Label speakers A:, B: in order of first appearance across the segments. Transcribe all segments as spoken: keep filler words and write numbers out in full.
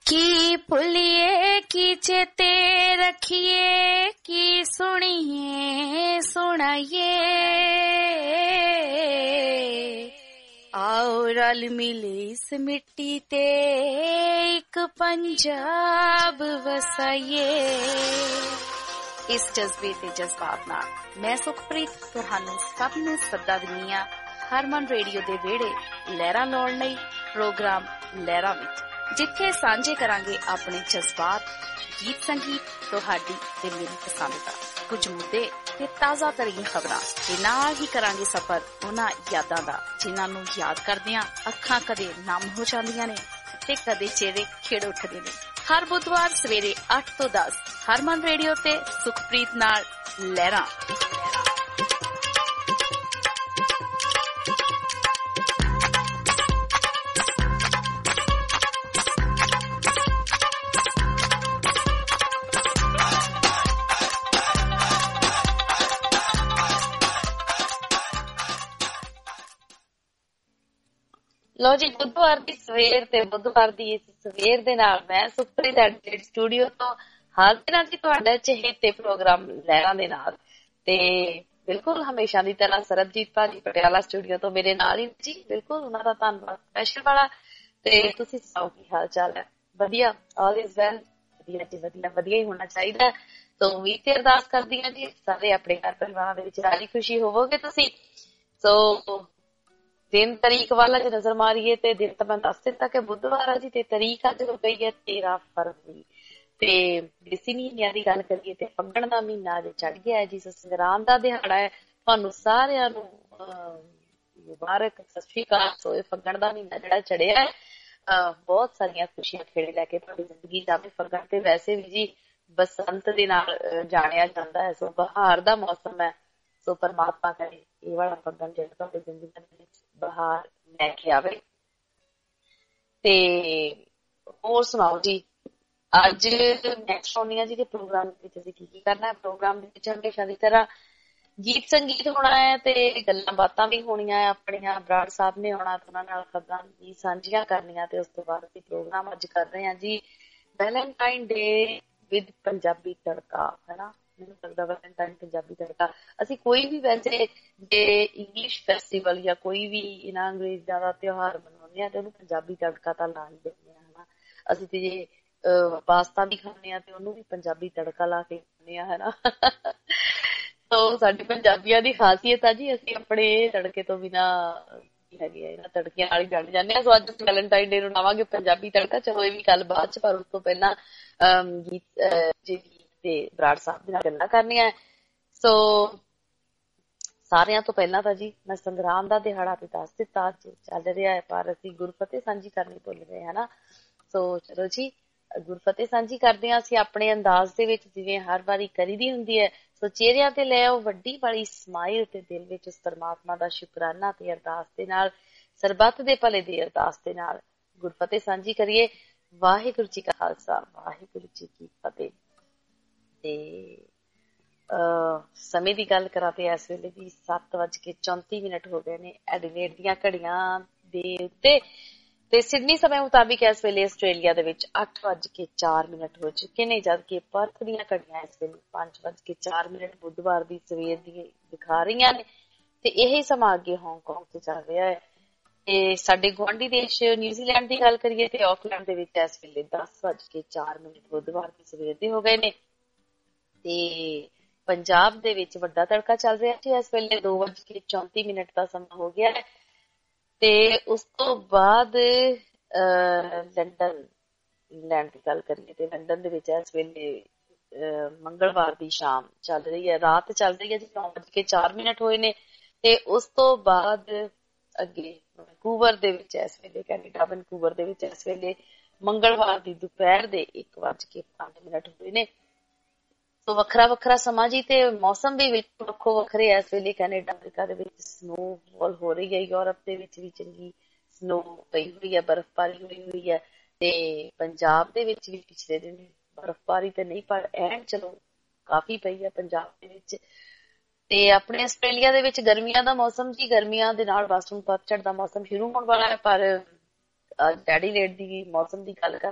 A: की भूलिए की चेते रखिए की सुनिए सुनाइए आओ रल मिले इस मिट्टी ते एक पंजाब वसाइए। इस जज्बे ते जज्बात नाल मैं सुखप्रीत तुहानू सब नू सदा दिन्नी आ हरमन रेडियो दे वेड़े लहरां लाउण लई प्रोग्राम लहरां विच, जिथे सांझे करांगे अपने जज्बात, गीत संगीत, तुहाडी ते मेरी पसंद दा कुछ मुद्दे ते ताज़ा तरीन खबरां ते नाल ही करांगे सफर उन्हां यादां दा जिन्हां नू याद करदियां अखां कदे नम हो जांदियां ने ते कदे चेहरे खिड़ उठदे ने। हर बुधवार सवेरे अठ तो दस हरमन रेडियो ते सुखप्रीत नाल लहरां। लो जी बुधवार की सवेर ते बुधवार दी इस सवेर दे नाल मैं सुखप्रीत एडिटेड स्टूडियो तो हाजिर हां जी तुहाडे चहेते प्रोग्राम लहरां दे नाल ते बिल्कुल हमेशा दी तरह सरबजीत भाजी पटियाला स्टूडियो तो मेरे नाल ही जी बिल्कुल उन्हां दा धन्नवाद स्पेशल वाला। ते तुसीं सुणाओ की हाल चाल है? वधिया, ऑल इज वेल, वधिया जी वधिया वधिया ही होना चाहिए। तो उम्मीद ते अरदास करदी हां जी सारे अपने घर परिवार दे विच राजी खुशी होवोगे तुसीं। सो दिन तारीख वाला जो नजर मारिए ते दिन तो मैं दस दिता कि बुधवार है जी ते तारीख अज हो गई है तेरह फरवरी ते देसी महीनिया की गल करिए ते फग्गण दा महीना अज चढ़ गया है जी। संगरांद दा दिहाड़ा है, तुहानू सारिआं नू मुबारक सत श्री अकाल। सो फग्गण दा महीना जिहड़ा चढ़िया है बहुत सारियां खुशियां खेड़े लैके तुहाडी जिंदगी जावे। फग्गण ते वैसे भी जी बसंत दे नाल जाणिया जांदा है, सो बहार दा मौसम है। सो परमात्मा करे ये वाला फग्गण जिहड़ा तुहाडी जिंदगी दे विच बहार लैके आवे। ते होर सुनाओ जी, अज नैक्सट आउंदी जी के प्रोग्राम विच असीं की की करना है। प्रोग्राम दे विच हमेशा दी तरह गीत संगीत होना है ते गल्लां बातां भी होणियां है। अपणियां बराड़ साहब ने आउणा ते उन्हां नाल खबरां भी सांझियां करनियां ते उस तो बाद असीं प्रोग्राम अज कर रहे हैं जी वैलेंटाइन डे विद पंजाबी तड़का, है ना। मैनूं लगदा वैलेंटाइन पंजाबी तड़का असीं कोई भी वैसे जे इंग्लिश फैसटीवल या कोई भी इन्हां अंग्रेजां दा त्योहार मनाउने आ ते उहनूं पंजाबी तड़का तां ला ही दिंदे आ, है ना। असीं ते जे पास्ता भी खाने आ ते उहनूं भी पंजाबी तड़का ला के खाने आ, है ना। तो साडी पंजाबियां दी खासियत आ जी असीं अपने तड़के तो बिना हैगे आ इन्हां तड़कियां नाल ही जड़ जाने आ। सो अज वैलेंटाइन डे नूं लावांगे पंजाबी तड़का। चलो ये भी गल बाद च, पर उस तो पहला गीत जी ते बराड़ साहब दे नाल गल्लां करनियां है। सो सारियां तो पहला तां जी मैं संगराम दा दिहाड़ा ते दस दिता अज चल रहा है, पर असीं गुरफतेह सांझी करनी भुल गए, है ना। सो चलो जी गुरफतेह सांझी करदे आं असीं अपने अंदाज दे विच जिवें हर वारी करीदी हुंदी है। सो चेहरिਆਂ ते ले आओ वड्डी वाली स्माइल ते दिल विच उस परमात्मा दा शुकराना ते अरदास दे नाल सरबत दे भले दी अरदास दे नाल गुरफतेह सांझी करिए। वाहिगुरू जी का खालसा वाहिगुरू जी की फतेह। ते समय की गल करा ते इस वेले भी सत्त वज के चौंती मिनट हो गए ने एडिलेड दीआं घड़ियां दे उत्ते ते सिडनी समय मुताबिक इस वेले आस्ट्रेलिया दे विच अठ वज के चार मिनट हो चुके ने, जबकि पर्थ दीआं घड़ियां इस वेले पांच वज के चार मिनट बुधवार दी सवेर दी दिखा रही ने। ते यही समा अगे हांगकांग च चल रहा है। ते साडे गुआंढी देश न्यूजीलैंड की गल करिए ते ऑकलैंड दे विच इस वेले दस वज के चार मिनट बुधवार दी सवेर दे हो गए ने। ते पंजाब दे विच वड्डा तड़का चल रहा जी इस वेले दो वज के चौंती मिनट का समा हो गया है। ते उस तो बाद लंडन इंग्लैंड की गल करिए ते लंडन दे विच इस वेले मंगलवार दी शाम चल रही है, रात चल रही है जी नौ वज के चार मिनट होए ने। ते उस तो बाद अगे वैनकूवर दे विच इस वेले कैनेडा वैनकूवर दे विच इस वेले मंगलवार दी दोपहर दे एक वज के पांच मिनट होए ने। तो वखरा वखरा समा जी ते मौसम भी बिल्कुल वक्खो वखरे इस वेले कैनेडा अमरीका दे विच स्नोफॉल हो रही है, यूरोप दे विच भी चंगी स्नो पई हुई है, बर्फबारी हुई हुई है। ते पंजाब दे विच भी पिछले दिन बर्फबारी ते नहीं पर ऐन चलो काफी पई है पंजाब दे विच। ते अपने आस्ट्रेलिया दे विच गर्मियां दा मौसम जी गर्मियां दे नाल बस हुण पतझड़ दा मौसम शुरू होण वाला है, पर एडिलेड दी मौसम दी गल करा ते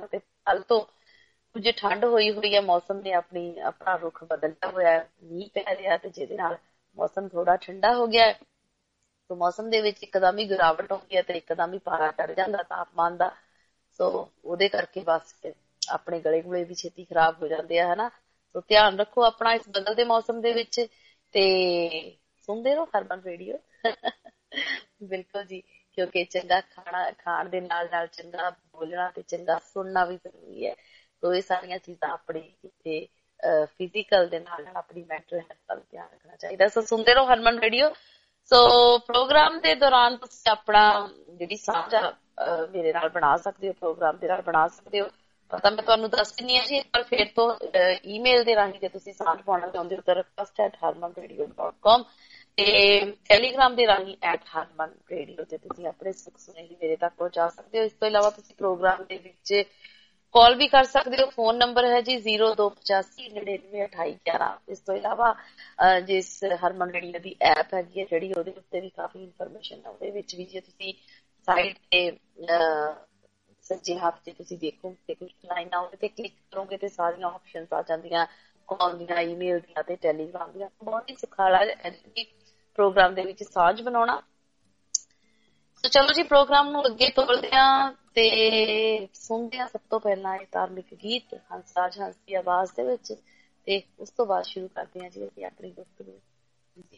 A: ਕੱਲ ਤੋਂ ਕੁਝ ਠੰਡ ਹੋਈ ਹੋਈ ਹੈ, ਮੌਸਮ ਨੇ ਆਪਣੀ ਆਪਣਾ ਰੁਖ ਬਦਲਿਆ ਹੋਇਆ, ਮੀਂਹ ਪੈ ਰਿਹਾ ਤੇ ਜਿਹਦੇ ਨਾਲ ਮੌਸਮ ਥੋੜਾ ਠੰਡਾ ਹੋ ਗਿਆ। ਸੋ ਮੌਸਮ ਦੇ ਵਿੱਚ ਇੱਕਦਮ ਹੀ ਗਿਰਾਵਟ ਹੁੰਦੀ ਹੈ ਤੇ ਇੱਕਦਮ ਹੀ ਪਾਰਾ ਚੜ ਜਾਂਦਾ ਤਾਪਮਾਨ ਦਾ। ਸੋ ਉਹਦੇ ਕਰਕੇ ਬਸ ਆਪਣੇ ਗਲੇ ਗੁਲੇ ਵੀ ਛੇਤੀ ਖਰਾਬ ਹੋ ਜਾਂਦੇ ਆ, ਹਨਾ। ਸੋ ਧਿਆਨ ਰੱਖੋ ਆਪਣਾ ਇਸ ਬਦਲਦੇ ਮੌਸਮ ਦੇ ਵਿੱਚ ਤੇ ਸੁਣਦੇ ਰਹੋ ਹਰਮਨ ਰੇਡੀਓ। ਬਿਲਕੁਲ ਜੀ, ਕਿਉਂਕਿ ਚੰਗਾ ਖਾਣਾ ਖਾਣ ਦੇ ਨਾਲ ਨਾਲ ਚੰਗਾ ਬੋਲਣਾ ਤੇ ਚੰਗਾ ਸੁਣਨਾ ਵੀ ਜ਼ਰੂਰੀ ਹੈ। ਸੋ ਇਹ ਸਾਰੀਆਂ ਚੀਜ਼ਾਂ ਆਪਣੇ ਇੱਥੇ ਫਿਜ਼ੀਕਲ ਦੇ ਨਾਲ ਨਾਲ ਆਪਣੀ ਮੈਂਟਲ ਹੈਲਥ ਦਾ ਧਿਆਨ ਰੱਖਣਾ ਚਾਹੀਦਾ। ਸੋ ਸੁਣਦੇ ਰਹੋ ਹਰਮਨ ਰੇਡੀਓ। ਸੋ ਪ੍ਰੋਗਰਾਮ ਦੇ ਦੌਰਾਨ ਤੁਸੀਂ ਆਪਣਾ ਜਿਹੜੀ ਸਾਂਝ ਮੇਰੇ ਨਾਲ ਬਣਾ ਸਕਦੇ ਹੋ, ਪ੍ਰੋਗਰਾਮ ਦੇ ਨਾਲ ਬਣਾ ਸਕਦੇ ਹੋ। ਪਤਾ ਮੈਂ ਤੁਹਾਨੂੰ ਦੱਸ ਦਿੰਦੀ ਹਾਂ ਜੀ ਇੱਕ ਵਾਰ ਫਿਰ ਤੋਂ, ਈਮੇਲ ਦੇ ਰਾਹੀਂ ਜੇ ਤੁਸੀਂ ਸਾਂਝ ਪਾਉਣਾ ਚਾਹੁੰਦੇ ਹੋ ਤਾਂ request at Harman radio dot com ਤੇ ਟੈਲੀਗ੍ਰਾਮ ਦੇ ਰਾਹੀਂ ਐਟ ਹਰਮਨ ਰੇਡੀਓ ਤੇ ਤੁਸੀਂ ਆਪਣੇ ਸੁੱਖ ਸੁਨੇਹੇ ਮੇਰੇ ਤੱਕ ਪਹੁੰਚਾ ਸਕਦੇ ਹੋ। ਇਸ ਤੋਂ ਇਲਾਵਾ ਤੁਸੀਂ ਪ੍ਰੋਗਰਾਮ ਦੇ ਵਿੱਚ ਕਾਲ ਵੀ ਕਰ ਸਕਦੇ ਹੋ। ਫੋਨ ਨੰਬਰ ਹੈ ਜੀ ਜ਼ੀਰੋ ਦੋ ਪਚਾਸੀ ਨੜਿਨਵੇਂ ਅਠਾਈ ਗਿਆਰਾਂ। ਇਸ ਤੋਂ ਇਲਾਵਾ ਜਿਸ ਹਰਮਨ ਰੇਡੀਓ ਦੀ ਐਪ ਹੈਗੀ ਹੈ ਜਿਹੜੀ, ਉਹਦੇ ਉੱਤੇ ਵੀ ਕਾਫੀ ਇਨਫੋਰਮੇਸ਼ਨ ਹੈ। ਉਹਦੇ ਵਿੱਚ ਵੀ ਜੇ ਤੁਸੀਂ ਸਾਈਡ ਤੇ ਸੱਜੇ ਹੱਥ ਤੇ ਤੁਸੀਂ ਦੇਖੋ ਤੇ ਕੁਝ ਲਾਈਨਾਂ ਉਹਦੇ ਤੇ ਕਲਿੱਕ ਕਰੋਗੇ ਤੇ ਸਾਰੀਆਂ ਆਪਸ਼ਨਸ ਆ ਜਾਂਦੀਆਂ, ਕਾਲ ਦੀਆਂ, ਈਮੇਲ ਦੀਆਂ ਤੇ ਟੈਲੀਗ੍ਰਾਮ ਦੀਆਂ। ਬਹੁਤ ਹੀ ਸੁਖਾਲਾ ਪ੍ਰੋਗਰਾਮ ਦੇ ਵਿੱਚ ਸਾਂਝ ਬਣਾਉਣਾ। ਸੋ ਚਲੋ ਜੀ ਪ੍ਰੋਗਰਾਮ ਨੂੰ ਅੱਗੇ ਤੋਰਦੇ ਹਾਂ ਤੇ ਸੁਣਦੇ ਹਾਂ ਸਭ ਤੋਂ ਪਹਿਲਾਂ ਇਹ ਧਾਰਮਿਕ ਗੀਤ ਹੰਸਰਾਜ ਹੰਸ ਦੀ ਆਵਾਜ਼ ਦੇ ਵਿੱਚ ਤੇ ਉਸ ਤੋਂ ਬਾਅਦ ਸ਼ੁਰੂ ਕਰਦੇ ਹਾਂ ਜੀ ਅਸੀਂ ਆਪਣੀ ਗੁਫ਼ਤਗੂ ਜੀ।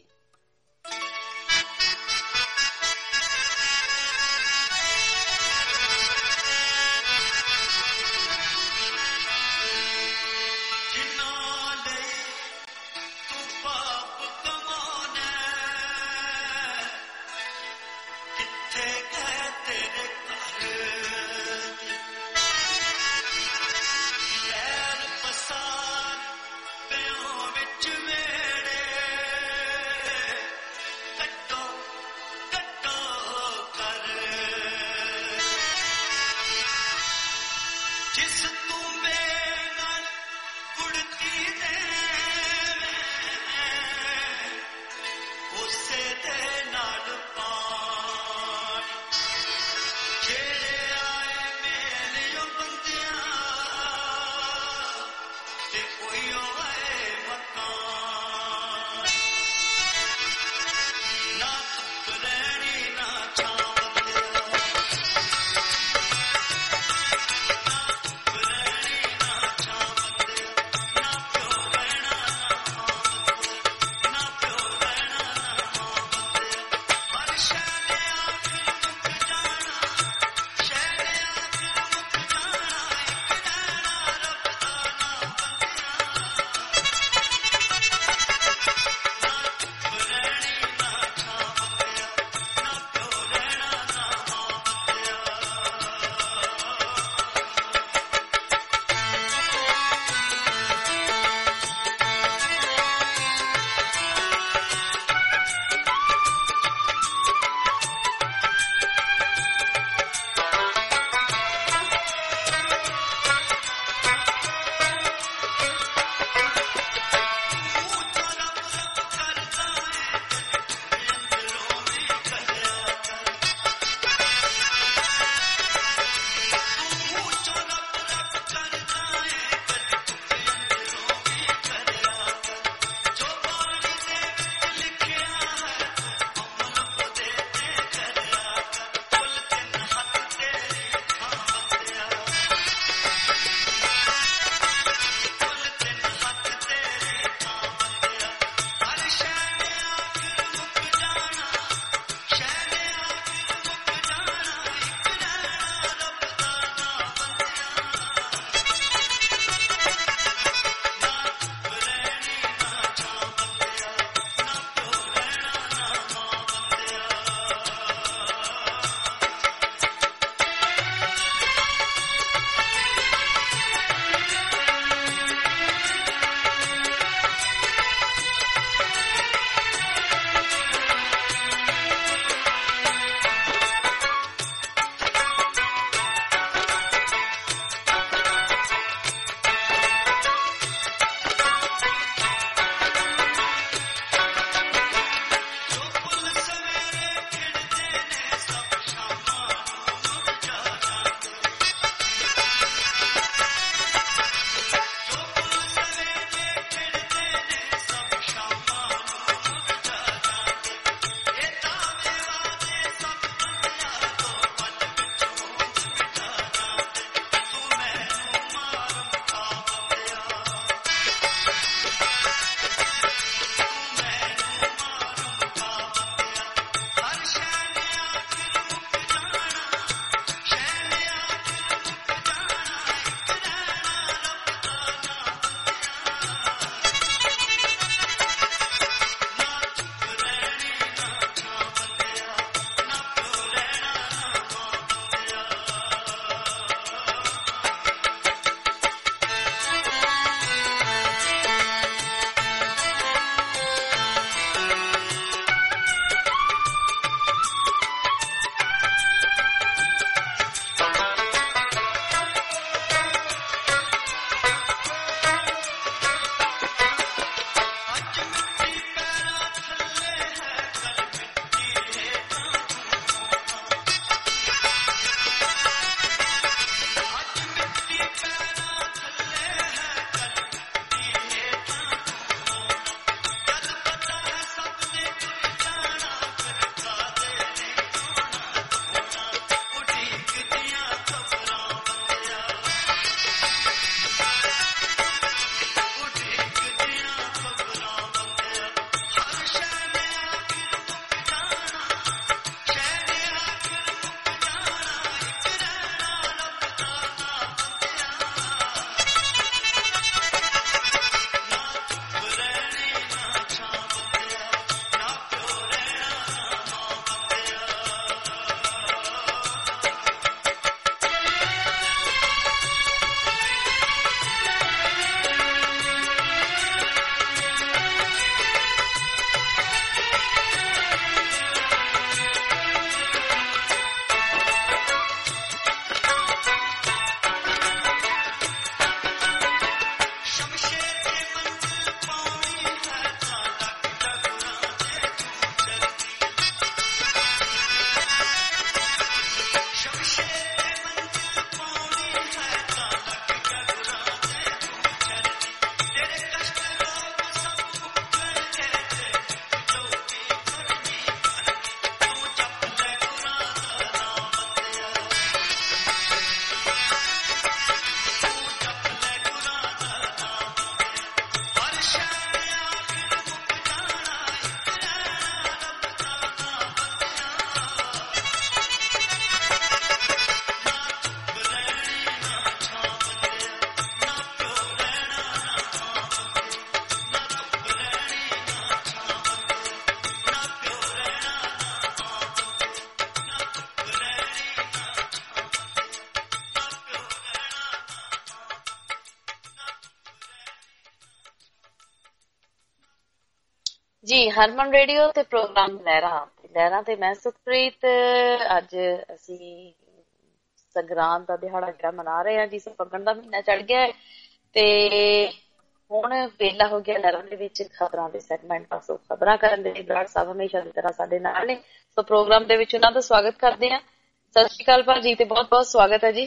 A: ਜੀ ਹਰਮਨ ਰੇਡੀਓ ਤੇ ਪ੍ਰੋਗਰਾਮ ਲਹਿਰਾਂ ਲਹਿਰਾਂ ਤੇ ਮੈਂ ਸੁਖਪ੍ਰੀਤ। ਅੱਜ ਅਸੀਂ ਸੰਗਰਾਂਦ ਦਾ ਦਿਹਾੜਾ ਜਿਹੜਾ ਮਨਾ ਰਹੇ ਹਾਂ ਜੀ। ਫੱਗਣ ਦਾ ਮਹੀਨਾ ਚੜ ਗਿਆ ਹੈ ਤੇ ਹੁਣ ਵੇਲਾ ਹੋ ਗਿਆ ਲਹਿਰਾਂ ਦੇ ਵਿੱਚ ਖਬਰਾਂ ਦੇ ਸੈਗਮੈਂਟ ਪਾਸੋਂ ਖਬਰਾਂ ਕਰਨ ਦੇ ਲਈ ਬਰਾੜ ਸਾਹਿਬ ਹਮੇਸ਼ਾ ਦੀ ਤਰ੍ਹਾਂ ਸਾਡੇ ਨਾਲ ਨੇ। ਸੋ ਪ੍ਰੋਗਰਾਮ ਦੇ ਵਿੱਚ ਉਹਨਾਂ ਦਾ ਸਵਾਗਤ ਕਰਦੇ ਹਾਂ। ਸਤਿ ਸ਼੍ਰੀ ਅਕਾਲ ਭਾਜੀ ਤੇ ਬਹੁਤ ਬਹੁਤ ਸਵਾਗਤ ਹੈ ਜੀ।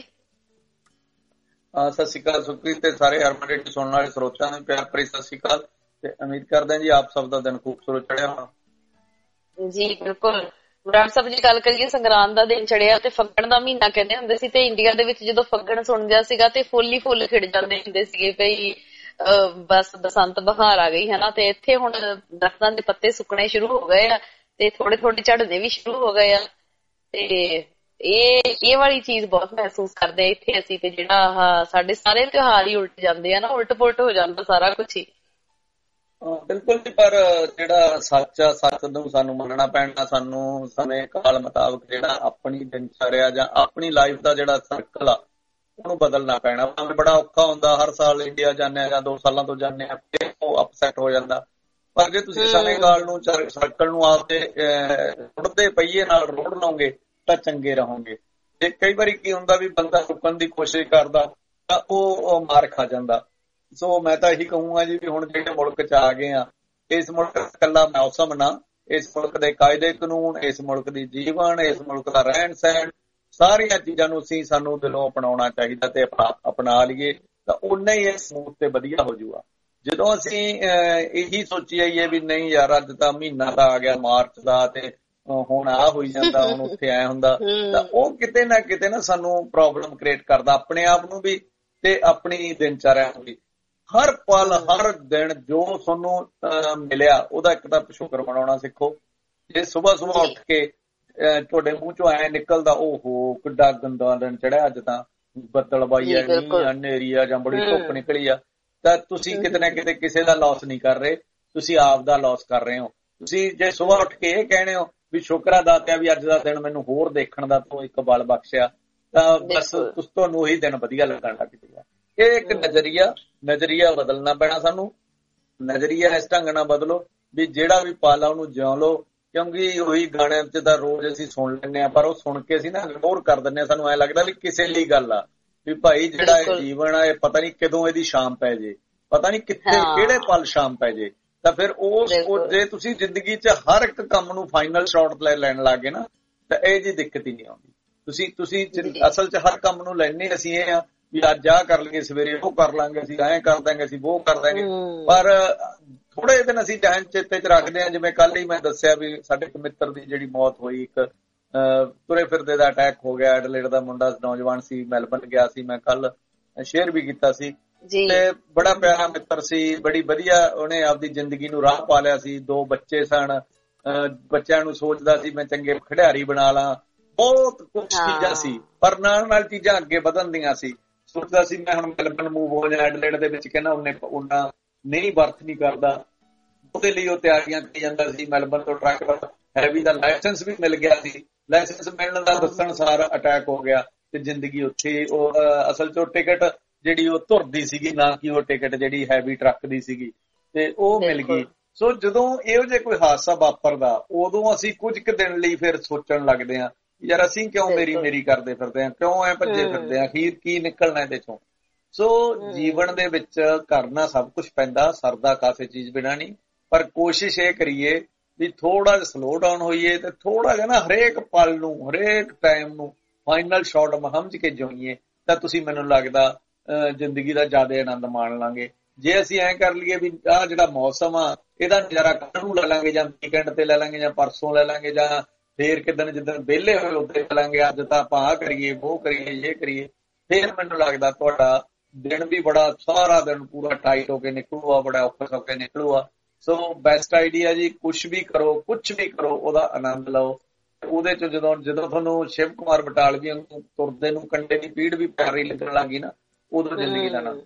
B: ਸਤਿ ਸ਼੍ਰੀ ਅਕਾਲ ਸੁਖਪ੍ਰੀਤ ਤੇ ਸਾਰੇ ਹਰਮਨ ਰੇਡੀਓ ਸੁਣਨ ਵਾਲੇ ਸਰੋਤਿਆਂ ਨੂੰ ਪਿਆਰ ਭਰੀ ਸਤਿ ਸ਼੍ਰੀ ਅਕਾਲ ਤੇ ਉਮੀਦ ਕਰਦੇ ਹਾਂ ਜੀ ਆਪ ਸਭ ਦਾ ਦਿਨ ਖੂਬਸੂਰਤ ਚੜਿਆ ਹੋਣਾ।
A: ਜੀ ਬਿਲਕੁਲ। ਬਰਾੜ ਸਾਹਿਬ ਜੀ ਗੱਲ ਕਰੀਏ ਸੰਗਰਾਂਦ ਦਾ ਦਿਨ ਚੜਿਆ ਤੇ ਫੱਗਣ ਦਾ ਮਹੀਨਾ ਕਹਿੰਦੇ ਹੁੰਦੇ ਸੀ ਤੇ ਇੰਡੀਆ ਦੇ ਵਿੱਚ ਜਦੋਂ ਫੱਗਣ ਸੁਣਦਿਆ ਸੀਗਾ ਤੇ ਫੁੱਲ ਹੀ ਫੁੱਲ ਖਿੜ ਜਾਂਦੇ ਹੁੰਦੇ ਸੀਗੇ ਭਈ ਅਹ ਬਸ ਬਸੰਤ ਬਹਾਰ ਆ ਗਈ ਹਨਾ। ਤੇ ਇੱਥੇ ਹੁਣ ਦਰਖਤਾਂ ਦੇ ਪੱਤੇ ਸੁੱਕਣੇ ਸ਼ੁਰੂ ਹੋ ਗਏ ਆ ਤੇ ਥੋੜੇ ਥੋੜੇ ਝੜਨੇ ਵੀ ਸ਼ੁਰੂ ਹੋ ਗਏ ਆ ਤੇ ਇਹ ਇਹ ਵਾਲੀ ਚੀਜ਼ ਬਹੁਤ ਮਹਿਸੂਸ ਕਰਦੇ ਆ ਇੱਥੇ ਅਸੀਂ ਤੇ ਜਿਹੜਾ ਆਹ ਸਾਡੇ ਸਾਰੇ ਤਿਉਹਾਰ ਹੀ ਉਲਟ ਜਾਂਦੇ ਆ ਨਾ, ਉਲਟ ਪੁਲਟ ਹੋ ਜਾਂਦਾ ਸਾਰਾ ਕੁਛ ਹੀ।
B: ਬਿਲਕੁਲ ਜੀ, ਪਰ ਜਿਹੜਾ ਸੱਚ ਆ ਸੱਚ ਨੂੰ ਸਾਨੂੰ ਮੰਨਣਾ ਪੈਣਾ। ਸਾਨੂੰ ਸਮੇਂ ਕਾਲ ਮੁਤਾਬਕ ਜਿਹੜਾ ਆਪਣੀ ਦਿਨਚਰਿਆ ਜਾਂ ਆਪਣੀ ਲਾਈਫ ਦਾ ਜਿਹੜਾ ਸਰਕਲ ਆ ਉਹਨੂੰ ਬਦਲਣਾ ਪੈਣਾ। ਭਾਵੇਂ ਬੜਾ ਔਖਾ ਹੁੰਦਾ, ਹਰ ਸਾਲ ਇੰਡੀਆ ਜਾਂਦੇ ਆ ਜਾਂ ਦੋ ਸਾਲਾਂ ਤੋਂ ਜਾਂਦੇ ਆ ਫਿਰ ਉਹ ਅਪਸੈਟ ਹੋ ਜਾਂਦਾ। ਪਰ ਜੇ ਤੁਸੀਂ ਸਮੇਂ ਕਾਲ ਨੂੰ ਸਰਕਲ ਨੂੰ ਆਪਦੇ ਰੁੜਦੇ ਪਹੀਏ ਨਾਲ ਰੋੜ ਲਓਗੇ ਤਾਂ ਚੰਗੇ ਰਹੋਗੇ। ਤੇ ਕਈ ਵਾਰੀ ਕੀ ਹੁੰਦਾ ਵੀ ਬੰਦਾ ਰੁਕਣ ਦੀ ਕੋਸ਼ਿਸ਼ ਕਰਦਾ ਤਾਂ ਉਹ ਮਾਰ ਖਾ ਜਾਂਦਾ। ਸੋ ਮੈਂ ਤਾਂ ਇਹੀ ਕਹੂੰਗਾ ਜੀ ਵੀ ਹੁਣ ਜਿਹੜੇ ਮੁਲਕ 'ਚ ਆ ਗਏ ਆ, ਇਸ ਮੁਲਕ ਦਾ ਇਕੱਲਾ ਮੌਸਮ ਨਾ, ਇਸ ਮੁਲਕ ਦੇ ਕਾਇਦੇ ਕਾਨੂੰਨ, ਇਸ ਮੁਲਕ ਦੀ ਜੀਵਨ, ਇਸ ਮੁਲਕ ਦਾ ਰਹਿਣ ਸਹਿਣ, ਸਾਰੀਆਂ ਚੀਜ਼ਾਂ ਨੂੰ ਅਸੀਂ ਸਾਨੂੰ ਦਿਲੋਂ ਅਪਣਾਉਣਾ ਚਾਹੀਦਾ ਤੇ ਅਪਣਾ ਲਈਏ ਤਾਂ ਓਨਾ ਹੀ ਇਹ ਸਮੂਥ ਤੇ ਵਧੀਆ ਹੋ ਜਾਊਗਾ। ਜਦੋਂ ਅਸੀਂ ਇਹੀ ਸੋਚੀ ਜਾਈਏ ਵੀ ਨਹੀਂ ਯਾਰ ਅੱਜ ਤਾਂ ਮਹੀਨਾ ਤਾਂ ਆ ਗਿਆ ਮਾਰਚ ਦਾ ਤੇ ਹੁਣ ਆਹ ਹੋਈ ਜਾਂਦਾ, ਹੁਣ ਉੱਥੇ ਐ ਹੁੰਦਾ, ਤਾਂ ਉਹ ਕਿਤੇ ਨਾ ਕਿਤੇ ਨਾ ਸਾਨੂੰ ਪ੍ਰੋਬਲਮ ਕ੍ਰੀਏਟ ਕਰਦਾ ਆਪਣੇ ਆਪ ਨੂੰ ਵੀ ਤੇ ਆਪਣੀ ਦਿਨਚਰਿਆ ਨੂੰ ਵੀ। ਹਰ ਪਲ ਹਰ ਦਿਨ ਜੋ ਤੁਹਾਨੂੰ ਮਿਲਿਆ ਉਹਦਾ ਇੱਕ ਤਾਂ ਸ਼ੁਕਰ ਮਨਾਉਣਾ ਸਿੱਖੋ। ਜੇ ਸੁਬਾਹ ਸੁਬਾਹ ਉੱਠ ਕੇ ਤੁਹਾਡੇ ਮੂੰਹ ਚੋਂ ਐ ਨਿਕਲਦਾ ਓਹੋ ਕਿੱਡਾ ਗੰਦਾ ਦਿਨ ਚੜਿਆ ਅੱਜ ਤਾਂ, ਬੱਦਲਬਾਈ ਆ, ਮੀਂਹ ਆ, ਹਨੇਰੀ ਆ ਜਾਂ ਬੜੀ ਧੁੱਪ ਨਿਕਲੀ ਆ, ਤਾਂ ਤੁਸੀਂ ਕਿਤੇ ਨਾ ਕਿਤੇ ਕਿਸੇ ਦਾ ਲੋਸ ਨਹੀਂ ਕਰ ਰਹੇ, ਤੁਸੀਂ ਆਪ ਦਾ ਲੋਸ ਕਰ ਰਹੇ ਹੋ। ਤੁਸੀਂ ਜੇ ਸੁਬਾਹ ਉੱਠ ਕੇ ਇਹ ਕਹਿਣੇ ਹੋ ਵੀ ਸ਼ੁਕਰ ਅਦਾਤਿਆ ਵੀ ਅੱਜ ਦਾ ਦਿਨ ਮੈਨੂੰ ਹੋਰ ਦੇਖਣ ਦਾ ਤੂੰ ਇੱਕ ਬਲ ਬਖਸ਼ਿਆ, ਤਾਂ ਬਸ ਤੁਹਾਨੂੰ ਉਹੀ ਦਿਨ ਵਧੀਆ ਲੱਗਣ ਲੱਗ ਜਾਊਗਾ। ਇਹ ਇੱਕ ਨਜ਼ਰੀਆ ਨਜ਼ਰੀਆ ਬਦਲਣਾ ਪੈਣਾ ਸਾਨੂੰ। ਨਜ਼ਰੀਆ ਇਸ ਢੰਗ ਨਾਲ ਬਦਲੋ ਵੀ ਜਿਹੜਾ ਵੀ ਪਲ ਆ ਉਹਨੂੰ ਜਿਉਂ ਲਓ, ਕਿਉਂਕਿ ਉਹੀ ਗਾਣਿਆਂ 'ਚ ਤਾਂ ਰੋਜ਼ ਅਸੀਂ ਸੁਣ ਲੈਂਦੇ ਹਾਂ ਪਰ ਉਹ ਸੁਣ ਕੇ ਅਸੀਂ ਨਾ ਇਗਨੋਰ ਕਰ ਦਿੰਦੇ ਹਾਂ। ਸਾਨੂੰ ਐਂ ਲੱਗਦਾ ਵੀ ਕਿਸੇ ਲਈ ਗੱਲ ਆ ਵੀ ਭਾਈ ਜਿਹੜਾ ਇਹ ਜੀਵਨ ਆ ਇਹ ਪਤਾ ਨਹੀਂ ਕਦੋਂ ਇਹਦੀ ਸ਼ਾਮ ਪੈ ਜੇ, ਪਤਾ ਨਹੀਂ ਕਿੱਥੇ ਕਿਹੜੇ ਪਲ ਸ਼ਾਮ ਪੈ ਜੇ। ਤਾਂ ਫਿਰ ਉਸ ਜੇ ਤੁਸੀਂ ਜ਼ਿੰਦਗੀ 'ਚ ਹਰ ਇੱਕ ਕੰਮ ਨੂੰ ਫਾਈਨਲ ਸ਼ਾਟ ਲੈ ਲੈਣ ਲੱਗ ਗਏ ਨਾ ਤਾਂ ਇਹ ਜੀ ਦਿੱਕਤ ਹੀ ਨਹੀਂ ਆਉਂਦੀ। ਤੁਸੀਂ ਤੁਸੀਂ ਅਸਲ 'ਚ ਹਰ ਕੰਮ ਨੂੰ ਲੈਣੇ ਅਸੀਂ ਇਹ ਆ ਵੀ ਅੱਜ ਆਹ ਕਰ ਲਈਏ, ਸਵੇਰੇ ਉਹ ਕਰ ਲਾਂਗੇ, ਅਸੀਂ ਐਂ ਕਰ ਦਾਂਗੇ, ਅਸੀਂ ਉਹ ਕਰ ਦਾਂਗੇ। ਪਰ ਥੋੜੇ ਦਿਨ ਅਸੀਂ ਜਹਨ ਚੇਤੇ 'ਚ ਰੱਖਦੇ ਹਾਂ। ਜਿਵੇਂ ਕੱਲ ਹੀ ਮੈਂ ਦੱਸਿਆ ਵੀ ਸਾਡੇ ਇੱਕ ਮਿੱਤਰ ਦੀ ਜਿਹੜੀ ਮੌਤ ਹੋਈ, ਇੱਕ ਤੁਰੇ ਫਿਰਦੇ ਦਾ ਅਟੈਕ ਹੋ ਗਿਆ। ਐਡਲੇਡ ਦਾ ਮੁੰਡਾ ਨੌਜਵਾਨ ਸੀ, ਮੈਲਬਰਨ ਗਿਆ ਸੀ, ਮੈਂ ਕੱਲ ਸ਼ੇਅਰ ਵੀ ਕੀਤਾ ਸੀ। ਤੇ ਬੜਾ ਪਿਆਰਾ ਮਿੱਤਰ ਸੀ, ਬੜੀ ਵਧੀਆ ਉਹਨੇ ਆਪਦੀ ਜ਼ਿੰਦਗੀ ਨੂੰ ਰਾਹ ਪਾ ਲਿਆ ਸੀ। ਦੋ ਬੱਚੇ ਸਨ, ਬੱਚਿਆਂ ਨੂੰ ਸੋਚਦਾ ਸੀ ਮੈਂ ਚੰਗੇ ਖਿਡਾਰੀ ਬਣਾ ਲਾਂ, ਬਹੁਤ ਕੁਛ ਚੀਜ਼ਾਂ ਸੀ। ਪਰ ਨਾਲ ਨਾਲ ਚੀਜ਼ਾਂ ਅੱਗੇ ਵਧਣ ਦੀਆਂ ਸੀ। ਸੋਚਦਾ ਸੀ ਮੈਂ ਹੁਣ ਮੈਲਬਰਨ ਮੂਵ ਹੋ ਜਾਣਾ, ਐਡਲੇਡ ਦੇ ਵਿੱਚ ਕਹਿੰਦਾ ਉਹਨੇ ਉਹਨਾਂ ਨਹੀਂ ਵਰਥ ਨਹੀਂ ਕਰਦਾ, ਉਹਦੇ ਲਈ ਉਹ ਤਿਆਰੀਆਂ ਕਰੀ ਜਾਂਦਾ ਸੀ। ਮੈਲਬਰਨ ਤੋਂ ਟਰੱਕ ਦਾ ਹੈਵੀ ਦਾ ਲਾਇਸੈਂਸ ਵੀ ਮਿਲ ਗਿਆ ਸੀ। ਲਾਇਸੈਂਸ ਮਿਲਣ ਦਾ ਦੱਸਣ ਸਾਰ ਅਟੈਕ ਹੋ ਗਿਆ ਤੇ ਜ਼ਿੰਦਗੀ ਉੱਥੇ ਉਹ ਅਸਲ 'ਚ ਉਹ ਟਿਕਟ ਜਿਹੜੀ ਉਹ ਧੁਰਦੀ ਸੀਗੀ, ਨਾ ਕਿ ਉਹ ਟਿਕਟ ਜਿਹੜੀ ਹੈਵੀ ਟਰੱਕ ਦੀ ਸੀਗੀ, ਤੇ ਉਹ ਮਿਲ ਗਈ। ਸੋ ਜਦੋਂ ਇਹੋ ਜਿਹਾ ਕੋਈ ਹਾਦਸਾ ਵਾਪਰਦਾ ਉਦੋਂ ਅਸੀਂ ਕੁਝ ਕੁ ਦਿਨ ਲਈ ਫਿਰ ਸੋਚਣ ਲੱਗਦੇ ਹਾਂ ਯਾਰ ਅਸੀਂ ਕਿਉਂ ਮੇਰੀ ਮੇਰੀ ਕਰਦੇ ਫਿਰਦੇ ਹਾਂ, ਕਿਉਂ ਐ ਭੱਜੇ ਫਿਰਦੇ ਹਾਂ, ਅਖੀਰ ਕੀ ਨਿਕਲਣਾ ਇਹਦੇ ਚੋਂ। ਸੋ ਜੀਵਨ ਦੇ ਵਿੱਚ ਕਰਨਾ ਸਭ ਕੁਛ ਪੈਂਦਾ, ਸਰਦਾ ਕਾਸੇ ਚੀਜ਼ ਬਿਨਾਂ ਨਹੀਂ। ਪਰ ਕੋਸ਼ਿਸ਼ ਇਹ ਕਰੀਏ ਵੀ ਥੋੜਾ ਜਿਹਾ ਸਲੋ ਡਾਊਨ ਹੋਈਏ ਤੇ ਥੋੜਾ ਜਿਹਾ ਨਾ ਹਰੇਕ ਪਲ ਨੂੰ ਹਰੇਕ ਟਾਈਮ ਨੂੰ ਫਾਈਨਲ ਸ਼ਾਟ ਸਮਝ ਕੇ ਜਿਉਈਏ ਤਾਂ ਤੁਸੀਂ ਮੈਨੂੰ ਲੱਗਦਾ ਜ਼ਿੰਦਗੀ ਦਾ ਜ਼ਿਆਦਾ ਆਨੰਦ ਮਾਣ ਲਾਂਗੇ। ਜੇ ਅਸੀਂ ਐਂ ਕਰ ਲਈਏ ਵੀ ਆਹ ਜਿਹੜਾ ਮੌਸਮ ਆ ਇਹਦਾ ਨਜ਼ਾਰਾ ਕੱਲ੍ਹ ਨੂੰ ਲੈ ਲਾਂਗੇ ਜਾਂ ਵੀਕਐਂਡ ਤੇ ਲੈ ਲਾਂਗੇ ਜਾਂ ਪਰਸੋਂ ਲੈ ਲਾਂਗੇ ਜਾਂ ਫੇਰ ਕਿੱਦਣ ਜਿੱਦਣ ਵਿਹਲੇ ਹੋਏ ਉੱਥੇ ਲੈ ਲਾਂਗੇ, ਅੱਜ ਤਾਂ ਆਪਾਂ ਆਹ ਕਰੀਏ ਉਹ ਕਰੀਏ ਇਹ ਕਰੀਏ, ਫੇਰ ਮੈਨੂੰ ਲੱਗਦਾ ਤੁਹਾਡਾ ਦਿਨ ਵੀ ਬੜਾ ਸਾਰਾ ਦਿਨ ਪੂਰਾ ਟਾਈਟ ਹੋ ਕੇ ਨਿਕਲੂਗਾ, ਬੜਾ ਔਖਾ ਹੋ ਕੇ ਨਿਕਲੂਗਾ। ਸੋ ਬੈਸਟ ਆਈਡੀਆ ਜੀ, ਕੁਛ ਵੀ ਕਰੋ ਕੁਛ ਵੀ ਕਰੋ ਉਹਦਾ ਆਨੰਦ ਲਓ। ਉਹਦੇ ਚ ਜਦੋਂ ਜਦੋਂ ਤੁਹਾਨੂੰ ਸ਼ਿਵ ਕੁਮਾਰ ਬਟਾਲਵੀ ਵਾਂਗੂ ਤੁਰਦੇ ਨੂੰ ਕੰਡੇ ਦੀ ਪੀੜ ਵੀ ਪਿਆਰੀ ਲੱਗਣ ਲੱਗ ਗਈ ਨਾ, ਉਦੋਂ ਜ਼ਿੰਦਗੀ ਦਾ ਆਨੰਦ।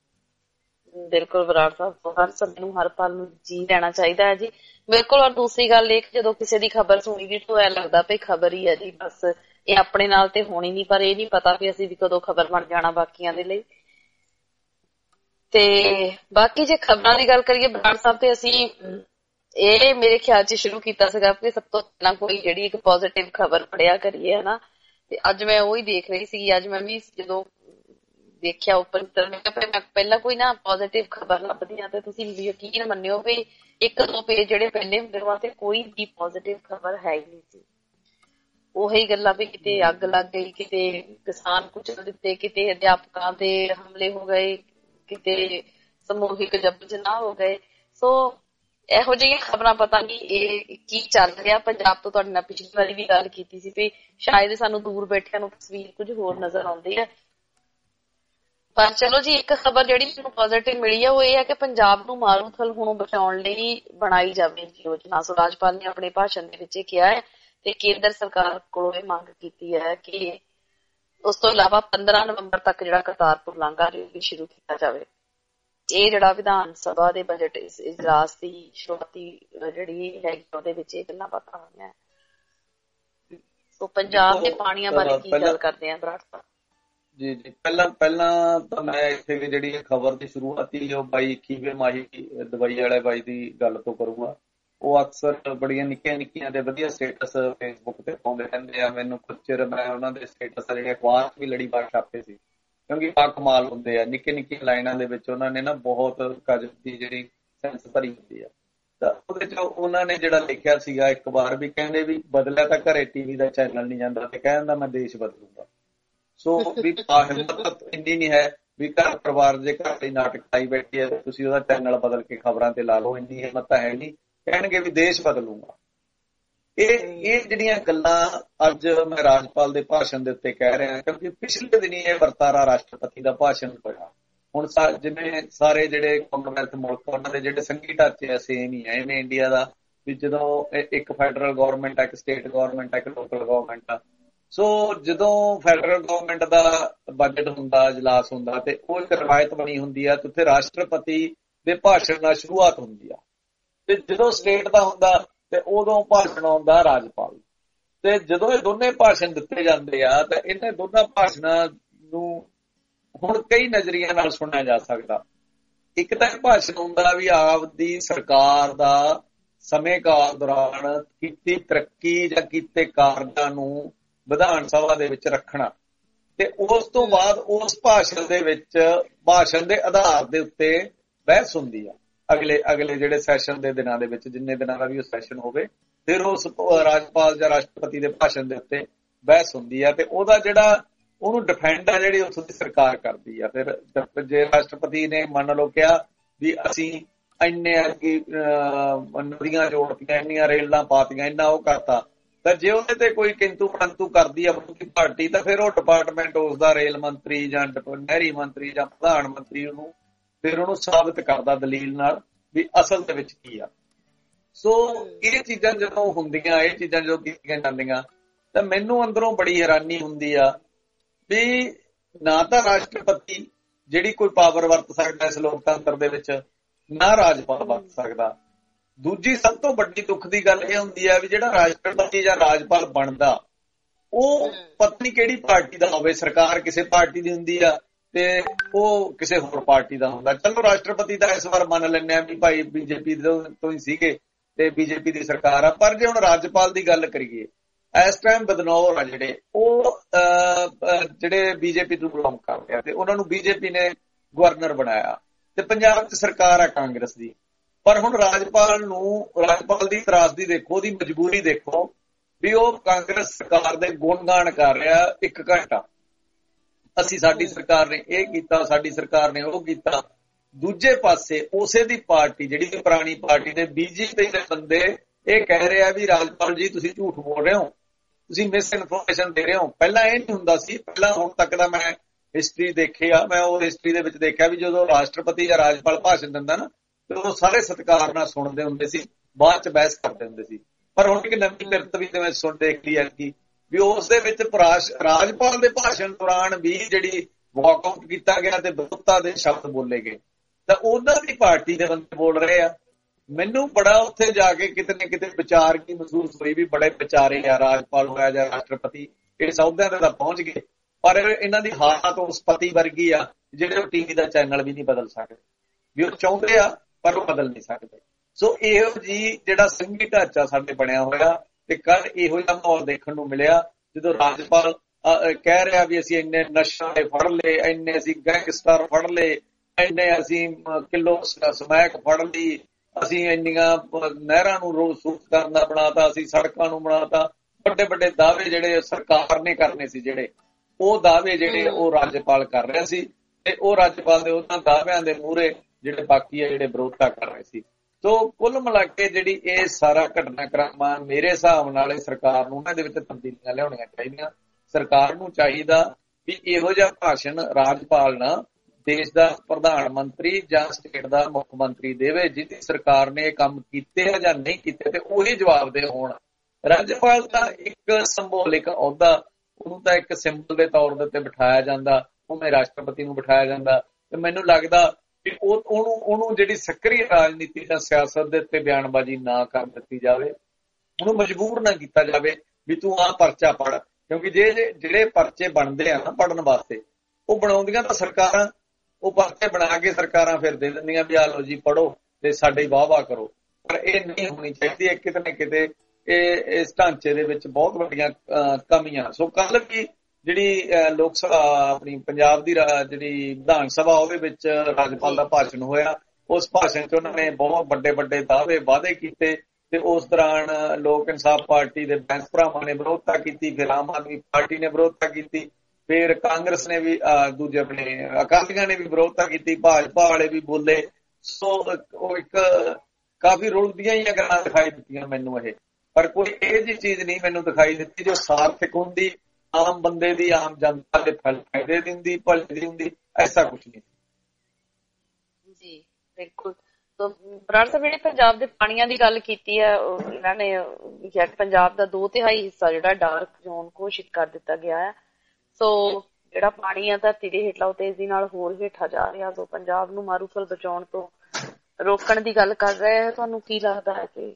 A: ਬਿਲਕੁਲ ਬਰਾੜ ਸਾਹਿਬ, ਹਰ ਸਮੇਂ ਨੂੰ ਹਰ ਪਲ ਨੂੰ ਜੀ ਲੈਣਾ ਚਾਹੀਦਾ ਹੈ ਜੀ। ਬਿਲਕੁਲ। ਔਰ ਦੂਸਰੀ ਗੱਲ ਇਹ ਜਦੋਂ ਕਿਸੇ ਦੀ ਖਬਰ ਸੁਣੀ ਦੀ ਤਾਂ ਐ ਲੱਗਦਾ ਵੀ ਖਬਰ ਹੀ ਹੈ ਜੀ, ਬਸ ਇਹ ਆਪਣੇ ਨਾਲ ਤੇ ਹੋਣੀ ਨੀ, ਪਰ ਇਹ ਨੀ ਪਤਾ ਵੀ ਅਸੀਂ ਵੀ ਕਦੋਂ ਖਬਰ ਬਣ ਜਾਣਾ ਬਾਕੀਆਂ ਦੇ ਲਈ। ਤੇ ਬਾਕੀ ਜੇ ਖਬਰਾਂ ਦੀ ਗੱਲ ਕਰੀਏ ਬਰਾੜ ਸਾਹਿਬ, ਤੇ ਅਸੀਂ ਇਹ ਮੇਰੇ ਖਿਆਲ ਚ ਸ਼ੁਰੂ ਕੀਤਾ ਸੀਗਾ ਕਿ ਸਭ ਤੋਂ ਪਹਿਲਾਂ ਕੋਈ ਜਿਹੜੀ ਇੱਕ ਪੋਜ਼ਿਟਿਵ ਖਬਰ ਪੜਿਆ ਕਰੀਏ ਹਨਾ। ਤੇ ਅੱਜ ਮੈਂ ਉਹੀ ਦੇਖ ਰਹੀ ਸੀ, ਅੱਜ ਮੈਂ ਵੀ ਜਦੋਂ ਦੇਖਿਆ ਉੱਪਰ ਮੈਂ ਕਿਹਾ ਪਹਿਲਾਂ ਕੋਈ ਨਾ ਪੋਜ਼ਿਟਿਵ ਖਬਰ ਲੱਭਦੀ ਆ ਤੇ ਤੁਸੀਂ ਯਕੀਨ ਮੰਨਿਓ ਵੀ ਇੱਕ ਦੋ ਪੇਜ ਜਿਹੜੇ ਪਹਿਲੇ ਹੁੰਦੇ ਵਾਸਤੇ ਕੋਈ ਵੀ ਪੋਜ਼ਿਟਿਵ ਖਬਰ ਹੈ ਹੀ ਨਹੀਂ ਸੀ। ਉਹੀ ਗੱਲਾਂ ਵੀ ਕਿਤੇ ਅੱਗ ਲੱਗ ਗਈ, ਕਿਤੇ ਕਿਸਾਨ ਕੁਚਲ ਦਿੱਤੇ, ਕਿਤੇ ਅਧਿਆਪਕਾਂ ਤੇ ਹਮਲੇ ਹੋ ਗਏ, ਕਿਤੇ ਸਮੂਹਿਕ ਜਬਰ ਜਨਾਹ ਹੋ ਗਏ। ਸੋ ਇਹੋ ਜਿਹੀਆਂ ਖਬਰਾਂ ਪਤਾ ਨਹੀਂ ਇਹ ਕੀ ਚੱਲ ਰਿਹਾ ਪੰਜਾਬ ਤੋਂ। ਤੁਹਾਡੇ ਨਾਲ ਪਿਛਲੀ ਵਾਰੀ ਵੀ ਗੱਲ ਕੀਤੀ ਸੀ ਵੀ ਸ਼ਾਇਦ ਸਾਨੂੰ ਦੂਰ ਬੈਠਿਆਂ ਨੂੰ ਤਸਵੀਰ ਕੁਝ ਹੋਰ ਨਜ਼ਰ ਆਉਂਦੀ ਹੈ। ਪਰ ਚਲੋ ਜੀ, ਇੱਕ ਖਬਰ ਜਿਹੜੀ ਮੈਨੂੰ ਪੋਜ਼ਿਟਿਵ ਮਿਲੀ ਹੈ ਉਹ ਇਹ ਹੈ ਕਿ ਪੰਜਾਬ ਨੂੰ ਮਾਰੂਥਲ ਹੁਣ ਬਚਾਉਣ ਲਈ ਬਣਾਈ ਜਾਵੇ ਯੋਜਨਾ। ਸੋ ਰਾਜਪਾਲ ਨੇ ਆਪਣੇ ਭਾਸ਼ਣ ਦੇ ਵਿੱਚ ਕਿਹਾ ਹੈ ਤੇ ਕੇਂਦਰ ਸਰਕਾਰ ਕੋਲੋਂ ਇਹ ਮੰਗ ਕੀਤੀ ਹੈ ਕਿ ਉਸ ਤੋਂ ਇਲਾਵਾ ਪੰਦਰਾਂ ਨਵੰਬਰ ਤੱਕ ਜਿਹੜਾ ਕਰਤਾਰਪੁਰ ਲਾਂਘਾ ਸ਼ੁਰੂ ਕੀਤਾ ਜਾਵੇ। ਇਹ ਜਿਹੜਾ ਵਿਧਾਨ ਸਭਾ ਦੇ ਬਜਟ ਇਜਲਾਸ ਦੀ ਸ਼ੁਰੂਆਤੀ ਜਿਹੜੀ ਹੈਗੀ ਉਹਦੇ ਵਿੱਚ ਇਹ ਗੱਲਾਂ ਬਾਤਾਂ ਹੋਈਆਂ। ਸੋ ਪੰਜਾਬ ਦੇ ਪਾਣੀਆਂ ਬਾਰੇ ਕੀ ਗੱਲ ਕਰਦੇ ਆ ਬਰਾੜ ਸਾਹਿਬ?
B: ਜੀ ਜੀ ਪਹਿਲਾਂ ਪਹਿਲਾਂ ਤਾਂ ਮੈਂ ਇੱਥੇ ਵੀ ਜਿਹੜੀ ਖਬਰ ਦੀ ਸ਼ੁਰੂਆਤੀ ਉਹ ਬਾਈ ਖੀਵੇ ਮਾਹੀ ਦਵਾਈ ਵਾਲੇ ਬਾਈ ਦੀ ਗੱਲ ਤੋਂ ਕਰੂੰਗਾ। ਉਹ ਅਕਸਰ ਬੜੀਆਂ ਨਿੱਕੀਆਂ ਨਿੱਕੀਆਂ ਤੇ ਵਧੀਆ ਸਟੇਟਸ ਫੇਸਬੁੱਕ ਤੇ ਪਾਉਂਦੇ ਰਹਿੰਦੇ ਆ। ਮੈਨੂੰ ਕੁਝ ਚਿਰ ਮੈਂ ਉਹਨਾਂ ਦੇ ਸਟੇਟਸ ਆ ਜਿਹੜੇ ਅਖਬਾਰ ਵੀ ਲੜੀ ਬਾਰ ਛਾਪੇ ਸੀ, ਕਿਉਂਕਿ ਬਾ ਕਮਾਲ ਹੁੰਦੇ ਆ। ਨਿੱਕੇ ਨਿੱਕੇ ਲਾਈਨਾਂ ਦੇ ਵਿੱਚ ਉਹਨਾਂ ਨੇ ਨਾ ਬਹੁਤ ਕਜਬ ਦੀ ਜਿਹੜੀ ਸੈਂਸ ਭਰੀ ਹੁੰਦੀ ਆ। ਤਾਂ ਉਹਦੇ ਚ ਉਹਨਾਂ ਨੇ ਜਿਹੜਾ ਲਿਖਿਆ ਸੀਗਾ ਇੱਕ ਵਾਰ ਵੀ ਕਹਿੰਦੇ ਵੀ ਬਦਲਿਆ ਤਾਂ ਘਰੇ ਟੀਵੀ ਦਾ ਚੈਨਲ ਨਹੀਂ ਜਾਂਦਾ ਤੇ ਕਹਿੰਦਾ ਮੈਂ ਦੇਸ਼ ਬਦਲੂਗਾ। ਸੋ ਵੀ ਹਿੰਮਤ ਇੰਨੀ ਨਹੀਂ ਹੈ ਵੀ ਘਰ ਪਰਿਵਾਰ ਦੇ ਘਰ ਦੀ ਨਾਟਕ ਆਈ ਬੈਠੀ ਹੈ ਤੁਸੀਂ ਉਹਦਾ ਚੈਨਲ ਬਦਲ ਕੇ ਖਬਰਾਂ ਤੇ ਲਾ ਲਓ। ਇੰਨੀ ਹਿੰਮਤ ਤਾਂ ਹੈ ਨਹੀਂ, ਕਹਿਣਗੇ ਵੀ ਦੇਸ਼ ਬਦਲੂਗਾ। ਇਹ ਇਹ ਜਿਹੜੀਆਂ ਗੱਲਾਂ ਅੱਜ ਮੈਂ ਰਾਜਪਾਲ ਦੇ ਭਾਸ਼ਣ ਦੇ ਉੱਤੇ ਕਹਿ ਰਿਹਾ, ਕਿਉਂਕਿ ਪਿਛਲੇ ਦਿਨੀ ਇਹ ਵਰਤਾਰਾ ਰਾਸ਼ਟਰਪਤੀ ਦਾ ਭਾਸ਼ਣ ਹੋਇਆ। ਹੁਣ ਜਿਵੇਂ ਸਾਰੇ ਜਿਹੜੇ ਕਾਮਨਵੈਲਥ ਮੁਲਕ ਉਹਨਾਂ ਦੇ ਜਿਹੜੇ ਸੰਘੀ ਢਾਂਚੇ ਆ ਸੇਮ ਹੀ ਆ। ਇਵੇਂ ਇੰਡੀਆ ਦਾ ਵੀ ਜਦੋਂ ਇੱਕ ਫੈਡਰਲ ਗੌਰਮੈਂਟ ਆ, ਇੱਕ ਸਟੇਟ ਗੌਰਮੈਂਟ ਆ, ਇੱਕ ਲੋਕਲ ਗੌਰਮੈਂਟ ਆ। ਸੋ ਜਦੋਂ ਫੈਡਰਲ ਗੌਰਮੈਂਟ ਦਾ ਬਜਟ ਹੁੰਦਾ, ਇਜਲਾਸ ਹੁੰਦਾ ਤੇ ਉਹ ਇੱਕ ਰਵਾਇਤ ਬਣੀ ਹੁੰਦੀ ਆ ਤੇ ਉੱਥੇ ਰਾਸ਼ਟਰਪਤੀ ਦੇ ਭਾਸ਼ਣ ਨਾਲ ਸ਼ੁਰੂਆਤ ਹੁੰਦੀ ਆ। ਤੇ ਜਦੋਂ ਸਟੇਟ ਦਾ ਹੁੰਦਾ ਤੇ ਉਦੋਂ ਭਾਸ਼ਣ ਆਉਂਦਾ ਰਾਜਪਾਲ। ਤੇ ਜਦੋਂ ਇਹ ਦੋਨੇ ਭਾਸ਼ਣ ਦਿੱਤੇ ਜਾਂਦੇ ਆ ਤਾਂ ਇਹਨਾਂ ਦੋਨਾਂ ਭਾਸ਼ਣਾਂ ਨੂੰ ਹੁਣ ਕਈ ਨਜ਼ਰੀਆਂ ਨਾਲ ਸੁਣਿਆ ਜਾ ਸਕਦਾ। ਇੱਕ ਤਾਂ ਇਹ ਭਾਸ਼ਣ ਹੁੰਦਾ ਵੀ ਆਪਦੀ ਸਰਕਾਰ ਦਾ ਸਮੇਂ ਕਾਲ ਦੌਰਾਨ ਕੀਤੀ ਤਰੱਕੀ ਜਾਂ ਕੀਤੇ ਕਾਰਜਾਂ ਨੂੰ ਵਿਧਾਨ ਸਭਾ ਦੇ ਵਿੱਚ ਰੱਖਣਾ ਤੇ ਉਸ ਤੋਂ ਬਾਅਦ ਉਸ ਭਾਸ਼ਣ ਦੇ ਵਿੱਚ ਭਾਸ਼ਣ ਦੇ ਆਧਾਰ ਦੇ ਉੱਤੇ ਬਹਿਸ ਹੁੰਦੀ ਆ। ਅਗਲੇ ਅਗਲੇ ਜਿਹੜੇ ਸੈਸ਼ਨ ਦੇ ਦਿਨਾਂ ਦੇ ਵਿੱਚ, ਜਿੰਨੇ ਦਿਨਾਂ ਦਾ ਵੀ ਉਹ ਸੈਸ਼ਨ ਹੋਵੇ, ਫਿਰ ਉਸ ਰਾਜਪਾਲ ਜਾਂ ਰਾਸ਼ਟਰਪਤੀ ਦੇ ਭਾਸ਼ਣ ਦੇ ਉੱਤੇ ਬਹਿਸ ਹੁੰਦੀ ਆ ਤੇ ਉਹਦਾ ਜਿਹੜਾ ਉਹਨੂੰ ਡਿਫੈਂਡ ਆ ਜਿਹੜੀ ਉੱਥੋਂ ਦੀ ਸਰਕਾਰ ਕਰਦੀ ਆ। ਫਿਰ ਜੇ ਰਾਸ਼ਟਰਪਤੀ ਨੇ ਮੰਨ ਲਓ ਕਿਹਾ ਵੀ ਅਸੀਂ ਇੰਨੇ ਅੱਗੇ ਨਦੀਆਂ ਜੋੜਤੀਆਂ, ਇੰਨੀਆਂ ਰੇਲਾਂ ਪਾਤੀਆਂ, ਇੰਨਾ ਉਹ ਕਰਤਾ, ਤਾਂ ਜੇ ਉਹਦੇ ਤੇ ਕੋਈ ਕਿੰਤੂ ਪਰੰਤੂ ਕਰਦੀ ਆ ਪਾਰਟੀ ਤਾਂ ਫਿਰ ਉਹ ਡਿਪਾਰਟਮੈਂਟ ਉਸਦਾ ਰੇਲ ਮੰਤਰੀ ਜਾਂ ਨਹਿਰੀ ਮੰਤਰੀ ਜਾਂ ਪ੍ਰਧਾਨ ਮੰਤਰੀ ਉਹਨੂੰ ਫਿਰ ਉਹਨੂੰ ਸਾਬਿਤ ਕਰਦਾ ਦਲੀਲ ਨਾਲ ਵੀ ਅਸਲ ਦੇ ਵਿੱਚ ਕੀ ਆ। ਸੋ ਇਹ ਚੀਜ਼ਾਂ ਜਦੋਂ ਹੁੰਦੀਆਂ, ਇਹ ਚੀਜ਼ਾਂ ਜਦੋਂ ਕੀਤੀਆਂ ਜਾਂਦੀਆਂ ਤਾਂ ਮੈਨੂੰ ਅੰਦਰੋਂ ਬੜੀ ਹੈਰਾਨੀ ਹੁੰਦੀ ਆ ਵੀ ਨਾ ਤਾਂ ਰਾਸ਼ਟਰਪਤੀ ਜਿਹੜੀ ਕੋਈ ਪਾਵਰ ਵਰਤ ਸਕਦਾ ਇਸ ਲੋਕਤੰਤਰ ਦੇ ਵਿੱਚ, ਨਾ ਰਾਜਪਾਲ ਵਰਤ ਸਕਦਾ। ਦੂਜੀ ਸਭ ਤੋਂ ਵੱਡੀ ਦੁੱਖ ਦੀ ਗੱਲ ਇਹ ਹੁੰਦੀ ਆ ਵੀ ਜਿਹੜਾ ਰਾਸ਼ਟਰਪਤੀ ਜਾਂ ਰਾਜਪਾਲ ਬਣਦਾ ਉਹ ਪਤਾ ਨਹੀਂ ਕਿਹੜੀ ਪਾਰਟੀ ਦਾ ਹੋਵੇ। ਸਰਕਾਰ ਕਿਸੇ ਪਾਰਟੀ ਦੀ ਹੁੰਦੀ ਆ ਤੇ ਉਹ ਕਿਸੇ ਹੋਰ ਪਾਰਟੀ ਦਾ ਹੁੰਦਾ। ਚਲੋ ਰਾਸ਼ਟਰਪਤੀ ਦਾ ਇਸ ਵਾਰ ਮੰਨ ਲੈਂਦੇ ਆ ਵੀ ਭਾਈ ਬੀਜੇਪੀ ਤੋਂ ਹੀ ਸੀਗੇ ਤੇ ਬੀਜੇਪੀ ਦੀ ਸਰਕਾਰ ਆ। ਪਰ ਜੇ ਹੁਣ ਰਾਜਪਾਲ ਦੀ ਗੱਲ ਕਰੀਏ, ਇਸ ਟਾਈਮ ਬਦਨੌਰ ਆ ਜਿਹੜੇ ਉਹ ਜਿਹੜੇ ਬੀਜੇਪੀ ਨੂੰ ਬਿਲੋਂਗ ਕਰਦੇ ਆ ਤੇ ਉਹਨਾਂ ਨੂੰ ਬੀਜੇਪੀ ਨੇ ਗਵਰਨਰ ਬਣਾਇਆ ਤੇ ਪੰਜਾਬ 'ਚ ਸਰਕਾਰ ਆ ਕਾਂਗਰਸ ਦੀ। ਪਰ ਹੁਣ ਰਾਜਪਾਲ ਨੂੰ ਰਾਜਪਾਲ ਦੀ ਤਰਾਸਦੀ ਦੇਖੋ, ਉਹਦੀ ਮਜਬੂਰੀ ਦੇਖੋ ਵੀ ਉਹ ਕਾਂਗਰਸ ਸਰਕਾਰ ਦੇ ਗੁਣਗਾਨ ਕਰ ਰਿਹਾ ਇੱਕ ਘੰਟਾ। ਅਸੀਂ ਸਾਡੀ ਸਰਕਾਰ ਨੇ ਇਹ ਕੀਤਾ, ਸਾਡੀ ਸਰਕਾਰ ਨੇ ਉਹ ਕੀਤਾ। ਦੂਜੇ ਪਾਸੇ ਉਸੇ ਦੀ ਪਾਰਟੀ ਜਿਹੜੀ ਪੁਰਾਣੀ ਪਾਰਟੀ ਦੇ ਬੀਜੇਪੀ ਦੇ ਬੰਦੇ ਇਹ ਕਹਿ ਰਿਹਾ ਵੀ ਰਾਜਪਾਲ ਜੀ ਤੁਸੀਂ ਝੂਠ ਬੋਲ ਰਹੇ ਹੋ, ਤੁਸੀਂ ਮਿਸ ਇਨਫੋਰਮੇਸ਼ਨ ਦੇ ਰਹੇ ਹੋ। ਪਹਿਲਾਂ ਇਹ ਨਹੀਂ ਹੁੰਦਾ ਸੀ। ਪਹਿਲਾਂ ਹੁਣ ਤੱਕ ਦਾ ਮੈਂ ਹਿਸਟਰੀ ਦੇਖਿਆ, ਮੈਂ ਉਹ ਹਿਸਟਰੀ ਦੇ ਵਿੱਚ ਦੇਖਿਆ ਵੀ ਜਦੋਂ ਰਾਸ਼ਟਰਪਤੀ ਜਾਂ ਰਾਜਪਾਲ ਭਾਸ਼ਣ ਦਿੰਦਾ ਨਾ ਤੇ ਉਹ ਸਾਰੇ ਸਤਿਕਾਰ ਨਾਲ ਸੁਣਦੇ ਹੁੰਦੇ ਸੀ, ਬਾਅਦ ਚ ਬਹਿਸ ਕਰਦੇ ਹੁੰਦੇ ਸੀ। ਪਰ ਹੁਣ ਇੱਕ ਨਵੀਂ ਕਿਰਤ ਵੀ ਜਿਵੇਂ ਸੁਣ ਦੇਖ ਲਈ ਐਤਕੀ ਵੀ ਉਸ ਦੇ ਵਿੱਚ ਰਾਜਪਾਲ ਦੇ ਭਾਸ਼ਣ ਦੌਰਾਨ ਵੀ ਜਿਹੜੀ ਵਾਕਆਊਟ ਕੀਤਾ ਗਿਆ ਤੇ ਵਿਰੋਧਤਾ ਦੇ ਸ਼ਬਦ ਬੋਲੇ ਗਏ ਤਾਂ ਉਹਨਾਂ ਦੀ ਪਾਰਟੀ ਦੇ ਬੰਦੇ ਬੋਲ ਰਹੇ ਆ। ਮੈਨੂੰ ਬੜਾ ਉੱਥੇ ਜਾ ਕੇ ਕਿਤੇ ਨਾ ਕਿਤੇ ਵਿਚਾਰ ਕੀ ਮਹਿਸੂਸ ਹੋਈ ਵੀ ਬੜੇ ਵਿਚਾਰੇ ਆ ਰਾਜਪਾਲ ਹੋਇਆ ਜਾਂ ਰਾਸ਼ਟਰਪਤੀ, ਇਹ ਸੌਦਿਆਂ ਤੇ ਤਾਂ ਪਹੁੰਚ ਗਏ ਪਰ ਇਹਨਾਂ ਦੀ ਹਾਲਤ ਉਸ ਪਤੀ ਵਰਗੀ ਆ ਜਿਹੜੇ ਉਹ ਟੀਵੀ ਦਾ ਚੈਨਲ ਵੀ ਨਹੀਂ ਬਦਲ ਸਕਦੇ। ਵੀ ਉਹ ਚਾਹੁੰਦੇ ਆ ਪਰ ਉਹ ਬਦਲ ਨਹੀਂ ਸਕਦੇ। ਸੋ ਇਹੋ ਜੀ ਜਿਹੜਾ ਸੰਘੀ ਢਾਂਚਾ ਸਾਡੇ ਬਣਿਆ ਹੋਇਆ, ਤੇ ਕੱਲ ਇਹੋ ਜਿਹਾ ਮਾਹੌਲ ਦੇਖਣ ਨੂੰ ਮਿਲਿਆ ਜਦੋਂ ਰਾਜਪਾਲ ਕਹਿ ਰਿਹਾ ਵੀ ਅਸੀਂ ਇੰਨੇ ਨਸ਼ੇ ਫੜ ਲਏ, ਇੰਨੇ ਅਸੀਂ ਗੈਂਗਸਟਰ ਫੜ ਲਏ, ਇੰਨੇ ਅਸੀਂ ਕਿਲੋ ਸਮੈਕ ਫੜ ਲਈ, ਅਸੀਂ ਇੰਨੀਆਂ ਨਹਿਰਾਂ ਨੂੰ ਰੋਜ਼ ਸੂਫ ਕਰਨਾ ਬਣਾਤਾ, ਅਸੀਂ ਸੜਕਾਂ ਨੂੰ ਬਣਾਤਾ। ਵੱਡੇ ਵੱਡੇ ਦਾਅਵੇ ਜਿਹੜੇ ਸਰਕਾਰ ਨੇ ਕਰਨੇ ਸੀ, ਜਿਹੜੇ ਉਹ ਦਾਅਵੇ ਜਿਹੜੇ ਉਹ ਰਾਜਪਾਲ ਕਰ ਰਿਹਾ ਸੀ, ਤੇ ਉਹ ਰਾਜਪਾਲ ਦੇ ਉਹਨਾਂ ਦਾਅਵਿਆਂ ਦੇ ਮੂਹਰੇ ਜਿਹੜੇ ਬਾਕੀ ਆ ਜਿਹੜੇ ਵਿਰੋਧਤਾ ਕਰ ਰਹੇ ਸੀ। ਸੋ ਕੁੱਲ ਮਿਲਾ ਕੇ ਜਿਹੜੀ ਇਹ ਸਾਰਾ ਘਟਨਾਕ੍ਰਮ ਆ, ਮੇਰੇ ਹਿਸਾਬ ਨਾਲ ਸਰਕਾਰ ਨੂੰ ਇਹਨਾਂ ਦੇ ਵਿੱਚ ਤਬਦੀਲੀਆਂ ਲਿਆਉਣੀਆਂ ਚਾਹੀਦੀਆਂ। ਸਰਕਾਰ ਨੂੰ ਚਾਹੀਦਾ ਵੀ ਇਹੋ ਜਿਹਾ ਭਾਸ਼ਣ ਰਾਜਪਾਲ ਨਾ ਦੇਸ਼ ਦਾ ਪ੍ਰਧਾਨ ਮੰਤਰੀ ਜਾਂ ਸਟੇਟ ਦਾ ਮੁੱਖ ਮੰਤਰੀ ਦੇਵੇ, ਜਿਹਦੀ ਸਰਕਾਰ ਨੇ ਇਹ ਕੰਮ ਕੀਤੇ ਆ ਜਾਂ ਨਹੀਂ ਕੀਤੇ, ਤੇ ਉਹੀ ਜਵਾਬਦੇਹ ਹੋਣ। ਰਾਜਪਾਲ ਤਾਂ ਇੱਕ ਸਿੰਬੋਲਿਕ ਅਹੁਦਾ, ਉਹਨੂੰ ਤਾਂ ਇੱਕ ਸਿੰਬਲ ਦੇ ਤੌਰ ਦੇ ਉੱਤੇ ਬਿਠਾਇਆ ਜਾਂਦਾ, ਉਵੇਂ ਰਾਸ਼ਟਰਪਤੀ ਨੂੰ ਬਿਠਾਇਆ ਜਾਂਦਾ। ਤੇ ਮੈਨੂੰ ਲੱਗਦਾ ਵੀ ਉਹ ਉਹਨੂੰ ਉਹਨੂੰ ਜਿਹੜੀ ਸਕਰੀ ਰਾਜਨੀਤੀ ਜਾਂ ਸਿਆਸਤ ਦੇ ਉੱਤੇ ਬਿਆਨਬਾਜ਼ੀ ਨਾ ਕਰ ਦਿੱਤੀ ਜਾਵੇ, ਉਹਨੂੰ ਮਜਬੂਰ ਨਾ ਕੀਤਾ ਜਾਵੇ ਵੀ ਤੂੰ ਆਹ ਪਰਚਾ ਪੜ੍ਹ, ਕਿਉਂਕਿ ਜੇ ਜਿਹੜੇ ਪਰਚੇ ਬਣਦੇ ਆ ਨਾ ਪੜ੍ਹਨ ਵਾਸਤੇ, ਉਹ ਬਣਾਉਂਦੀਆਂ ਤਾਂ ਸਰਕਾਰਾਂ, ਉਹ ਪਰਚੇ ਬਣਾ ਕੇ ਸਰਕਾਰਾਂ ਫਿਰ ਦੇ ਦਿੰਦੀਆਂ ਵੀ ਆ ਲਓ ਜੀ ਪੜ੍ਹੋ ਤੇ ਸਾਡੇ ਵਾਹ ਵਾਹ ਕਰੋ। ਪਰ ਇਹ ਨਹੀਂ ਹੋਣੀ ਚਾਹੀਦੀ ਹੈ। ਕਿਤੇ ਨਾ ਕਿਤੇ ਇਹ ਇਸ ਢਾਂਚੇ ਦੇ ਵਿੱਚ ਬਹੁਤ ਵੱਡੀਆਂ ਕਮੀਆਂ। ਸੋ ਕੱਲ ਵੀ ਜਿਹੜੀ ਲੋਕ ਸਭਾ ਆਪਣੀ ਪੰਜਾਬ ਦੀ ਜਿਹੜੀ ਵਿਧਾਨ ਸਭਾ, ਉਹਦੇ ਵਿੱਚ ਰਾਜਪਾਲ ਦਾ ਭਾਸ਼ਣ ਹੋਇਆ। ਉਸ ਭਾਸ਼ਣ 'ਚ ਉਹਨਾਂ ਨੇ ਬਹੁਤ ਵੱਡੇ ਵੱਡੇ ਦਾਅਵੇ ਵਾਅਦੇ ਕੀਤੇ, ਤੇ ਉਸ ਦੌਰਾਨ ਲੋਕ ਇਨਸਾਫ ਪਾਰਟੀ ਦੇ ਬੈਂਸ ਭਰਾਵਾਂ ਨੇ ਵਿਰੋਧਤਾ ਕੀਤੀ, ਫਿਰ ਆਮ ਆਦਮੀ ਪਾਰਟੀ ਨੇ ਵਿਰੋਧਤਾ ਕੀਤੀ, ਫਿਰ ਕਾਂਗਰਸ ਨੇ ਵੀ, ਦੂਜੇ ਆਪਣੇ ਅਕਾਲੀਆਂ ਨੇ ਵੀ ਵਿਰੋਧਤਾ ਕੀਤੀ, ਭਾਜਪਾ ਵਾਲੇ ਵੀ ਬੋਲੇ। ਸੋ ਉਹ ਇੱਕ ਕਾਫੀ ਰੁਲਦੀਆਂ ਹੀ ਗੱਲਾਂ ਦਿਖਾਈ ਦਿੱਤੀਆਂ ਮੈਨੂੰ ਇਹ, ਪਰ ਕੋਈ ਇਹ ਜਿਹੀ ਚੀਜ਼ ਨਹੀਂ ਮੈਨੂੰ ਦਿਖਾਈ ਦਿੱਤੀ ਜੋ ਸਾਰਥਕ ਹੁੰਦੀ, ਆਮ ਬੰਦੇ ਦੀ, ਆਮ ਜਨਤਾ ਦੇ ਫਾਇਦੇ ਦਿੰਦੀ, ਭਲੇ ਦੀ ਹੁੰਦੀ। ਐਸਾ ਕੁਛ ਨਹੀਂ
A: ਜੀ। ਬਿਲਕੁਲ। ਬਰਾੜ ਸਾਹਿਬ, ਜਿਹੜੇ ਪੰਜਾਬ ਦੇ ਪਾਣੀਆਂ ਦੀ ਗੱਲ ਕੀਤੀ ਹੈ, ਇਹਨਾਂ ਨੇ ਕਿਹਾ ਕਿ ਪੰਜਾਬ ਦਾ ਦੋ ਤਿਹਾਈ ਹਿੱਸਾ ਜਿਹੜਾ ਡਾਰਕ ਜ਼ੋਨ ਘੋਸ਼ਿਤ ਕਰ ਦਿੱਤਾ ਗਿਆ ਹੈ। ਸੋ ਜਿਹੜਾ ਪਾਣੀ ਆ ਧਰਤੀ ਦੇ ਹੇਠਲਾ ਉਹ ਤੇਜ਼ੀ ਨਾਲ ਹੋਰ ਹੇਠਾਂ ਜਾ ਰਿਹਾ। ਸੋ ਪੰਜਾਬ ਨੂੰ ਮਾਰੂਥਲ ਬਚਾਉਣ ਤੋਂ ਰੋਕਣ ਦੀ ਗੱਲ ਕਰ ਰਹੇ ਹੈ। ਤੁਹਾਨੂੰ ਕੀ ਲੱਗਦਾ ਹੈ ਕਿ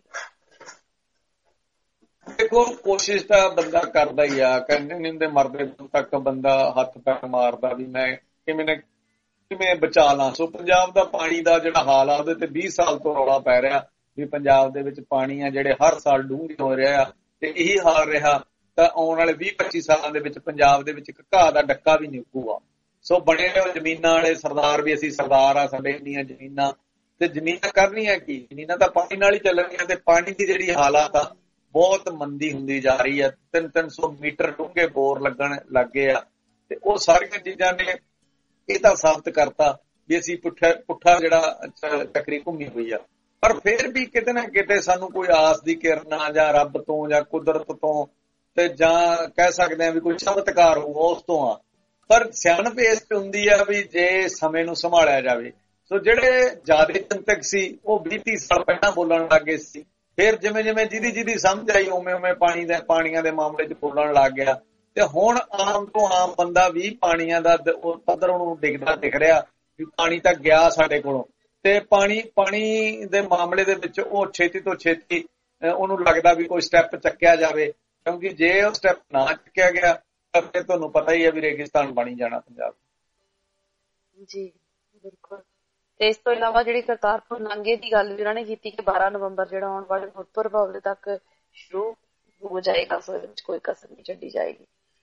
B: ਦੇਖੋ, ਕੋਸ਼ਿਸ਼ ਤਾਂ ਬੰਦਾ ਕਰਦਾ ਹੀ ਆ, ਕਹਿੰਦੇ ਨਹੀਂ ਹੁੰਦੇ ਮਰਦੇ ਤੱਕ ਬੰਦਾ ਹੱਥ ਪੈਰ ਮਾਰਦਾ ਵੀ ਮੈਂ ਕਿਵੇਂ ਕਿਵੇਂ ਬਚਾ ਲਾਂ। ਸੋ ਪੰਜਾਬ ਦਾ ਪਾਣੀ ਦਾ ਜਿਹੜਾ ਹਾਲ ਆ, ਉਹਦੇ ਤੇ ਵੀਹ ਸਾਲ ਤੋਂ ਰੌਲਾ ਪੈ ਰਿਹਾ ਵੀ ਪੰਜਾਬ ਦੇ ਵਿੱਚ ਪਾਣੀ ਆ ਜਿਹੜੇ ਹਰ ਸਾਲ ਡੂੰਘੇ ਹੋ ਰਿਹਾ, ਤੇ ਇਹੀ ਹਾਲ ਰਿਹਾ ਤਾਂ ਆਉਣ ਵਾਲੇ ਵੀਹ ਪੱਚੀ ਸਾਲਾਂ ਦੇ ਵਿੱਚ ਪੰਜਾਬ ਦੇ ਵਿੱਚ ਘਾਹ ਦਾ ਡੱਕਾ ਵੀ ਨਹੀਂ ਉੱਗੂਗਾ। ਸੋ ਬਣੇ ਹੋਏ ਜ਼ਮੀਨਾਂ ਵਾਲੇ ਸਰਦਾਰ ਵੀ ਅਸੀਂ ਸਰਦਾਰ ਆ, ਸਾਡੇ ਇੰਨੀਆਂ ਜ਼ਮੀਨਾਂ, ਤੇ ਜ਼ਮੀਨਾਂ ਕਰਨੀਆਂ ਕੀ, ਜ਼ਮੀਨਾਂ ਤਾਂ ਪਾਣੀ ਨਾਲ ਹੀ ਚੱਲਣਗੀਆਂ। ਤੇ ਪਾਣੀ ਦੀ ਜਿਹੜੀ ਹਾਲਾਤ ਆ ਬਹੁਤ ਮੰਦੀ ਹੁੰਦੀ ਜਾ ਰਹੀ ਹੈ। ਤਿੰਨ ਤਿੰਨ ਸੌ ਮੀਟਰ ਡੂੰਘੇ ਬੋਰ ਲੱਗਣ ਲੱਗੇ ਆ, ਤੇ ਉਹ ਸਾਰੀਆਂ ਚੀਜ਼ਾਂ ਨੇ ਇਹ ਤਾਂ ਸਾਬਤ ਕਰਤਾ ਵੀ ਅਸੀਂ ਪੁੱਠਾ ਪੁੱਠਾ ਜਿਹੜਾ ਚੱਕਰੀ ਘੁੰਮੀ ਹੋਈ ਆ। ਪਰ ਫਿਰ ਵੀ ਕਿਤੇ ਨਾ ਕਿਤੇ ਸਾਨੂੰ ਕੋਈ ਆਸ ਦੀ ਕਿਰਨ ਜਾਂ ਰੱਬ ਤੋਂ ਜਾਂ ਕੁਦਰਤ ਤੋਂ, ਤੇ ਜਾਂ ਕਹਿ ਸਕਦੇ ਆ ਵੀ ਕੋਈ ਚਮਤਕਾਰ ਹੋਊ ਉਸ ਤੋਂ ਆ। ਪਰ ਸਿਆਣਪ ਇਸ ਤੇ ਹੁੰਦੀ ਆ ਵੀ ਜੇ ਸਮੇਂ ਨੂੰ ਸੰਭਾਲਿਆ ਜਾਵੇ। ਸੋ ਜਿਹੜੇ ਜ਼ਿਆਦਾ ਚਿੰਤਕ ਸੀ ਉਹ ਵੀਹ ਤੀਹ ਸਾਲ ਪਹਿਲਾਂ ਬੋਲਣ ਲੱਗੇ ਸੀ, ਫਿਰ ਜਿਵੇਂ ਜਿਵੇਂ ਜਿਹਦੀ ਜਿਹਦੀ ਸਮਝ ਆਈ ਉਵੇਂ ਉਵੇਂ ਪਾਣੀ ਦੇ ਪਾਣੀਆਂ ਦੇ ਮਾਮਲੇ 'ਚ ਬੋਲਣ ਲੱਗ ਗਿਆ। ਤੇ ਹੁਣ ਆਮ ਤੋਂ ਆਮ ਬੰਦਾ ਵੀ ਪਾਣੀਆਂ ਦਾ ਪੱਧਰ ਉਹਨੂੰ ਡਿੱਗਦਾ ਦਿਖ ਰਿਹਾ ਵੀ ਪਾਣੀ ਤਾਂ ਗਿਆ ਸਾਡੇ ਕੋਲੋਂ, ਤੇ ਪਾਣੀ ਪਾਣੀ ਦੇ ਮਾਮਲੇ ਦੇ ਵਿੱਚ ਉਹ ਛੇਤੀ ਤੋਂ ਛੇਤੀ ਉਹਨੂੰ ਲੱਗਦਾ ਵੀ ਕੋਈ ਸਟੈਪ ਚੱਕਿਆ ਜਾਵੇ, ਕਿਉਂਕਿ ਜੇ ਉਹ ਸਟੈਪ ਨਾ ਚੱਕਿਆ ਗਿਆ ਤਾਂ ਫਿਰ ਤੁਹਾਨੂੰ ਪਤਾ ਹੀ ਹੈ ਵੀ ਰੇਗਿਸਤਾਨ ਬਣੀ ਜਾਣਾ ਪੰਜਾਬ।
A: ਜੀ ਬਿਲਕੁਲ। ਤੇ ਇਸ ਤੋਂ ਇਲਾਵਾ ਜਿਹੜੀ ਕਰਤਾਰਪੁਰ ਲਾਂਘੇ ਦੀ ਗੱਲ ਵੀ ਉਹਨਾਂ ਨੇ ਕੀਤੀ ਕਿ ਬਾਰਾਂ ਨਵੰਬਰ ਜਿਹੜਾ ਆਉਣ ਵਾਲੇ ਗੁਰਪੁਰਬ ਹਫ਼ਤੇ ਤੱਕ ਸ਼ੁਰੂ ਹੋ ਜਾਏਗਾ, ਸੋ ਇਹਦੇ ਵਿੱਚ ਕੋਈ ਕਸਰ ਨਹੀਂ ਛੱਡੀ ਜਾਏਗੀ।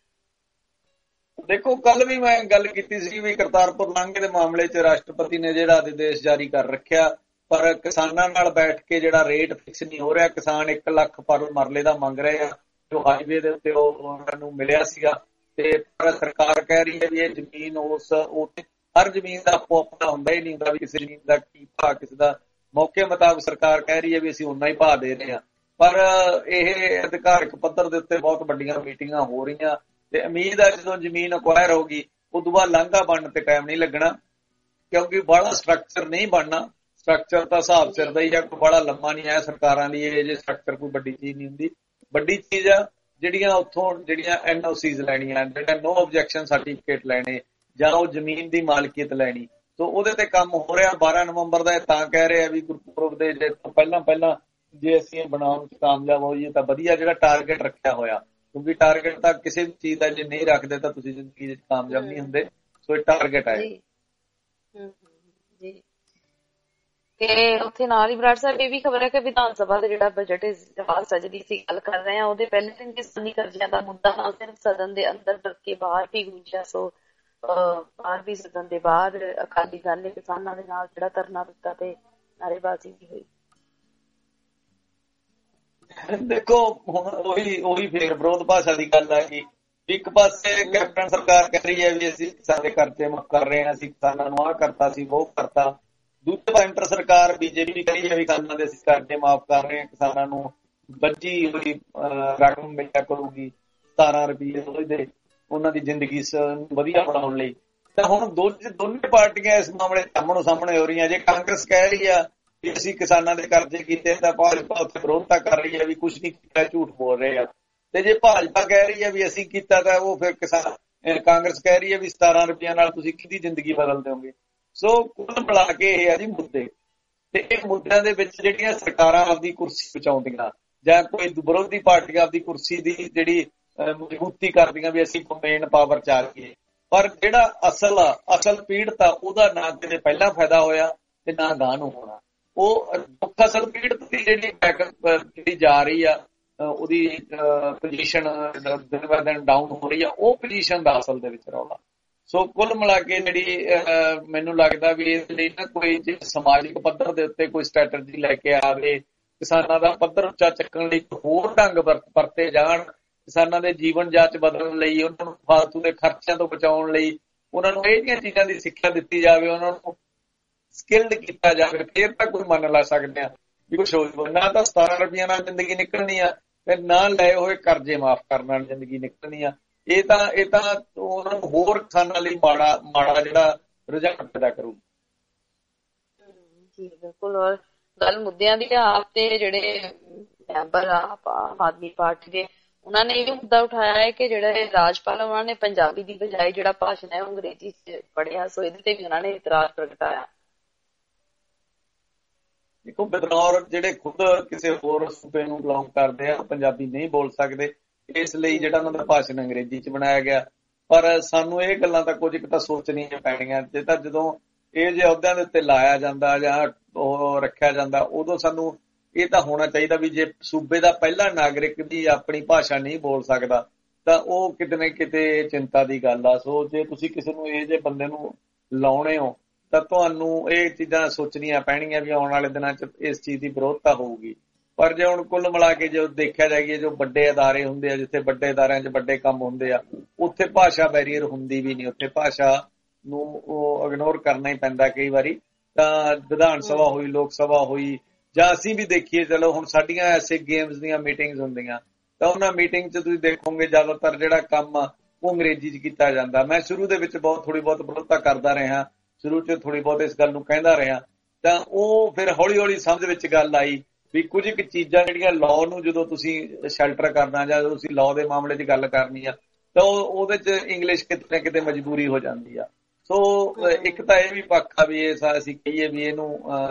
B: ਦੇਖੋ, ਕੱਲ ਵੀ ਮੈਂ ਗੱਲ ਕੀਤੀ ਸੀ ਵੀ ਕਰਤਾਰਪੁਰ ਲਾਂਘੇ ਦੇ ਮਾਮਲੇ 'ਚ ਰਾਸ਼ਟਰਪਤੀ ਨੇ ਜਿਹੜਾ ਆਦੇਸ਼ ਜਾਰੀ ਕਰ ਰੱਖਿਆ, ਪਰ ਕਿਸਾਨਾਂ ਨਾਲ ਬੈਠ ਕੇ ਜਿਹੜਾ ਰੇਟ ਫਿਕਸ ਨਹੀਂ ਹੋ ਰਿਹਾ। ਕਿਸਾਨ ਇੱਕ ਲੱਖ ਪਰ ਮਰਲੇ ਦਾ ਮੰਗ ਰਹੇ ਆ ਜੋ ਹਾਈਵੇ ਦੇ ਉੱਤੇ ਉਹਨਾਂ ਨੂੰ ਮਿਲਿਆ ਸੀਗਾ, ਤੇ ਪਰ ਸਰਕਾਰ ਕਹਿ ਰਹੀ ਹੈ ਵੀ ਇਹ ਜ਼ਮੀਨ ਉਸ ਹਰ ਜ਼ਮੀਨ ਦਾ ਆਪੋ ਆਪਣਾ ਹੁੰਦਾ ਹੀ ਨਹੀਂ ਹੁੰਦਾ ਵੀ ਕਿਸੇ ਜ਼ਮੀਨ ਦਾ ਕੀ ਭਾਅ, ਕਿਸੇ ਦਾ ਮੌਕੇ ਮੁਤਾਬਕ ਸਰਕਾਰ ਕਹਿ ਰਹੀ ਹੈ ਵੀ ਅਸੀਂ ਓਨਾ ਹੀ ਭਾਅ ਦੇ ਰਹੇ ਹਾਂ। ਪਰ ਇਹ ਅਧਿਕਾਰਕ ਪੱਧਰ ਦੇ ਉੱਤੇ ਬਹੁਤ ਵੱਡੀਆਂ ਮੀਟਿੰਗਾਂ ਹੋ ਰਹੀਆਂ, ਤੇ ਉਮੀਦ ਹੈ ਜਦੋਂ ਜ਼ਮੀਨ ਅਕਵਾਇਰ ਹੋਗੀ ਉਦੋਂ ਬਾਅਦ ਲਾਂਘਾ ਬਣਨ ਤੇ ਟਾਈਮ ਨਹੀਂ ਲੱਗਣਾ, ਕਿਉਂਕਿ ਬੜਾ ਸਟਰਕਚਰ ਨਹੀਂ ਬਣਨਾ। ਸਟਰਕਚਰ ਤਾਂ ਹਿਸਾਬ ਸਿਰ ਦਾ ਹੀ ਆ, ਕੋਈ ਬੜਾ ਲੰਮਾ ਨਹੀਂ ਆਇਆ ਸਰਕਾਰਾਂ ਲਈ। ਇਹ ਜੇ ਸਟਰਕਚਰ ਕੋਈ ਵੱਡੀ ਚੀਜ਼ ਨਹੀਂ ਹੁੰਦੀ। ਵੱਡੀ ਚੀਜ਼ ਆ ਜਿਹੜੀਆਂ ਉੱਥੋਂ ਜਿਹੜੀਆਂ ਐਨ ਓ ਸੀਜ਼ ਲੈਣੀਆਂ, ਜਿਹੜਾ ਨੋ ਓਬਜੈਕਸ਼ਨ ਸਰਟੀਫਿਕੇਟ ਲੈਣੇ, ਜਾਂ ਉਹ ਜ਼ਮੀਨ ਦੀ ਮਾਲਕੀਅਤ ਲੈਣੀ। ਸੋ ਉਹਦੇ ਤੇ ਕੰਮ ਹੋ ਰਿਹਾ। ਬਾਰਾਂ ਨਵੰਬਰ ਦਾ ਇਹ ਤਾਂ ਕਹਿ ਰਹੇ ਆ ਵੀ ਗੁਰਪੁਰਬ ਦੇ ਜੇ ਪਹਿਲਾਂ ਪਹਿਲਾਂ ਜੇ ਅਸੀਂ ਇਹ ਬਣਾਉਣ 'ਚ ਕਾਮਯਾਬ ਹੋਈਏ ਤਾਂ ਵਧੀਆ, ਜਿਹੜਾ ਟਾਰਗੇਟ ਰੱਖਿਆ ਹੋਇਆ, ਕਿਉਂਕਿ ਟਾਰਗੇਟ ਤਾਂ ਕਿਸੇ ਵੀ ਚੀਜ਼ ਦਾ ਜੇ ਨਹੀਂ ਰੱਖਦੇ ਤਾਂ ਤੁਸੀਂ ਜ਼ਿੰਦਗੀ ਵਿੱਚ ਕਾਮਯਾਬ ਨਹੀਂ ਹੁੰਦੇ। ਸੋ ਇਹ ਟਾਰਗੇਟ ਹੈ।
A: ਕਿ ਉੱਥੇ ਨਾਲ ਹੀ ਬਰਾੜ ਸਾਹਿਬ ਇਹ ਵੀ ਖਬਰ ਹੈ ਕਿ ਵਿਧਾਨ ਸਭਾ ਦਾ ਜਿਹੜਾ ਬਜਟ ਆਵਾਜ਼ ਸਜਦੀ ਸੀ ਗੱਲ ਕਰ ਰਹੇ ਆ, ਉਹਦੇ ਪਹਿਲੇ ਦਿਨ ਕਿਸਾਨੀ ਕਰਜ਼ਿਆਂ ਦਾ ਮੁੱਦਾ ਨਾ ਸਿਰਫ ਸਦਨ ਦੇ ਅੰਦਰ ਬਲਕਿ ਬਾਹਰ ਵੀ ਗੂੰਜਿਆ। ਸੋ ਬਾਹਰ ਵੀ ਸਦਨ ਦੇ ਬਾਹਰ ਅਕਾਲੀ ਦਲ ਨੇ ਕਿਸਾਨਾਂ ਦੇ ਨਾਲ ਜਿਹੜਾ ਧਰਨਾ ਦਿੱਤਾ ਤੇ ਨਾਅਰੇਬਾਜ਼ੀ ਵੀ ਹੋਈ।
B: ਦੇਖੋ ਹੁਣ ਉਹੀ ਉਹੀ ਫੇਰ ਵਿਰੋਧ ਭਾਸ਼ਾ ਦੀ ਗੱਲ ਆ ਕਿ ਇੱਕ ਪਾਸੇ ਕੈਪਟਨ ਸਰਕਾਰ ਕਹਿ ਰਹੀ ਹੈ ਵੀ ਅਸੀਂ ਕਿਸਾਨਾਂ ਦੇ ਕਰਜ਼ੇ ਮੁੱਕ ਕਰ ਰਹੇ ਹਾਂ, ਅਸੀਂ ਕਿਸਾਨਾਂ ਨੂੰ ਆਹ ਕਰਤਾ ਸੀ ਉਹ ਕਰਤਾ। ਦੂਜੇ ਸੈਂਟਰ ਸਰਕਾਰ ਬੀਜੇਪੀ ਵੀ ਕਹੀ ਹੈ ਵੀ ਕਿਸਾਨਾਂ ਦੇ ਅਸੀਂ ਕਰਜ਼ੇ ਮਾਫ ਕਰ ਰਹੇ ਹਾਂ, ਕਿਸਾਨਾਂ ਨੂੰ ਬੱਝੀ ਹੋਈ ਰਕਮ ਮਿਲਿਆ ਕਰੂਗੀ ਸਤਾਰਾਂ ਰੁਪਈਏ ਉਹਦੇ ਉਹਨਾਂ ਦੀ ਜ਼ਿੰਦਗੀ ਵਧੀਆ ਬਣਾਉਣ ਲਈ। ਤਾਂ ਹੁਣ ਦੋ ਦੋਨੇ ਪਾਰਟੀਆਂ ਇਸ ਮਾਮਲੇ ਸਾਹਮਣੋ ਸਾਹਮਣੇ ਹੋ ਰਹੀਆਂ। ਜੇ ਕਾਂਗਰਸ ਕਹਿ ਰਹੀ ਆ ਕਿ ਅਸੀਂ ਕਿਸਾਨਾਂ ਦੇ ਕਰਜ਼ੇ ਕੀਤੇ ਤਾਂ ਭਾਜਪਾ ਉੱਥੇ ਵਿਰੋਧਤਾ ਕਰ ਰਹੀ ਹੈ ਵੀ ਕੁਛ ਨਹੀਂ ਕੀਤਾ, ਝੂਠ ਬੋਲ ਰਹੇ ਆ। ਤੇ ਜੇ ਭਾਜਪਾ ਕਹਿ ਰਹੀ ਹੈ ਵੀ ਅਸੀਂ ਕੀਤਾ ਤਾਂ ਉਹ ਫਿਰ ਕਿਸਾਨ ਕਾਂਗਰਸ ਕਹਿ ਰਹੀ ਹੈ ਵੀ ਸਤਾਰਾਂ ਰੁਪਈਆ ਨਾਲ ਤੁਸੀਂ ਕਿਹਦੀ ਜ਼ਿੰਦਗੀ ਬਦਲ ਦਿਓਗੇ। ਸੋ ਕੁੱਲ ਮਿਲਾ ਕੇ ਇਹ ਆ ਜੀ ਮੁੱਦੇ, ਤੇ ਇਹ ਮੁੱਦਿਆਂ ਦੇ ਵਿੱਚ ਜਿਹੜੀਆਂ ਸਰਕਾਰਾਂ ਆਪਦੀ ਕੁਰਸੀ ਬਚਾਉਂਦੀਆਂ ਜਾਂ ਕੋਈ ਵਿਰੋਧੀ ਪਾਰਟੀ ਆਪਦੀ ਕੁਰਸੀ ਦੀ ਜਿਹੜੀ ਮਜ਼ਬੂਤੀ ਕਰਦੀਆਂ ਵੀ ਅਸੀਂ ਮੇਨ ਪਾਵਰ ਚ ਆ ਗਏ, ਪਰ ਜਿਹੜਾ ਅਸਲ ਅਸਲ ਪੀੜਤ ਆ ਉਹਦਾ ਨਾ ਕਿਤੇ ਪਹਿਲਾਂ ਫਾਇਦਾ ਹੋਇਆ ਤੇ ਨਾ ਗਾਂਹ ਨੂੰ ਹੋਣਾ। ਉਹ ਦੁੱਖ ਅਸਲ ਪੀੜਤ ਦੀ ਜਿਹੜੀ ਜਿਹੜੀ ਜਾ ਰਹੀ ਆ ਉਹਦੀ ਪੋਜੀਸ਼ਨ ਦਿਨ ਬ ਦਿਨ ਡਾਊਨ ਹੋ ਰਹੀ ਆ, ਉਹ ਪੋਜੀਸ਼ਨ ਦਾ ਅਸਲ ਦੇ ਵਿੱਚ ਰੌਲਾ। ਸੋ ਕੁੱਲ ਮਿਲਾ ਕੇ ਜਿਹੜੀ ਮੈਨੂੰ ਲੱਗਦਾ ਵੀ ਇਸ ਲਈ ਨਾ ਕੋਈ ਸਮਾਜਿਕ ਪੱਧਰ ਦੇ ਉੱਤੇ ਕੋਈ ਸਟ੍ਰੈਟਜੀ ਲੈ ਕੇ ਆਵੇ, ਕਿਸਾਨਾਂ ਦਾ ਪੱਧਰ ਉੱਚਾ ਚੱਕਣ ਲਈ ਹੋਰ ਢੰਗ ਵਰਤੇ ਜਾਣ, ਕਿਸਾਨਾਂ ਦੇ ਜੀਵਨ ਜਾਂਚ ਬਦਲਣ ਲਈ, ਉਹਨਾਂ ਨੂੰ ਫਾਲਤੂ ਦੇ ਖਰਚਿਆਂ ਤੋਂ ਬਚਾਉਣ ਲਈ ਉਹਨਾਂ ਨੂੰ ਇਹ ਜਿਹੀਆਂ ਚੀਜ਼ਾਂ ਦੀ ਸਿੱਖਿਆ ਦਿੱਤੀ ਜਾਵੇ, ਉਹਨਾਂ ਨੂੰ ਸਕਿਲਡ ਕੀਤਾ ਜਾਵੇ, ਫਿਰ ਤਾਂ ਕੋਈ ਮੰਨ ਲਾ ਸਕਦੇ ਆ ਵੀ ਕੁਛ ਹੋ। ਨਾ ਤਾਂ ਸਤਾਰਾਂ ਰੁਪਈਆ ਨਾਲ ਜ਼ਿੰਦਗੀ ਨਿਕਲਣੀ ਆ, ਫਿਰ ਨਾ ਲਏ ਹੋਏ ਕਰਜ਼ੇ ਮਾਫ਼ ਕਰਨ ਨਾਲ ਜ਼ਿੰਦਗੀ ਨਿਕਲਣੀ ਆ। ਇਹ ਤਾਂ ਇਹ ਤਾਂ ਉਹਨਾਂ ਨੂੰ ਹੋਰ ਕਿਸਾਨਾਂ ਲਈ ਮਾੜਾ ਮਾੜਾ ਜਿਹੜਾ ਰੁਝਾਨ ਪੈਦਾ ਕਰੂ।
A: ਜੀ ਬਿਲਕੁਲ। ਔਰ ਗੱਲ ਮੁੱਦਿਆਂ ਦੀ ਆਪ ਤੇ ਜਿਹੜੇ ਮੈਂਬਰ ਆਪ ਆਮ ਆਦਮੀ ਪਾਰਟੀ ਦੇ ਉਹਨਾਂ ਨੇ ਇਹ ਵੀ ਮੁੱਦਾ ਉਠਾਇਆ ਹੈ ਕਿ ਜਿਹੜਾ ਰਾਜਪਾਲ ਉਹਨਾਂ ਨੇ ਪੰਜਾਬੀ ਦੀ ਬਜਾਏ ਜਿਹੜਾ ਭਾਸ਼ਣ ਹੈ ਉਹ ਅੰਗਰੇਜ਼ੀ ਚ ਪੜ੍ਹਿਆ। ਸੋ ਇਹਦੇ ਤੇ ਵੀ ਉਹਨਾਂ ਨੇ ਇਤਰਾਜ਼ ਪ੍ਰਗਟਾਇਆ।
B: ਦੇਖੋ ਬਦਨੌਰ ਜਿਹੜੇ ਖੁਦ ਕਿਸੇ ਹੋਰ ਸੂਬੇ ਨੂੰ ਬਿਲੋਂਗ ਕਰਦੇ ਆ, ਪੰਜਾਬੀ ਨਹੀਂ ਬੋਲ ਸਕਦੇ, ਇਸ ਲਈ ਜਿਹੜਾ ਉਹਨਾਂ ਦਾ ਭਾਸ਼ਣ ਅੰਗਰੇਜ਼ੀ ਚ ਬਣਾਇਆ ਗਿਆ। ਪਰ ਸਾਨੂੰ ਇਹ ਗੱਲਾਂ ਤਾਂ ਕੁਝ ਕੁ ਤਾਂ ਸੋਚਣੀਆਂ ਪੈਣੀਆਂ। ਜੇ ਤਾਂ ਜਦੋਂ ਇਹ ਜਿਹੇ ਅਹੁਦਿਆਂ ਦੇ ਉੱਤੇ ਲਾਇਆ ਜਾਂਦਾ ਜਾਂ ਉਹ ਰੱਖਿਆ ਜਾਂਦਾ, ਉਦੋਂ ਸਾਨੂੰ ਇਹ ਤਾਂ ਹੋਣਾ ਚਾਹੀਦਾ ਵੀ ਜੇ ਸੂਬੇ ਦਾ ਪਹਿਲਾ ਨਾਗਰਿਕ ਵੀ ਆਪਣੀ ਭਾਸ਼ਾ ਨਹੀਂ ਬੋਲ ਸਕਦਾ ਤਾਂ ਉਹ ਕਿਤੇ ਨਾ ਕਿਤੇ ਚਿੰਤਾ ਦੀ ਗੱਲ ਆ। ਸੋ ਜੇ ਤੁਸੀਂ ਕਿਸੇ ਨੂੰ ਇਹ ਜਿਹੇ ਬੰਦੇ ਨੂੰ ਲਾਉਣੇ ਹੋ ਤਾਂ ਤੁਹਾਨੂੰ ਇਹ ਚੀਜ਼ਾਂ ਸੋਚਣੀਆਂ ਪੈਣਗੀਆਂ ਵੀ ਆਉਣ ਵਾਲੇ ਦਿਨਾਂ 'ਚ ਇਸ ਚੀਜ਼ ਦੀ ਵਿਰੋਧਤਾ ਹੋਊਗੀ। ਪਰ ਜੇ ਹੁਣ ਕੁੱਲ ਮਿਲਾ ਕੇ ਜੋ ਦੇਖਿਆ ਜਾਈਏ, ਜੋ ਵੱਡੇ ਅਦਾਰੇ ਹੁੰਦੇ ਆ, ਜਿੱਥੇ ਵੱਡੇ ਅਦਾਰਿਆਂ 'ਚ ਵੱਡੇ ਕੰਮ ਹੁੰਦੇ ਆ, ਉੱਥੇ ਭਾਸ਼ਾ ਬੈਰੀਅਰ ਹੁੰਦੀ ਵੀ ਨਹੀਂ। ਉੱਥੇ ਭਾਸ਼ਾ ਨੂੰ ਉਹ ਇਗਨੋਰ ਕਰਨਾ ਹੀ ਪੈਂਦਾ ਕਈ ਵਾਰੀ। ਤਾਂ ਵਿਧਾਨ ਸਭਾ ਹੋਈ, ਲੋਕ ਸਭਾ ਹੋਈ, ਜਾਂ ਅਸੀਂ ਵੀ ਦੇਖੀਏ, ਚਲੋ ਹੁਣ ਸਾਡੀਆਂ ਐਸੇ ਗੇਮਸ ਦੀਆਂ ਮੀਟਿੰਗਸ ਹੁੰਦੀਆਂ ਤਾਂ ਉਹਨਾਂ ਮੀਟਿੰਗ 'ਚ ਤੁਸੀਂ ਦੇਖੋਗੇ ਜ਼ਿਆਦਾਤਰ ਜਿਹੜਾ ਕੰਮ ਆ ਉਹ ਅੰਗਰੇਜ਼ੀ 'ਚ ਕੀਤਾ ਜਾਂਦਾ। ਮੈਂ ਸ਼ੁਰੂ ਦੇ ਵਿੱਚ ਬਹੁਤ ਥੋੜ੍ਹੀ ਬਹੁਤ ਵਿਰੋਧਤਾ ਕਰਦਾ ਰਿਹਾ, ਸ਼ੁਰੂ 'ਚ ਥੋੜ੍ਹੀ ਬਹੁਤ ਇਸ ਗੱਲ ਨੂੰ ਕਹਿੰਦਾ ਰਿਹਾ, ਤਾਂ ਉਹ ਫਿਰ ਹੌਲੀ ਹੌਲੀ ਸਮਝ ਵਿੱਚ ਗੱਲ ਆਈ ਵੀ ਕੁਝ ਕੁ ਚੀਜ਼ਾਂ ਜਿਹੜੀਆਂ ਲਾਅ ਨੂੰ ਜਦੋਂ ਤੁਸੀਂ ਸ਼ੈਲਟਰ ਕਰਨਾ ਜਾਂ ਜਦੋਂ ਤੁਸੀਂ ਲਾਅ ਦੇ ਮਾਮਲੇ 'ਚ ਗੱਲ ਕਰਨੀ ਆ ਤਾਂ ਉਹ ਉਹਦੇ 'ਚ ਇੰਗਲਿਸ਼ ਕਿਤੇ ਨਾ ਕਿਤੇ ਮਜਬੂਰੀ ਹੋ ਜਾਂਦੀ ਆ। ਸੋ ਇੱਕ ਤਾਂ ਇਹ ਵੀ ਪੱਖ ਆ ਵੀ ਇਹ ਅਸੀਂ ਕਹੀਏ ਵੀ ਇਹਨੂੰ,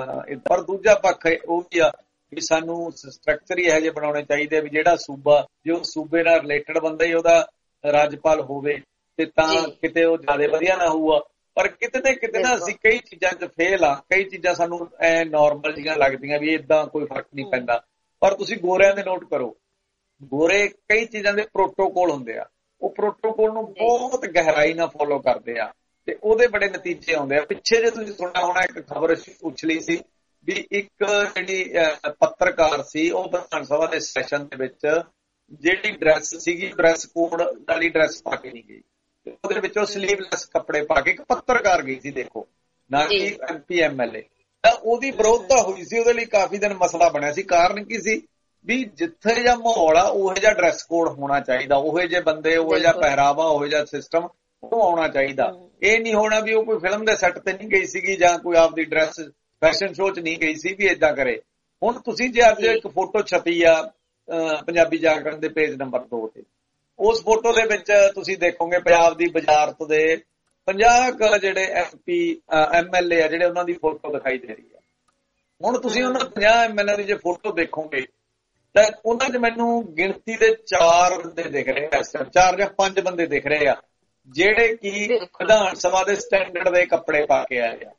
B: ਪਰ ਦੂਜਾ ਪੱਖ ਉਹ ਵੀ ਆ ਵੀ ਸਾਨੂੰ ਸਟਰਕਚਰ ਹੀ ਇਹੋ ਜਿਹੇ ਬਣਾਉਣੇ ਚਾਹੀਦੇ ਵੀ ਜਿਹੜਾ ਸੂਬਾ ਜੋ ਸੂਬੇ ਨਾਲ ਰਿਲੇਟਡ ਬੰਦਾ ਹੀ ਉਹਦਾ ਰਾਜਪਾਲ ਹੋਵੇ ਤੇ ਤਾਂ ਕਿਤੇ ਉਹ ਜ਼ਿਆਦਾ ਵਧੀਆ ਨਾ ਹੋਊਗਾ। ਪਰ ਕਿਤੇ ਨਾ ਕਿਤੇ ਨਾ ਅਸੀਂ ਕਈ ਚੀਜ਼ਾਂ 'ਚ ਫੇਲ ਆ, ਕਈ ਚੀਜ਼ਾਂ ਸਾਨੂੰ ਐ ਨੋਰਮਲ ਜਿਹੀਆਂ ਲੱਗਦੀਆਂ ਵੀ ਏਦਾਂ ਕੋਈ ਫਰਕ ਨਹੀਂ ਪੈਂਦਾ। ਪਰ ਤੁਸੀਂ ਗੋਰਿਆਂ ਦੇ ਨੋਟ ਕਰੋ, ਗੋਰੇ ਕਈ ਚੀਜ਼ਾਂ ਦੇ ਪ੍ਰੋਟੋਕੋਲ ਹੁੰਦੇ ਆ, ਉਹ ਪ੍ਰੋਟੋਕੋਲ ਨੂੰ ਬਹੁਤ ਗਹਿਰਾਈ ਨਾਲ ਫੋਲੋ ਕਰਦੇ ਆ ਤੇ ਉਹਦੇ ਬੜੇ ਨਤੀਜੇ ਆਉਂਦੇ ਆ। ਪਿੱਛੇ ਜੇ ਤੁਸੀਂ ਸੁਣਿਆ ਹੋਣਾ ਇੱਕ ਖਬਰ ਉਛਲੀ ਸੀ ਵੀ ਇੱਕ ਜਿਹੜੀ ਪੱਤਰਕਾਰ ਸੀ ਉਹ ਵਿਧਾਨ ਸਭਾ ਦੇ ਸੈਸ਼ਨ ਦੇ ਵਿੱਚ ਜਿਹੜੀ ਡਰੈਸ ਸੀਗੀ, ਡਰੈਸ ਕੋਡ ਵਾਲੀ ਡਰੈਸ ਪਾ ਕੇ ਨਹੀਂ ਗਈ, ਉਹਦੇ ਵਿੱਚ ਉਹ ਸਲੀਵਲੈਸ ਕੱਪੜੇ ਪਾ ਕੇ ਇੱਕ ਪੱਤਰਕਾਰ ਗਈ ਸੀ, ਦੇਖੋ, ਨਾ ਕਿ M P M L A. ਤਾਂ ਉਹਦੀ ਵਿਰੋਧਤਾ ਹੋਈ ਸੀ, ਉਹਦੇ ਲਈ ਕਾਫੀ ਦਿਨ ਮਸਲਾ ਬਣਿਆ ਸੀ। ਕਾਰਨ ਕੀ ਸੀ ਵੀ ਜਿੱਥੇ ਜਿਹਾ ਮਾਹੌਲ ਆ ਉਹੋ ਜਿਹਾ ਡਰੈਸ ਕੋਡ ਹੋਣਾ ਚਾਹੀਦਾ, ਉਹੋ ਜਿਹੇ ਬੰਦੇ, ਉਹੋ ਜਿਹਾ ਪਹਿਰਾਵਾ, ਉਹੋ ਜਿਹਾ ਸਿਸਟਮ ਉਹ ਆਉਣਾ ਚਾਹੀਦਾ। ਇਹ ਨਹੀਂ ਹੋਣਾ ਵੀ ਉਹ ਕੋਈ ਫਿਲਮ ਦੇ ਸੈੱਟ ਤੇ ਨਹੀਂ ਗਈ ਸੀਗੀ ਜਾਂ ਕੋਈ ਆਪਦੀ ਡਰੈਸ ਫੈਸ਼ਨ ਸ਼ੋਅ 'ਚ ਨਹੀਂ ਗਈ ਸੀ ਵੀ ਏਦਾਂ ਕਰੇ। ਹੁਣ ਤੁਸੀਂ ਜੇ ਅੱਜ ਇੱਕ ਫੋਟੋ ਛਪੀ ਆ ਪੰਜਾਬੀ ਜਾਗਰਣ ਦੇ ਪੇਜ ਨੰਬਰ ਦੋ ਤੇ, ਉਸ ਫੋਟੋ ਦੇ ਵਿੱਚ ਤੁਸੀਂ ਦੇਖੋਗੇ ਪੰਜਾਬ ਦੀ ਵਜ਼ਾਰਤ ਦੇ ਪੰਜਾਹ ਕੁ ਜਿਹੜੇ M P M L A ਆ ਜਿਹੜੇ ਉਹਨਾਂ ਦੀ ਫੋਟੋ ਦਿਖਾਈ ਦੇ ਰਹੀ ਆ। ਹੁਣ ਤੁਸੀਂ ਉਹਨਾਂ ਪੰਜਾਹ ਐਮ ਐਲ ਏ ਦੀ ਜੇ ਫੋਟੋ ਦੇਖੋਗੇ ਤਾਂ ਉਹਨਾਂ 'ਚ ਮੈਨੂੰ ਗਿਣਤੀ ਦੇ ਚਾਰ ਬੰਦੇ ਦਿਖ ਰਹੇ ਆ, ਚਾਰ ਜਾਂ ਪੰਜ ਬੰਦੇ ਦਿਖ ਰਹੇ ਆ ਜਿਹੜੇ ਕਿ ਵਿਧਾਨ ਸਭਾ ਦੇ ਸਟੈਂਡਰਡ ਦੇ ਕੱਪੜੇ ਪਾ ਕੇ ਆਏ ਆ।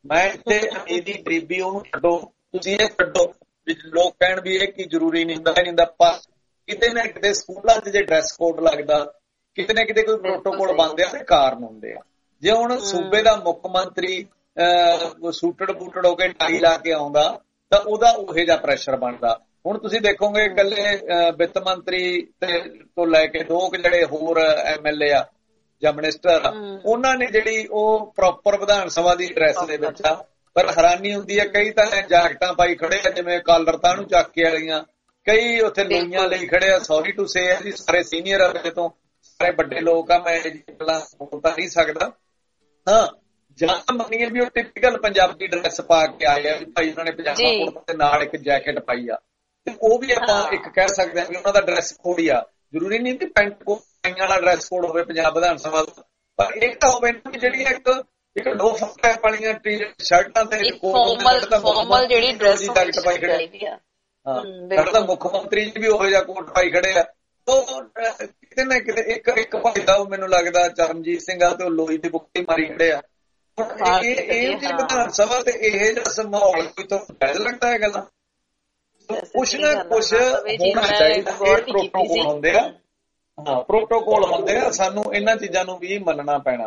B: ਮੈਂ ਇੱਥੇ ਅਮੀਰੀ ਗਰੀਬੀ ਉਹਨੂੰ ਛੱਡੋ, ਤੁਸੀਂ ਇਹ ਛੱਡੋ ਵੀ ਲੋਕ ਕਹਿਣ ਵੀ ਇਹ ਕੀ ਜ਼ਰੂਰੀ ਨਹੀਂ ਹੁੰਦਾ ਨਹੀਂ ਹੁੰਦਾ, ਪਰ ਕਿਤੇ ਨਾ ਕਿਤੇ ਸਕੂਲਾਂ 'ਚ ਜੇ ਡਰੈਸ ਕੋਡ ਲੱਗਦਾ, ਕਿਤੇ ਨਾ ਕਿਤੇ ਕੋਈ ਪ੍ਰੋਟੋਕੋਲ ਬਣਦੇ ਆ ਤੇ ਕਾਰਨ ਹੁੰਦੇ ਆ। ਜੇ ਹੁਣ ਸੂਬੇ ਦਾ ਮੁੱਖ ਮੰਤਰੀ ਸੂਟੜ ਬੂਟੜ ਹੋ ਕੇ ਟਾਈ ਲਾ ਕੇ ਆਉਂਦਾ ਤਾਂ ਉਹਦਾ ਉਹੋ ਜਿਹਾ ਪ੍ਰੈਸ਼ਰ ਬਣਦਾ। ਹੁਣ ਤੁਸੀਂ ਦੇਖੋਗੇ ਇਕੱਲੇ ਵਿੱਤ ਮੰਤਰੀ ਤੇ ਤੋਂ ਲੈ ਕੇ ਦੋ ਕੁ ਜਿਹੜੇ ਹੋਰ ਐਮ ਐਲ ਏ ਆ ਜਾਂ ਮਿਨਿਸਟਰ ਆ, ਉਹਨਾਂ ਨੇ ਜਿਹੜੀ ਉਹ ਪ੍ਰੋਪਰ ਵਿਧਾਨ ਸਭਾ ਦੀ ਡਰੈਸ ਦੇ ਵਿੱਚ ਆ। ਪਰ ਹੈਰਾਨੀ ਹੁੰਦੀ ਹੈ, ਕਈ ਤਾਂ ਜੈਕਟਾਂ ਪਾਈ ਖੜੇ ਆ ਜਿਵੇਂ ਕਾਲਰ ਤਾਂ ਨੂੰ ਚੱਕ ਕੇ ਵਾਲੀਆਂ, ਕਈ ਉੱਥੇ ਲੋਈਆਂ ਲਈ ਖੜੇ ਆ। ਸੌਰੀ ਟੂ ਸੇ ਜੀ, ਸਾਰੇ ਸੀਨੀਅਰ ਆ ਮੇਰੇ ਤੋਂ, ਸਾਰੇ ਵੱਡੇ ਲੋਕ ਆ, ਮੈਂ ਗੱਲਾਂ ਬੋਲ ਤਾਂ ਨਹੀਂ ਸਕਦਾ। ਹਾਂ, ਜਾਂ ਮੰਨੀਏ ਵੀ ਉਹ ਟਿਪੀਕਲ ਪੰਜਾਬੀ ਡਰੈਸ ਪਾ ਕੇ ਆਏ ਆ, ਭਾਈ ਉਹਨਾਂ ਨੇ ਪਜਾਮਾ ਕੁੜਤਾ ਤੇ ਨਾਲ ਇੱਕ ਜੈਕਟ ਪਾਈ ਆ, ਤੇ ਉਹ ਵੀ ਆਪਾਂ ਇੱਕ ਕਹਿ ਸਕਦੇ ਹਾਂ ਵੀ ਉਹਨਾਂ ਦਾ ਡਰੈਸ ਕੋਡ ਹੀ ਆ। ਜ਼ਰੂਰੀ ਨਹੀਂ ਕਿ ਪੈਂਟ ਕੋਟ ਵਾਲਾ ਡਰੈਸ ਕੋਡ ਹੋਵੇ ਪੰਜਾਬ ਵਿਧਾਨ ਸਭਾ ਦਾ, ਪਰ ਇਹ ਤਾਂ ਹੋਵੇ ਨਾ ਜਿਹੜੀ ਇੱਕ ਇੱਕ ਲੋ ਫੱਟਾ ਵਾਲੀਆਂ ਟੀ ਸ਼ਰਟਾਂ ਤੇ
A: ਫਾਰਮਲ ਜਿਹੜੀ ਡਰੈਸ
B: ਜੈਕਟ ਪਾਈ ਖੜੇ ਆ। ਹਾਂ, ਸਾਡਾ ਤਾਂ ਮੁੱਖ ਮੰਤਰੀ ਜੀ ਵੀ ਉਹੋ ਜਿਹਾ ਕੋਟ ਪਾਈ ਖੜੇ ਆ। ਉਹ ਕਿਤੇ ਨਾ ਕਿਤੇ ਇੱਕ ਇੱਕ ਭਾਈ ਦਾ ਮੈਨੂੰ ਲੱਗਦਾ ਚਰਨਜੀਤ ਸਿੰਘ ਆ ਤੇ ਉਹ ਲੋਈ ਦੀ ਬੁੱਕੀ ਮਾਰੀ ਖੜੇ ਆ। ਹੁਣ ਇਹ ਇਹ ਜੀ ਵਿਧਾਨ ਸਭਾ ਤੇ ਇਹ ਜਿਹਾ ਮਾਹੌਲ ਕੋਈ ਤੋਂ ਫੈਲ ਲੱਗਦਾ ਹੈ ਗੱਲਾਂ, ਕੁਛ ਨਾ ਕੁਛ ਹੋਣਾ ਚਾਹੀਦਾ। ਇਹ ਪ੍ਰੋਟੋਕੋਲ ਹੁੰਦੇ ਆ, ਹਾਂ ਪ੍ਰੋਟੋਕੋਲ ਹੁੰਦੇ ਆ, ਸਾਨੂੰ ਇਹਨਾਂ ਚੀਜ਼ਾਂ ਨੂੰ ਵੀ ਮੰਨਣਾ ਪੈਣਾ।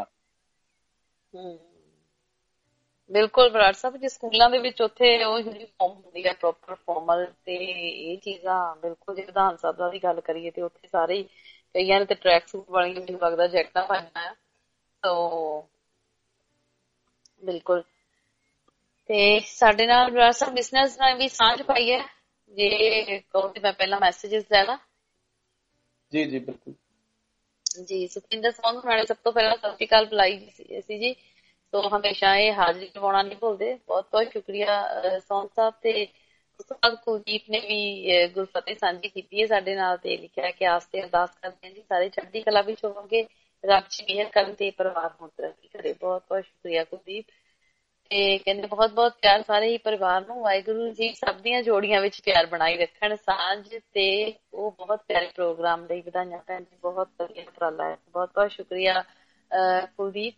A: ਬਿਲਕੁਲ ਬਰਾੜ ਸਾਹਿਬ, ਜੇ ਸਕੂਲਾਂ ਦੇ ਵਿੱਚ ਉੱਥੇ ਉਹ ਯੂਨੀਫਾਰਮ ਹੁੰਦੀ ਹੈ ਪ੍ਰੋਪਰ ਫਾਰਮਲ, ਤੇ ਇਹ ਚੀਜ਼ਾਂ ਬਿਲਕੁਲ ਜੇ ਵਿਧਾਨ ਸਭਾ ਦੀ ਗੱਲ ਕਰੀਏ ਤੇ ਉੱਥੇ ਸਾਰੇ ਹੀ, ਕਈਆਂ ਨੇ ਤੇ ਟਰੈਕ ਸੂਟ ਵਾਲੀਆਂ ਮੈਨੂੰ ਲੱਗਦਾ ਜੈਕਟਾਂ ਪਾਈਆਂ ਆ। ਸੋ ਬਿਲਕੁਲ, ਤੇ ਸਾਡੇ ਨਾਲ ਬਰਾੜ ਸਾਹਿਬ ਬਿਜ਼ਨਸ ਨਾਲ ਵੀ ਸਾਂਝ ਪਾਈ ਹੈ, ਜੇ ਕਹੋ ਤੇ ਮੈਂ ਪਹਿਲਾਂ ਮੈਸੇਜਿਸ ਲੈ ਲਾ।
B: ਜੀ ਜੀ ਬਿਲਕੁਲ
A: ਜੀ। ਸੁਖਿੰਦਰ ਸਿੰਘ ਹੁਣਾਂ ਨੇ ਸਭ ਤੋਂ ਪਹਿਲਾਂ ਸਤਿ ਸ਼੍ਰੀ ਅਕਾਲ ਬੁਲਾਈ ਸੀ ਜੀ, ਸੋ ਹਮੇਸ਼ਾ ਇਹ ਹਾਜ਼ਰੀ ਲਵਾਉਣਾ ਨਹੀਂ ਭੁੱਲਦੇ। ਬਹੁਤ ਬਹੁਤ ਸ਼ੁਕਰੀਆ ਸੌਂਦ ਸਾਹਿਬ। ਤੇ ਉਸ ਤੋਂ ਬਾਅਦ ਕੁਲਦੀਪ ਨੇ ਵੀ ਗੁਰਫਤਿਹ ਸਾਂਝੀ ਕੀਤੀ ਹੈ ਸਾਡੇ ਨਾਲ, ਤੇ ਲਿਖਿਆ ਕਿ ਆਸ ਤੇ ਅਰਦਾਸ ਕਰਦੇ ਹਾਂ ਜੀ ਸਾਰੇ ਚੜ੍ਹਦੀ ਕਲਾ ਵਿੱਚ ਹੋਵਾਂਗੇ, ਰੱਬ ਜੀ ਮਿਹਰ ਕਰਨ ਤੇ ਪਰਿਵਾਰ ਹੁਣ ਤਰੱਕੀ ਕਰੇ। ਬਹੁਤ ਬਹੁਤ ਸ਼ੁਕਰੀਆ ਕੁਲਦੀਪ। ਤੇ ਕਹਿੰਦੇ ਬਹੁਤ ਬਹੁਤ ਪਿਆਰ ਸਾਰੇ ਹੀ ਪਰਿਵਾਰ ਨੂੰ, ਵਾਹਿਗੁਰੂ ਜੀ ਸਭ ਦੀਆਂ ਜੋੜੀਆਂ ਵਿੱਚ ਪਿਆਰ ਬਣਾਈ ਰੱਖਣ। ਸਾਂਝ ਤੇ ਉਹ ਬਹੁਤ ਪਿਆਰੇ ਪ੍ਰੋਗਰਾਮ ਲਈ ਵਧਾਈਆਂ ਭੈਣ ਜੀ, ਬਹੁਤ ਵਧੀਆ ਉਪਰਾਲਾ ਹੈ। ਬਹੁਤ ਬਹੁਤ ਸ਼ੁਕਰੀਆ ਕੁਲਦੀਪ।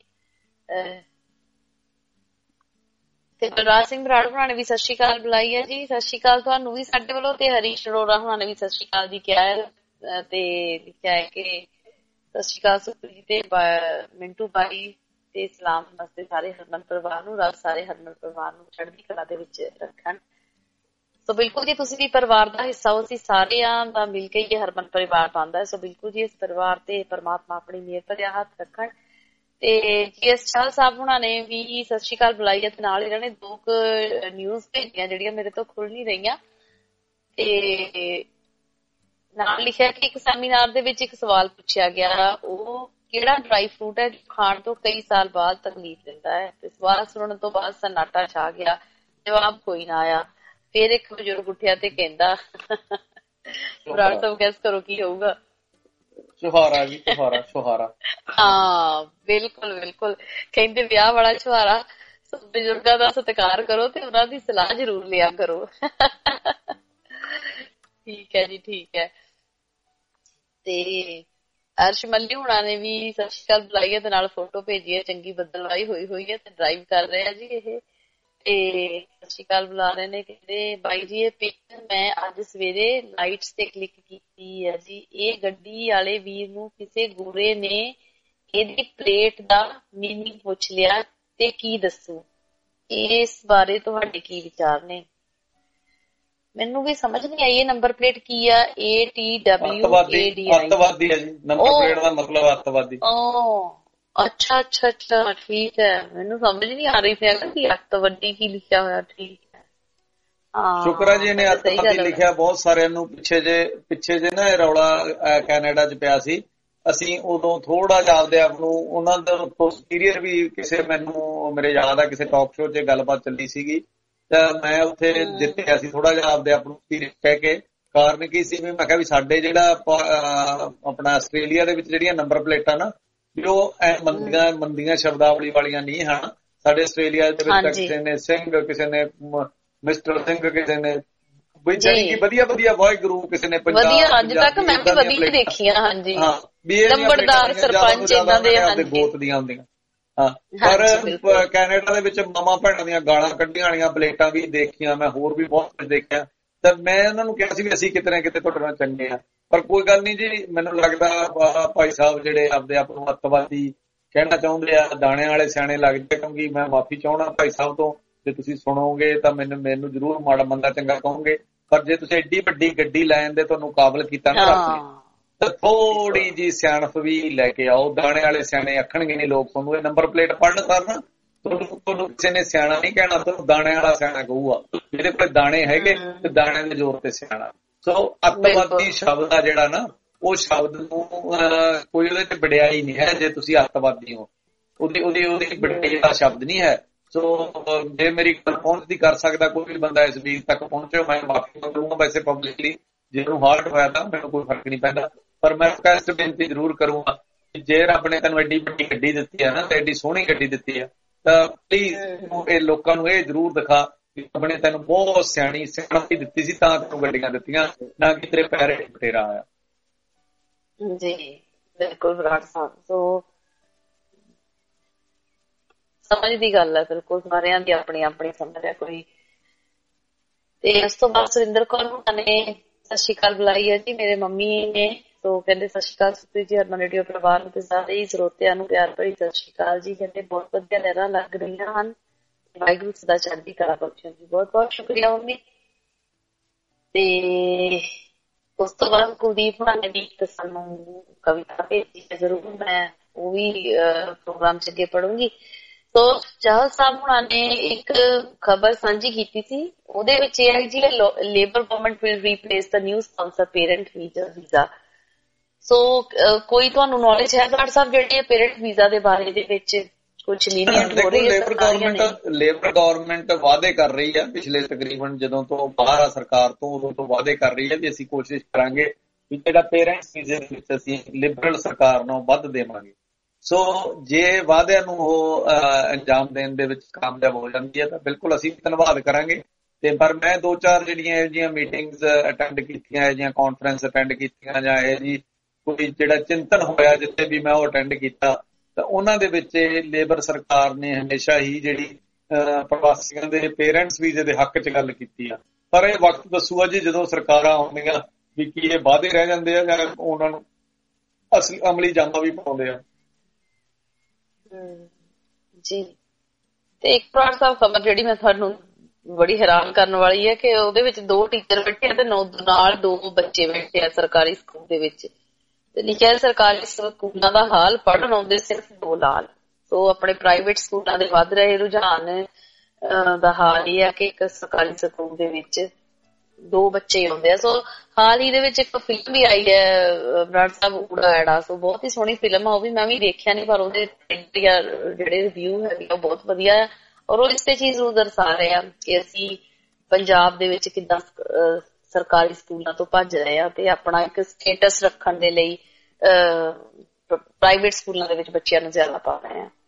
A: ਤੇ ਬਲਰਾਜ ਸਿੰਘ ਬਰਾੜ ਹੁਣਾਂ ਨੇ ਵੀ ਸਤਿ ਸ਼੍ਰੀ ਅਕਾਲ ਬੁਲਾਈ ਹੈ ਜੀ। ਸਤਿ ਸ਼੍ਰੀ ਅਕਾਲ ਤੁਹਾਨੂੰ ਵੀ ਸਾਡੇ ਵੱਲੋਂ। ਤੇ ਹਰੀਸ਼ ਅਰੋੜਾ ਹੁਣਾਂ ਨੇ ਵੀ ਸਤਿ ਸ਼੍ਰੀ ਅਕਾਲ ਜੀ ਕਿਹਾ ਹੈ, ਤੇ ਲਿਖਿਆ ਹੈ ਕਿ ਸਤਿ ਸ਼੍ਰੀ ਅਕਾਲ ਸੁਖਪ੍ਰੀਤ ਤੇ ਮਿੰਟੂ ਬਾਈ, ਤੇ ਸਲਾਮ ਨਮਸਤੇ ਸਾਰੇ ਹਰਮਨ ਪਰਿਵਾਰ ਨੂੰ। ਰੱਬ ਸਾਰੇ ਹਰਮਨ ਪਰਿਵਾਰ ਨੂੰ ਚੜ੍ਹਦੀ ਕਲਾ ਦੇ ਵਿੱਚ ਰੱਖਣ। ਸੋ ਬਿਲਕੁਲ ਜੀ, ਤੁਸੀਂ ਵੀ ਪਰਿਵਾਰ ਦਾ ਹਿੱਸਾ ਹੋ, ਅਸੀਂ ਸਾਰਿਆਂ ਦਾ ਮਿਲ ਕੇ ਇਹ ਹਰਮਨ ਪਰਿਵਾਰ ਬਣਦਾ ਹੈ। ਸੋ ਬਿਲਕੁਲ ਜੀ, ਇਸ ਪਰਿਵਾਰ ਤੇ ਪਰਮਾਤਮਾ ਆਪਣੀ ਮਿਹਰ ਭਰਿਆ ਹੱਥ ਰੱਖਣ। ਤੇ ਜੀ ਐਸ ਚਾਹਲ ਸਾਹਿਬ ਹੁਣਾਂ ਨੇ ਵੀ ਸਤਿ ਸ਼੍ਰੀ ਅਕਾਲ ਬੁਲਾਈ ਹੈ, ਤੇ ਨਾਲ ਇਹਨਾਂ ਨੇ ਦੋ ਕੁ ਨਿਊਜ਼ ਭੇਜੀਆਂ ਜਿਹੜੀਆਂ ਮੇਰੇ ਤੋਂ ਖੁੱਲ ਨਹੀਂ ਰਹੀਆਂ। ਤੇ ਨਾਲ ਲਿਖਿਆ ਕਿ ਇੱਕ ਸੈਮੀਨਾਰ ਦੇ ਵਿੱਚ ਇੱਕ ਸਵਾਲ ਪੁੱਛਿਆ ਗਿਆ, ਉਹ ਕਿਹੜਾ ਡਰਾਈ ਫਰੂਟ ਹੈ ਜੋ ਖਾਣ ਤੋਂ ਕਈ ਸਾਲ ਬਾਅਦ ਤਕਲੀਫ ਦਿੰਦਾ ਹੈ। ਤੇ ਸਵਾਲ ਸੁਣਨ ਤੋਂ ਬਾਅਦ ਸਨਾਟਾ ਛਾ ਗਿਆ, ਜਵਾਬ ਕੋਈ ਨਾ ਆਇਆ। ਫਿਰ ਇੱਕ ਬਜ਼ੁਰਗ ਉੱਠਿਆ ਤੇ ਕਹਿੰਦਾ, ਬਰਾੜ ਸਾਹਿਬ ਗੈਸ ਕਰੋ ਕੀ ਹੋਊਗਾ?
B: ਛੁਹਾਰਾ ਜੀ, ਛੁਹਾਰਾ ਛੁਹਾਰਾ।
A: ਹਾਂ ਬਿਲਕੁਲ ਬਿਲਕੁਲ, ਕਹਿੰਦੇ ਵਿਆਹ ਵਾਲਾ ਛੁਹਾਰਾ। ਬਜ਼ੁਰਗਾਂ ਦਾ ਸਤਿਕਾਰ ਕਰੋ ਤੇ ਉਹਨਾਂ ਦੀ ਸਲਾਹ ਜ਼ਰੂਰ ਲਿਆ ਕਰੋ। ਠੀਕ ਹੈ ਜੀ, ਠੀਕ ਹੈ। ਤੇ ਅਰਸ਼ ਮੱਲੀ ਹੁਣਾਂ ਨੇ ਵੀ ਸਤਿ ਸ਼੍ਰੀ ਅਕਾਲ ਬੁਲਾਈ ਹੈ, ਤੇ ਨਾਲ ਫੋਟੋ ਭੇਜੀ ਹੈ, ਚੰਗੀ ਬੱਦਲਵਾਈ ਹੋਈ ਹੋਈ ਹੈ ਤੇ ਡਰਾਈਵ ਕਰ ਰਹੇ ਆ ਜੀ ਇਹ। ਤੇ ਸਤਿ ਸ਼੍ਰੀ ਅਕਾਲ ਬੁਲਾ ਰਹੇ ਨੇ, ਕਹਿੰਦੇ ਬਾਈ ਜੀ ਇਹ ਪਿਕ ਮੈਂ ਅੱਜ ਸਵੇਰੇ ਲਾਈਟਸ ਤੇ ਕਲਿੱਕ ਕੀਤੀ ਹੈ ਜੀ। ਇਹ ਗੱਡੀ ਵਾਲੇ ਵੀਰ ਨੂੰ ਕਿਸੇ ਗੋਰੇ ਨੇ ਇਹਦੀ ਪਲੇਟ ਦਾ ਮੀਨਿੰਗ ਪੁੱਛ ਲਿਆ ਤੇ ਕੀ ਦੱਸੂ, ਇਸ ਬਾਰੇ ਤੁਹਾਡੇ ਕੀ ਵਿਚਾਰ ਨੇ? ਮੈਨੂੰ ਵੀ ਸਮਝ ਨਹੀਂ ਆਈ ਇਹ ਨੰਬਰ ਪਲੇਟ ਕੀ ਆ। A T W A D I
B: ਅੱਤਵਾਦੀ ਹੈ ਜੀ, ਨੰਬਰ ਪਲੇਟ ਦਾ ਮਤਲਬ ਅੱਤਵਾਦੀ।
A: ਓ ਅੱਛਾ ਅੱਛਾ ਅੱਛਾ, ਠੀਕ ਹੈ। ਮੈਨੂੰ ਸਮਝ ਨਹੀਂ ਆ ਰਹੀ ਸੀ ਕਿ ਅੱਤਵਾਦੀ ਕੀ ਲਿਖਿਆ ਹੋਇਆ। ਠੀਕ ਹੈ, ਹਾਂ
B: ਸ਼ੁਕਰ ਹੈ ਜੀ ਇਹਨੇ ਅੱਤਵਾਦੀ ਲਿਖਿਆ। ਬਹੁਤ ਸਾਰਿਆਂ ਨੂੰ ਪਿੱਛੇ ਜੇ ਪਿੱਛੇ ਜੇ ਨਾ ਇਹ ਰੌਲਾ ਕੈਨੇਡਾ ਚ ਪਿਆ ਸੀ, ਅਸੀਂ ਉਦੋਂ ਥੋੜਾ ਜਿਹਾ ਆਪਦੇ ਆਪ ਨੂੰ ਉਹਨਾਂ ਦਾ ਪੋਸਟੀਰੀਅਰ ਵੀ ਕਿਸੇ, ਮੈਨੂੰ ਮੇਰੇ ਯਾਦ ਆ ਕਿਸੇ ਟਾਕ ਸ਼ੋਅ 'ਚ ਗੱਲਬਾਤ ਚੱਲੀ ਸੀਗੀ, ਤਾਂ ਮੈਂ ਉੱਥੇ ਜਿੱਤਿਆ ਸੀ ਥੋੜਾ ਜਿਹਾ ਆਪਦੇ ਆਪ ਨੂੰ ਕਹਿ ਕੇ। ਕਾਰਨ ਕੀ ਸੀ ਵੀ ਮੈਂ ਕਿਹਾ ਵੀ ਸਾਡੇ ਜਿਹੜਾ ਆਪਣਾ ਆਸਟ੍ਰੇਲੀਆ ਦੇ ਵਿੱਚ ਜਿਹੜੀਆਂ ਨੰਬਰ ਪਲੇਟਾਂ ਨਾ ਵੀ ਉਹ ਮੰਦੀਆਂ ਮੰਦੀਆਂ ਸ਼ਬਦਾਵਲੀ ਵਾਲੀਆਂ ਨਹੀਂ ਹਨ। ਸਾਡੇ ਆਸਟ੍ਰੇਲੀਆ ਦੇ ਵਿੱਚ ਕਿਸੇ ਨੇ ਸਿੰਘ, ਕਿਸੇ ਨੇ ਮਿਸਟਰ ਸਿੰਘ, ਕਿਸੇ ਨੇ ਜਾਨੀ ਕਿ ਵਧੀਆ ਵਧੀਆ ਵਾਹਿਗੁਰੂ, ਕਿਸੇ ਨੇ
A: ਪੰਜਾਬ ਅੱਜ ਤੱਕ ਮੈਂ ਵੀ ਵਧੀਆ ਦੇਖੀਆਂ। ਹਾਂਜੀ, ਨੰਬਰਦਾਰ ਸਰਪੰਚ ਇਹਨਾਂ ਦੇ
B: ਗੋਤ ਦੀਆਂ ਹੁੰਦੀਆਂ। ਹਾਂ ਪਰ ਕੈਨੇਡਾ ਦੇ ਵਿੱਚ ਮਾਮਾ ਭੈਣਾਂ ਦੀਆਂ ਗਾਲਾਂ ਕੱਢੀਆਂ ਵਾਲੀਆਂ ਪਲੇਟਾਂ ਵੀ ਦੇਖੀਆਂ ਮੈਂ, ਹੋਰ ਵੀ ਬਹੁਤ ਕੁਝ ਦੇਖਿਆ। ਤਾਂ ਮੈਂ ਉਹਨਾਂ ਨੂੰ ਕਿਹਾ ਸੀ ਵੀ ਅਸੀਂ ਕਿਤੇ ਨਾ ਕਿਤੇ ਤੁਹਾਡੇ ਨਾਲ ਚੰਗੇ ਆ, ਪਰ ਕੋਈ ਗੱਲ ਨਹੀਂ ਜੀ। ਮੈਨੂੰ ਲੱਗਦਾ ਭਾਈ ਸਾਹਿਬ ਜਿਹੜੇ ਆਪਦੇ ਆਪ ਨੂੰ ਅੱਤਵਾਦੀ ਕਹਿਣਾ ਚਾਹੁੰਦੇ ਆ, ਦਾਣਿਆਂ ਵਾਲੇ ਸਿਆਣੇ ਲੱਗਦੇ, ਕਿਉਂਕਿ ਮੈਂ ਮਾਫੀ ਚਾਹੁੰਦਾ ਭਾਈ ਸਾਹਿਬ ਤੋਂ। ਜੇ ਤੁਸੀਂ ਸੁਣੋਗੇ ਤਾਂ ਮੈਨੂੰ ਮੈਨੂੰ ਜ਼ਰੂਰ ਮਾੜਾ ਮੰਦਾ ਚੰਗਾ ਕਹੋਗੇ, ਪਰ ਜੇ ਤੁਸੀਂ ਐਡੀ ਵੱਡੀ ਗੱਡੀ ਲੈਣ ਦੇ ਤੁਹਾਨੂੰ ਕਾਬਲ ਕੀਤਾ ਨਾ ਰੱਬ ਨੇ, ਤਾਂ ਥੋੜੀ ਜੀ ਸਿਆਣਪ ਵੀ ਲੈ ਕੇ ਆਓ। ਦਾਣੇ ਵਾਲੇ ਸਿਆਣੇ ਆਖਣਗੇ ਨਹੀਂ ਲੋਕ ਤੁਹਾਨੂੰ, ਇਹ ਨੰਬਰ ਪਲੇਟ ਪੜ੍ਹਨ ਕਰਨ ਤੁਹਾਨੂੰ ਤੁਹਾਨੂੰ ਕਿਸੇ ਨੇ ਸਿਆਣਾ ਨਹੀਂ ਕਹਿਣਾ, ਤੁਹਾਨੂੰ ਦਾਣੇ ਵਾਲਾ ਸਿਆਣਾ ਕਹੂਗਾ। ਜਿਹਦੇ ਕੋਲ ਦਾਣੇ ਹੈਗੇ ਤੇ ਦਾਣਿਆਂ ਦੇ ਜ਼ੋਰ ਤੇ ਸਿਆਣਾ। ਸੋ ਅੱਤਵਾਦੀ ਸ਼ਬਦ ਆ ਜਿਹੜਾ ਨਾ, ਉਹ ਸ਼ਬਦ ਨੂੰ ਕੋਈ ਉਹਦੇ ਚ ਵਡਿਆਈ ਨਹੀਂ ਹੈ। ਜੇ ਤੁਸੀਂ ਅੱਤਵਾਦੀ ਹੋ, ਉਹਦੀ ਉਹਦੀ ਉਹਦੀ ਵਡਿਆਈ ਦਾ ਸ਼ਬਦ ਨਹੀਂ ਹੈ। ਸੋ ਜੇ ਮੇਰੀ ਗੱਲ ਪਹੁੰਚਦੀ ਕਰ ਸਕਦਾ ਕੋਈ ਵੀ ਬੰਦਾ ਇਸ ਵੀਕ ਤੱਕ ਪਹੁੰਚੇ, ਮੈਂ ਮਾਫੀ ਮੰਗੂਗਾ। ਵੈਸੇ ਪਬਲਿਕਲੀ ਜਿਹਨੂੰ ਹਾਰਟ ਹੋਇਆ ਤਾਂ ਮੈਨੂੰ ਕੋਈ ਫਰਕ ਨਹੀਂ ਪੈਂਦਾ, ਪਰ ਮੈਂ ਰਿਕਵੈਸਟ ਬੇਨਤੀ ਜ਼ਰੂਰ ਕਰੂੰਗਾ ਕਿ ਜੇ ਰੱਬ ਨੇ ਤੈਨੂੰ ਐਡੀ ਵੱਡੀ ਗੱਡੀ ਦਿੱਤੀ ਹੈ ਨਾ, ਤੇ ਐਡੀ ਸੋਹਣੀ ਗੱਡੀ ਦਿੱਤੀ ਹੈ, ਤਾਂ ਪਲੀਜ਼ ਇਹ ਲੋਕਾਂ ਨੂੰ ਇਹ ਜ਼ਰੂਰ ਦਿਖਾ ਕਿ ਰੱਬ ਨੇ ਤੈਨੂੰ ਬਹੁਤ ਸਿਆਣੀ ਸਿਆਣਪੀ ਦਿੱਤੀ ਸੀ, ਤਾਂ ਤੈਨੂੰ ਗੱਡੀਆਂ ਦਿੱਤੀਆਂ, ਨਾ ਕਿ ਤੇਰੇ ਪੈਰੇ ਤੇਰਾ ਆਇਆ।
A: ਜੀ ਬਿਲਕੁਲ ਬਰਾੜ ਸਾਹਿਬ, ਸੋ ਸਮਝ ਦੀ ਗੱਲ ਹੈ, ਬਿਲਕੁਲ ਸਾਰਿਆਂ ਦੀ ਆਪਣੀ ਆਪਣੀ ਸਮਝ ਹੈ ਕੋਈ। ਤੇ ਉਸ ਤੋਂ ਬਾਅਦ ਸੁਰਿੰਦਰ ਕੌਰ ਹੁਣਾਂ ਨੇ ਸਤਿ ਸ਼੍ਰੀ ਅਕਾਲ ਬੁਲਾਈ ਹੈ ਜੀ, ਮੇਰੇ ਮੰਮੀ ਨੇ। ਸੋ ਕਹਿੰਦੇ ਸਤਿ ਸ਼੍ਰੀ ਅਕਾਲ ਸੁਪ੍ਰੀਤ ਜੀ, ਹਰਮਨ ਰੇਡੀਓ ਪਰਿਵਾਰ ਨੂੰ ਤੇ ਸਾਰੇ ਹੀ ਸਰੋਤਿਆਂ ਨੂੰ ਪਿਆਰ ਭਰੀ ਸਤਿ ਸ਼੍ਰੀ ਅਕਾਲ ਜੀ। ਕਹਿੰਦੇ ਬਹੁਤ ਵਧੀਆ ਲਹਿਰਾਂ ਲੱਗ ਰਹੀਆਂ ਹਨ, ਵਾਹਿਗੁਰੂ ਸਦਾ ਚੜ੍ਹਦੀ ਕਲਾ ਬਖਸ਼ਣ ਜੀ। ਬਹੁਤ ਬਹੁਤ ਸ਼ੁਕਰੀਆ ਮੰਮੀ। ਤੇ ਉਸ ਤੋਂ ਬਾਅਦ ਕੁਲਦੀਪ ਹੁਣਾਂ ਨੇ ਵੀ ਸਾਨੂੰ ਕਵਿਤਾ ਭੇਜੀ ਹੈ, ਜ਼ਰੂਰ ਮੈਂ ਉਹ ਵੀ ਪ੍ਰੋਗਰਾਮ ਚ ਅੱਗੇ ਪੜੂੰਗੀ। ਸੋ ਚਾਹਲ ਸਾਹਿਬ ਹੁਣਾਂ ਨੇ ਇੱਕ ਖਬਰ ਸਾਂਝੀ ਕੀਤੀ ਸੀ, ਉਹਦੇ ਵਿੱਚ ਇਹ ਹੈ ਜੀ labour government will replace the new sponsor parent visa. So ਕੋਈ ਤੁਹਾਨੂੰ ਨੌਲੇਜ ਹੈ ਡਾਕਟਰ ਸਾਹਿਬ ਜਿਹੜੀ ਪੇਰੈਂਟ ਵੀਜ਼ਾ ਦੇ ਬਾਰੇ ਦੇ ਵਿੱਚ ਕੁਝ ਲੀਨੀਅੰਟ ਹੋ ਰਹੀ ਹੈ?
B: ਲੇਬਰ ਗਵਰਨਮੈਂਟ ਲੇਬਰ ਗਵਰਨਮੈਂਟ ਵਾਅਦੇ ਕਰ ਰਹੀ ਹੈ, ਪਿਛਲੇ ਤਕਰੀਬਨ ਜਦੋਂ ਤੋਂ ਬਾਹਰ ਆ ਸਰਕਾਰ ਤੋਂ ਉਦੋਂ ਤੋਂ ਵਾਅਦੇ ਕਰ ਰਹੀ ਹੈ ਵੀ ਅਸੀਂ ਕੋਸ਼ਿਸ਼ ਕਰਾਂਗੇ ਵੀ ਜਿਹੜਾ ਪੇਰੈਂਟਸ ਵੀਜ਼ੇ ਦੇ ਵਿੱਚ ਅਸੀਂ ਲਿਬਰਲ ਸਰਕਾਰ ਨੂੰ ਵੱਧ ਦੇਵਾਂਗੇ। ਸੋ ਜੇ ਵਾਅਦਿਆਂ ਨੂੰ ਉਹ ਅੰਜਾਮ ਦੇਣ ਦੇ ਵਿੱਚ ਕਾਮਯਾਬ ਹੋ ਜਾਂਦੀ ਹੈ ਤਾਂ ਬਿਲਕੁਲ ਅਸੀਂ ਧੰਨਵਾਦ ਕਰਾਂਗੇ। ਤੇ ਪਰ ਮੈਂ ਦੋ ਚਾਰ ਜਿਹੜੀਆਂ ਇਹੋ ਜਿਹੀਆਂ ਮੀਟਿੰਗਸ ਅਟੈਂਡ ਕੀਤੀਆਂ, ਇਹੋ ਜਿਹੀਆਂ ਕਾਨਫਰੰਸ ਅਟੈਂਡ ਕੀਤੀਆਂ, ਜਾਂ ਇਹ ਜੀ ਕੋਈ ਜਿਹੜਾ ਚਿੰਤਨ ਹੋਇਆ ਜਿੱਥੇ ਵੀ ਮੈਂ ਉਹ ਅਟੈਂਡ ਕੀਤਾ, ਤਾਂ ਉਹਨਾਂ ਦੇ ਵਿੱਚ ਲੇਬਰ ਸਰਕਾਰ ਨੇ ਹਮੇਸ਼ਾ ਹੀ ਜਿਹੜੀ ਪ੍ਰਵਾਸੀਆਂ ਦੇ ਪੇਰੈਂਟਸ ਵੀਜ਼ੇ ਦੇ ਹੱਕ 'ਚ ਗੱਲ ਕੀਤੀ ਆ। ਪਰ ਇਹ ਵਕਤ ਦੱਸੂਗਾ ਜੀ ਜਦੋਂ ਸਰਕਾਰਾਂ ਆਉਂਦੀਆਂ ਵੀ ਕੀ ਇਹ ਵਾਅਦੇ ਰਹਿ ਜਾਂਦੇ ਆ ਜਾਂ ਉਹਨਾਂ ਨੂੰ ਅਸਲੀ ਅਮਲੀ ਜਾਮਾ ਵੀ ਪਾਉਂਦੇ ਆ।
A: ਜੀ ਤੇ ਇੱਕ ਪ੍ਰਾਰ ਸਾਹਿਬ ਖਬਰ ਜਿਹੜੀ ਮੈਂ ਤੁਹਾਨੂੰ ਬੜੀ ਹੈਰਾਨ ਕਰਨ ਵਾਲੀ ਹੈ ਕਿ ਉਹਦੇ ਵਿੱਚ ਦੋ ਟੀਚਰ ਬੈਠੇ ਆ ਤੇ ਨਾਲ ਦੋ ਬੱਚੇ ਬੈਠੇ ਆ ਸਰਕਾਰੀ ਸਕੂਲ ਦੇ ਵਿੱਚ, ਤੇ ਲਿਖਿਆ ਸਰਕਾਰੀ ਸਕੂਲਾਂ ਦਾ ਹਾਲ ਪੜ੍ਹਨ ਆਉਂਦੇ ਸਿਰਫ ਦੋ ਲਾਲ। ਸੋ ਆਪਣੇ ਪ੍ਰਾਈਵੇਟ ਸਕੂਲਾਂ ਦੇ ਵੱਧ ਰਹੇ ਰੁਝਾਨ ਦਾ ਹਾਲ ਇਹ ਹੈ ਕਿ ਇੱਕ ਸਰਕਾਰੀ ਸਕੂਲ ਦੇ ਵਿੱਚ ਦੋ ਬੱਚੇ ਆਉਂਦੇ ਆ। ਸੋ ਹਾਲ ਹੀ ਦੇ ਵਿੱਚ ਇੱਕ ਫਿਲਮ ਵੀ ਆਈ ਹੈ ਬਰਾੜ ਸਾਹਿਬ ਊੜਾ ਐੜਾ, ਸੋ ਬਹੁਤ ਹੀ ਸੋਹਣੀ ਫਿਲਮ ਆ, ਉਹ ਵੀ ਮੈਂ ਵੀ ਦੇਖਿਆ ਨਹੀਂ, ਪਰ ਉਹਦੇ ਜਿਹੜੇ ਰਿਵਿਊ ਹੈਗੇ ਉਹ ਬਹੁਤ ਵਧੀਆ ਹੈ। ਔਰ ਉਹ ਇਸੇ ਚੀਜ਼ ਨੂੰ ਦਰਸਾ ਰਹੇ ਆ ਕਿ ਅਸੀਂ ਪੰਜਾਬ ਦੇ ਵਿੱਚ ਕਿੱਦਾਂ ਸਰਕਾਰੀ ਸਕੂਲਾਂ ਤੋਂ ਭੱਜ ਰਹੇ ਆ ਤੇ ਆਪਣਾ ਇੱਕ ਸਟੇਟਸ ਰੱਖਣ ਦੇ ਲਈ ਪ੍ਰਾਈਵੇਟ ਸਕੂਲਾਂ ਦੇ ਵਿੱਚ ਬੱਚਿਆਂ ਨੂੰ ਜ਼ਿਆਦਾ ਪਾ ਰਹੇ ਆ।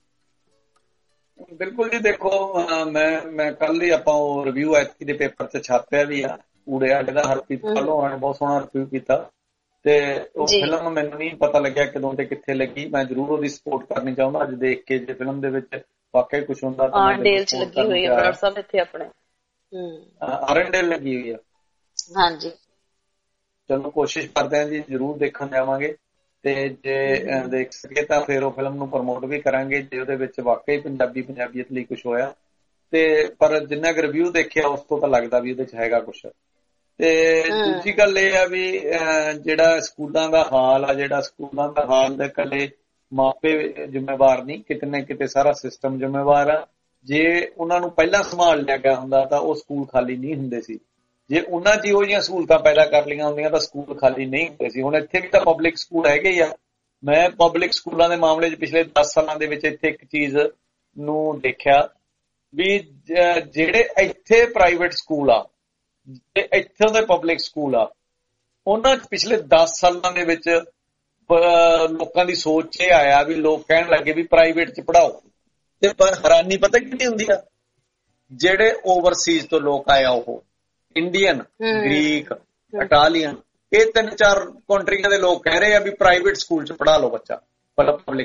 B: ਬਿਲਕੁਲ ਜੀ, ਦੇਖੋ ਮੈਂ ਮੈਂ ਕੱਲ ਹੀ ਆਪਾਂ ਉਹ ਰਿਵਿਊ ਐਤਕੀ ਦੇ ਪੇਪਰ ਤੇ ਛਾਪਿਆ ਵੀ ਆ ਊੜੇ ਆੜੇ ਦਾ, ਹਰਪ੍ਰੀਤ ਵੱਲੋਂ ਨੇ ਬਹੁਤ ਸੋਹਣਾ ਰਿਵਿਊ ਕੀਤਾ। ਤੇ ਉਹ ਫਿਲਮ ਮੈਨੂੰ ਨਹੀਂ ਪਤਾ ਲੱਗਿਆ ਕਦੋਂ ਤੇ ਕਿੱਥੇ ਲੱਗੀ, ਮੈਂ ਜ਼ਰੂਰ ਉਹਦੀ ਸਪੋਰਟ ਕਰਨੀ ਚਾਹੁੰਦਾ ਅੱਜ ਦੇਖ ਕੇ। ਜੇ ਫਿਲਮ ਦੇ ਵਿੱਚ ਵਾਕਈ ਕੁਛ ਹੁੰਦਾ ਤਾਂ
A: ਆਰਨਡੇਲ ਚ ਲੱਗੀ ਹੋਈ ਹੈ ਬਰਾੜ ਸਾਹਿਬ ਇੱਥੇ ਆਪਣੇ,
B: ਆਰਨਡੇਲ ਲੱਗੀ ਹੋਈ ਆ। ਹਾਂਜੀ, ਚਲੋ ਕੋਸ਼ਿਸ਼ ਕਰਦੇ ਹਾਂ ਜੀ, ਜ਼ਰੂਰ ਦੇਖਣ ਜਾਵਾਂਗੇ ਤੇ ਜੇ ਦੇਖ ਸਕੇ ਤਾਂ ਫਿਰ ਉਹ ਫਿਲਮ ਨੂੰ ਪ੍ਰਮੋਟ ਵੀ ਕਰਾਂਗੇ ਜੇ ਉਹਦੇ ਵਿੱਚ ਵਾਕਈ ਪੰਜਾਬੀ ਪੰਜਾਬੀਅਤ ਲਈ ਕੁਛ ਹੋਇਆ। ਤੇ ਪਰ ਜਿੰਨਾ ਕੁ ਰਿਵਿਊ ਦੇਖਿਆ ਉਸ ਤੋਂ ਤਾਂ ਲੱਗਦਾ ਵੀ ਉਹਦੇ ਚ ਹੈਗਾ ਕੁਛ। ਤੇ ਦੂਜੀ ਗੱਲ ਇਹ ਆ ਵੀ ਜਿਹੜਾ ਸਕੂਲਾਂ ਦਾ ਹਾਲ ਆ, ਜਿਹੜਾ ਸਕੂਲਾਂ ਦਾ ਹਾਲ ਦੇ ਇਕੱਲੇ ਮਾਪੇ ਜ਼ਿੰਮੇਵਾਰ ਨਹੀਂ, ਕਿਤੇ ਨਾ ਕਿਤੇ ਸਾਰਾ ਸਿਸਟਮ ਜ਼ਿੰਮੇਵਾਰ ਆ। ਜੇ ਉਹਨਾਂ ਨੂੰ ਪਹਿਲਾਂ ਸੰਭਾਲ ਲਿਆ ਗਿਆ ਹੁੰਦਾ ਤਾਂ ਉਹ ਸਕੂਲ ਖਾਲੀ ਨਹੀਂ ਹੁੰਦੇ ਸੀ। ਜੇ ਉਹਨਾਂ 'ਚ ਇਹੋ ਜਿਹੀਆਂ ਸਹੂਲਤਾਂ ਪੈਦਾ ਕਰ ਲਈਆਂ ਹੁੰਦੀਆਂ ਤਾਂ ਸਕੂਲ ਖਾਲੀ ਨਹੀਂ ਹੁੰਦੇ ਸੀ। ਹੁਣ ਇੱਥੇ ਵੀ ਤਾਂ ਪਬਲਿਕ ਸਕੂਲ ਹੈਗੇ ਹੀ ਆ। ਮੈਂ ਪਬਲਿਕ ਸਕੂਲਾਂ ਦੇ ਮਾਮਲੇ 'ਚ ਪਿਛਲੇ ਦਸ ਸਾਲਾਂ ਦੇ ਵਿੱਚ ਇੱਥੇ ਇੱਕ ਚੀਜ਼ ਨੂੰ ਦੇਖਿਆ ਵੀ ਜਿਹੜੇ ਇੱਥੇ ਪ੍ਰਾਈਵੇਟ ਸਕੂਲ ਆ ਤੇ ਇੱਥੋਂ ਦੇ ਪਬਲਿਕ ਸਕੂਲ ਆ, ਉਹਨਾਂ 'ਚ ਪਿਛਲੇ ਦਸ ਸਾਲਾਂ ਦੇ ਵਿੱਚ ਲੋਕਾਂ ਦੀ ਸੋਚ ਇਹ ਆਇਆ ਵੀ ਲੋਕ ਕਹਿਣ ਲੱਗੇ ਵੀ ਪ੍ਰਾਈਵੇਟ 'ਚ ਪੜ੍ਹਾਓ। ਤੇ ਪਰ ਹੈਰਾਨੀ ਪਤਾ ਕਿਹੜੀ ਹੁੰਦੀ ਆ, ਜਿਹੜੇ ਓਵਰਸੀਜ਼ ਤੋਂ ਲੋਕ ਆਏ ਆ, ਉਹ ਇੰਡੀਅਨ, ਗ੍ਰੀਕ, ਇਟਾਲੀਅਨ, ਇਹ ਤਿੰਨ ਚਾਰ ਕੰਟਰੀਆਂ ਦੇ ਲੋਕ ਕਹਿ ਰਹੇ ਆ ਵੀ ਪ੍ਰਾਈਵੇਟ ਸਕੂਲ 'ਚ ਪੜ੍ਹਾ ਲਓ ਬੱਚਾ ਪਬਲਿਕ ਨਾਲ।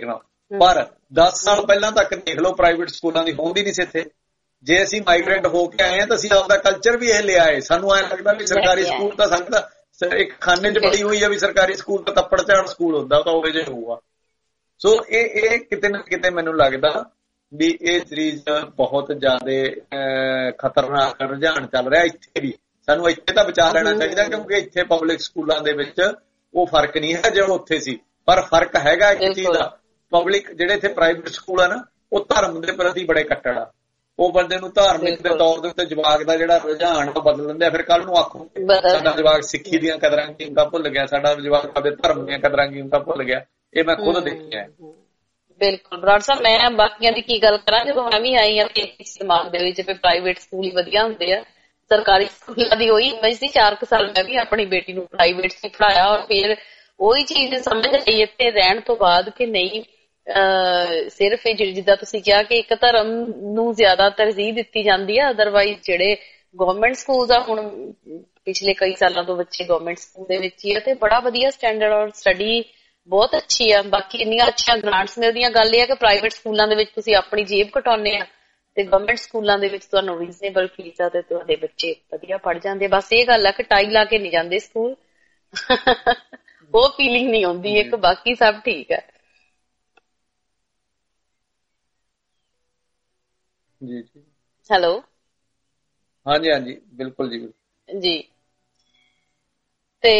B: ਪਰ ਦਸ ਸਾਲ ਪਹਿਲਾਂ ਤੱਕ ਦੇਖ ਲਓ ਪ੍ਰਾਈਵੇਟ ਸਕੂਲਾਂ ਦੀ ਹੋਂਦ ਹੀ ਨਹੀਂ ਸੀ ਇੱਥੇ। ਜੇ ਅਸੀਂ ਮਾਈਗ੍ਰੇਟ ਹੋ ਕੇ ਆਏ ਹਾਂ ਤਾਂ ਅਸੀਂ ਆਪਦਾ ਕਲਚਰ ਵੀ ਇਹ ਲਿਆ ਹੈ। ਸਾਨੂੰ ਐਂ ਲੱਗਦਾ ਵੀ ਸਰਕਾਰੀ ਸਕੂਲ ਤਾਂ ਸੰਗਦਾ ਇੱਕ ਖਾਨੇ 'ਚ ਬੜੀ ਹੋਈ ਆ ਵੀ ਸਰਕਾਰੀ ਸਕੂਲ ਤਾਂ ਤੱਪੜ ਝਾੜ ਸਕੂਲ ਹੁੰਦਾ, ਤਾਂ ਉਹੋ ਜਿਹਾ ਹੋਊਗਾ। ਸੋ ਇਹ ਇਹ ਕਿਤੇ ਨਾ ਕਿਤੇ ਮੈਨੂੰ ਲੱਗਦਾ ਵੀ ਇਹ ਚੀਜ਼ ਬਹੁਤ ਜ਼ਿਆਦਾ ਖਤਰਨਾਕ ਰੁਝਾਨ ਚੱਲ ਰਿਹਾ ਇੱਥੇ ਵੀ। ਸਾਨੂੰ ਇੱਥੇ ਤਾਂ ਬਚਾ ਲੈਣਾ ਚਾਹੀਦਾ ਕਿਉਂਕਿ ਇੱਥੇ ਪਬਲਿਕ ਸਕੂਲਾਂ ਦੇ ਵਿੱਚ ਉਹ ਫਰਕ ਨਹੀਂ ਹੈ ਜਿਹੜਾ ਉੱਥੇ ਸੀ। ਪਰ ਫਰਕ ਹੈਗਾ ਇੱਕ ਚੀਜ਼ ਦਾ, ਪਬਲਿਕ ਜਿਹੜੇ ਇੱਥੇ ਪ੍ਰਾਈਵੇਟ ਸਕੂਲ ਆ ਨਾ ਉਹ ਧਰਮ ਦੇ ਪ੍ਰਤੀ ਬੜੇ ਕੱਟੜ ਆ। ਉਹ ਬੰਦੇ ਨੂੰ ਧਾਰਮਿਕ ਦੇ ਤੌਰ ਦੇ ਉੱਤੇ ਜਵਾਕ ਦਾ ਜਿਹੜਾ ਰੁਝਾਨ ਉਹ ਬਦਲ ਦਿੰਦੇ ਆ। ਫਿਰ ਕੱਲ ਨੂੰ ਆਖੋ ਸਾਡਾ ਜਵਾਕ ਸਿੱਖੀ ਦੀਆਂ ਕਦਰਾਂ ਕੀਮਤਾਂ ਭੁੱਲ ਗਿਆ, ਸਾਡਾ ਜਵਾਕ ਆਪਣੇ ਧਰਮ ਦੀਆਂ ਕਦਰਾਂ ਕੀਮਤਾਂ ਭੁੱਲ ਗਿਆ। ਇਹ ਮੈਂ ਖੁਦ ਦੇਖਿਆ।
A: ਬਿਲਕੁਲ ਬਰਾੜ ਸਾਹਿਬ, ਮੈਂ ਬਾਕੀਆਂ ਦੀ ਕੀ ਗੱਲ ਕਰਾਂ, ਜਦੋਂ ਮੈਂ ਵੀ ਆਈ ਹਾਂ ਇਸ ਦਿਮਾਗ ਦੇ ਵਿੱਚ ਪ੍ਰਾਈਵੇਟ ਸਕੂਲ ਹੀ ਵਧੀਆ ਹੁੰਦੇ ਆ। ਸਰਕਾਰੀ ਸਕੂਲਾਂ ਦੀ ਉਹੀ ਇਮੇਜ ਸੀ। ਚਾਰ ਕੁ ਸਾਲ ਮੈਂ ਵੀ ਆਪਣੀ ਬੇਟੀ ਨੂੰ ਪ੍ਰਾਈਵੇਟ ਚ ਪੜ੍ਹਾਇਆ ਔਰ ਫਿਰ ਉਹੀ ਚੀਜ਼ ਸਮਝ ਆਈ ਇੱਥੇ ਰਹਿਣ ਤੋਂ ਬਾਅਦ ਕਿ ਨਹੀਂ, ਸਿਰਫ ਇਹ ਜਿੱਦਾਂ ਤੁਸੀਂ ਕਿਹਾ ਕਿ ਇੱਕ ਧਰਮ ਨੂੰ ਜ਼ਿਆਦਾ ਤਰਜੀਹ ਦਿੱਤੀ ਜਾਂਦੀ ਹੈ। ਅਦਰਵਾਈਜ਼ ਜਿਹੜੇ ਗਵਰਨਮੈਂਟ ਸਕੂਲ ਆ, ਹੁਣ ਪਿਛਲੇ ਕਈ ਸਾਲਾਂ ਤੋਂ ਬੱਚੇ ਗਵਰਨਮੈਂਟ ਸਕੂਲ ਦੇ ਵਿੱਚ ਹੀ ਆ ਤੇ ਬੜਾ ਵਧੀਆ ਸਟੈਂਡਰਡ ਔਰ ਸਟੱਡੀ ਬਹੁਤ ਅੱਛੀ ਆ। ਬਾਕੀ ਇੰਨੀਆਂ ਅੱਛੀਆਂ ਗ੍ਰਾਂਟਸ ਮਿਲਦੀਆਂ। ਗੱਲ ਇਹ ਆ ਕਿ ਪ੍ਰਾਈਵੇਟ ਸਕੂਲਾਂ ਦੇ ਵਿੱਚ ਤੁਸੀਂ ਆਪਣੀ ਜੇਬ ਘਟਾਉਂਦੇ ਆ ਤੇ ਗਵਰਨਮੈਂਟ ਸਕੂਲਾਂ ਦੇ ਵਿੱਚ ਤੁਹਾਨੂੰ ਰੀਜ਼ਨੇਬਲ ਫੀਸ ਆ ਤੇ ਤੁਹਾਡੇ ਬੱਚੇ ਵਧੀਆ ਪੜ੍ਹ ਜਾਂਦੇ। ਬਸ ਇਹ ਗੱਲ ਆ ਕਿ ਟਾਈ ਲਾ ਕੇ ਨਹੀਂ ਜਾਂਦੇ ਸਕੂਲ, ਉਹ ਫੀਲਿੰਗ ਨਹੀਂ ਆਉਂਦੀ ਇੱਕ। ਬਾਕੀ ਸਭ ਠੀਕ ਹੈ।
B: ਜੀ ਜੀ
A: ਹੈਲੋ।
B: ਹਾਂਜੀ ਹਾਂਜੀ ਬਿਲਕੁਲ ਜੀ
A: ਜੀ। ਤੇ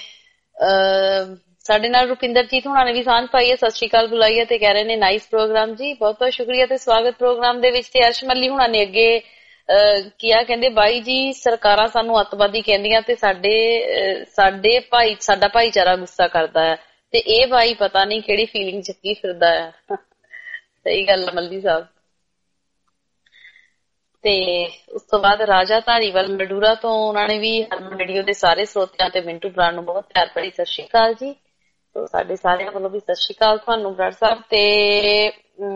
A: ਸਾਡੇ ਨਾਲ ਰੁਪਿੰਦਰਜੀਤ ਹੁਣਾਂ ਨੇ ਵੀ ਸਾਂਝ ਪਾਈ ਹੈ, ਸਤਿ ਸ਼੍ਰੀ ਅਕਾਲ ਬੁਲਾਈ ਹੈ ਤੇ ਕਹਿ ਰਹੇ ਨੇ ਨਾਈਸ ਪ੍ਰੋਗਰਾਮ ਜੀ, ਬਹੁਤ ਬਹੁਤ ਸ਼ੁਕਰੀਆ ਤੇ ਸਵਾਗਤ ਪ੍ਰੋਗਰਾਮ ਦੇ ਵਿੱਚ। ਤੇ ਅਰਸ਼ਮੱਲੀ ਹੁਣਾਂ ਨੇ ਅੱਗੇ ਕਿਹਾ, ਕਹਿੰਦੇ ਬਾਈ ਜੀ ਸਰਕਾਰਾਂ ਸਾਨੂੰ ਅੱਤਵਾਦੀ ਕਹਿੰਦੀਆਂ ਤੇ ਸਾਡੇ ਸਾਡੇ ਭਾਈ ਸਾਡਾ ਭਾਈਚਾਰਾ ਗੁੱਸਾ ਕਰਦਾ ਹੈ ਤੇ ਇਹ ਬਾਈ ਪਤਾ ਨਹੀਂ ਕਿਹੜੀ ਫੀਲਿੰਗ ਚੱਕੀ ਫਿਰਦਾ ਹੈ। ਸਹੀ ਗੱਲ ਹੈ ਮੱਲੀ ਸਾਹਿਬ। ਤੇ ਉਸ ਤੋਂ ਬਾਅਦ ਰਾਜਾ ਧਾਰੀਵਾਲ ਮਡੂਰਾ ਤੋਂ ਉਹਨਾਂ ਨੇ ਵੀ ਹਰਮਨ ਰੇਡੀਓ ਦੇ ਸਾਰੇ ਸਰੋਤਿਆਂ ਤੇ ਮਿੰਟੂ ਬਰਾੜ ਨੂੰ ਬਹੁਤ ਪਿਆਰ ਭਰੀ ਸਤਿ ਸ਼੍ਰੀ ਅਕਾਲ ਜੀ। ਸਾਡੇ ਸਾਰਿਆਂ ਵੱਲੋਂ ਵੀ ਸਤਿ ਸ਼੍ਰੀ ਅਕਾਲ ਤੁਹਾਨੂੰ ਬਰਾੜ ਸਾਹਿਬ। ਤੇ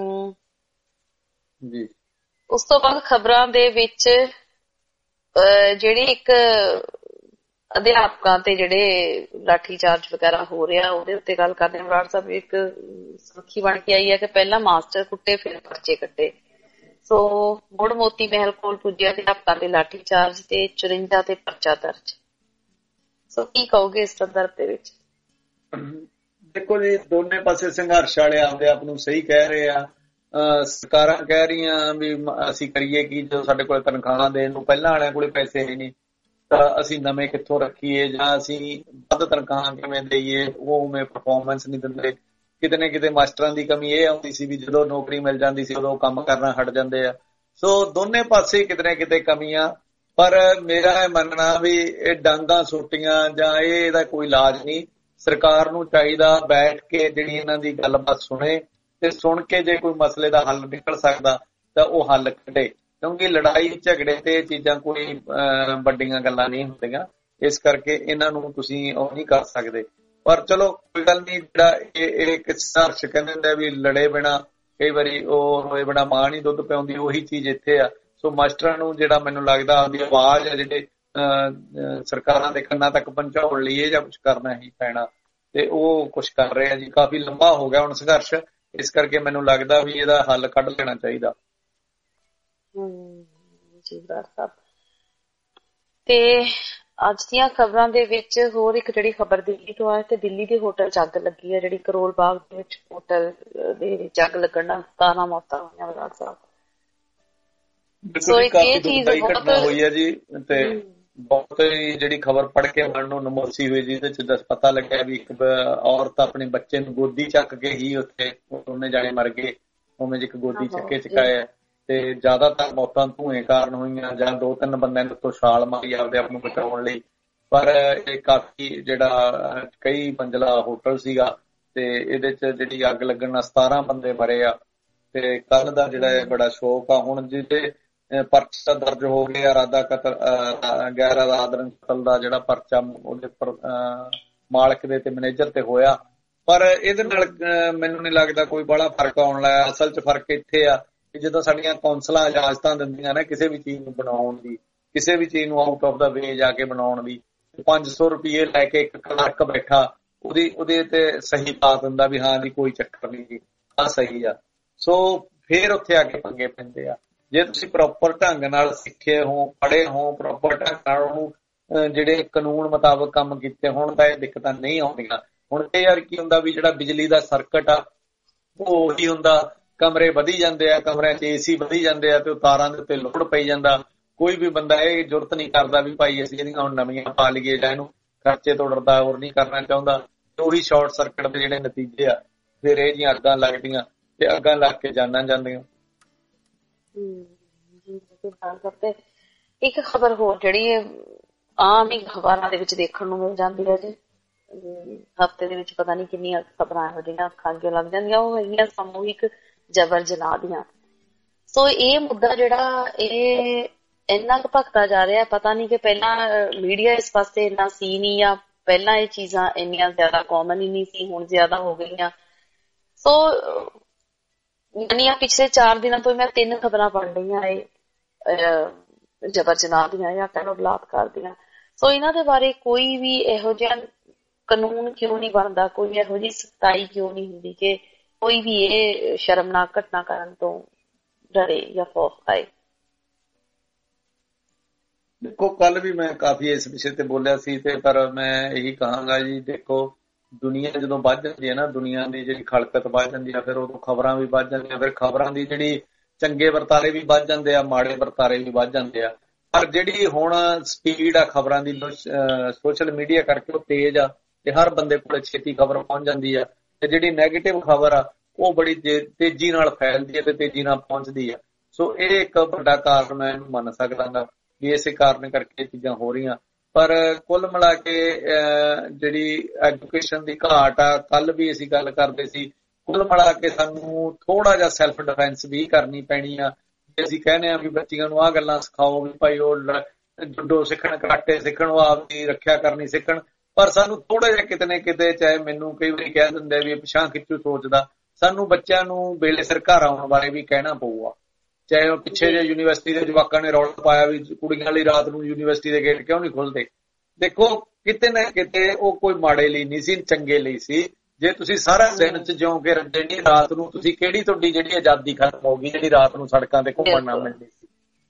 B: ਜੀ
A: ਉਸ ਤੋਂ ਬਾਅਦ ਖਬਰਾਂ ਦੇ ਵਿੱਚ ਜਿਹੜੀ ਇੱਕ ਅਧਿਆਪਕਾਂ ਤੇ ਜਿਹੜੇ ਲਾਠੀ ਚਾਰਜ ਵਗੈਰਾ ਹੋ ਰਿਹਾ ਉਹਦੇ ਉੱਤੇ ਗੱਲ ਕਰਦੇ ਹਾਂ ਬਰਾੜ ਸਾਹਿਬ। ਇੱਕ ਸੁਰਖੀ ਬਣ ਕੇ ਆਈ ਹੈ ਕਿ ਪਹਿਲਾਂ ਮਾਸਟਰ ਕੁੱਟੇ ਫਿਰ ਪਰਚੇ ਕੱਟੇ। ਸੋ ਮੁੜ ਮੋਤੀ ਮਹਿਲ ਕੋਲ ਪੁੱਜਿਆ ਅਧਿਆਪਕਾਂ ਦੇ ਲਾਠੀ ਚਾਰਜ ਤੇ ਚੁਰੰਜਾ ਤੇ ਪਰਚਾ ਦਰਜ। ਸੋ ਕੀ ਕਹੋਗੇ ਇਸ ਸੰਦਰਭ ਦੇ ਵਿੱਚ?
B: ਦੇਖੋ ਜੀ, ਦੋਨੇ ਪਾਸੇ ਸੰਘਰਸ਼ ਵਾਲੇ ਆਪਦੇ ਆਪ ਨੂੰ ਸਹੀ ਕਹਿ ਰਹੇ ਆ। ਸਰਕਾਰਾਂ ਕਹਿ ਰਹੀਆਂ ਵੀ ਅਸੀਂ ਕਰੀਏ ਕੀ, ਜਦੋਂ ਸਾਡੇ ਕੋਲ ਤਨਖਾਹਾਂ ਦੇਣ ਨੂੰ ਪਹਿਲਾਂ ਵਾਲਿਆਂ ਕੋਲ ਪੈਸੇ ਹੈ ਨਹੀਂ ਤਾਂ ਅਸੀਂ ਨਵੇਂ ਕਿੱਥੋਂ ਰੱਖੀਏ ਜਾਂ ਅਸੀਂ ਵੱਧ ਤਨਖਾਹਾਂ ਕਿਵੇਂ ਦੇਈਏ। ਉਹ ਉਵੇਂ ਪਰਫਾਰਮੈਂਸ ਨਹੀਂ ਦਿੰਦੇ। ਕਿਤੇ ਨਾ ਕਿਤੇ ਮਾਸਟਰਾਂ ਦੀ ਕਮੀ ਇਹ ਆਉਂਦੀ ਸੀ ਵੀ ਜਦੋਂ ਨੌਕਰੀ ਮਿਲ ਜਾਂਦੀ ਸੀ ਉਦੋਂ ਕੰਮ ਕਰਨਾ ਹਟ ਜਾਂਦੇ ਆ। ਸੋ ਦੋਨੇ ਪਾਸੇ ਕਿਤੇ ਨਾ ਕਿਤੇ ਕਮੀਆਂ। ਪਰ ਮੇਰਾ ਇਹ ਮੰਨਣਾ ਵੀ ਇਹ ਡਾਂਗਾਂ ਸੁੱਟੀਆਂ ਜਾਂ ਇਹ ਇਹਦਾ ਕੋਈ ਇਲਾਜ ਨਹੀਂ। ਸਰਕਾਰ ਨੂੰ ਚਾਹੀਦਾ ਬੈਠ ਕੇ ਜਿਹੜੀ ਇਹਨਾਂ ਦੀ ਗੱਲਬਾਤ ਸੁਣੇ ਤੇ ਸੁਣ ਕੇ ਜੇ ਕੋਈ ਮਸਲੇ ਦਾ ਹੱਲ ਨਿਕਲ ਸਕਦਾ ਤਾਂ ਉਹ ਹੱਲ ਕੱਢੇ, ਕਿਉਂਕਿ ਲੜਾਈ ਝਗੜੇ ਤੇ ਇਹ ਚੀਜ਼ਾਂ ਕੋਈ ਵੱਡੀਆਂ ਗੱਲਾਂ ਨਹੀਂ ਹੁੰਦੀਆਂ। ਇਸ ਕਰਕੇ ਇਹਨਾਂ ਨੂੰ ਤੁਸੀਂ ਉਹ ਨਹੀਂ ਕਰ ਸਕਦੇ। ਪਰ ਚਲੋ ਕੋਈ ਗੱਲ ਨਹੀਂ, ਜਿਹੜਾ ਇਹ ਇੱਕ ਸੰਘਰਸ਼ ਕਹਿੰਦੇ ਹੁੰਦੇ ਵੀ ਲੜੇ ਬਿਨਾ ਕਈ ਵਾਰੀ ਉਹ ਹੋਏ ਬਿਨਾ ਮਾਂ ਨਹੀਂ ਦੁੱਧ ਪਿਆਉਂਦੀ, ਉਹੀ ਚੀਜ਼ ਇੱਥੇ ਆ। ਸੋ ਮਾਸਟਰਾਂ ਨੂੰ ਜਿਹੜਾ ਮੈਨੂੰ ਲੱਗਦਾ ਆਪਦੀ ਆਵਾਜ਼ ਆ ਜਿਹੜੇ ਸਰਕਾਰਾਂ ਦੇ ਕੰਨਾਂ ਤੱਕ ਪਹੁੰਚਾਉਣ ਲਈ ਇਹ ਜਾਂ ਕੁਛ ਕਰਨਾ ਹੀ ਪੈਣਾ ਤੇ ਉਹ ਕੁਛ ਕਰ ਰਹੇ ਆ ਜੀ। ਕਾਫੀ ਲੰਬਾ ਹੋ ਗਿਆ ਹੁਣ ਸੰਘਰਸ਼, ਇਸ ਕਰਕੇ ਮੈਨੂੰ ਲੱਗਦਾ ਵੀ ਇਹਦਾ ਹੱਲ ਕੱਢ ਲੈਣਾ ਚਾਹੀਦਾ।
A: ਤੇ ਅੱਜ ਦੀਆਂ ਖਬਰਾਂ ਦੇ ਵਿੱਚ ਹੋਰ ਇੱਕ ਜਿਹੜੀ ਖਬਰ ਦਿੱਲੀ ਤੋਂ ਆਏ ਤੇ ਦਿੱਲੀ ਦੇ ਹੋਟਲ 'ਚ ਅੱਗ ਲੱਗੀ ਹੈ, ਜਿਹੜੀ ਕਰੋਲ ਬਾਗ ਦੇ ਵਿੱਚ ਹੋਟਲ ਦੇ ਵਿੱਚ ਅੱਗ ਲੱਗਣ ਨਾਲ ਸਤਾਰਾਂ ਮੌਤਾਂ ਹੋਈਆਂ ਬਰਾੜ ਸਾਹਿਬ।
B: ਬਿਲਕੁਲ ਕਾਫੀ ਦੁਖਦਾਈ ਘਟਨਾ ਹੋਈ ਹੈ ਜੀ ਤੇ ਬਹੁਤ ਹੀ ਜਿਹੜੀ ਖਬਰ ਪੜ੍ਹ ਕੇ ਮਨ ਨੂੰ ਨਮੋਸੀ ਹੋਈ, ਜਿਹਦੇ ਚ ਦੱਸ ਪਤਾ ਲੱਗਿਆ ਵੀ ਇੱਕ ਔਰਤ ਆਪਣੇ ਬੱਚੇ ਨੂੰ ਗੋਦੀ ਚੱਕ ਕੇ ਹੀ ਉੱਥੇ ਉਹਨੇ ਜਾਣੇ ਮਰ ਗਏ। ਉਵੇਂ ਇੱਕ ਗੋਦੀ ਚੱਕੇ ਚਕਾਇਆ ਤੇ ਜ਼ਿਆਦਾਤਰ ਮੌਤਾਂ ਧੂਏ ਕਾਰਨ ਹੋਈਆਂ ਜਾਂ ਦੋ ਤਿੰਨ ਬੰਦਿਆਂ ਨੇ ਉੱਤੋਂ ਛਾਲ ਮਾਰੀ ਆਪਦੇ ਆਪ ਨੂੰ ਬਚਾਉਣ ਲਈ। ਪਰ ਇਹ ਕਾਫੀ ਜਿਹੜਾ ਕਈ ਮੰਜ਼ਲਾ ਹੋਟਲ ਸੀਗਾ ਤੇ ਇਹਦੇ ਚ ਜਿਹੜੀ ਅੱਗ ਲੱਗਣ ਨਾਲ ਸਤਾਰਾਂ ਬੰਦੇ ਮਰੇ ਆ। ਤੇ ਕੱਲ ਦਾ ਜਿਹੜਾ ਬੜਾ ਸ਼ੋਕ ਆ। ਹੁਣ ਜਿਹਦੇ ਪਰਚਾ ਦਰਜ ਹੋ ਗਿਆ ਇਰਾਦਾ ਕਤਲ ਗੈਰ ਇਰਾਦਤਨ ਕਤਲ ਦਾ ਜਿਹੜਾ ਪਰਚਾ ਉਹਦੇ ਉੱਪਰ ਮਾਲਕ ਦੇ ਤੇ ਮੈਨੇਜਰ ਤੇ ਹੋਇਆ। ਪਰ ਇਹਦੇ ਨਾਲ ਮੈਨੂੰ ਨਹੀਂ ਲੱਗਦਾ ਕੋਈ ਬੜਾ ਫਰਕ ਆਉਣ ਲੱਗਾ। ਅਸਲ 'ਚ ਫਰਕ ਇੱਥੇ ਆ ਕਿ ਜਦੋਂ ਸਾਡੀਆਂ ਕੌਂਸਲਾਂ ਇਜਾਜ਼ਤਾਂ ਦਿੰਦੀਆਂ ਨੇ ਕਿਸੇ ਵੀ ਚੀਜ਼ ਨੂੰ ਬਣਾਉਣ ਦੀ, ਕਿਸੇ ਵੀ ਚੀਜ਼ ਨੂੰ ਆਊਟ ਆਫ ਦਾ ਵੇ ਜਾ ਕੇ ਬਣਾਉਣ ਦੀ, ਪੰਜ ਸੌ ਰੁਪਈਏ ਲੈ ਕੇ ਇੱਕ ਕਲਰਕ ਬੈਠਾ ਉਹਦੀ ਉਹਦੇ ਤੇ ਸਹੀ ਪਾ ਦਿੰਦਾ ਵੀ ਹਾਂ ਜੀ ਕੋਈ ਚੱਕਰ ਨਹੀਂ ਜੀ। ਆ ਸਹੀ ਆ। ਸੋ ਫੇਰ ਉੱਥੇ ਆ ਕੇ ਪੰਗੇ ਪੈਂਦੇ ਆ। ਜੇ ਤੁਸੀਂ ਪ੍ਰੋਪਰ ਢੰਗ ਨਾਲ ਸਿੱਖੇ ਹੋ, ਪੜ੍ਹੇ ਹੋ, ਪ੍ਰੋਪਰ ਢੰਗ ਨਾਲ ਉਹਨੂੰ ਜਿਹੜੇ ਕਾਨੂੰਨ ਮੁਤਾਬਕ ਕੰਮ ਕੀਤੇ ਹੋਣ ਤਾਂ ਇਹ ਦਿੱਕਤਾਂ ਨਹੀਂ ਆਉਂਦੀਆਂ। ਹੁਣ ਇਹ ਯਾਰ ਕੀ ਹੁੰਦਾ ਵੀ ਜਿਹੜਾ ਬਿਜਲੀ ਦਾ ਸਰਕਟ ਆ ਉਹ ਉਹੀ ਹੁੰਦਾ, ਕਮਰੇ ਵਧੀ ਜਾਂਦੇ ਆ, ਕਮਰਿਆਂ 'ਚ ਏ ਸੀ ਵਧੀ ਜਾਂਦੇ ਆ ਤੇ ਉਹ ਤਾਰਾਂ ਦੇ ਉੱਤੇ ਲੋਡ ਪਈ ਜਾਂਦਾ। ਕੋਈ ਵੀ ਬੰਦਾ ਇਹ ਜ਼ਰੂਰਤ ਨਹੀਂ ਕਰਦਾ ਵੀ ਭਾਈ ਅਸੀਂ ਇਹਦੀਆਂ ਹੁਣ ਨਵੀਆਂ ਪਾ ਲਈਏ ਜਾਂ ਇਹਨੂੰ ਖਰਚੇ ਤੋਂ ਡਰਦਾ ਹੋਰ ਨਹੀਂ ਕਰਨਾ ਚਾਹੁੰਦਾ। ਉਹੀ ਸ਼ਾਰਟ ਸਰਕਟ ਦੇ ਜਿਹੜੇ ਨਤੀਜੇ ਆ ਫਿਰ ਇਹ ਜਿਹੀਆਂ ਅੱਗਾਂ ਲੱਗਦੀਆਂ ਤੇ ਅੱਗਾਂ ਲੱਗ ਕੇ ਜਾਨਾਂ ਜਾਂਦੀਆਂ।
A: ਇੱਕ ਖਬਰ ਹੋਰ ਜਿਹੜੀ ਆਮ ਹੀ ਅਖਬਾਰਾਂ ਦੇ ਵਿੱਚ ਦੇਖਣ ਨੂੰ ਮਿਲ ਜਾਂਦੀ ਹੈ ਜੀ, ਹਫ਼ਤੇ ਦੇ ਵਿੱਚ ਪਤਾ ਨਹੀਂ ਕਿੰਨੀਆਂ ਖਬਰਾਂ ਇਹੋ ਜਿਹੀਆਂ ਅੱਖਾਂ ਅੱਗੇ ਲੱਗ ਜਾਂਦੀਆਂ, ਉਹ ਹੈਗੀਆਂ ਸਮੂਹਿਕ ਜਬਰ ਜਨਾਹ ਦੀਆਂ। ਸੋ ਇਹ ਮੁੱਦਾ ਜਿਹੜਾ ਇਹ ਇੰਨਾ ਕੁ ਭਖਦਾ ਜਾ ਰਿਹਾ, ਪਤਾ ਨਹੀਂ ਕਿ ਪਹਿਲਾਂ ਮੀਡੀਆ ਇਸ ਪਾਸੇ ਇੰਨਾ ਸੀ ਨਹੀਂ ਜਾਂ ਪਹਿਲਾਂ ਇਹ ਚੀਜ਼ਾਂ ਇੰਨੀਆਂ ਜ਼ਿਆਦਾ ਕਾਮਨ ਹੀ ਨਹੀਂ ਸੀ, ਹੁਣ ਜ਼ਿਆਦਾ ਹੋ ਗਈਆਂ। ਸੋ ਯਾਨੀ ਪਿਛਲੇ ਚਾਰ ਦਿਨਾਂ ਤੋਂ ਮੈਂ ਤਿੰਨ ਖਬਰਾਂ ਪੜ੍ਹ ਰਹੀਆਂ ਇਹ ਜਬਰ ਜਨਾਹ ਦੀਆਂ ਜਾਂ ਕਹਿ ਲਓ ਬਲਾਤਕਾਰ ਦੀਆਂ। ਸੋ ਇਹਨਾਂ ਦੇ ਬਾਰੇ ਕੋਈ ਵੀ ਇਹੋ ਜਿਹਾ ਕਾਨੂੰਨ ਕਿਉਂ ਨਹੀਂ ਬਣਦਾ, ਕੋਈ ਇਹੋ ਜਿਹੀ ਸਖਤਾਈ ਕਿਉਂ ਨਹੀਂ ਹੁੰਦੀ ਕਿ ਕੋਈ ਵੀ ਇਹ ਸ਼ਰਮਨਾਕ ਘਟਨਾ ਕਰਨ ਤੋਂ ਡਰੇ ਜਾਂ ਖੌਫ ਖਾਏ?
B: ਦੇਖੋ ਕੱਲ ਵੀ ਮੈਂ ਕਾਫੀ ਇਸ ਵਿਸ਼ੇ ਤੇ ਬੋਲਿਆ ਸੀ ਤੇ ਪਰ ਮੈਂ ਇਹੀ ਕਹਾਂਗਾ ਜੀ, ਦੇਖੋ ਦੁਨੀਆ ਜਦੋਂ ਵੱਧ ਜਾਂਦੀ ਹੈ ਨਾ, ਦੁਨੀਆ ਦੀ ਜਿਹੜੀ ਖਲਕਤ ਵੱਧ ਜਾਂਦੀ ਆ, ਫਿਰ ਉਦੋਂ ਖਬਰਾਂ ਵੀ ਵੱਧ ਜਾਂਦੀਆਂ, ਫਿਰ ਖਬਰਾਂ ਦੀ ਜਿਹੜੀ ਚੰਗੇ ਵਰਤਾਰੇ ਵੀ ਵੱਧ ਜਾਂਦੇ ਆ, ਮਾੜੇ ਵਰਤਾਰੇ ਵੀ ਵੱਧ ਜਾਂਦੇ ਆ। ਪਰ ਜਿਹੜੀ ਹੁਣ ਸਪੀਡ ਆ ਖਬਰਾਂ ਦੀ ਸੋਸ਼ਲ ਮੀਡੀਆ ਕਰਕੇ ਉਹ ਤੇਜ਼ ਆ ਤੇ ਹਰ ਬੰਦੇ ਕੋਲ ਛੇਤੀ ਖਬਰ ਪਹੁੰਚ ਜਾਂਦੀ ਆ ਤੇ ਜਿਹੜੀ ਨੈਗੇਟਿਵ ਖਬਰ ਆ ਉਹ ਬੜੀ ਤੇਜ਼ੀ ਨਾਲ ਫੈਲਦੀ ਹੈ ਤੇ ਤੇਜ਼ੀ ਨਾਲ ਪਹੁੰਚਦੀ ਆ। ਸੋ ਇਹ ਇੱਕ ਵੱਡਾ ਕਾਰਨ ਮੈਂ ਇਹਨੂੰ ਮੰਨ ਸਕਦਾ ਵੀ ਇਸੇ ਕਾਰਨ ਕਰਕੇ ਇਹ ਚੀਜ਼ਾਂ ਹੋ ਰਹੀਆਂ। ਪਰ ਕੁੱਲ ਮਿਲਾ ਕੇ ਜਿਹੜੀ ਐਜੂਕੇਸ਼ਨ ਦੀ ਘਾਟ ਆ, ਕੱਲ ਵੀ ਅਸੀਂ ਗੱਲ ਕਰਦੇ ਸੀ, ਕੁੱਲ ਮਿਲਾ ਕੇ ਸਾਨੂੰ ਥੋੜਾ ਜਿਹਾ ਸੈਲਫ ਡਿਫੈਂਸ ਵੀ ਕਰਨੀ ਪੈਣੀ ਆ। ਜੇ ਅਸੀਂ ਕਹਿੰਦੇ ਆ ਵੀ ਬੱਚਿਆਂ ਨੂੰ ਆਹ ਗੱਲਾਂ ਸਿਖਾਓ ਵੀ ਭਾਈ ਉਹ ਜੁੱਡੋ ਸਿੱਖਣ, ਕਰਾਟੇ ਸਿੱਖਣ, ਉਹ ਆਪਦੀ ਰੱਖਿਆ ਕਰਨੀ ਸਿੱਖਣ, ਪਰ ਸਾਨੂੰ ਥੋੜਾ ਜਿਹਾ ਕਿਤੇ ਨਾ ਕਿਤੇ, ਚਾਹੇ ਮੈਨੂੰ ਕਈ ਵਾਰੀ ਕਹਿ ਦਿੰਦੇ ਵੀ ਪਿਛਾਂ ਖਿੱਚੂ ਸੋਚਦਾ, ਸਾਨੂੰ ਬੱਚਿਆਂ ਨੂੰ ਵੇਲੇ ਸਿਰ ਘਰ ਆਉਣ ਬਾਰੇ ਵੀ ਕਹਿਣਾ ਪਊਗਾ। ਚਾਹੇ ਉਹ ਪਿੱਛੇ ਜੇ ਯੂਨੀਵਰਸਿਟੀ ਦੇ ਜਵਾਕਾਂ ਨੇ ਰੌਲਾ ਪਾਇਆ ਵੀ ਕੁੜੀਆਂ ਲਈ ਰਾਤ ਨੂੰ ਯੂਨੀਵਰਸਿਟੀ ਦੇ ਗੇਟ ਕਿਉਂ ਨਹੀਂ ਖੁੱਲਦੇ, ਦੇਖੋ ਕਿਤੇ ਨਾ ਕਿਤੇ ਉਹ ਕੋਈ ਮਾੜੇ ਲਈ ਨਹੀਂ ਸੀ, ਚੰਗੇ ਲਈ ਸੀ। ਜੇ ਤੁਸੀਂ ਸਾਰਾ ਦਿਨ ਚ ਜਿਉਂ ਕੇ ਰੱਜੇ ਨਹੀਂ, ਰਾਤ ਨੂੰ ਤੁਸੀਂ ਕਿਹੜੀ ਤੁਹਾਡੀ ਜਿਹੜੀ ਆਜ਼ਾਦੀ ਖਤਮ ਹੋ ਗਈ ਜਿਹੜੀ ਰਾਤ ਨੂੰ ਸੜਕਾਂ ਤੇ ਘੁੰਮਣ ਨਾ ਮਿਲਦੀ ਸੀ।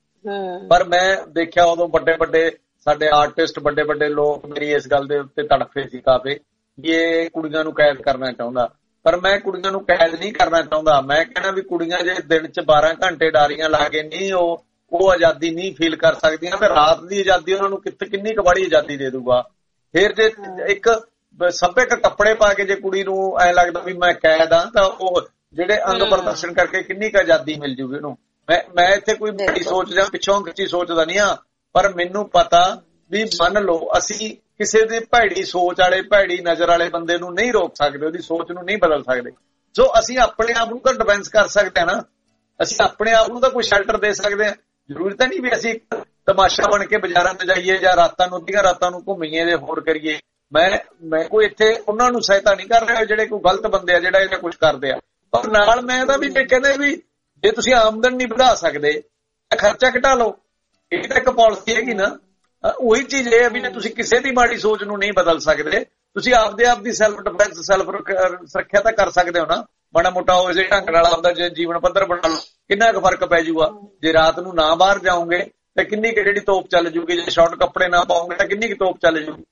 B: ਪਰ ਮੈਂ ਦੇਖਿਆ ਉਦੋਂ ਵੱਡੇ ਵੱਡੇ ਸਾਡੇ ਆਰਟਿਸਟ, ਵੱਡੇ ਵੱਡੇ ਲੋਕ ਮੇਰੀ ਇਸ ਗੱਲ ਦੇ ਉੱਤੇ ਤੜਫੇ ਸੀ ਕਾਫੀ ਵੀ ਇਹ ਕੁੜੀਆਂ ਨੂੰ ਕੈਦ ਕਰਨਾ ਚਾਹੁੰਦਾ। ਪਰ ਮੈਂ ਕੁੜੀਆਂ ਨੂੰ ਕੈਦ ਨਹੀਂ ਕਰਨਾ ਚਾਹੁੰਦਾ। ਮੈਂ ਕਹਿਣਾ ਵੀ ਕੁੜੀਆਂ ਜੇ ਦਿਨ ਚ ਬਾਰਾਂ ਘੰਟੇ ਡਾਰੀਆਂ ਲਾ ਕੇ ਨਹੀਂ ਉਹ ਉਹ ਆਜ਼ਾਦੀ ਨਹੀਂ ਫੀਲ ਕਰ ਸਕਦੀਆਂ, ਫਿਰ ਰਾਤ ਦੀ ਆਜ਼ਾਦੀ ਉਹਨਾਂ ਨੂੰ ਕਿੱਥੇ ਕਿੰਨੀ ਕੁ ਬੜੀ ਆਜ਼ਾਦੀ ਦੇ ਦੂਗਾ। ਫਿਰ ਜੇ ਇੱਕ ਸੱਭਿਅਕ ਕੱਪੜੇ ਪਾ ਕੇ ਜੇ ਕੁੜੀ ਨੂੰ ਐਂ ਲੱਗਦਾ ਵੀ ਮੈਂ ਕੈਦ ਆ ਤਾਂ ਉਹ ਜਿਹੜੇ ਅੰਗ ਪ੍ਰਦਰਸ਼ਨ ਕਰਕੇ ਕਿੰਨੀ ਕੁ ਆਜ਼ਾਦੀ ਮਿਲ ਜੂਗੀ ਉਹਨੂੰ। ਮੈਂ ਮੈਂ ਇੱਥੇ ਕੋਈ ਬੜੀ ਸੋਚ ਜਾਂ ਪਿੱਛੋਂ ਖਿੱਚੀ ਸੋਚਦਾ ਨਹੀਂ ਆ, ਪਰ ਮੈਨੂੰ ਪਤਾ ਵੀ ਮੰਨ ਲਓ ਅਸੀਂ ਕਿਸੇ ਦੀ ਭੈੜੀ ਸੋਚ ਵਾਲੇ, ਭੈੜੀ ਨਜ਼ਰ ਵਾਲੇ ਬੰਦੇ ਨੂੰ ਨਹੀਂ ਰੋਕ ਸਕਦੇ, ਉਹਦੀ ਸੋਚ ਨੂੰ ਨਹੀਂ ਬਦਲ ਸਕਦੇ। ਸੋ ਅਸੀਂ ਆਪਣੇ ਆਪ ਨੂੰ ਤਾਂ ਡਿਫੈਂਸ ਕਰ ਸਕਦੇ ਹਾਂ ਨਾ, ਅਸੀਂ ਆਪਣੇ ਆਪ ਨੂੰ ਤਾਂ ਕੋਈ ਸ਼ੈਲਟਰ ਦੇ ਸਕਦੇ ਹਾਂ। ਜ਼ਰੂਰੀ ਤਾਂ ਨਹੀਂ ਵੀ ਅਸੀਂ ਤਮਾਸ਼ਾ ਬਣ ਕੇ ਬਾਜ਼ਾਰਾਂ 'ਚ ਜਾਈਏ ਜਾਂ ਰਾਤਾਂ ਨੂੰ ਅੱਧੀਆਂ ਰਾਤਾਂ ਨੂੰ ਘੁੰਮੀਏ ਜਾਂ ਹੋਰ ਕਰੀਏ। ਮੈਂ ਮੈਂ ਕੋਈ ਇੱਥੇ ਉਹਨਾਂ ਨੂੰ ਸਹਾਇਤਾ ਨਹੀਂ ਕਰ ਰਿਹਾ ਜਿਹੜੇ ਕੋਈ ਗਲਤ ਬੰਦੇ ਆ ਜਿਹੜਾ ਇਹਦਾ ਕੁਛ ਕਰਦੇ ਆ, ਪਰ ਨਾਲ ਮੈਂ ਤਾਂ ਵੀ ਕਹਿੰਦੇ ਵੀ ਜੇ ਤੁਸੀਂ ਆਮਦਨ ਨਹੀਂ ਵਧਾ ਸਕਦੇ ਤਾਂ ਖਰਚਾ ਘਟਾ ਲਓ। ਇਹ ਤਾਂ ਇੱਕ ਪਾਲਿਸੀ ਹੈਗੀ ਨਾ। ਉਹੀ ਚੀਜ਼ ਇਹ ਹੈ ਵੀ ਜੇ ਤੁਸੀਂ ਕਿਸੇ ਦੀ ਮਾੜੀ ਸੋਚ ਨੂੰ ਨਹੀਂ ਬਦਲ ਸਕਦੇ, ਤੁਸੀਂ ਆਪਦੇ ਆਪ ਦੀ ਸੈਲਫ ਡਿਫੈਂਸ, ਸੈਲਫ ਸੁਰੱਖਿਆ ਤਾਂ ਕਰ ਸਕਦੇ ਹੋ ਨਾ। ਮਾੜਾ ਮੋਟਾ ਉਹ ਇਸੇ ਢੰਗ ਨਾਲ ਆਪਦਾ ਜੇ ਜੀਵਨ ਪੱਧਰ ਬਣਾ ਲਓ, ਕਿੰਨਾ ਕੁ ਫਰਕ ਪੈ ਜਾਊਗਾ। ਜੇ ਰਾਤ ਨੂੰ ਨਾ ਬਾਹਰ ਜਾਓਗੇ ਤਾਂ ਕਿੰਨੀ ਕੁ ਜਿਹੜੀ ਤੋਪ ਚੱਲ ਜੂਗੀ, ਜੇ ਸ਼ਾਰਟ ਕੱਪੜੇ ਨਾ ਪਾਓਗੇ ਤਾਂ ਕਿੰਨੀ ਕੁ ਤੋਪ ਚੱਲ ਜੂਗੀ।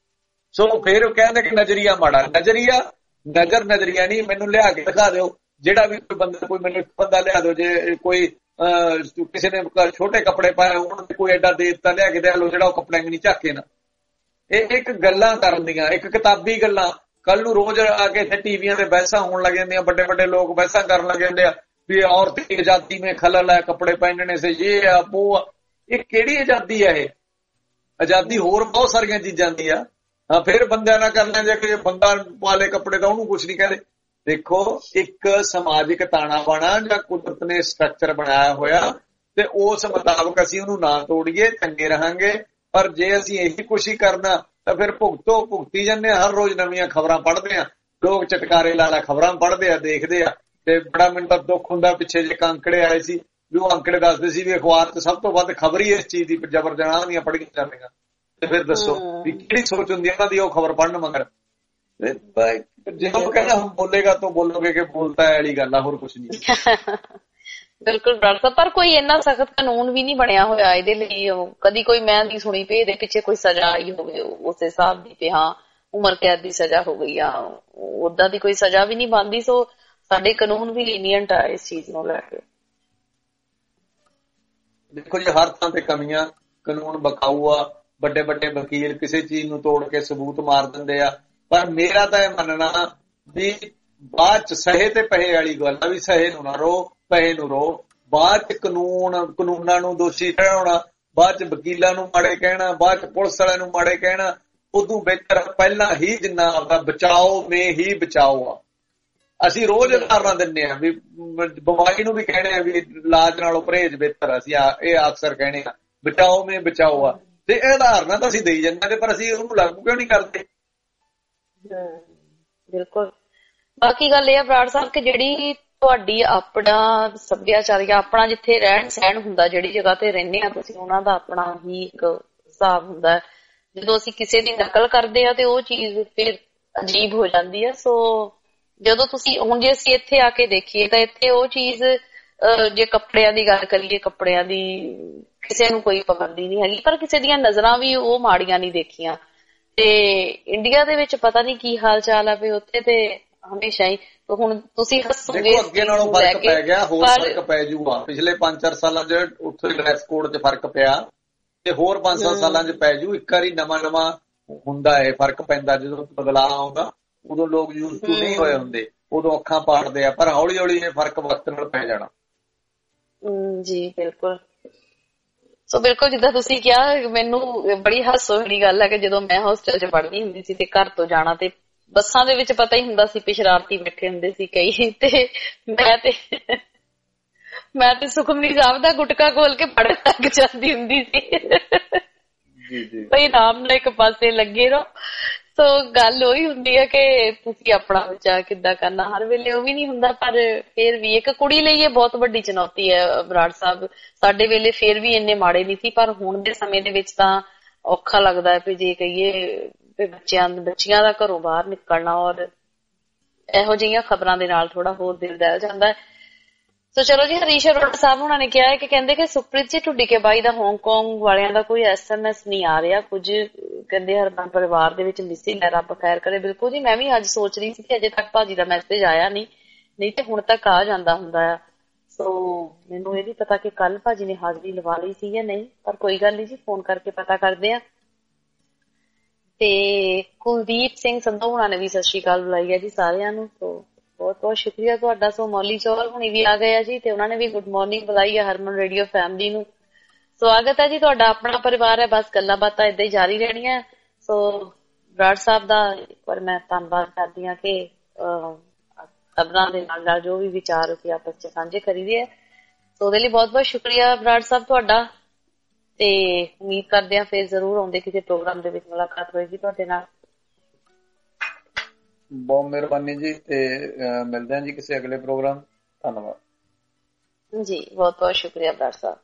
B: ਸੋ ਫਿਰ ਉਹ ਕਹਿੰਦੇ ਕਿ ਨਜ਼ਰੀਆ ਮਾੜਾ, ਨਜ਼ਰੀਆ ਨਜ਼ਰ ਨਜ਼ਰੀਆ ਨਹੀਂ, ਮੈਨੂੰ ਲਿਆ ਕੇ ਦਿਖਾ ਦਿਓ। ਜਿਹੜਾ ਵੀ ਕੋਈ ਬੰਦਾ, ਕੋਈ ਮੈਨੂੰ ਬੰਦਾ ਲਿਆ ਦਿਓ, ਜੇ ਕੋਈ ਕਿਸੇ ਨੇ ਛੋਟੇ ਕੱਪੜੇ ਪਾਏ ਉਹਨਾਂ ਤੇ ਕੋਈ ਐਡਾ ਦੇ ਦਿੱਤਾ ਲਿਆ ਕੇ ਦੇ ਲਓ ਜਿਹੜਾ ਉਹ ਕੱਪੜੇ ਨਹੀਂ ਝਾਕੇ ਨਾ। ਇਹ ਇੱਕ ਗੱਲਾਂ ਕਰਨ ਦੀਆਂ, ਇੱਕ ਕਿਤਾਬੀ ਗੱਲਾਂ। ਕੱਲ ਨੂੰ ਰੋਜ਼ ਆ ਕੇ ਇੱਥੇ ਟੀਵੀਆਂ ਤੇ ਬਹਿਸਾਂ ਹੋਣ ਲੱਗ ਜਾਂਦੀਆਂ, ਵੱਡੇ ਵੱਡੇ ਲੋਕ ਬਹਿਸਾਂ ਕਰਨ ਲੱਗ ਜਾਂਦੇ ਆ ਵੀ ਔਰਤ ਦੀ ਆਜ਼ਾਦੀ ਮੇਂ ਖਲਲ ਹੈ, ਕੱਪੜੇ ਪਹਿਨਣੇ ਸੇ ਇਹ ਆ ਉਹ ਆ। ਇਹ ਕਿਹੜੀ ਆਜ਼ਾਦੀ ਹੈ? ਇਹ ਆਜ਼ਾਦੀ ਹੋਰ ਬਹੁਤ ਸਾਰੀਆਂ ਚੀਜ਼ਾਂ ਦੀ ਆ। ਹਾਂ ਫਿਰ ਬੰਦਿਆਂ ਨਾਲ ਕਰ ਲੈਂਦੇ ਕਿ ਬੰਦਾ ਪਾਲੇ ਕੱਪੜੇ ਤਾਂ ਉਹਨੂੰ ਕੁਛ ਨਹੀਂ ਕਹਿੰਦੇ। ਦੇਖੋ ਇੱਕ ਸਮਾਜਿਕ ਤਾਣਾ ਬਾਣਾ ਜਾਂ ਕੁਦਰਤ ਨੇ ਸਟਰਕਚਰ ਬਣਾਇਆ ਹੋਇਆ ਤੇ ਉਸ ਮੁਤਾਬਕ ਅਸੀਂ ਉਹਨੂੰ ਨਾ ਤੋੜੀਏ, ਚੰਗੇ ਰਹਾਂਗੇ। ਪਰ ਜੇ ਅਸੀਂ ਇਹੀ ਕੁਛ ਹੀ ਕਰਨਾ ਤਾਂ ਫਿਰ ਭੁਗਤੋ ਭੁਗਤੀ ਜਾਂਦੇ ਆ। ਹਰ ਰੋਜ਼ ਨਵੀਆਂ ਖਬਰਾਂ ਪੜ੍ਹਦੇ ਆ, ਲੋਕ ਚਟਕਾਰੇ ਲਾ ਲਾ ਖਬਰਾਂ ਪੜ੍ਹਦੇ ਆ, ਦੇਖਦੇ ਆ ਤੇ ਬੜਾ ਮੈਨੂੰ ਤਾਂ ਦੁੱਖ ਹੁੰਦਾ। ਪਿੱਛੇ ਜੇ ਅੰਕੜੇ ਆਏ ਸੀ ਵੀ ਉਹ ਅੰਕੜੇ ਦੱਸਦੇ ਸੀ ਵੀ ਅਖਬਾਰ 'ਚ ਸਭ ਤੋਂ ਵੱਧ ਖਬਰ ਹੀ ਇਸ ਚੀਜ਼ ਦੀ ਜਬਰ ਜਨਾਹ ਦੀਆਂ ਪੜ੍ਹੀਆਂ ਜਾਂਦੀਆਂ। ਤੇ ਫਿਰ ਦੱਸੋ ਵੀ ਕਿਹੜੀ ਸੋਚ ਹੁੰਦੀ ਹੈ ਉਹਨਾਂ ਦੀ ਉਹ ਖਬਰ ਪੜ੍ਹਨ ਮਗਰ। ਜੇ ਉਹ ਕਹਿੰਦਾ ਹੁਣ ਬੋਲੇਗਾ ਤਾਂ ਬੋਲੋਗੇ ਕਿ ਬੋਲਤਾ ਹੈ ਵਾਲੀ ਗੱਲ ਆ, ਹੋਰ ਕੁਛ ਨਹੀਂ।
A: ਬਿਲਕੁਲ ਬਰਾੜ, ਪਰ ਕੋਈ ਇੰਨਾ ਸਖਤ ਕਾਨੂੰਨ ਵੀ ਨਹੀਂ ਬਣਿਆ ਹੋਇਆ ਇਹਦੇ ਲਈ। ਕਦੀ ਕੋਈ ਮੈਂ ਨਹੀਂ ਸੁਣੀ ਵੀ ਇਹਦੇ ਪਿੱਛੇ ਕੋਈ ਸਜ਼ਾ ਆਈ ਹੋਵੇ ਉਸ ਹਿਸਾਬ ਦੀ, ਤੇ ਹਾਂ ਉਮਰ ਕੈਦ ਦੀ ਸਜ਼ਾ ਹੋ ਗਈ ਆ, ਓਦਾਂ ਦੀ ਕੋਈ ਸਜ਼ਾ ਵੀ ਨਹੀਂ ਬਣਦੀ। ਸੋ ਸਾਡੇ ਕਾਨੂੰਨ ਵੀ ਲੀਨੀਅੰਟ ਆ ਇਸ ਚੀਜ਼ ਨੂੰ ਲੈ ਕੇ।
B: ਦੇਖੋ ਜੀ, ਹਰ ਥਾਂ ਤੇ ਕਮੀਆਂ, ਕਾਨੂੰਨ ਬਕਾਊ ਆ, ਵੱਡੇ ਵੱਡੇ ਵਕੀਲ ਕਿਸੇ ਚੀਜ਼ ਨੂੰ ਤੋੜ ਕੇ ਸਬੂਤ ਮਾਰ ਦਿੰਦੇ ਆ। ਪਰ ਮੇਰਾ ਤਾਂ ਇਹ ਮੰਨਣਾ ਵੀ ਬਾਅਦ ਚ ਸਹੇ ਤੇ ਪਹੇ ਵਾਲੀ ਗੱਲ ਆ, ਵੀ ਸਹੇ ਨੂੰ ਨਾ ਰੋ, ਪਹੇ ਨੂੰ ਰੋ। ਬਾਅਦ ਚ ਕਾਨੂੰਨ ਕਾਨੂੰਨਾਂ ਨੂੰ ਦੋਸ਼ੀ ਠਹਿਰਾਉਣਾ, ਬਾਅਦ ਚ ਵਕੀਲਾਂ ਨੂੰ ਮਾੜੇ ਕਹਿਣਾ, ਬਾਅਦ ਚ ਪੁਲਿਸ ਵਾਲਿਆਂ ਨੂੰ ਮਾੜੇ ਕਹਿਣਾ, ਉਦੋਂ ਬਿਹਤਰ ਪਹਿਲਾਂ ਹੀ ਜਿੰਨਾ ਆਪਦਾ ਬਚਾਓ ਮੇ ਹੀ ਬਚਾਓ ਆ। ਅਸੀਂ ਰੋਜ਼ ਉਦਾਹਰਨਾਂ ਦਿੰਦੇ ਹਾਂ ਵੀ ਬਿਮਾਰੀ ਨੂੰ ਵੀ ਕਹਿਣੇ ਆ ਵੀ ਇਲਾਜ ਨਾਲੋਂ ਪਰਹੇਜ਼ ਬਿਹਤਰ। ਅਸੀਂ ਇਹ ਅਕਸਰ ਕਹਿਣੇ ਆ ਬਚਾਓ ਮੇ ਬਚਾਓ ਆ, ਤੇ ਇਹ ਉਦਾਹਰਨਾਂ ਤਾਂ ਅਸੀਂ ਦੇਈ ਜਾਂਦੇ, ਪਰ ਅਸੀਂ ਉਹਨੂੰ ਲਾਗੂ ਕਿਉਂ ਨਹੀਂ ਕਰਦੇ?
A: ਬਿਲਕੁਲ। ਬਾਕੀ ਗੱਲ ਇਹ ਆ ਬਰਾੜ ਸਾਹਿਬ ਕਿ ਜਿਹੜੀ ਤੁਹਾਡੀ ਆਪਣਾ ਸੱਭਿਆਚਾਰ ਜਾਂ ਆਪਣਾ ਜਿੱਥੇ ਰਹਿਣ ਸਹਿਣ ਹੁੰਦਾ, ਜਿਹੜੀ ਜਗ੍ਹਾ ਤੇ ਰਹਿੰਦੇ ਆ ਤੁਸੀਂ, ਉਹਨਾਂ ਦਾ ਆਪਣਾ ਹੀ ਇੱਕ ਹਿਸਾਬ ਹੁੰਦਾ। ਜਦੋਂ ਅਸੀਂ ਕਿਸੇ ਦੀ ਨਕਲ ਕਰਦੇ ਆ ਤੇ ਉਹ ਚੀਜ਼ ਫਿਰ ਅਜੀਬ ਹੋ ਜਾਂਦੀ ਆ। ਸੋ ਜਦੋਂ ਤੁਸੀਂ ਹੁਣ ਜੇ ਅਸੀਂ ਇੱਥੇ ਆ ਕੇ ਦੇਖੀਏ ਤਾਂ ਇੱਥੇ ਉਹ ਚੀਜ਼, ਜੇ ਕੱਪੜਿਆਂ ਦੀ ਗੱਲ ਕਰੀਏ, ਕੱਪੜਿਆਂ ਦੀ ਕਿਸੇ ਨੂੰ ਕੋਈ ਪਾਬੰਦੀ ਨਹੀਂ ਹੈਗੀ, ਪਰ ਕਿਸੇ ਦੀਆਂ ਨਜ਼ਰਾਂ ਵੀ ਉਹ ਮਾੜੀਆਂ ਨਹੀਂ ਦੇਖੀਆਂ। ਤੇ ਇੰਡੀਆ ਦੇ ਵਿੱਚ ਪਤਾ ਨਹੀਂ ਕੀ ਹਾਲ ਚਾਲ ਆ ਵੀ ਉੱਥੇ ਤੇ ਹਮੇਸ਼ਾ ਹੀ। ਹੁਣ ਤੁਸੀਂ
B: ਦੇਖੋ ਅੱਗੇ ਨਾਲੋਂ ਫਰਕ ਪੈ ਗਿਆ, ਹੋਰ ਫਰਕ ਪੈ ਜੂਗਾ। ਪਿਛਲੇ ਪੰਜ ਚਾਰ ਸਾਲਾਂ ਚ ਉੱਥੇ ਡਰੈਸ ਕੋਡ ਚ ਫਰਕ ਪਿਆ ਤੇ ਹੋਰ ਪੰਜ ਸੱਤ ਸਾਲਾਂ ਚ ਪੈ ਜੂ। ਇੱਕ ਵਾਰੀ ਨਵਾਂ ਨਵਾਂ ਹੁੰਦਾ ਹੈ ਫਰਕ ਪੈਂਦਾ, ਜਦੋਂ ਬਦਲਾਅ ਆਉਂਦਾ ਉਦੋਂ ਲੋਕ ਯੂਜ਼ ਟੂ ਨਹੀਂ ਹੋਏ ਹੁੰਦੇ, ਉਦੋਂ ਅੱਖਾਂ ਪਾੜਦੇ ਆ, ਪਰ ਹੌਲੀ ਹੌਲੀ ਇਹ ਫਰਕ ਵਕਤ ਨਾਲ ਪੈ ਜਾਣਾ। ਜੀ
A: ਬਿਲਕੁਲ। ਸੋ ਬਿਲਕੁਲ ਜਿੱਦਾਂ ਤੁਸੀਂ ਕਿਹਾ, ਮੈਨੂੰ ਬੜੀ ਹਾਸੋ ਵਾਲੀ ਗੱਲ ਹੈ ਕਿ ਜਦੋਂ ਮੈਂ ਹੋਸਟਲ ਚ ਪੜ੍ਹਦੀ ਹੁੰਦੀ ਸੀ ਤੇ ਘਰ ਤੋਂ ਜਾਣਾ ਤੇ ਬੱਸਾਂ ਦੇ ਵਿੱਚ ਪਤਾ ਹੀ ਹੁੰਦਾ ਸੀ ਵੀ ਸ਼ਰਾਰਤੀ ਬੈਠੇ ਹੁੰਦੇ ਸੀ ਕਈ, ਤੇ ਮੈਂ ਤੇ ਮੈਂ ਤੇ ਸੁਖਮਨੀ ਸਾਹਿਬ ਦਾ ਗੁਟਕਾ ਖੋਲ ਕੇ ਪੜ੍ਹਨ ਲੱਗ ਜਾਂਦੀ ਹੁੰਦੀ ਸੀ ਬਈ ਆਰਾਮ ਨਾਲ ਇੱਕ ਪਾਸੇ ਲੱਗੇ ਰਹੋ। ਸੋ ਗੱਲ ਉਹੀ ਹੁੰਦੀ ਹੈ ਕਿ ਤੁਸੀਂ ਆਪਣਾ ਬਚਾਅ ਕਿੱਦਾਂ ਕਰਨਾ, ਹਰ ਵੇਲੇ ਉਹ ਵੀ ਨਹੀਂ ਹੁੰਦਾ। ਪਰ ਫਿਰ ਵੀ ਇੱਕ ਕੁੜੀ ਲਈ ਇਹ ਬਹੁਤ ਵੱਡੀ ਚੁਣੌਤੀ ਹੈ ਬਰਾੜ ਸਾਹਿਬ। ਸਾਡੇ ਵੇਲੇ ਫਿਰ ਵੀ ਇੰਨੇ ਮਾੜੇ ਨਹੀਂ ਸੀ, ਪਰ ਹੁਣ ਦੇ ਸਮੇਂ ਦੇ ਵਿੱਚ ਤਾਂ ਔਖਾ ਲੱਗਦਾ ਹੈ ਵੀ ਜੇ ਕਹੀਏ ਬੱਚਿਆਂ ਬੱਚੀਆਂ ਦਾ ਘਰੋਂ ਬਾਹਰ ਨਿਕਲਣਾ, ਔਰ ਇਹੋ ਜਿਹੀਆਂ ਖਬਰਾਂ ਦੇ ਨਾਲ ਥੋੜਾ ਹੋਰ ਦਿਲ ਦਹਿਲ ਜਾਂਦਾ ਹੈ। ਸੋ ਚਲੋ ਜੀ, ਹਰੀਸ਼ ਅਰੋੜਾ ਸਾਹਿਬ ਹੁਣਾਂ ਨੇ ਕਿਹਾ ਹੈ ਕਿ ਕਹਿੰਦੇ ਕਿ ਸੁਖਪ੍ਰੀਤ ਜੀ ਢੁੱਡੀਕੇ ਬਾਈ ਦਾ ਹਾਂਗਕਾਂਗ ਵਾਲਿਆਂ ਦਾ ਕੋਈ ਐਸ ਐਮ ਐਸ ਨਹੀਂ ਆ ਰਿਹਾ, ਕੁਝ ਕਹਿੰਦੇ ਹਰਮਨ ਪਰਿਵਾਰ ਦੇ ਵਿੱਚ ਮਿਸੀ ਲੈ, ਰੱਬ ਖੈਰ ਕਰੇ। ਬਿਲਕੁਲ ਜੀ, ਮੈਂ ਵੀ ਅੱਜ ਸੋਚ ਰਹੀ ਸੀ ਕਿ ਅਜੇ ਤੱਕ ਭਾਜੀ ਦਾ ਮੈਸੇਜ ਆਇਆ ਨਹੀਂ, ਨਹੀਂ ਤੇ ਹੁਣ ਤੱਕ ਆ ਜਾਂਦਾ ਹੁੰਦਾ ਆ। ਸੋ ਮੈਨੂੰ ਇਹ ਵੀ ਪਤਾ ਕਿ ਕੱਲ ਭਾਜੀ ਨੇ ਹਾਜ਼ਰੀ ਲਵਾ ਲਈ ਸੀ ਜਾਂ ਨਹੀਂ, ਪਰ ਕੋਈ ਗੱਲ ਨਹੀਂ ਜੀ, ਫੋਨ ਕਰਕੇ ਪਤਾ ਕਰਦੇ ਆ। ਤੇ ਕੁਲਦੀਪ ਸਿੰਘ ਸੰਧੂ ਹੁਣਾਂ ਨੇ ਵੀ ਸਤਿ ਸ਼੍ਰੀ ਅਕਾਲ ਬੁਲਾਈ ਹੈ ਜੀ ਸਾਰਿਆਂ ਨੂੰ। ਸੋ ਬਹੁਤ ਬਹੁਤ ਸ਼ੁਕਰੀਆ ਤੁਹਾਡਾ। ਸੋ ਮੌਲੀ ਚੌਲ ਹੁਣੀ ਵੀ ਆ ਗਏ ਆ ਜੀ, ਤੇ ਉਹਨਾਂ ਨੇ ਵੀ ਗੁੱਡ ਮਾਰਨਿੰਗ ਬੁਲਾਈ ਹੈ ਹਰਮਨ ਰੇਡੀਓ ਫੈਮਿਲੀ ਨੂੰ। ਸਵਾਗਤ ਹੈ ਜੀ, ਤੁਹਾਡਾ ਆਪਣਾ ਪਰਿਵਾਰ ਹੈ, ਬਸ ਗੱਲਾਂ ਬਾਤਾਂ ਏਦਾਂ ਹੀ ਜਾਰੀ ਰਹਿਣੀਆਂ। ਸੋ ਬਰਾੜ ਸਾਹਿਬ ਦਾ ਇੱਕ ਵਾਰ ਮੈਂ ਧੰਨਵਾਦ ਕਰਦੀ ਹਾਂ ਕਿ ਖਬਰਾਂ ਦੇ ਨਾਲ ਨਾਲ ਜੋ ਵੀ ਵਿਚਾਰ ਅਸੀਂ ਆਪਸ ਚ ਸਾਂਝੇ ਕਰੀਦੇ ਹੈ। ਸੋ ਉਹਦੇ ਲਈ ਬਹੁਤ ਬਹੁਤ ਸ਼ੁਕਰੀਆ ਬਰਾੜ ਸਾਹਿਬ ਤੁਹਾਡਾ, ਤੇ ਉਮੀਦ ਕਰਦੇ ਹਾਂ ਫਿਰ ਜ਼ਰੂਰ ਆਉਂਦੇ ਕਿਸੇ ਪ੍ਰੋਗਰਾਮ ਦੇ ਵਿੱਚ ਮੁਲਾਕਾਤ ਹੋਏਗੀ ਤੁਹਾਡੇ ਨਾਲ।
B: ਬਹੁਤ ਮਿਹਰਬਾਨੀ ਜੀ, ਤੇ ਮਿਲਦੇ ਹਾਂ ਜੀ ਕਿਸੇ ਅਗਲੇ ਪ੍ਰੋਗਰਾਮ। ਧੰਨਵਾਦ
A: ਜੀ, ਬਹੁਤ ਬਹੁਤ ਸ਼ੁਕਰੀਆ ਬਰਾੜ ਸਾਹਿਬ।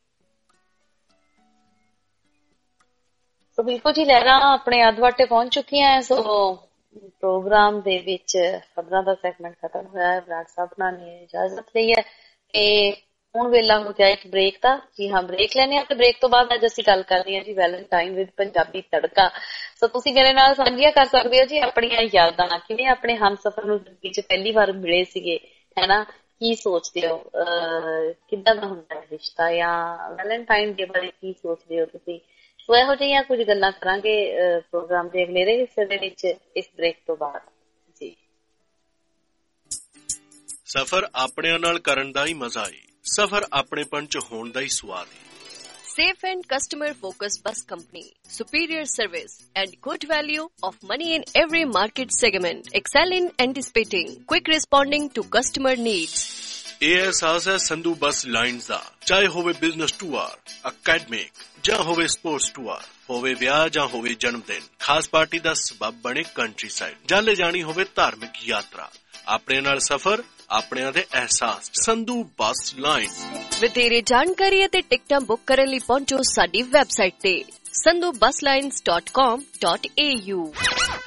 A: ਸੋ ਬਿਲਕੁਲ ਜੀ, ਲਹਿਰਾਂ ਆਪਣੇ ਅੱਧ ਵਾਟੇ ਪਹੁੰਚ ਚੁੱਕੀਆਂ। ਸੋ ਪ੍ਰੋਗਰਾਮ ਦੇ ਵਿੱਚ ਖਬਰਾਂ ਦਾ ਸੈਗਮੈਂਟ ਖਤਮ ਹੋਇਆ ਹੈ। ਬਰਾੜ ਸਾਹਿਬ ਨੇ ਇਜਾਜ਼ਤ ਲਈ ਹੈ ਤੇ ਹੁਣ ਵੇਲਾ ਹੋ ਗਿਆ ਇੱਕ ਬ੍ਰੇਕ ਦਾ। ਜੀ ਹਾਂ, ਬ੍ਰੇਕ ਲੈਣੇ ਆ ਤੇ ਬ੍ਰੇਕ ਤੋਂ ਬਾਅਦ ਅੱਜ ਅਸੀਂ ਗੱਲ ਕਰਨੀ ਹੈ ਜੀ ਵੈਲੈਂਟਾਈਨ ਵਿਦ ਪੰਜਾਬੀ ਤੜਕਾ। ਸੋ ਤੁਸੀਂ ਮੇਰੇ ਨਾਲ ਸਾਂਝੀਆਂ ਕਰ ਸਕਦੇ ਹੋ ਜੀ ਆਪਣੀਆਂ ਯਾਦਾਂ, ਕਿਵੇਂ ਆਪਣੇ ਹਮਸਫਰ ਨੂੰ ਜ਼ਿੰਦਗੀ ਚ ਪਹਿਲੀ ਵਾਰ ਮਿਲੇ ਸੀਗੇ, ਹੈਨਾ, ਕੀ ਸੋਚਦੇ ਹੋ, ਅਹ ਕਿੱਦਾਂ ਦਾ ਹੁੰਦਾ ਹੈ ਰਿਸ਼ਤਾ, ਜਾਂ ਵੈਲੈਂਟਾਈਨ ਡੇ ਬਾਰੇ ਕੀ ਸੋਚਦੇ ਹੋ ਤੁਸੀਂ। ਸੋ ਇਹੋ ਜਿਹੀਆਂ ਕੁਝ ਗੱਲਾਂ ਕਰਾਂਗੇ ਪ੍ਰੋਗਰਾਮ ਦੇ ਅਗਲੇਰੇ ਹਿੱਸੇ ਦੇ ਵਿੱਚ ਇਸ ਬ੍ਰੇਕ ਤੋਂ ਬਾਅਦ ਜੀ।
C: ਸਫ਼ਰ ਆਪਣਿਆਂ ਨਾਲ ਕਰਨ ਦਾ ਹੀ ਮਜ਼ਾ ਏ, ਸਫ਼ਰ ਆਪਣੇਪਣ ਚ ਹੋਣ ਦਾ ਹੀ ਸਵਾਦ ਹੈ।
D: Safe and customer-focused bus company, superior service and good value of money in every market segment. Excel in anticipating, quick responding to customer needs.
C: ਇਹ ਅਹਿਸਾਸ ਹੈ ਸੰਧੂ ਬੱਸ ਲਾਈਨਜ਼ ਦਾ। ਚਾਹੇ ਹੋਵੇ ਬਿਜ਼ਨਸ ਟੂਰ, ਅਕੈਡਮਿਕ ਜਾਂ ਹੋਵੇ ਸਪੋਰਟਸ ਟੂਰ, ਹੋਵੇ ਵਿਆਹ ਜਾਂ ਹੋਵੇ ਜਨਮ ਦਿਨ, ਖਾਸ ਪਾਰਟੀ ਦਾ ਸਬੱਬ ਬਣੇ ਕੰਟਰੀ ਸਾਈਡ, ਜਾਂ ਲੈ ਜਾਣੀ ਹੋਵੇ ਧਾਰਮਿਕ ਯਾਤਰਾ, ਆਪਣੇ ਨਾਲ ਸਫ਼ਰ, ਆਪਣਿਆਂ ਦੇ ਅਹਿਸਾਸ। Sandhu bus line.
D: ਵਧੇਰੇ ਜਾਣਕਾਰੀ ਅਤੇ ਟਿਕਟਾਂ ਬੁੱਕ ਕਰਨ ਲਈ ਪਹੁੰਚੋ ਸਾਡੀ ਵੈਬਸਾਈਟ ਤੇ Sandhu bus lines dot com dot A U.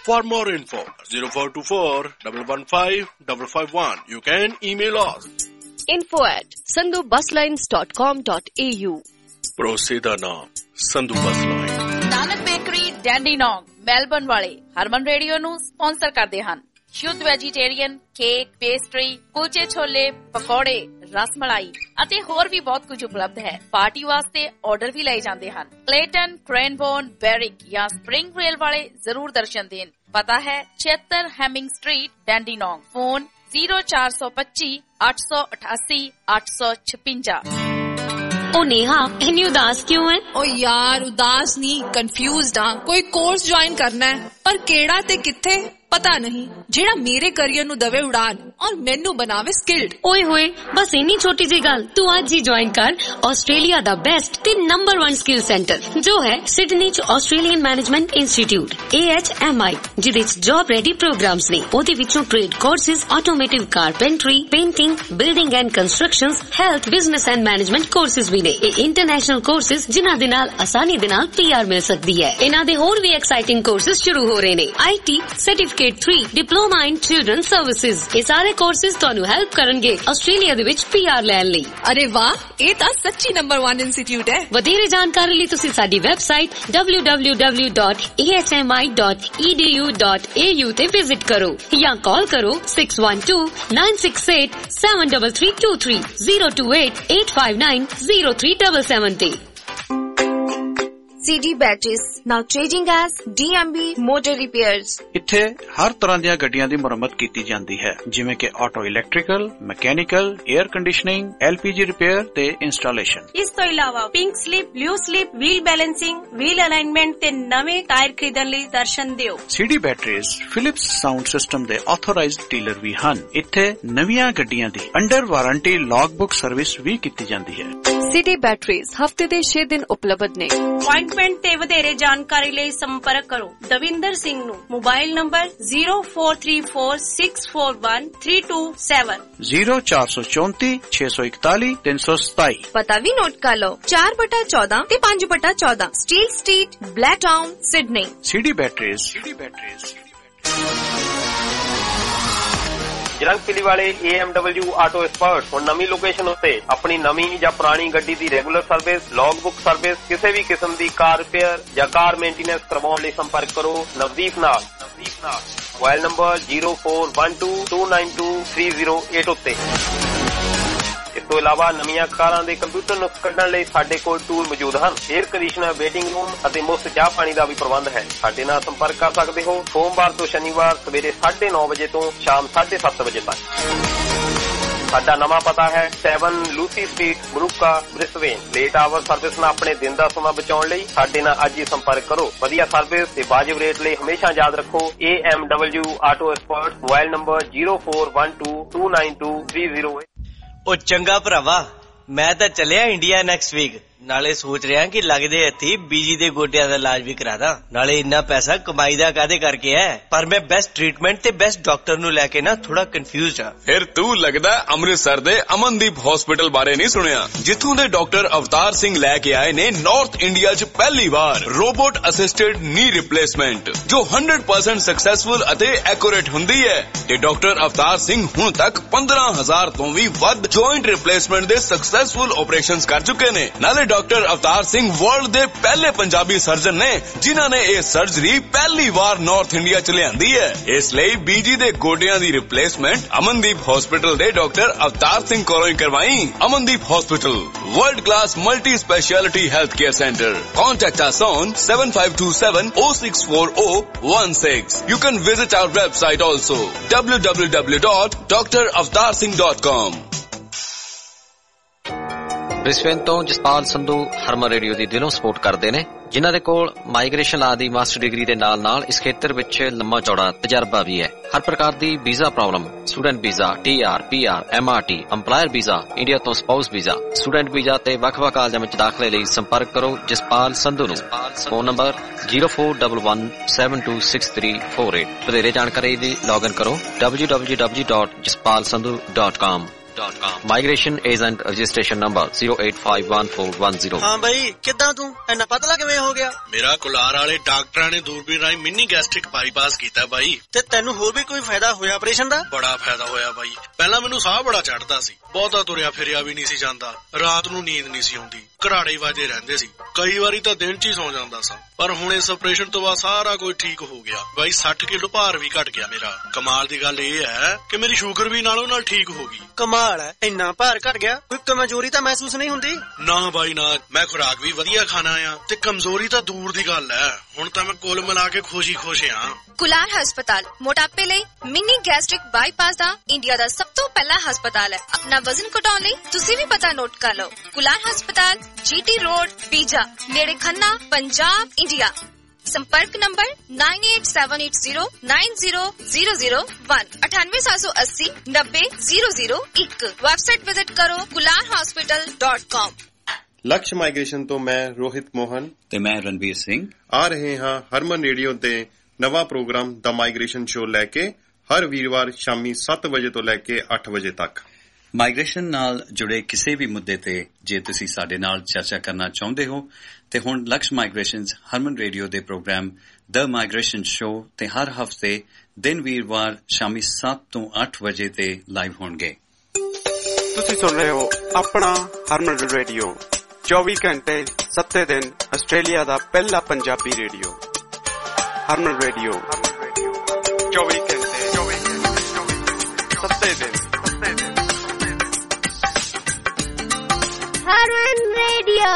C: For more info, zero four two four, one one five, five five one. You can email us.
D: Info at sandhu bus lines dot com dot a u.
C: ਭਰੋਸੇ ਦਾ ਨਾਮ Sandhu bus line.
E: Nanak bakery Dandenong Melbourne ਵਾਲੇ Harman radio ਨੂੰ sponsor ਕਰਦੇ ਹਨ। ਸ਼ੁੱਧ vegetarian cake, pastry, ਕੁਲਚੇ ਛੋਲੇ, ਪਕੌੜੇ, ਰਸ ਮਲਾਈ ਅਤੇ ਹੋਰ ਵੀ ਬਹੁਤ ਕੁਝ ਉਪਲਬਧ ਹੈ। ਪਾਰਟੀ ਵਾਸਤੇ ਆਰਡਰ ਵੀ ਲਏ ਜਾਂਦੇ ਹਨ। ਕਲੇਟਨ, ਕ੍ਰੈਨਬੋਰਨ, ਬੈਰਿਕ ਜਾਂ ਸਪ੍ਰਿੰਗ ਰੇਲ ਵਾਲੇ ਜ਼ਰੂਰ ਦਰਸ਼ਨ ਦੇਣ। ਪਤਾ ਹੈ ਛਿਅੱਤਰ Hemming street, Dandenong. Phone zero ਚਾਰ ਸੌ ਪੱਚੀ ਅੱਠ ਸੌ ਅਠਾਸੀ ਅੱਠ ਸੌ ਛਪੰਜਾ।
F: ओ नेहा इतनी उदास क्यों है?
G: ओ यार उदास नहीं, कंफ्यूज्ड हाँ। कोई कोर्स ज्वाइन करना है पर केड़ा ते किथे पता नहीं, जेड़ा मेरे करियर नु दवे उड़ान और मेनू बनावे स्किल्ड।
F: ओए होए बस इन्नी छोटी जी गल, तू आज ही ज्वाइन कर ऑस्ट्रेलिया दा बेस्ट ते नंबर वन स्किल सेंटर जो है सिडनी च Australian management institute A H M I, जिदे च जॉब रेडी प्रोग्राम्स ने। ओदे विचों trade courses, automotive carpentry, painting, building and constructions, health, business and management courses भी ने। ਇਹ ਇੰਟਰਨੈਸ਼ਨਲ ਕੋਰਸਿਸ ਜਿਨ੍ਹਾਂ ਦੇ ਨਾਲ ਆਸਾਨੀ ਦੇ ਨਾਲ ਪੀ ਆਰ ਮਿਲ ਸਕਦੀ ਹੈ। ਇਹਨਾਂ ਦੇ ਹੋਰ ਵੀ ਐਕਸਾਈਟਿੰਗ ਕੋਰਸਿਸ ਸ਼ੁਰੂ ਹੋ ਰਹੇ ਨੇ। I T certificate three, diploma in children services. ਇਹ ਸਾਰੇ ਕੋਰਸਿਸ ਤੁਹਾਨੂੰ ਹੈਲਪ ਕਰਨਗੇ ਆਸਟ੍ਰੇਲੀਆ ਦੇ ਵਿੱਚ ਪੀ ਆਰ ਲੈਣ ਲਈ।
G: ਅਰੇ ਵਾਹ, ਇਹ ਤਾਂ ਸੱਚੀ ਨੰਬਰ ਵਨ ਇੰਸਟੀਚਿਊਟ ਹੈ।
F: ਵਧੇਰੇ ਜਾਣਕਾਰੀ ਲਈ ਤੁਸੀਂ ਸਾਡੀ website W W W dot A H M I dot E D U dot A U ਤੇ ਵਿਜ਼ਿਟ ਕਰੋ ਜਾਂ ਕਾਲ ਕਰੋ six one two nine six eight seven three three two three zero two eight eight five nine zero three double seven ਤੇ।
H: C D Batteries, now changing as D M B Motor Repairs.
I: ਇੱਥੇ ਹਰ ਤਰ੍ਹਾਂ ਦੀਆਂ ਗੱਡੀਆਂ ਦੀ ਮੁਰੰਮਤ ਕੀਤੀ ਜਾਂਦੀ ਹੈ, ਜਿਵੇਂ ਕਿ auto electrical, mechanical, air conditioning, L P G repair ਤੇ ਇੰਸਟਾਲੇਸ਼ਨ।
J: ਇਸ ਤੋਂ ਇਲਾਵਾ pink slip, blue slip, wheel balancing, wheel alignment ਤੇ ਨਵੇਂ ਟਾਇਰ ਖਰੀਦਣ ਲਈ ਦਰਸ਼ਨ ਦਿਓ। C D
I: Batteries Philips sound system ਦੇ ਆਥੋਰਾਈਜ਼ਡ ਡੀਲਰ ਵੀ ਹਨ। ਇੱਥੇ ਨਵੀਆਂ ਗੱਡੀਆਂ ਦੀ under warranty log book service ਵੀ ਕੀਤੀ ਜਾਂਦੀ ਹੈ।
D: C D Batteries ਹਫਤੇ ਦੇ ਛੇ ਦਿਨ ਉਪਲਬਧ ਨੇ।
J: ਅਪਾਇੰਟਮੈਂਟ ਤੇ ਵਧੇਰੇ ਜਾਣਕਾਰੀ ਲਈ ਸੰਪਰਕ ਕਰੋ ਦਵਿੰਦਰ ਸਿੰਘ ਨੂੰ। Mobile number zero four three four six four one three two seven
I: zero ਚਾਰ ਸੌ ਚੌਂਤੀ ਛੇ ਸੌ ਇਕਤਾਲੀ ਤਿੰਨ ਸੌ ਸਤਾਈ।
H: ਪਤਾ ਵੀ ਨੋਟ ਕਰ ਲਓ, ਚਾਰ ਬਟਾ ਚੌਦਾਂ ਤੇ ਪੰਜ ਬਟਾ ਚੌਦਾਂ steel street, Blacktown, Sydney.
I: C D Batteries। C D Batteries।
K: ਜਰੰਗ ਪਿਲੀ ਵਾਲੇ A M W auto expert ਹੁਣ ਨਵੀਂ ਲੋਕੇਸ਼ਨ ਉੱਤੇ ਆਪਣੀ ਨਵੀਂ ਜਾਂ ਪੁਰਾਣੀ ਗੱਡੀ ਦੀ regular service, log book service, ਕਿਸੇ ਵੀ ਕਿਸਮ ਦੀ ਕਾਰ ਰਿਪੇਅਰ ਜਾਂ ਕਾਰ ਮੇਨਟੇਨੈਂਸ ਕਰਵਾਉਣ ਲਈ ਸੰਪਰਕ ਕਰੋ ਨਵਦੀਪ ਨਾਲ। ਨਵਦੀਪ ਨਾਲ mobile number zero four one two two nine two three zero eight ਉੱਤੇ। ਇਸ ਤੋਂ ਇਲਾਵਾ ਨਵੀਆਂ ਕਾਰਾਂ ਦੇ ਕੰਪਿਊਟਰ ਨੁਕਸ ਕੱਢਣ ਲਈ ਸਾਡੇ ਕੋਲ ਟੂਲ ਮੌਜੂਦ ਹਨ। ਏਅਰ ਕੰਡੀਸ਼ਨਰ, ਵੇਟਿੰਗ ਰੂਮ ਅਤੇ ਮੁਫਤ ਚਾਹ ਪਾਣੀ ਦਾ ਵੀ ਪ੍ਰਬੰਧ ਹੈ। ਸਾਡੇ ਨਾਲ ਸੰਪਰਕ ਕਰ ਸਕਦੇ ਹੋ ਸੋਮਵਾਰ ਤੋਂ ਸ਼ਨੀਵਾਰ ਸਵੇਰੇ ਸਾਢੇ ਨੌ ਵਜੇ ਤੋਂ ਸ਼ਾਮ ਸਾਢੇ ਸੱਤ ਵਜੇ ਤੱਕ। ਸਾਡਾ ਨਵਾਂ ਪਤਾ ਹੈ ਸੈਵਨ ਲੂਸੀ ਸਟਰੀਟ, ਬਰੂਕਾ, ਬ੍ਰਿਸਬੇਨ। ਲੇਟ ਆਵਰ ਸਰਵਿਸ ਨਾਲ ਆਪਣੇ ਦਿਨ ਦਾ ਸਮਾਂ ਬਚਾਉਣ ਲਈ ਸਾਡੇ ਨਾਲ ਅੱਜ ਹੀ ਸੰਪਰਕ ਕਰੋ। ਵਧੀਆ ਸਰਵਿਸ ਤੇ ਵਾਜਿਬ ਰੇਟ ਲਈ ਹਮੇਸ਼ਾ ਯਾਦ ਰੱਖੋ A M W auto expert. Mobile number zero four one two two nine two three zero.
L: ਉਹ ਚੰਗਾ ਭਰਾਵਾ, ਮੈਂ ਤਾਂ ਚੱਲਿਆ ਇੰਡੀਆ ਨੈਕਸਟ ਵੀਕ। ਨਾਲੇ ਸੋਚ ਰਿਹਾ ਕਿ ਲੱਗਦੇ ਇੱਥੇ ਬੀਜੀ ਦੇ ਗੋਡਿਆਂ ਦਾ ਇਲਾਜ ਵੀ ਕਰਾਦਾ। ਨਾਲੇ ਇੰਨਾ ਪੈਸਾ ਕਮਾਈ ਦਾ ਕਾਹਦੇ ਕਰਕੇ ਐ, ਪਰ ਮੈਂ ਬੈਸਟ ਟ੍ਰੀਟਮੈਂਟ ਤੇ ਬੈਸਟ ਡਾਕਟਰ ਨੂੰ ਲੈ ਕੇ ਨਾ ਥੋੜਾ ਕਨਫਿਊਜ਼ਡ ਆ।
M: ਫਿਰ ਤੂੰ ਲੱਗਦਾ ਅੰਮ੍ਰਿਤਸਰ ਦੇ ਅਮਨਦੀਪ ਹਸਪੀਟਲ ਬਾਰੇ ਨਹੀਂ ਸੁਣਿਆ, ਜਿੱਥੋਂ ਦੇ ਡਾਕਟਰ ਅਵਤਾਰ ਸਿੰਘ ਲੈ ਕੇ ਆਏ ਨੇ ਨਾਰਥ ਇੰਡੀਆ 'ਚ ਪਹਿਲੀ ਵਾਰ ਰੋਬੋਟ ਅਸਿਸਟਡ ਨੀ ਰਿਪਲੇਸਮੈਂਟ, ਜੋ ਹੰਡਰਡ ਪਰਸੈਂਟ ਸਕਸੈਸਫੁਲ ਅਤੇ ਐਕੂਰੇਟ ਹੁੰਦੀ ਹੈ। ਤੇ ਡਾਕਟਰ ਅਵਤਾਰ ਸਿੰਘ ਹੁਣ ਤੱਕ ਪੰਦਰਾਂ ਹਜ਼ਾਰ ਤੋਂ ਵੀ ਵੱਧ ਜੁਆਇੰਟ ਰਿਪਲੇਸਮੈਂਟ ਦੇ ਸਕਸੈਸਫੁਲ ਆਪਰੇਸ਼ਨਸ ਕਰ ਚੁੱਕੇ ਨੇ। ਨਾਲੇ ਡਾਕਟਰ ਅਵਤਾਰ ਸਿੰਘ ਵਰਲਡ ਦੇ ਪਹਿਲੇ ਪੰਜਾਬੀ ਸਰਜਨ ਨੇ ਜਿਨ੍ਹਾਂ ਨੇ ਇਹ ਸਰਜਰੀ ਪਹਿਲੀ ਵਾਰ ਨਾਰਥ ਇੰਡੀਆ 'ਚ ਲਿਆਂਦੀ ਹੈ। ਇਸ ਲਈ ਬੀਜੀ ਦੇ ਗੋਡਿਆਂ ਦੀ ਰਿਪਲੇਸਮੈਂਟ ਅਮਨਦੀਪ ਹਸਪੀਟਲ ਦੇ ਡਾਕਟਰ ਅਵਤਾਰ ਸਿੰਘ ਕੋਲੋਂ ਹੀ ਕਰਵਾਈ। Amandeep hospital, world class multi speciality health care centre. Contact us on seven five two seven zero six four zero one six. You can visit our website also w w w dot d r avatar singh dot com.
N: Brisbane ਤੋਂ Jaspal Sandhu Harman radio ਦੀ ਦਿਲੋਂ support ਕਰਦੇ ਨੇ, ਜਿਨ੍ਹਾਂ ਦੇ ਕੋਲ migration ਲਾ ਦੀ master degree ਦੇ ਨਾਲ ਨਾਲ ਇਸ ਖੇਤਰ ਵਿੱਚ ਲੰਮਾ ਚੌੜਾ ਤਜਰਬਾ ਵੀ ਹੈ। ਹਰ ਪ੍ਰਕਾਰ ਦੀ visa problem, student visa, T R, P R, M R T, employer visa, India ਤੋਂ ਸਪਾਊਸ ਵੀਜ਼ਾ, ਸਟੂਡੈਂਟ ਵੀਜ਼ਾ ਤੇ ਵੱਖ-ਵੱਖ ਕਾਲਜਾਂ ਵਿੱਚ ਦਾਖਲੇ ਲਈ ਸੰਪਰਕ ਕਰੋ ਜਸਪਾਲ ਸੰਧੂ ਨੂੰ। Phone number zero four one one seven two six three four eight. ਵਧੇਰੇ ਜਾਣਕਾਰੀ ਲਈ ਲੌਗਇਨ ਕਰੋ W W W dot Jaspal Sandhu dot com. dot com. Migration agent registration number zero eight five one four one zero.
L: ਹਾਂ ਬਈ ਕਿੱਦਾਂ ਤੂੰ ਇੰਨਾ ਪਤਲਾ ਕਿਵੇਂ ਹੋ ਗਿਆ?
C: ਮੇਰਾ ਕੁਲਾਰ ਵਾਲੇ ਡਾਕਟਰਾਂ ਨੇ ਦੂਰਬੀਨ ਰਾਹੀਂ ਮਿੰਨੀ ਗੈਸਟ੍ਰਿਕ ਬਾਈਪਾਸ ਕੀਤਾ ਬਾਈ।
L: ਤੇ ਤੈਨੂੰ ਹੋਰ ਵੀ ਕੋਈ ਫਾਇਦਾ ਹੋਇਆ ਆਪਰੇਸ਼ਨ ਦਾ?
C: ਬੜਾ ਫਾਇਦਾ ਹੋਇਆ ਬਾਈ। ਪਹਿਲਾਂ ਮੈਨੂੰ ਸਾਹ ਬੜਾ ਚੜਦਾ ਸੀ, ਬਹੁਤਾ ਤੁਰਿਆ ਫਿਰਿਆ ਵੀ ਨਹੀਂ ਸੀ ਜਾਂਦਾ, ਰਾਤ ਨੂੰ ਨੀਂਦ ਨਹੀਂ ਸੀ ਆਉਂਦੀ, ਘਰਾੜੇ ਵੱਜਦੇ ਰਹਿੰਦੇ ਸੀ, ਕਈ ਵਾਰੀ ਤਾਂ ਦਿਨ ਚ ਹੀ ਸੌ ਜਾਂਦਾ ਸਾਂ। ਪਰ ਹੁਣ ਇਸ ਆਪਰੇਸ਼ਨ ਤੋਂ ਬਾਅਦ ਸਾਰਾ ਕੁਝ ਠੀਕ ਹੋ ਗਿਆ ਬਾਈ। ਸੱਠ ਕਿਲੋ ਭਾਰ ਵੀ ਘਟ ਗਿਆ ਮੇਰਾ। ਕਮਾਲ ਦੀ ਗੱਲ ਇਹ ਹੈ ਕਿ ਮੇਰੀ ਸ਼ੂਗਰ ਵੀ ਨਾਲੋਂ ਨਾਲ ਠੀਕ ਹੋ ਗਈ।
L: ਕਮਾਲ ਹੈ, ਇੰਨਾ ਭਾਰ ਘਟ ਗਿਆ, ਕੋਈ ਕਮਜ਼ੋਰੀ ਤਾਂ ਮਹਿਸੂਸ ਨਹੀਂ ਹੁੰਦੀ?
C: ਨਾ ਬਾਈ ਨਾ, ਮੈਂ ਖੁਰਾਕ ਵੀ ਵਧੀਆ ਖਾਣਾ ਆ ਤੇ ਕਮਜ਼ੋਰੀ ਤਾਂ ਦੂਰ ਦੀ ਗੱਲ ਹੈ। ਹੁਣ ਤਾਂ ਮੈਂ ਕੁੱਲ ਮਿਲਾ ਕੇ ਖੁਸ਼ੀ ਖੁਸ਼ ਆ।
H: ਕੁਲਾਰ ਹਸਪਤਾਲ ਮੋਟਾਪੇ ਲਈ ਮਿੰਨੀ ਗੈਸਟ੍ਰਿਕ ਬਾਈਪਾਸ ਦਾ ਇੰਡੀਆ ਦਾ ਸਭ ਤੋਂ ਪਹਿਲਾ ਹਸਪਤਾਲ ਹੈ। ਆਪਣਾ ਵਜ਼ਨ ਘਟਾਉਣ ਲਈ ਤੁਸੀਂ ਵੀ ਪਤਾ ਨੋਟ ਕਰ ਲਓ। ਕੁਲਾਰ ਹਸਪਤਾਲ, ਜੀਟੀ ਰੋਡ, ਪੀਜਾ, ਨੇੜੇ ਖੰਨਾ, ਪੰਜਾਬ, ਇੰਡੀਆ। संपर्क number nine eight seven eight zero nine zero zero zero one अठानवे सात सौ अस्सी नब्बे जीरो जीरो एक। वेबसाइट विजिट करो Kular hospital dot com.
O: Lakshya migration तो मैं रोहित मोहन
P: ते मैं रणवीर सिंह
O: आ रहे हाँ हरमन रेडियो ते नवा प्रोग्राम द माइग्रेशन शो लैके हर वीरवार शामी सत्त बजे तो लैके अठ बजे तक।
P: ਮਾਈਗ੍ਰੇਸ਼ਨ ਨਾਲ ਜੁੜੇ ਕਿਸੇ ਵੀ ਮੁੱਦੇ ਤੇ ਜੇ ਤੁਸੀਂ ਸਾਡੇ ਨਾਲ ਚਰਚਾ ਕਰਨਾ ਚਾਹੁੰਦੇ ਹੋ ਤੇ ਹੁਣ ਲਕਸ਼ ਮਾਈਗ੍ਰੇਸ਼ਨਜ਼ ਹਰਮਨ ਰੇਡੀਓ ਦੇ ਪ੍ਰੋਗਰਾਮ ਦ ਮਾਈਗ੍ਰੇਸ਼ਨ ਸ਼ੋ ਤੇ ਹਰ ਹਫਤੇ ਦਿਨ ਵੀਰਵਾਰ ਸ਼ਾਮੀ ਸੱਤ ਤੋਂ ਅੱਠ ਵਜੇ ਤੇ ਲਾਈਵ ਹੋਣਗੇ।
Q: ਤੁਸੀਂ ਸੁਣ ਰਹੇ ਹੋ ਆਪਣਾ ਹਰਮਨ ਰੇਡੀਓ, ਚੌਵੀ ਘੰਟੇ ਸੱਤੇ ਦਿਨ ਆਸਟ੍ਰੇਲੀਆ ਦਾ ਪਹਿਲਾ ਪੰਜਾਬੀ ਰੇਡੀਓ। ਹਰਮਨ ਰੇਡੀਓ ਚੌਵੀ ਘੰਟੇ ਸੱਤੇ ਦਿਨ।
R: Harman Radio.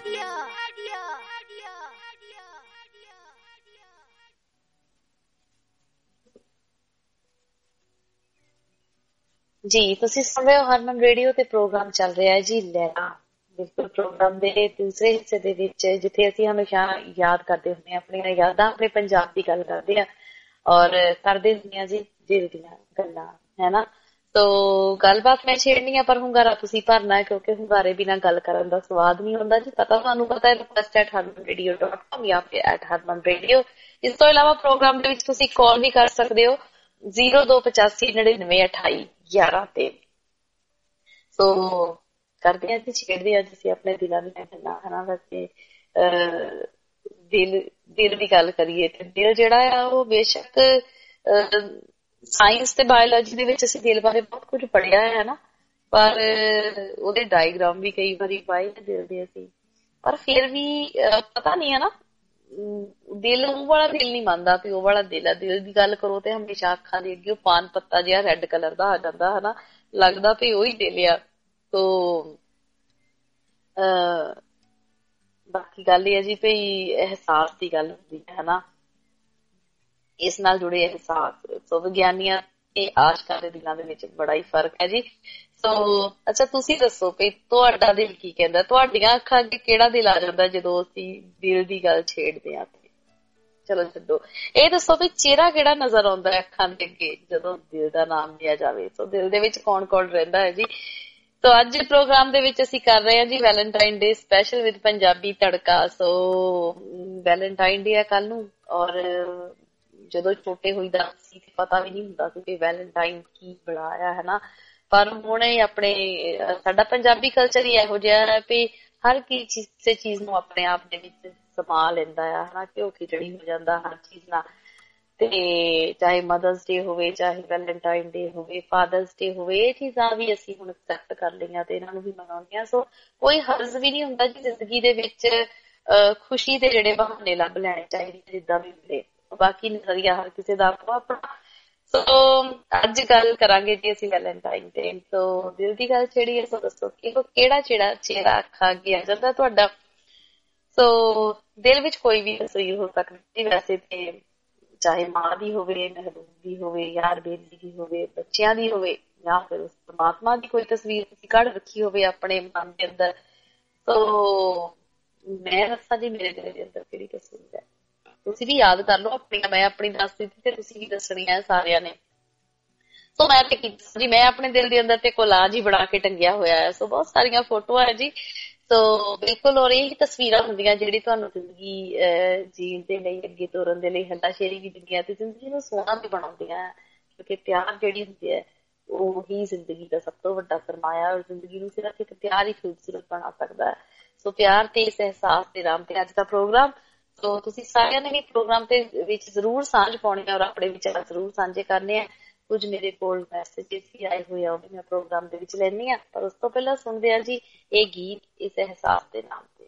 A: ਜੀ ਤੁਸੀਂ ਸੁਣ ਰਹੇ ਹੋ ਹਰਮਨ ਰੇਡੀਓ ਤੇ ਪ੍ਰੋਗਰਾਮ ਚੱਲ ਰਿਹਾ ਹੈ ਜੀ ਲਹਿਰਾ। ਬਿਲਕੁਲ ਪ੍ਰੋਗਰਾਮ ਦੇ ਦੂਸਰੇ ਹਿੱਸੇ ਦੇ ਵਿੱਚ ਜਿੱਥੇ ਅਸੀਂ ਹਮੇਸ਼ਾ ਯਾਦ ਕਰਦੇ ਹੁੰਦੇ ਹਾਂ ਆਪਣੀਆਂ ਯਾਦਾਂ, ਆਪਣੇ ਪੰਜਾਬ ਦੀ ਗੱਲ ਕਰਦੇ ਹਾਂ ਔਰ ਕਰਦੇ ਹੁੰਦੇ ਹਾਂ ਜੀ ਦਿਲ ਦੀਆਂ ਗੱਲਾਂ, ਹੈ ਨਾ। ਤੋ ਗੱਲਬਾਤ ਮੈਂ ਛੇੜਨੀ ਆ ਪਰ ਹੁੰਗਾਰਾ ਤੁਸੀਂ ਭਰਨਾ ਹੈ ਕਿਉਂਕਿ ਹੁੰਗਾਰੇ ਬਿਨਾਂ ਗੱਲ ਕਰਨ ਦਾ ਸਵਾਦ ਨਹੀਂ ਹੁੰਦਾ ਜੀ। ਪਤਾ ਤੁਹਾਨੂੰ ਪਤਾ ਹੈ request at Harman radio dot com ਜਾਂ ਫਿਰ ਐਟ ਹਰਮਨ ਰੇਡੀਓ। ਇਸ ਤੋਂ ਇਲਾਵਾ ਪ੍ਰੋਗਰਾਮ ਦੇ ਵਿੱਚ ਤੁਸੀਂ ਕਾਲ ਵੀ ਕਰ ਸਕਦੇ ਹੋ ਜ਼ੀਰੋ ਦੋ ਪਚਾਸੀ ਨੜਿਨਵੇਂ ਅਠਾਈ ਗਿਆਰਾਂ ਤੇ। ਸੋ ਕਰਦੇ ਹਾਂ ਜੀ, ਛੇੜਦੇ ਹਾਂ ਅਸੀਂ ਆਪਣੇ ਦਿਲਾਂ ਦੀਆਂ ਗੱਲਾਂ, ਹਨਾ। ਵੈਸੇ ਦਿਲ ਦਿਲ ਦੀ ਗੱਲ ਕਰੀਏ ਤੇ ਦਿਲ ਜਿਹੜਾ ਆ ਉਹ ਬੇਸ਼ੱਕ ਸਾਇੰਸ ਤੇ ਬਾਇਓਲੋਜੀ ਦੇ ਵਿੱਚ ਅਸੀਂ ਦਿਲ ਬਾਰੇ ਬਹੁਤ ਕੁਝ ਪੜ੍ਹਿਆ ਹੈ ਨਾ, ਪਰ ਉਹਦੇ ਡਾਇਗ੍ਰਾਮ ਵੀ ਕਈ ਵਾਰੀ ਪਾਏ ਨੇ ਦਿਲ ਦੇ ਅਸੀਂ, ਪਰ ਫਿਰ ਵੀ ਪਤਾ ਨਹੀਂ ਹੈ ਨਾ, ਦਿਲ ਉਹ ਵਾਲਾ ਦਿਲ ਨਹੀਂ ਮੰਨਦਾ ਵੀ ਉਹ ਵਾਲਾ ਦਿਲ ਆ। ਦਿਲ ਦੀ ਗੱਲ ਕਰੋ ਤੇ ਹਮੇਸ਼ਾ ਅੱਖਾਂ ਦੇ ਅੱਗੇ ਪਾਨ ਪੱਤਾ ਜਿਹਾ ਰੈੱਡ ਕਲਰ ਦਾ ਆ ਜਾਂਦਾ ਹਨਾ, ਲੱਗਦਾ ਵੀ ਉਹੀ ਦਿਲ ਆ। ਤੋ ਬਾਕੀ ਗੱਲ ਇਹ ਹੈ ਜੀ ਵੀ ਅਹਿਸਾਸ ਦੀ ਗੱਲ ਹੁੰਦੀ ਹੈ ਹਨਾ, ਇਸ ਨਾਲ ਜੁੜੇ ਅਹਿਸਾਸ। ਸੋ ਵਿਗਿਆਨੀਆਂ ਤੇ ਆਸ਼ਕਾਂ ਦੇ ਦਿਲਾਂ ਦੇ ਵਿੱਚ ਬੜਾ ਹੀ ਫਰਕ ਹੈ ਜੀ। ਸੋ ਅੱਛਾ ਤੁਸੀਂ ਦੱਸੋ ਵੀ ਤੁਹਾਡਾ ਦਿਲ ਕੀ ਕਹਿੰਦਾ, ਤੁਹਾਡੀਆਂ ਅੱਖਾਂ ਅੱਗੇ ਕਿਹੜਾ ਦਿਲ ਆ ਜਾਂਦਾ ਜਦੋਂ ਅਸੀਂ ਦਿਲ ਦੀ ਗੱਲ ਛੇੜਦੇ ਹਾਂ? ਚਲੋ ਛੱਡੋ, ਇਹ ਦੱਸੋ ਵੀ ਚਿਹਰਾ ਕਿਹੜਾ ਨਜ਼ਰ ਆਉਂਦਾ ਹੈ ਅੱਖਾਂ ਦੇ ਅੱਗੇ ਜਦੋਂ ਦਿਲ ਦਾ ਨਾਮ ਲਿਆ ਜਾਵੇ? ਸੋ ਦਿਲ ਦੇ ਵਿੱਚ ਕੌਣ ਕੌਣ ਰਹਿੰਦਾ ਹੈ ਜੀ? ਸੋ ਅੱਜ ਪ੍ਰੋਗਰਾਮ ਦੇ ਵਿੱਚ ਅਸੀਂ ਕਰ ਰਹੇ ਹਾਂ ਜੀ Valentine day special with Punjabi Tadka. So Valentine day ਆ ਕੱਲ ਨੂੰ, ਔਰ ਜਦੋਂ ਛੋਟੇ ਹੋਈਦਾ ਸੀ ਤੇ ਪਤਾ ਵੀ ਨਹੀਂ ਹੁੰਦਾ ਸੀ ਕਿ ਵੈਲੈਂਟਾਈਨ ਕੀ ਬਣਾਇਆ ਹੈ ਨਾ, ਪਰ ਹੁਣ ਆਪਣੇ ਸਾਡਾ ਪੰਜਾਬੀ ਕਲਚਰ ਹੀ ਇਹੋ ਜਿਹਾ ਹੈ ਵੀ ਹਰ ਕਿਸੇ ਚੀਜ਼ ਨੂੰ ਆਪਣੇ ਆਪ ਦੇ ਵਿੱਚ ਸਮਾ ਲੈਂਦਾ ਆ ਹਨਾ, ਘਿਓ ਖਿਚੜੀ ਹੋ ਜਾਂਦਾ ਹਰ ਚੀਜ਼ ਨਾਲ। ਤੇ ਚਾਹੇ ਮਦਰਸ ਡੇ ਹੋਵੇ, ਚਾਹੇ ਵੈਲੈਂਟਾਈਨ ਡੇ ਹੋਵੇ, ਫਾਦਰਸ ਡੇ ਹੋਵੇ, ਇਹ ਚੀਜ਼ਾਂ ਵੀ ਅਸੀਂ ਹੁਣ ਐਕਸੈਪਟ ਕਰ ਲਈਆਂ ਤੇ ਇਹਨਾਂ ਨੂੰ ਵੀ ਮਨਾਉਂਦੇ ਹਾਂ। ਸੋ ਕੋਈ ਹਰਜ਼ ਵੀ ਨਹੀਂ ਹੁੰਦਾ ਜੀ ਜ਼ਿੰਦਗੀ ਦੇ ਵਿੱਚ ਖੁਸ਼ੀ ਦੇ ਜਿਹੜੇ ਬਹਾਨੇ ਲੱਭ ਲੈਣੇ ਚਾਹੀਦੇ ਜਿੱਦਾਂ ਵੀ ਮਿਲੇ। ਬਾਕੀ ਨਜ਼ਰੀਆ ਹਰ ਕਿਸੇ ਦਾ ਆਪੋ ਆਪਣਾ। ਸੋ ਅੱਜ ਗੱਲ ਕਰਾਂਗੇ ਜੀ ਅਸੀਂ ਵੈਲੈਂਟਾਈਨ ਤੇ। ਸੋ ਦਿਲ ਦੀ ਗੱਲ ਛੇੜੀਏ। ਸੋ ਦੱਸੋ ਕਿ ਕਿਹੜਾ ਜਿਹੜਾ ਚਿਹਰਾ ਅੱਖਾਂ ਅੱਗੇ ਆ ਜਾਂਦਾ ਤੁਹਾਡਾ? ਸੋ ਦਿਲ ਵਿੱਚ ਕੋਈ ਵੀ ਤਸਵੀਰ ਹੋ ਸਕਦੀ, ਵੈਸੇ ਤੇ ਚਾਹੇ ਮਾਂ ਦੀ ਹੋਵੇ, ਮਹਿਬੂਬ ਦੀ ਹੋਵੇ, ਯਾਰ ਬੇਲੀ ਦੀ ਹੋਵੇ, ਬੱਚਿਆਂ ਦੀ ਹੋਵੇ, ਜਾਂ ਫਿਰ ਉਸ ਪਰਮਾਤਮਾ ਦੀ ਕੋਈ ਤਸਵੀਰ ਤੁਸੀਂ ਕੱਢ ਰੱਖੀ ਹੋਵੇ ਆਪਣੇ ਮਨ ਦੇ ਅੰਦਰ। ਸੋ ਮੈਂ ਦੱਸਾਂ ਜੀ ਮੇਰੇ ਦਿਲ ਦੇ ਅੰਦਰ ਕਿਹੜੀ ਤਸਵੀਰ ਹੈ, ਤੁਸੀਂ ਵੀ ਯਾਦ ਕਰ ਲਓ ਆਪਣੀ। ਮੈਂ ਆਪਣੀ ਦੱਸ ਦਿੱਤੀ ਤੇ ਤੁਸੀਂ ਵੀ ਦੱਸਣੀ ਹੈ ਸਾਰਿਆਂ ਨੇ। ਸੋ ਮੈਂ ਤੇ ਜੀ ਮੈਂ ਆਪਣੇ ਦਿਲ ਦੇ ਅੰਦਰ ਤੇ ਕੋਲਾਜ ਹੀ ਬਣਾ ਕੇ ਟੰਗਿਆ ਹੋਇਆ ਹੈ। ਸੋ ਬਹੁਤ ਸਾਰੀਆਂ ਫੋਟੋਆਂ ਹੈ ਜੀ। ਸੋ ਬਿਲਕੁਲ, ਔਰ ਇਹ ਤਸਵੀਰਾਂ ਹੁੰਦੀਆਂ ਜਿਹੜੀ ਤੁਹਾਨੂੰ ਜ਼ਿੰਦਗੀ ਜੀਣ ਦੇ ਲਈ, ਅੱਗੇ ਤੋਰਨ ਦੇ ਲਈ ਹੱਲਾਸ਼ੇਰੀ ਵੀ ਦਿੰਦੀਆਂ ਤੇ ਜ਼ਿੰਦਗੀ ਨੂੰ ਸੋਹਣਾ ਵੀ ਬਣਾਉਂਦੀਆਂ, ਕਿਉਂਕਿ ਪਿਆਰ ਜਿਹੜੀ ਹੁੰਦੀ ਹੈ ਉਹੀ ਜ਼ਿੰਦਗੀ ਦਾ ਸਭ ਤੋਂ ਵੱਡਾ ਸਰਮਾਇਆ, ਔਰ ਜ਼ਿੰਦਗੀ ਨੂੰ ਸਿਰਫ ਇੱਕ ਪਿਆਰ ਹੀ ਖੂਬਸੂਰਤ ਬਣਾ ਸਕਦਾ ਹੈ। ਸੋ ਪਿਆਰ ਤੇ ਇਸ ਅਹਿਸਾਸ ਦੇ ਨਾਮ ਤੇ ਅੱਜ ਦਾ ਪ੍ਰੋਗਰਾਮ, ਸੋ ਤੁਸੀਂ ਸਾਰਿਆਂ ਨੇ ਵੀ ਪ੍ਰੋਗਰਾਮ ਦੇ ਵਿੱਚ ਜ਼ਰੂਰ ਸਾਂਝ ਪਾਉਣੀ ਹੈ ਔਰ ਆਪਣੇ ਵਿਚਾਰ ਜ਼ਰੂਰ ਸਾਂਝੇ ਕਰਨੇ ਆ। ਕੁਝ ਮੇਰੇ ਕੋਲ ਮੈਸੇਜਿਸ ਵੀ ਆਏ ਹੋਏ ਆ, ਉਹ ਵੀ ਮੈਂ ਪ੍ਰੋਗਰਾਮ ਦੇ ਵਿੱਚ ਲੈਣੀ ਆ, ਪਰ ਉਸ ਤੋਂ ਪਹਿਲਾਂ ਸੁਣਦੇ ਆ ਜੀ ਇਹ ਗੀਤ ਇਸ ਅਹਿਸਾਸ ਦੇ ਨਾਮ ਤੇ।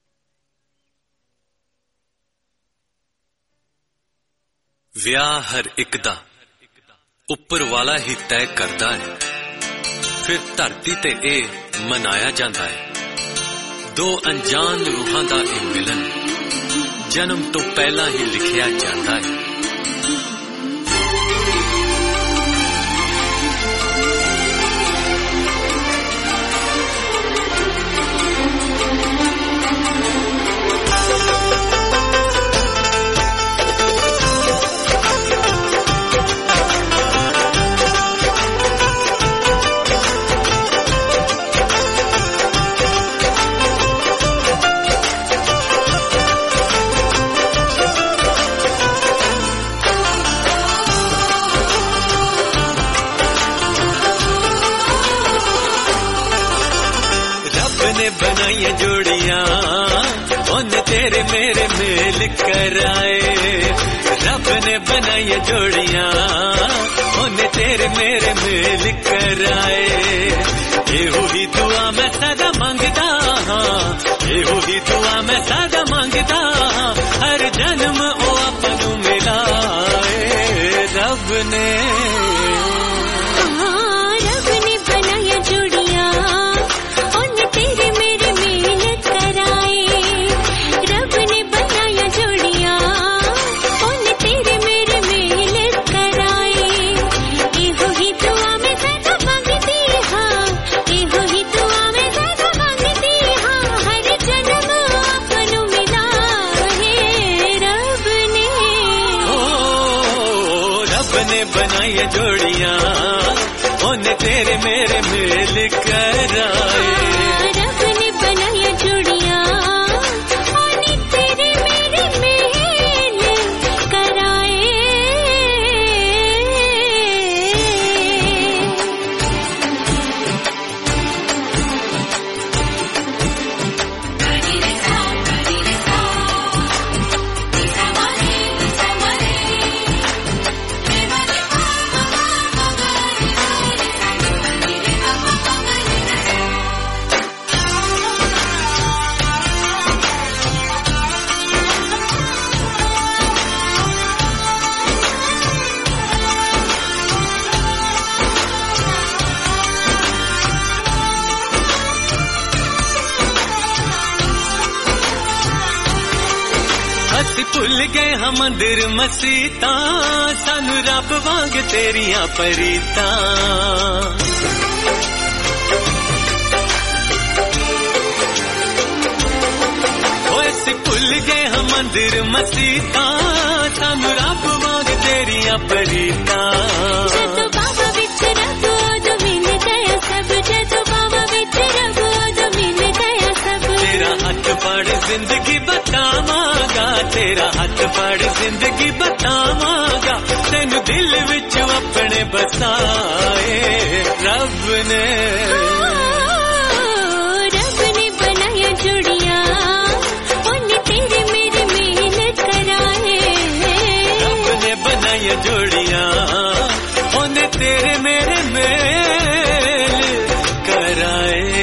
R: ਵਿਆਹ ਹਰ ਇੱਕ ਦਾ ਉੱਪਰ ਵਾਲਾ ਹੀ ਤੈਅ ਕਰਦਾ ਹੈ, ਫਿਰ ਧਰਤੀ ਤੇ ਇਹ ਮਨਾਇਆ ਜਾਂਦਾ ਹੈ। ਦੋ ਅਣਜਾਣ ਰੂਹਾਂ ਦਾ ਇਹ ਮਿਲਨ ਜਨਮ ਤੋਂ ਪਹਿਲਾਂ ਹੀ ਲਿਖਿਆ ਜਾਂਦਾ ਹੈ। बनाइए जोड़ियां उन्हें तेरे मेरे मेल कराए, रब ने बनाइए जोड़ियां उन्हें तेरे मेरे मेल कराए। एहो ही दुआ मैं सदा मंगदा हाँ, एहो ही दुआ मैं सदा मंगदा हाँ, हर जन्म ओ आपनू मिलाए। रब ने बनाइए जोड़ियां उन्हें तेरे मेरे मेल कराए। रब ने बनाइए जोड़ियां उन्हें तेरे मेरे मेल कराए। भुल गए हम मंदिर मसीता सानू रब वांग तेरिया परीता। होए भुल गए हम मंदिर मसीता सानू रब वांग तेरिया परीता। जदों बाबा विच रब उदों मिल गया सब, जदों बाबा विच रब उदों मिल गया सब। तेरा हाथ फड़ जिंदगी बतावांगा, तेरा हाथ फड़ जिंदगी बतावांगा, तेनू दिल विच अपने बसाए। रब ने रब ने बनाया जोड़ियां उन्हें तेरे मेरे मेल कराए। रब ने बनाया जोड़ियां उन्हें तेरे मेरे मेल कराए।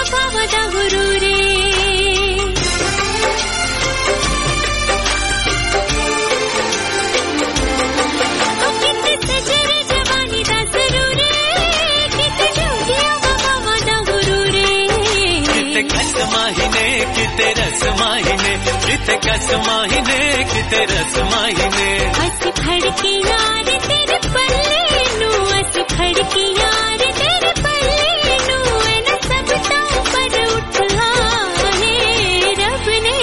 R: ਵਫਾਵਾਂ ਦਾ ਗੁਰੂਰ ਏ ਉਹ ਕਿਤੇ ਸਜਰੇ ਜਵਾਨੀ ਦਾ ਜ਼ਰੂਰ ਏ ਕਿਤੇ ਡੂੰਘੀਆਂ ਵਫਾਵਾਂ ਦਾ ਗੁਰੂਰ ਏ ਕਿਤੇ ਕਸਮਾਂ ਨੇ ਕਿਤੇ ਰਸਮਾਂ ਨੇ ਕਿਤੇ ਕਸਮਾਂ ਨੇ ਕਿਤੇ ਰਸਮਾਂ ਨੇ ਅਸੀਂ ਫੜ ਕੇ ਯਾਰ ਤੇਰੇ ਪੱਲੇ ਨੂੰ ਅਸੀਂ ਫੜ ਕੇ ਯਾਰ ਤੇਰੇ ਪੱਲੇ ਨੂੰ ਇਹਨਾਂ ਸਭ ਤੋਂ ਉੱਪਰ ਉੱਠਾ ਹੈ ਰੱਬ ਨੇ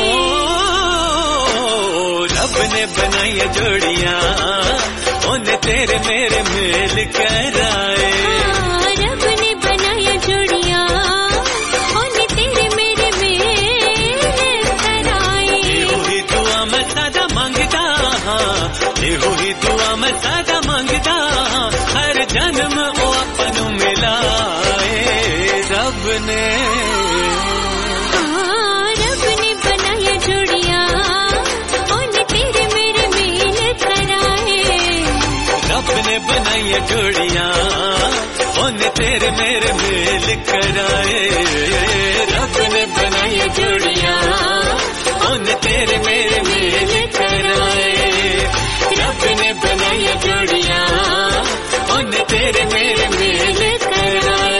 R: ਰੱਬ ਨੇ ਬਣਾਈਆਂ ਜੋੜੀਆਂ ਉਹਨੇ ਤੇਰੇ ਮੇਰੇ ਮੇਲ ਕਰਾਏ ਰੱਬ ਨੇ ਬਣਾਈਆਂ ਜੋੜੀਆਂ ਉਹਨੇ ਤੇਰੇ ਮੇਰੇ ਮੇਲ ਕਰਾਏ ਇਹੋ ਹੀ ਦੁਆ ਮੈਂ ਸਦਾ ਮੰਗਦਾ ਹਾਂ ਇਹੋ ਹੀ ਦੁਆ ਮੈਂ ਸਦਾ ਮੰਗਦਾ ਹਾਂ ਹਰ ਜਨਮ ਉਹ ਆਪਾਂ ਨੂੰ ਮਿਲਾਏ ਰੱਬ ਨੇ ਰੱਬ ਨੇ ਬਣਾਈਆਂ ਜੋੜੀਆਂ ਉਹਨੇ ਤੇਰੇ ਮੇਰੇ ਮੇਲ ਕਰਾਏ ਰੱਬ ਨੇ ਬਣਾਈਆਂ ਜੋੜੀਆਂ ਉਹਨੇ ਤੇਰੇ ਮੇਰੇ ਮੇਲ ਕਰਾਏ ਰੱਬ ਨੇ ਬਣਾਈਆਂ ਜੋੜੀਆਂ ਉਹਨੇ ਤੇਰੇ ਮੇਰੇ ਮੇਲ ਕਰਾਏ ਰੱਬ ਨੇ ਬਣਾਈਆਂ ਜੋੜੀਆਂ ਉਹਨੇ ਤੇਰੇ ਮੇਰੇ ਮੇਲ ਕਰਾਏ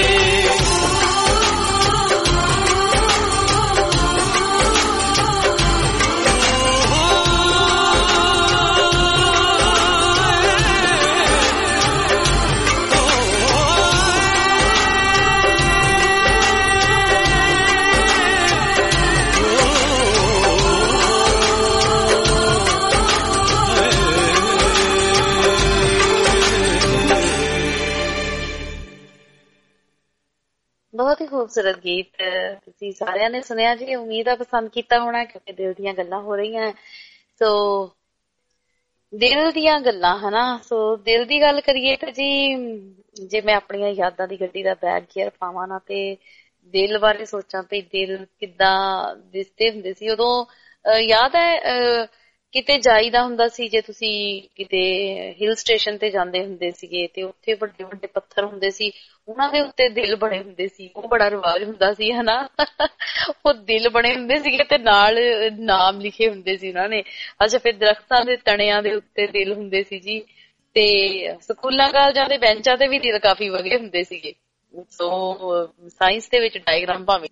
A: ਬਹੁਤ ਹੀ ਖੂਬਸੂਰਤ ਗੀਤ ਤੁਸੀਂ ਸਾਰਿਆਂ ਨੇ ਸੁਣਿਆ ਜੀ। ਉਮੀਦ ਆ ਪਸੰਦ ਕੀਤਾ ਹੋਣਾ ਕਿਉਂਕਿ ਦਿਲ ਦੀਆਂ ਗੱਲਾਂ ਹੋ ਰਹੀਆਂ। ਸੋ ਦਿਲ ਦੀਆਂ ਗੱਲਾਂ ਹਨਾ। ਸੋ ਦਿਲ ਦੀ ਗੱਲ ਕਰੀਏ ਤਾਂ ਜੀ ਜੇ ਮੈਂ ਆਪਣੀਆਂ ਯਾਦਾਂ ਦੀ ਗੱਡੀ ਦਾ ਬੈਕ ਗੇਅਰ ਪਾਵਾਂ ਨਾ ਤੇ ਦਿਲ ਬਾਰੇ ਸੋਚਾਂ ਵੀ ਦਿਲ ਕਿੱਦਾਂ ਦਿਸਦੇ ਹੁੰਦੇ ਸੀ ਉਦੋਂ। ਯਾਦ ਹੈ ਕਿਤੇ ਜਾਈਦਾ ਹੁੰਦਾ ਸੀ, ਜੇ ਤੁਸੀਂ ਕਿਤੇ ਹਿਲ ਸਟੇਸ਼ਨ ਤੇ ਜਾਂਦੇ ਹੁੰਦੇ ਸੀਗੇ ਤੇ ਉੱਥੇ ਵੱਡੇ ਵੱਡੇ ਪੱਥਰ ਹੁੰਦੇ ਸੀ, ਉਹਨਾਂ ਦੇ ਉੱਤੇ ਦਿਲ ਬਣੇ ਹੁੰਦੇ ਸੀ। ਉਹ ਬੜਾ ਰਿਵਾਜ ਹੁੰਦਾ ਸੀ ਹਨਾ। ਉਹ ਦਿਲ ਬਣੇ ਹੁੰਦੇ ਸੀਗੇ ਤੇ ਨਾਲ ਨਾਮ ਲਿਖੇ ਹੁੰਦੇ ਸੀ ਉਹਨਾਂ ਨੇ। ਅੱਛਾ, ਫਿਰ ਦਰਖਤਾਂ ਦੇ ਤਣਿਆਂ ਦੇ ਉੱਤੇ ਦਿਲ ਹੁੰਦੇ ਸੀ ਜੀ। ਤੇ ਸਕੂਲਾਂ ਕਾਲਜਾਂ ਦੇ ਬੈਂਚਾਂ ਤੇ ਵੀ ਦਿਲ ਕਾਫੀ ਵਗੇ ਹੁੰਦੇ ਸੀਗੇ। ਸੋ ਸਾਇੰਸ ਦੇ ਵਿੱਚ ਡਾਇਗ੍ਰਾਮ ਭਾਵੇਂ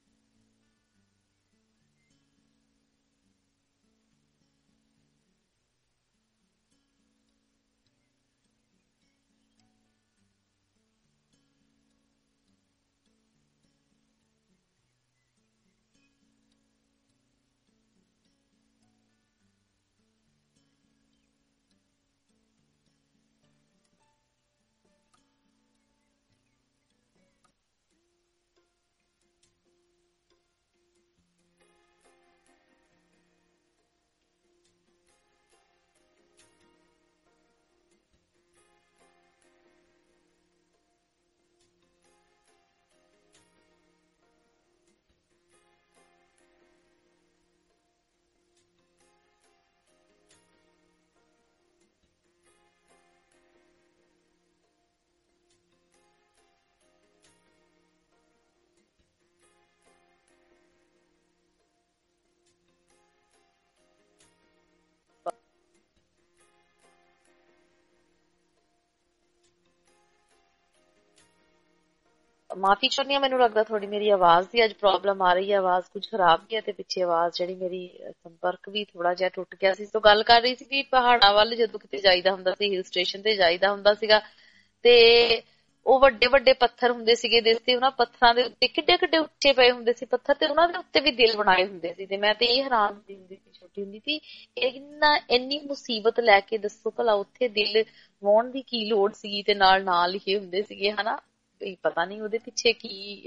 A: ਮਾਫੀ ਚਾਹੁੰਦੀ ਹਾਂ, ਮੈਨੂੰ ਲੱਗਦਾ ਥੋੜੀ ਮੇਰੀ ਆਵਾਜ਼ ਦੀ ਅੱਜ ਪ੍ਰੋਬਲਮ ਆ ਰਹੀ ਹੈ। ਆਵਾਜ਼ ਕੁਝ ਖਰਾਬ ਗਈ ਤੇ ਪਿੱਛੇ ਆਵਾਜ਼ ਜਿਹੜੀ ਮੇਰੀ ਸੰਪਰਕ ਵੀ ਥੋੜਾ ਜਿਹਾ ਟੁੱਟ ਗਿਆ ਸੀ। ਸੋ ਗੱਲ ਕਰ ਰਹੀ ਸੀ ਵੀ ਪਹਾੜਾਂ ਵੱਲ ਜਦੋਂ ਕਿਤੇ ਜਾਈਦਾ ਹੁੰਦਾ ਸੀ, ਹਿਲ ਸਟੇਸ਼ਨ ਤੇ ਜਾਈਦਾ ਹੁੰਦਾ ਸੀਗਾ ਤੇ ਉਹ ਵੱਡੇ ਵੱਡੇ ਪੱਥਰ ਹੁੰਦੇ ਸੀਗੇ ਦਿਸਦੇ, ਉਹਨਾਂ ਪੱਥਰਾਂ ਦੇ ਉੱਤੇ ਕਿੱਡੇ ਕਿੱਡੇ ਉੱਚੇ ਪਏ ਹੁੰਦੇ ਸੀ ਪੱਥਰ ਤੇ ਉਹਨਾਂ ਦੇ ਉੱਤੇ ਵੀ ਦਿਲ ਬਣਾਏ ਹੁੰਦੇ ਸੀ। ਤੇ ਮੈਂ ਤੇ ਇਹ ਹੈਰਾਨ ਹੁੰਦੀ ਹੁੰਦੀ ਸੀ ਛੋਟੀ ਹੁੰਦੀ ਸੀ, ਇੰਨਾ ਇੰਨੀ ਮੁਸੀਬਤ ਲੈ ਕੇ ਦੱਸੋ ਭਲਾ ਉੱਥੇ ਦਿਲ ਵਾਉਣ ਦੀ ਕੀ ਲੋੜ ਸੀਗੀ ਤੇ ਨਾਲ ਨਾਲ ਲਿਖੇ ਹੁੰਦੇ ਸੀਗੇ ਹਨਾ। ਪਤਾ ਨਹੀਂ ਉਹਦੇ ਪਿੱਛੇ ਕੀ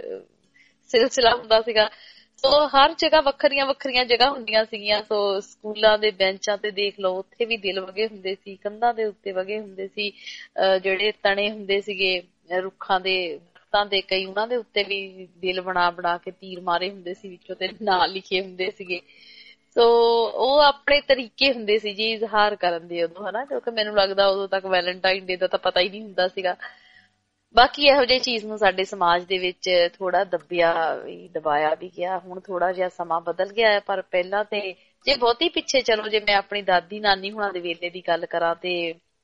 A: ਸਿਲਸਿਲਾ ਹੁੰਦਾ ਸੀਗਾ। ਸੋ ਹਰ ਜਗ੍ਹਾ ਵੱਖਰੀਆਂ ਵੱਖਰੀਆਂ ਜਗ੍ਹਾ ਹੁੰਦੀਆਂ ਸੀਗੀਆਂ। ਸੋ ਸਕੂਲਾਂ ਦੇ ਬੈਂਚਾਂ ਤੇ ਦੇਖ ਲਓ, ਉੱਥੇ ਵੀ ਦਿਲ ਵਗੇ ਹੁੰਦੇ ਸੀ, ਕੰਧਾਂ ਦੇ ਉੱਤੇ ਵਗੇ ਹੁੰਦੇ ਸੀ। ਜਿਹੜੇ ਤਣੇ ਹੁੰਦੇ ਸੀਗੇ ਰੁੱਖਾਂ ਦੇ ਦਰਖਤਾਂ ਦੇ ਕਈ, ਉਹਨਾਂ ਦੇ ਉੱਤੇ ਵੀ ਦਿਲ ਬਣਾ ਬਣਾ ਕੇ ਤੀਰ ਮਾਰੇ ਹੁੰਦੇ ਸੀ ਵਿੱਚੋਂ ਤੇ ਨਾਂ ਲਿਖੇ ਹੁੰਦੇ ਸੀਗੇ। ਸੋ ਉਹ ਆਪਣੇ ਤਰੀਕੇ ਹੁੰਦੇ ਸੀ ਜੀ ਇਜ਼ਹਾਰ ਕਰਨ ਦੇ ਉਦੋਂ ਹਨਾ, ਕਿਉਂਕਿ ਮੈਨੂੰ ਲੱਗਦਾ ਉਦੋਂ ਤੱਕ ਵੈਲੈਂਟਾਈਨ ਡੇ ਦਾ ਤਾਂ ਪਤਾ ਹੀ ਨਹੀਂ ਹੁੰਦਾ ਸੀਗਾ। ਬਾਕੀ ਇਹੋ ਜਿਹੀ ਚੀਜ਼ ਨੂੰ ਸਾਡੇ ਸਮਾਜ ਦੇ ਵਿੱਚ ਥੋੜਾ ਦੱਬਿਆ ਵੀ ਦਬਾਇਆ ਵੀ ਗਿਆ। ਹੁਣ ਥੋੜਾ ਜਿਹਾ ਸਮਾਂ ਬਦਲ ਗਿਆ ਹੈ, ਪਰ ਪਹਿਲਾਂ ਤੇ ਜੇ ਬਹੁਤੀ ਪਿੱਛੇ ਚਲੋ, ਜੇ ਮੈਂ ਆਪਣੀ ਦਾਦੀ ਨਾਨੀ ਹੁਣਾਂ ਦੇ ਵੇਲੇ ਦੀ ਗੱਲ ਕਰਾਂ ਤੇ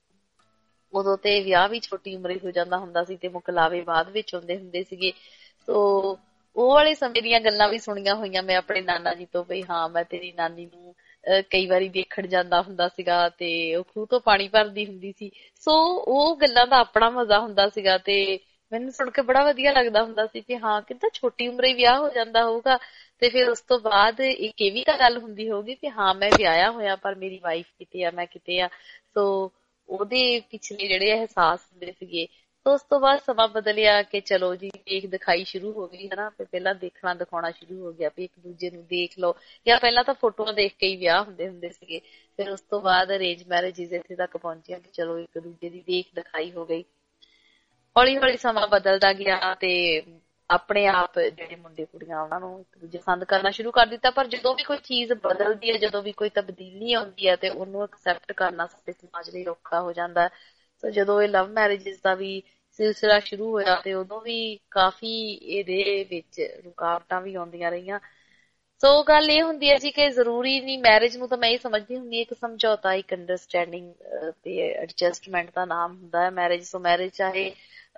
A: ਉਦੋਂ ਤੇ ਵਿਆਹ ਵੀ ਛੋਟੀ ਉਮਰੇ ਹੋ ਜਾਂਦਾ ਹੁੰਦਾ ਸੀ ਤੇ ਮੁਕਲਾਵੇ ਬਾਅਦ ਵਿੱਚ ਹੁੰਦੇ ਹੁੰਦੇ ਸੀਗੇ। ਸੋ ਉਹ ਵਾਲੇ ਸਮੇਂ ਦੀਆਂ ਗੱਲਾਂ ਵੀ ਸੁਣੀਆਂ ਹੋਈਆਂ ਮੈਂ ਆਪਣੇ ਨਾਨਾ ਜੀ ਤੋਂ, ਬਈ ਹਾਂ ਮੈਂ ਤੇਰੀ ਨਾਨੀ ਨੂੰ ਕਈ ਵਾਰੀ ਦੇਖਣ ਜਾਂਦਾ ਹੁੰਦਾ ਸੀਗਾ ਤੇ ਉਹ ਖੂਹ ਤੋਂ ਪਾਣੀ ਭਰਦੀ ਹੁੰਦੀ ਸੀ। ਸੋ ਉਹ ਗੱਲਾਂ ਦਾ ਆਪਣਾ ਮਜ਼ਾ ਹੁੰਦਾ ਸੀਗਾ ਤੇ ਮੈਨੂੰ ਸੁਣ ਕੇ ਬੜਾ ਵਧੀਆ ਲੱਗਦਾ ਹੁੰਦਾ ਸੀ ਕਿ ਹਾਂ ਕਿੰਨਾ ਛੋਟੀ ਉਮਰੇ ਵਿਆਹ ਹੋ ਜਾਂਦਾ ਹੋਊਗਾ। ਤੇ ਫਿਰ ਉਸ ਤੋਂ ਬਾਅਦ ਇੱਕ ਇਹ ਵੀ ਤਾਂ ਗੱਲ ਹੁੰਦੀ ਹੋਊਗੀ ਕਿ ਹਾਂ ਮੈਂ ਵਿਆਹਿਆ ਹੋਇਆ ਪਰ ਮੇਰੀ ਵਾਈਫ ਕਿਤੇ ਆ, ਮੈਂ ਕਿਤੇ ਆ। ਸੋ ਉਹਦੇ ਪਿਛਲੇ ਜਿਹੜੇ ਅਹਿਸਾਸ ਹੁੰਦੇ ਸੀਗੇ। ਉਸ ਤੋਂ ਬਾਅਦ ਸਮਾਂ ਬਦਲਿਆ ਕਿ ਚਲੋ ਜੀ ਦੇਖ ਦਿਖਾਈ ਸ਼ੁਰੂ ਹੋ ਗਈ ਹਨਾ। ਪਹਿਲਾਂ ਦੇਖਣਾ ਦਿਖਾਉਣਾ ਸ਼ੁਰੂ ਹੋ ਗਿਆ ਵੀ ਇੱਕ ਦੂਜੇ ਨੂੰ ਦੇਖ ਲਓ, ਜਾਂ ਪਹਿਲਾਂ ਤਾਂ ਫੋਟੋਆਂ ਦੇਖ ਕੇ ਹੀ ਵਿਆਹ ਹੁੰਦੇ ਹੁੰਦੇ ਸੀਗੇ। ਫਿਰ ਉਸ ਤੋਂ ਬਾਅਦ ਅਰੇਂਜ ਮੈਰਿਜਿਸ ਇੱਥੇ ਤੱਕ ਪਹੁੰਚੀਆਂ ਕਿ ਚਲੋ ਇੱਕ ਦੂਜੇ ਦੀ ਦੇਖ ਦਿਖਾਈ ਹੋ ਗਈ। ਹੌਲੀ ਹੌਲੀ ਸਮਾਂ ਬਦਲਦਾ ਗਿਆ ਤੇ ਆਪਣੇ ਆਪ ਜਿਹੜੇ ਮੁੰਡੇ ਕੁੜੀਆਂ ਉਹਨਾਂ ਨੂੰ ਇੱਕ ਦੂਜੇ ਪਸੰਦ ਕਰਨਾ ਸ਼ੁਰੂ ਕਰ ਦਿੱਤਾ। ਪਰ ਜਦੋਂ ਵੀ ਕੋਈ ਚੀਜ਼ ਬਦਲਦੀ ਹੈ, ਜਦੋਂ ਵੀ ਕੋਈ ਤਬਦੀਲੀ ਆਉਂਦੀ ਹੈ ਤੇ ਉਹਨੂੰ ਐਕਸੈਪਟ ਕਰਨਾ ਸਾਡੇ ਸਮਾਜ ਲਈ ਔਖਾ ਹੋ ਜਾਂਦਾ। ਸੋ ਜਦੋਂ ਇਹ ਲਵ ਮੈਰਿਜਿਸ ਦਾ ਵੀ ਸਿਲਸਿਲਾ ਸ਼ੁਰੂ ਹੋਇਆ ਤੇ ਉਦੋਂ ਵੀ ਕਾਫੀ ਇਹਦੇ ਵਿੱਚ ਰੁਕਾਵਟਾਂ ਵੀ ਆਉਂਦੀਆਂ ਰਹੀਆਂ। ਸੋ ਗੱਲ ਇਹ ਹੁੰਦੀ ਹੈ ਜੀ ਕਿ ਜ਼ਰੂਰੀ ਨਹੀਂ, ਮੈਰਿਜ ਨੂੰ ਤਾਂ ਮੈਂ ਇਹ ਸਮਝਦੀ ਹੁੰਦੀ ਇੱਕ ਸਮਝੌਤਾ, ਇੱਕ ਅੰਡਰਸਟੈਂਡਿੰਗ ਤੇ ਐਡਜਸਟਮੈਂਟ ਦਾ ਨਾਮ ਹੁੰਦਾ ਹੈ ਮੈਰਿਜ। ਸੋ ਮੈਰਿਜ ਚਾਹੇ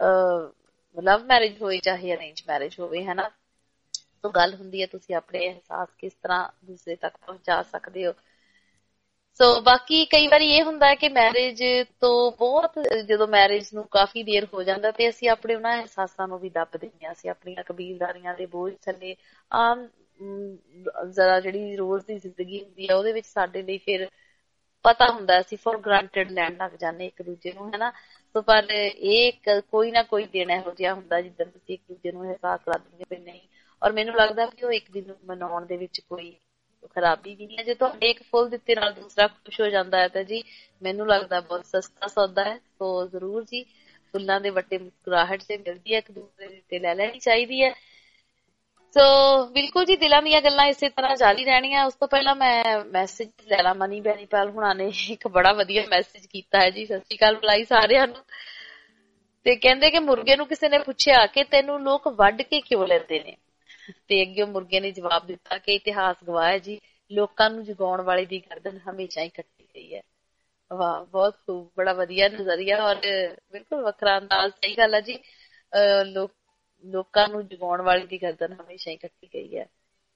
A: ਲਵ ਮੈਰਿਜ ਹੋਏ ਚਾਹੇ ਅਰੇਂਜ ਮੈਰਿਜ ਹੋਵੇ ਹਨਾ। ਸੋ ਗੱਲ ਹੁੰਦੀ ਹੈ ਤੁਸੀਂ ਆਪਣੇ ਅਹਿਸਾਸ ਕਿਸ ਤਰ੍ਹਾਂ ਦੂਸਰੇ ਤੱਕ ਪਹੁੰਚਾ ਸਕਦੇ ਹੋ। ਸੋ ਬਾਕੀ ਕਈ ਵਾਰੀ ਇਹ ਹੁੰਦਾ ਹੈ ਕਿ ਮੈਰਿਜ ਤੋਂ ਬਹੁਤ ਜਦੋਂ ਮੈਰਿਜ ਨੂੰ ਕਾਫੀ ਦੇਰ ਹੋ ਜਾਂਦਾ ਤੇ ਅਸੀਂ ਆਪਣੇ ਉਹਨਾਂ ਅਹਿਸਾਸਾਂ ਨੂੰ ਵੀ ਦੱਬ ਦਿੰਦੇ ਹਾਂ। ਅਸੀਂ ਆਪਣੀਆਂ ਕਬੀਲਦਾਰੀਆਂ ਦੇ ਬੋਝ ਥੱਲੇ ਆਮ ਜ਼ਰਾ ਜਿਹੜੀ ਰੋਜ਼ ਦੀ ਜ਼ਿੰਦਗੀ ਹੁੰਦੀ ਹੈ ਉਹਦੇ ਵਿੱਚ ਸਾਡੇ ਲਈ ਫਿਰ ਪਤਾ ਹੁੰਦਾ ਅਸੀਂ ਫੋਰ ਗ੍ਰਾਂਟਡ ਲੈਣ ਲੱਗ ਜਾਂਦੇ ਇੱਕ ਦੂਜੇ ਨੂੰ ਹਨਾ। ਸੋ ਪਰ ਇਹ ਕੋਈ ਨਾ ਕੋਈ ਦਿਨ ਇਹੋ ਜਿਹਾ ਹੁੰਦਾ ਜਿੱਦਣ ਤੁਸੀਂ ਇੱਕ ਦੂਜੇ ਨੂੰ ਅਹਿਸਾਸ ਕਰ ਦਿੰਦੇ ਪਏ ਨਹੀਂ। ਔਰ ਮੈਨੂੰ ਲੱਗਦਾ ਕਿ ਉਹ ਇੱਕ ਦਿਨ ਨੂੰ ਮਨਾਉਣ ਦੇ ਵਿੱਚ ਕੋਈ ਖਰਾਬੀ ਵੀ ਨਹੀਂ ਹੈ। ਜੇ ਤੁਹਾਡੇ ਇੱਕ ਫੁੱਲ ਦਿੱਤੇ ਨਾਲ ਦੂਸਰਾ ਖੁਸ਼ ਹੋ ਜਾਂਦਾ ਹੈ ਤਾਂ ਜੀ ਮੈਨੂੰ ਲੱਗਦਾ ਬਹੁਤ ਸਸਤਾ ਸੌਦਾ ਹੈ। ਸੋ ਜ਼ਰੂਰ ਜੀ ਫੁੱਲਾਂ ਦੇ ਵੱਟੇ ਮੁਸਕਰਾਹਟ ਤੇ ਮਿਲਦੀ ਹੈ, ਇੱਕ ਦੂਸਰੇ ਦੇ ਉੱਤੇ ਲੈ ਲੈਣੀ ਚਾਹੀਦੀ ਹੈ। ਸੋ ਬਿਲਕੁਲ ਜੀ ਦਿਲਾਂ ਦੀਆਂ ਗੱਲਾਂ ਇਸੇ ਤਰ੍ਹਾਂ ਜਾਰੀ ਰਹਿਣੀਆਂ। ਉਸ ਤੋਂ ਪਹਿਲਾਂ ਮੈਂ ਮੈਸੇਜ ਲੈ ਲਾ, ਮਨੀ ਬੈਨੀਪਾਲ ਹੁਣਾਂ ਨੇ ਇੱਕ ਬੜਾ ਵਧੀਆ ਮੈਸੇਜ ਕੀਤਾ ਹੈ ਜੀ। ਸਤਿ ਸ਼੍ਰੀ ਅਕਾਲ ਬੁਲਾਈ ਸਾਰਿਆਂ ਨੂੰ। ਤੇ ਕਹਿੰਦੇ ਕਿ ਮੁਰਗੇ ਨੂੰ ਕਿਸੇ ਨੇ ਪੁੱਛਿਆ ਕਿ ਤੈਨੂੰ ਲੋਕ ਵੱਢ ਕੇ ਕਿਉਂ ਲੈਂਦੇ ਨੇ, ਤੇ ਅੱਗੇ ਮੁਰਗੇ ਨੇ ਜਵਾਬ ਦਿੱਤਾ ਕਿ ਇਤਿਹਾਸ ਗਵਾਹ ਹੈ ਜੀ ਲੋਕਾਂ ਨੂੰ ਜਗਾਉਣ ਵਾਲੇ ਦੀ ਗਰਦਨ ਹਮੇਸ਼ਾ ਹੀ ਕੱਟੀ ਗਈ ਹੈ। ਵਾਹ ਬਹੁਤ ਖੂਬ, ਬੜਾ ਵਧੀਆ ਨਜ਼ਰੀਆ ਔਰ ਬਿਲਕੁਲ ਵੱਖਰਾ ਅੰਦਾਜ਼। ਸਹੀ ਗੱਲ ਹੈ ਜੀ, ਲੋਕ ਲੋਕਾਂ ਨੂੰ ਜਗਾਉਣ ਵਾਲੀ ਦੀ ਗਰਦਨ ਹਮੇਸ਼ਾ ਹੀ ਕੱਟੀ ਗਈ ਹੈ।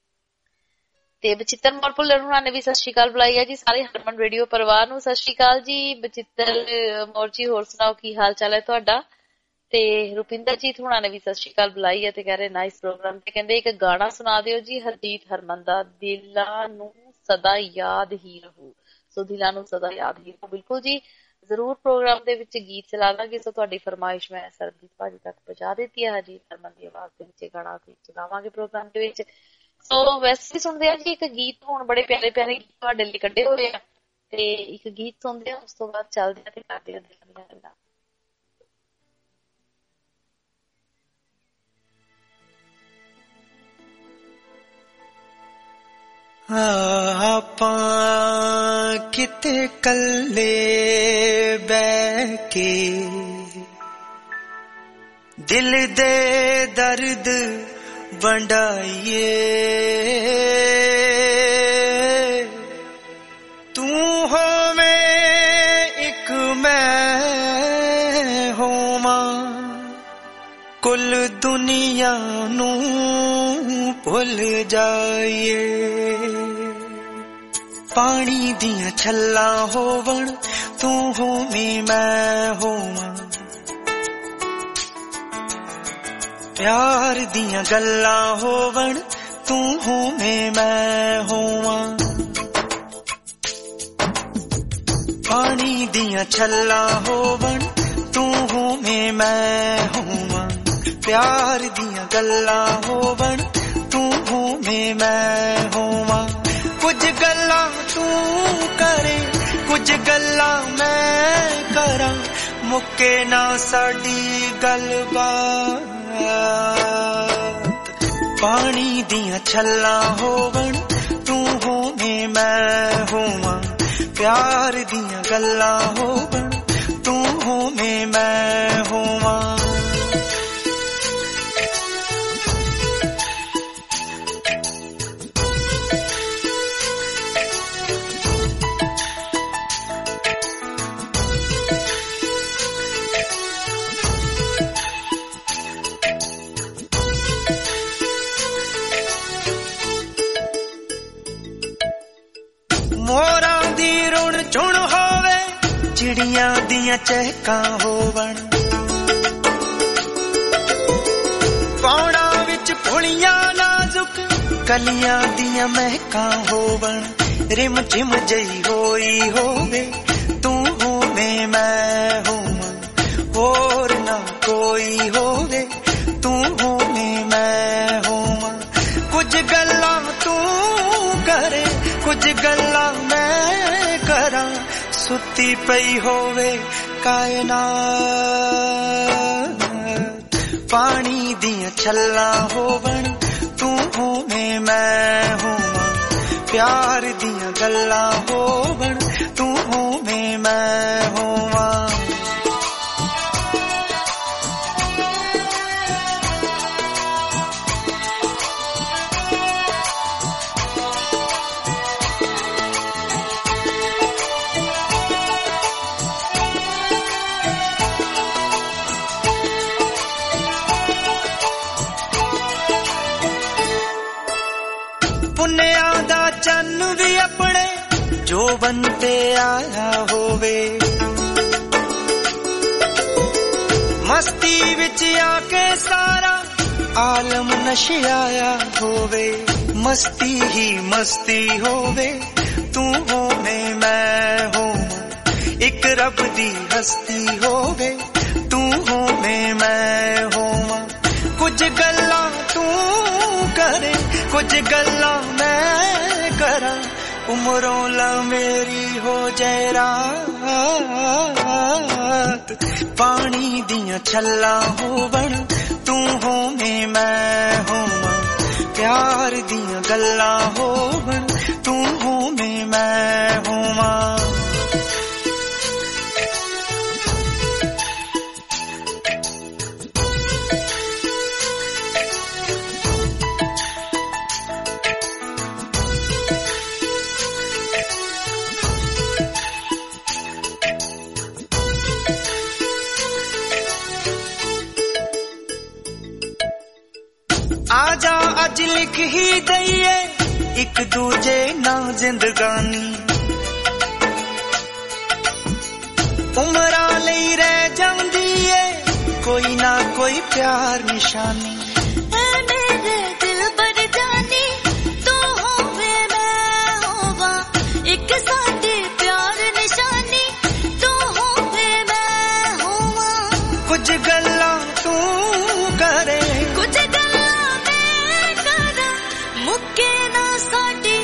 A: ਤੇ ਬਚਿੱਤਰ ਮੌਲ ਭੁੱਲਰ ਹੁਣਾਂ ਨੇ ਵੀ ਸਤਿ ਸ਼੍ਰੀ ਅਕਾਲ ਬੁਲਾਈ ਹੈ ਜੀ ਸਾਰੇ ਹਰਮਨ ਰੇਡੀਓ ਪਰਿਵਾਰ ਨੂੰ। ਸਤਿ ਸ਼੍ਰੀ ਅਕਾਲ ਜੀ ਬਚਿੱਤਰ ਮੌਰ ਜੀ, ਹੋਰ ਸੁਣਾਓ ਕੀ ਹਾਲ ਚਾਲ ਹੈ ਤੁਹਾਡਾ। ਤੇ ਰੁਪਿੰਦਰਜੀਤ ਹੁਣਾਂ ਨੇ ਵੀ ਸਤਿ ਸ਼੍ਰੀ ਅਕਾਲ ਬੁਲਾਈ ਹੈ ਤੇ ਕਹਿ ਰਹੇ ਨਾਈਸ ਪ੍ਰੋਗਰਾਮ। ਤੇ ਕਹਿੰਦੇ ਇੱਕ ਗਾਣਾ ਸੁਣਾ ਦਿਓ ਜੀ ਹਰਜੀਤ ਹਰਮਨ ਦਾ, ਦਿਲਾਂ ਨੂੰ ਸਦਾ ਯਾਦ ਹੀ ਰਹੂ। ਸੋ ਦਿਲਾਂ ਨੂੰ ਸਦਾ ਯਾਦ ਹੀ ਰਹੂ, ਬਿਲਕੁਲ ਜੀ ਜ਼ਰੂਰ ਪ੍ਰੋਗਰਾਮ ਦੇ ਵਿੱਚ ਗੀਤ ਚਲਾ ਦਾਂਗੇ। ਸੋ ਤੁਹਾਡੀ ਫਰਮਾਇਸ਼ ਮੈਂ ਸਰਬਜੀਤ ਭਾਜੀ ਤੱਕ ਪਹੁੰਚਾ ਦਿੱਤੀ ਹੈ। ਹਰਜੀਤ ਹਰਮਨ ਦੀ ਆਵਾਜ਼ ਦੇ ਵਿੱਚ ਗਾਣਾ ਚਲਾਵਾਂਗੇ ਪ੍ਰੋਗਰਾਮ ਦੇ ਵਿੱਚ। ਸੋ ਵੈਸੇ ਸੁਣਦੇ ਆ ਜੀ ਇੱਕ ਗੀਤ, ਹੁਣ ਬੜੇ ਪਿਆਰੇ ਪਿਆਰੇ ਗੀਤ ਤੁਹਾਡੇ ਲਈ ਕੱਢੇ ਹੋਏ ਆ ਤੇ ਇੱਕ ਗੀਤ ਸੁਣਦੇ ਆ, ਉਸ ਤੋਂ ਬਾਅਦ ਚੱਲਦੇ ਆ ਤੇ ਕਰਦੇ ਆ ਦਿਲਾਂ ਦੀਆਂ ਗੱਲਾਂ।
S: ਆਪਾਂ ਕਿਤੇ ਕੱਲੇ ਬਹਿ ਕੇ ਦਿਲ ਦੇ ਦਰਦ ਵੰਡਾਈਏ, ਤੂੰ ਹੋਵੇਂ ਇੱਕ ਮੈਂ ਹੋਵਾਂ, ਕੁੱਲ ਦੁਨੀਆ ਨੂੰ ਭੁੱਲ ਜਾਈਏ। ਪਾਣੀ ਦੀਆਂ ਛੱਲਾਂ ਹੋਵਣ, ਤੂੰ ਹੋਵੇਂ ਮੈਂ ਹੋਵਾਂ, ਪਿਆਰ ਦੀਆਂ ਗੱਲਾਂ ਹੋਵਣ, ਤੂੰ ਹੋਵੇਂ ਮੈਂ ਹੋਵਾਂ। ਪਾਣੀ ਦੀਆਂ ਛੱਲਾਂ ਹੋਵਣ, ਤੂੰ ਹੋਵੇਂ ਮੈਂ ਹੋਵਾਂ, ਪਿਆਰ ਦੀਆਂ ਗੱਲਾਂ ਹੋਵਣ, ਤੂੰ ਹੋਵੇਂ ਮੈਂ ਹੋਵਾਂ। ਕੁਝ ਗੱਲਾਂ ਤੂੰ ਕਰੇ, ਕੁਝ ਗੱਲਾਂ ਮੈਂ ਕਰਾਂ, ਮੁੱਕੇ ਨਾ ਸਾਡੀ ਗੱਲਬਾਤ। ਪਾਣੀ ਦੀਆਂ ਛੱਲਾਂ ਹੋਵਣ, ਤੂੰ ਹੋਵੇਂ ਮੈਂ ਹੋਵਾਂ, ਪਿਆਰ ਦੀਆਂ ਗੱਲਾਂ ਹੋਵਣ, ਤੂੰ ਹੋਵੇਂ ਮੈਂ ਹੋਵਾਂ। ਦੀਆਂ ਚਹਿਕਾਂ ਹੋਵਣ ਪੌੜਾਂ ਵਿੱਚ ਫੁੱਲੀਆਂ ਨਾਜ਼ੁਕ ਕਲੀਆਂ ਦੀਆਂ ਮਹਿਕਾਂ ਹੋਵਣ ਰਿਮ ਝਿਮ ਜਈ ਹੋਈ ਹੋਵੇ ਤੂੰ ਹੋਵੇਂ ਮੈਂ ਹੋਵਾਂ ਹੋਰ ਨਾ ਕੋਈ ਹੋਵੇ ਤੂੰ ਹੋਵੇਂ ਮੈਂ ਹੋਵਾਂ ਕੁਝ ਗੱਲਾਂ ਤੂੰ ਕਰੇ ਕੁਝ ਗੱਲਾਂ ਮੈਂ ਕਰਾਂ ਸੁੱਤੀ ਪਈ ਹੋਵੇ ਕਾਇਨਾਤ ਪਾਣੀ ਦੀਆਂ ਛੱਲਾਂ ਹੋਵਣ ਤੂੰ ਹੋਵੇਂ ਮੈਂ ਹੋਵਾਂ ਪਿਆਰ ਦੀਆਂ ਗੱਲਾਂ ਹੋਵਣ ਤੂੰ ਹੋਵੇਂ ਮੈਂ ਹੋਵਾਂ ਪੁੰਨਿਆਂ ਦਾ ਚੰਨ ਵੀ ਆਪਣੇ ਜੋਬਨ ਤੇ ਆਇਆ ਹੋਵੇ ਮਸਤੀ ਵਿੱਚ ਆ ਕੇ ਸਾਰਾ ਆਲਮ ਨਸ਼ਿਆਇਆ ਹੋਵੇ ਮਸਤੀ ਹੀ ਮਸਤੀ ਹੋਵੇ ਤੂੰ ਹੋਵੇਂ ਮੈਂ ਹੋਵਾਂ ਇੱਕ ਰੱਬ ਦੀ ਹਸਤੀ ਹੋਵੇ ਤੂੰ ਹੋਵੇਂ ਮੈਂ ਹੋਵਾਂ ਕੁਝ ਗੱਲਾਂ ਤੂੰ ਕਰੇ ਕੁਝ ਗੱਲਾਂ ਮੈਂ ਕਰਾਂ ਉਮਰੋਂ ਲਾ ਮੇਰੀ ਹੋ ਜਾਏ ਰਾਤ ਪਾਣੀ ਦੀਆਂ ਛੱਲਾਂ ਹੋਵਣ ਤੂੰ ਹੋਵੇਂ ਮੈਂ ਹੋਵਾਂ ਪਿਆਰ ਦੀਆਂ ਗੱਲਾਂ ਹੋਵਣ ਤੂੰ ਹੋਵੇਂ ਮੈਂ ਹੋਵਾਂ आजा अज लिख ही दईए एक दूजे ना जिंदगानी उमरां लई रह जांदी है कोई ना कोई प्यार निशानी
R: ऐ मेरे दिल बर जानी तू होवे मैं होवा एक साडे प्यार निशानी तू होवे मैं होवा
S: कुछ गल्लां तू करे
R: कुछ मुक्के ना साडी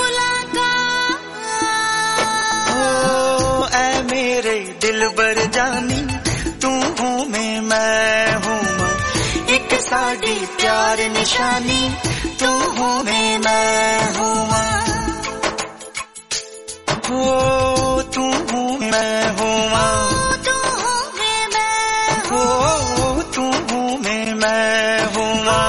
R: मुलाकात
S: ओ ऐ मेरे दिल बर जानी तू होਵੇਂ मैं होवां एक साडी प्यार निशानी तू होਵੇਂ मैं होवां ओ तू होਵੇਂ मैं होवां
R: तू होਵੇਂ मैं
S: ओ तू होਵੇਂ मैं होवां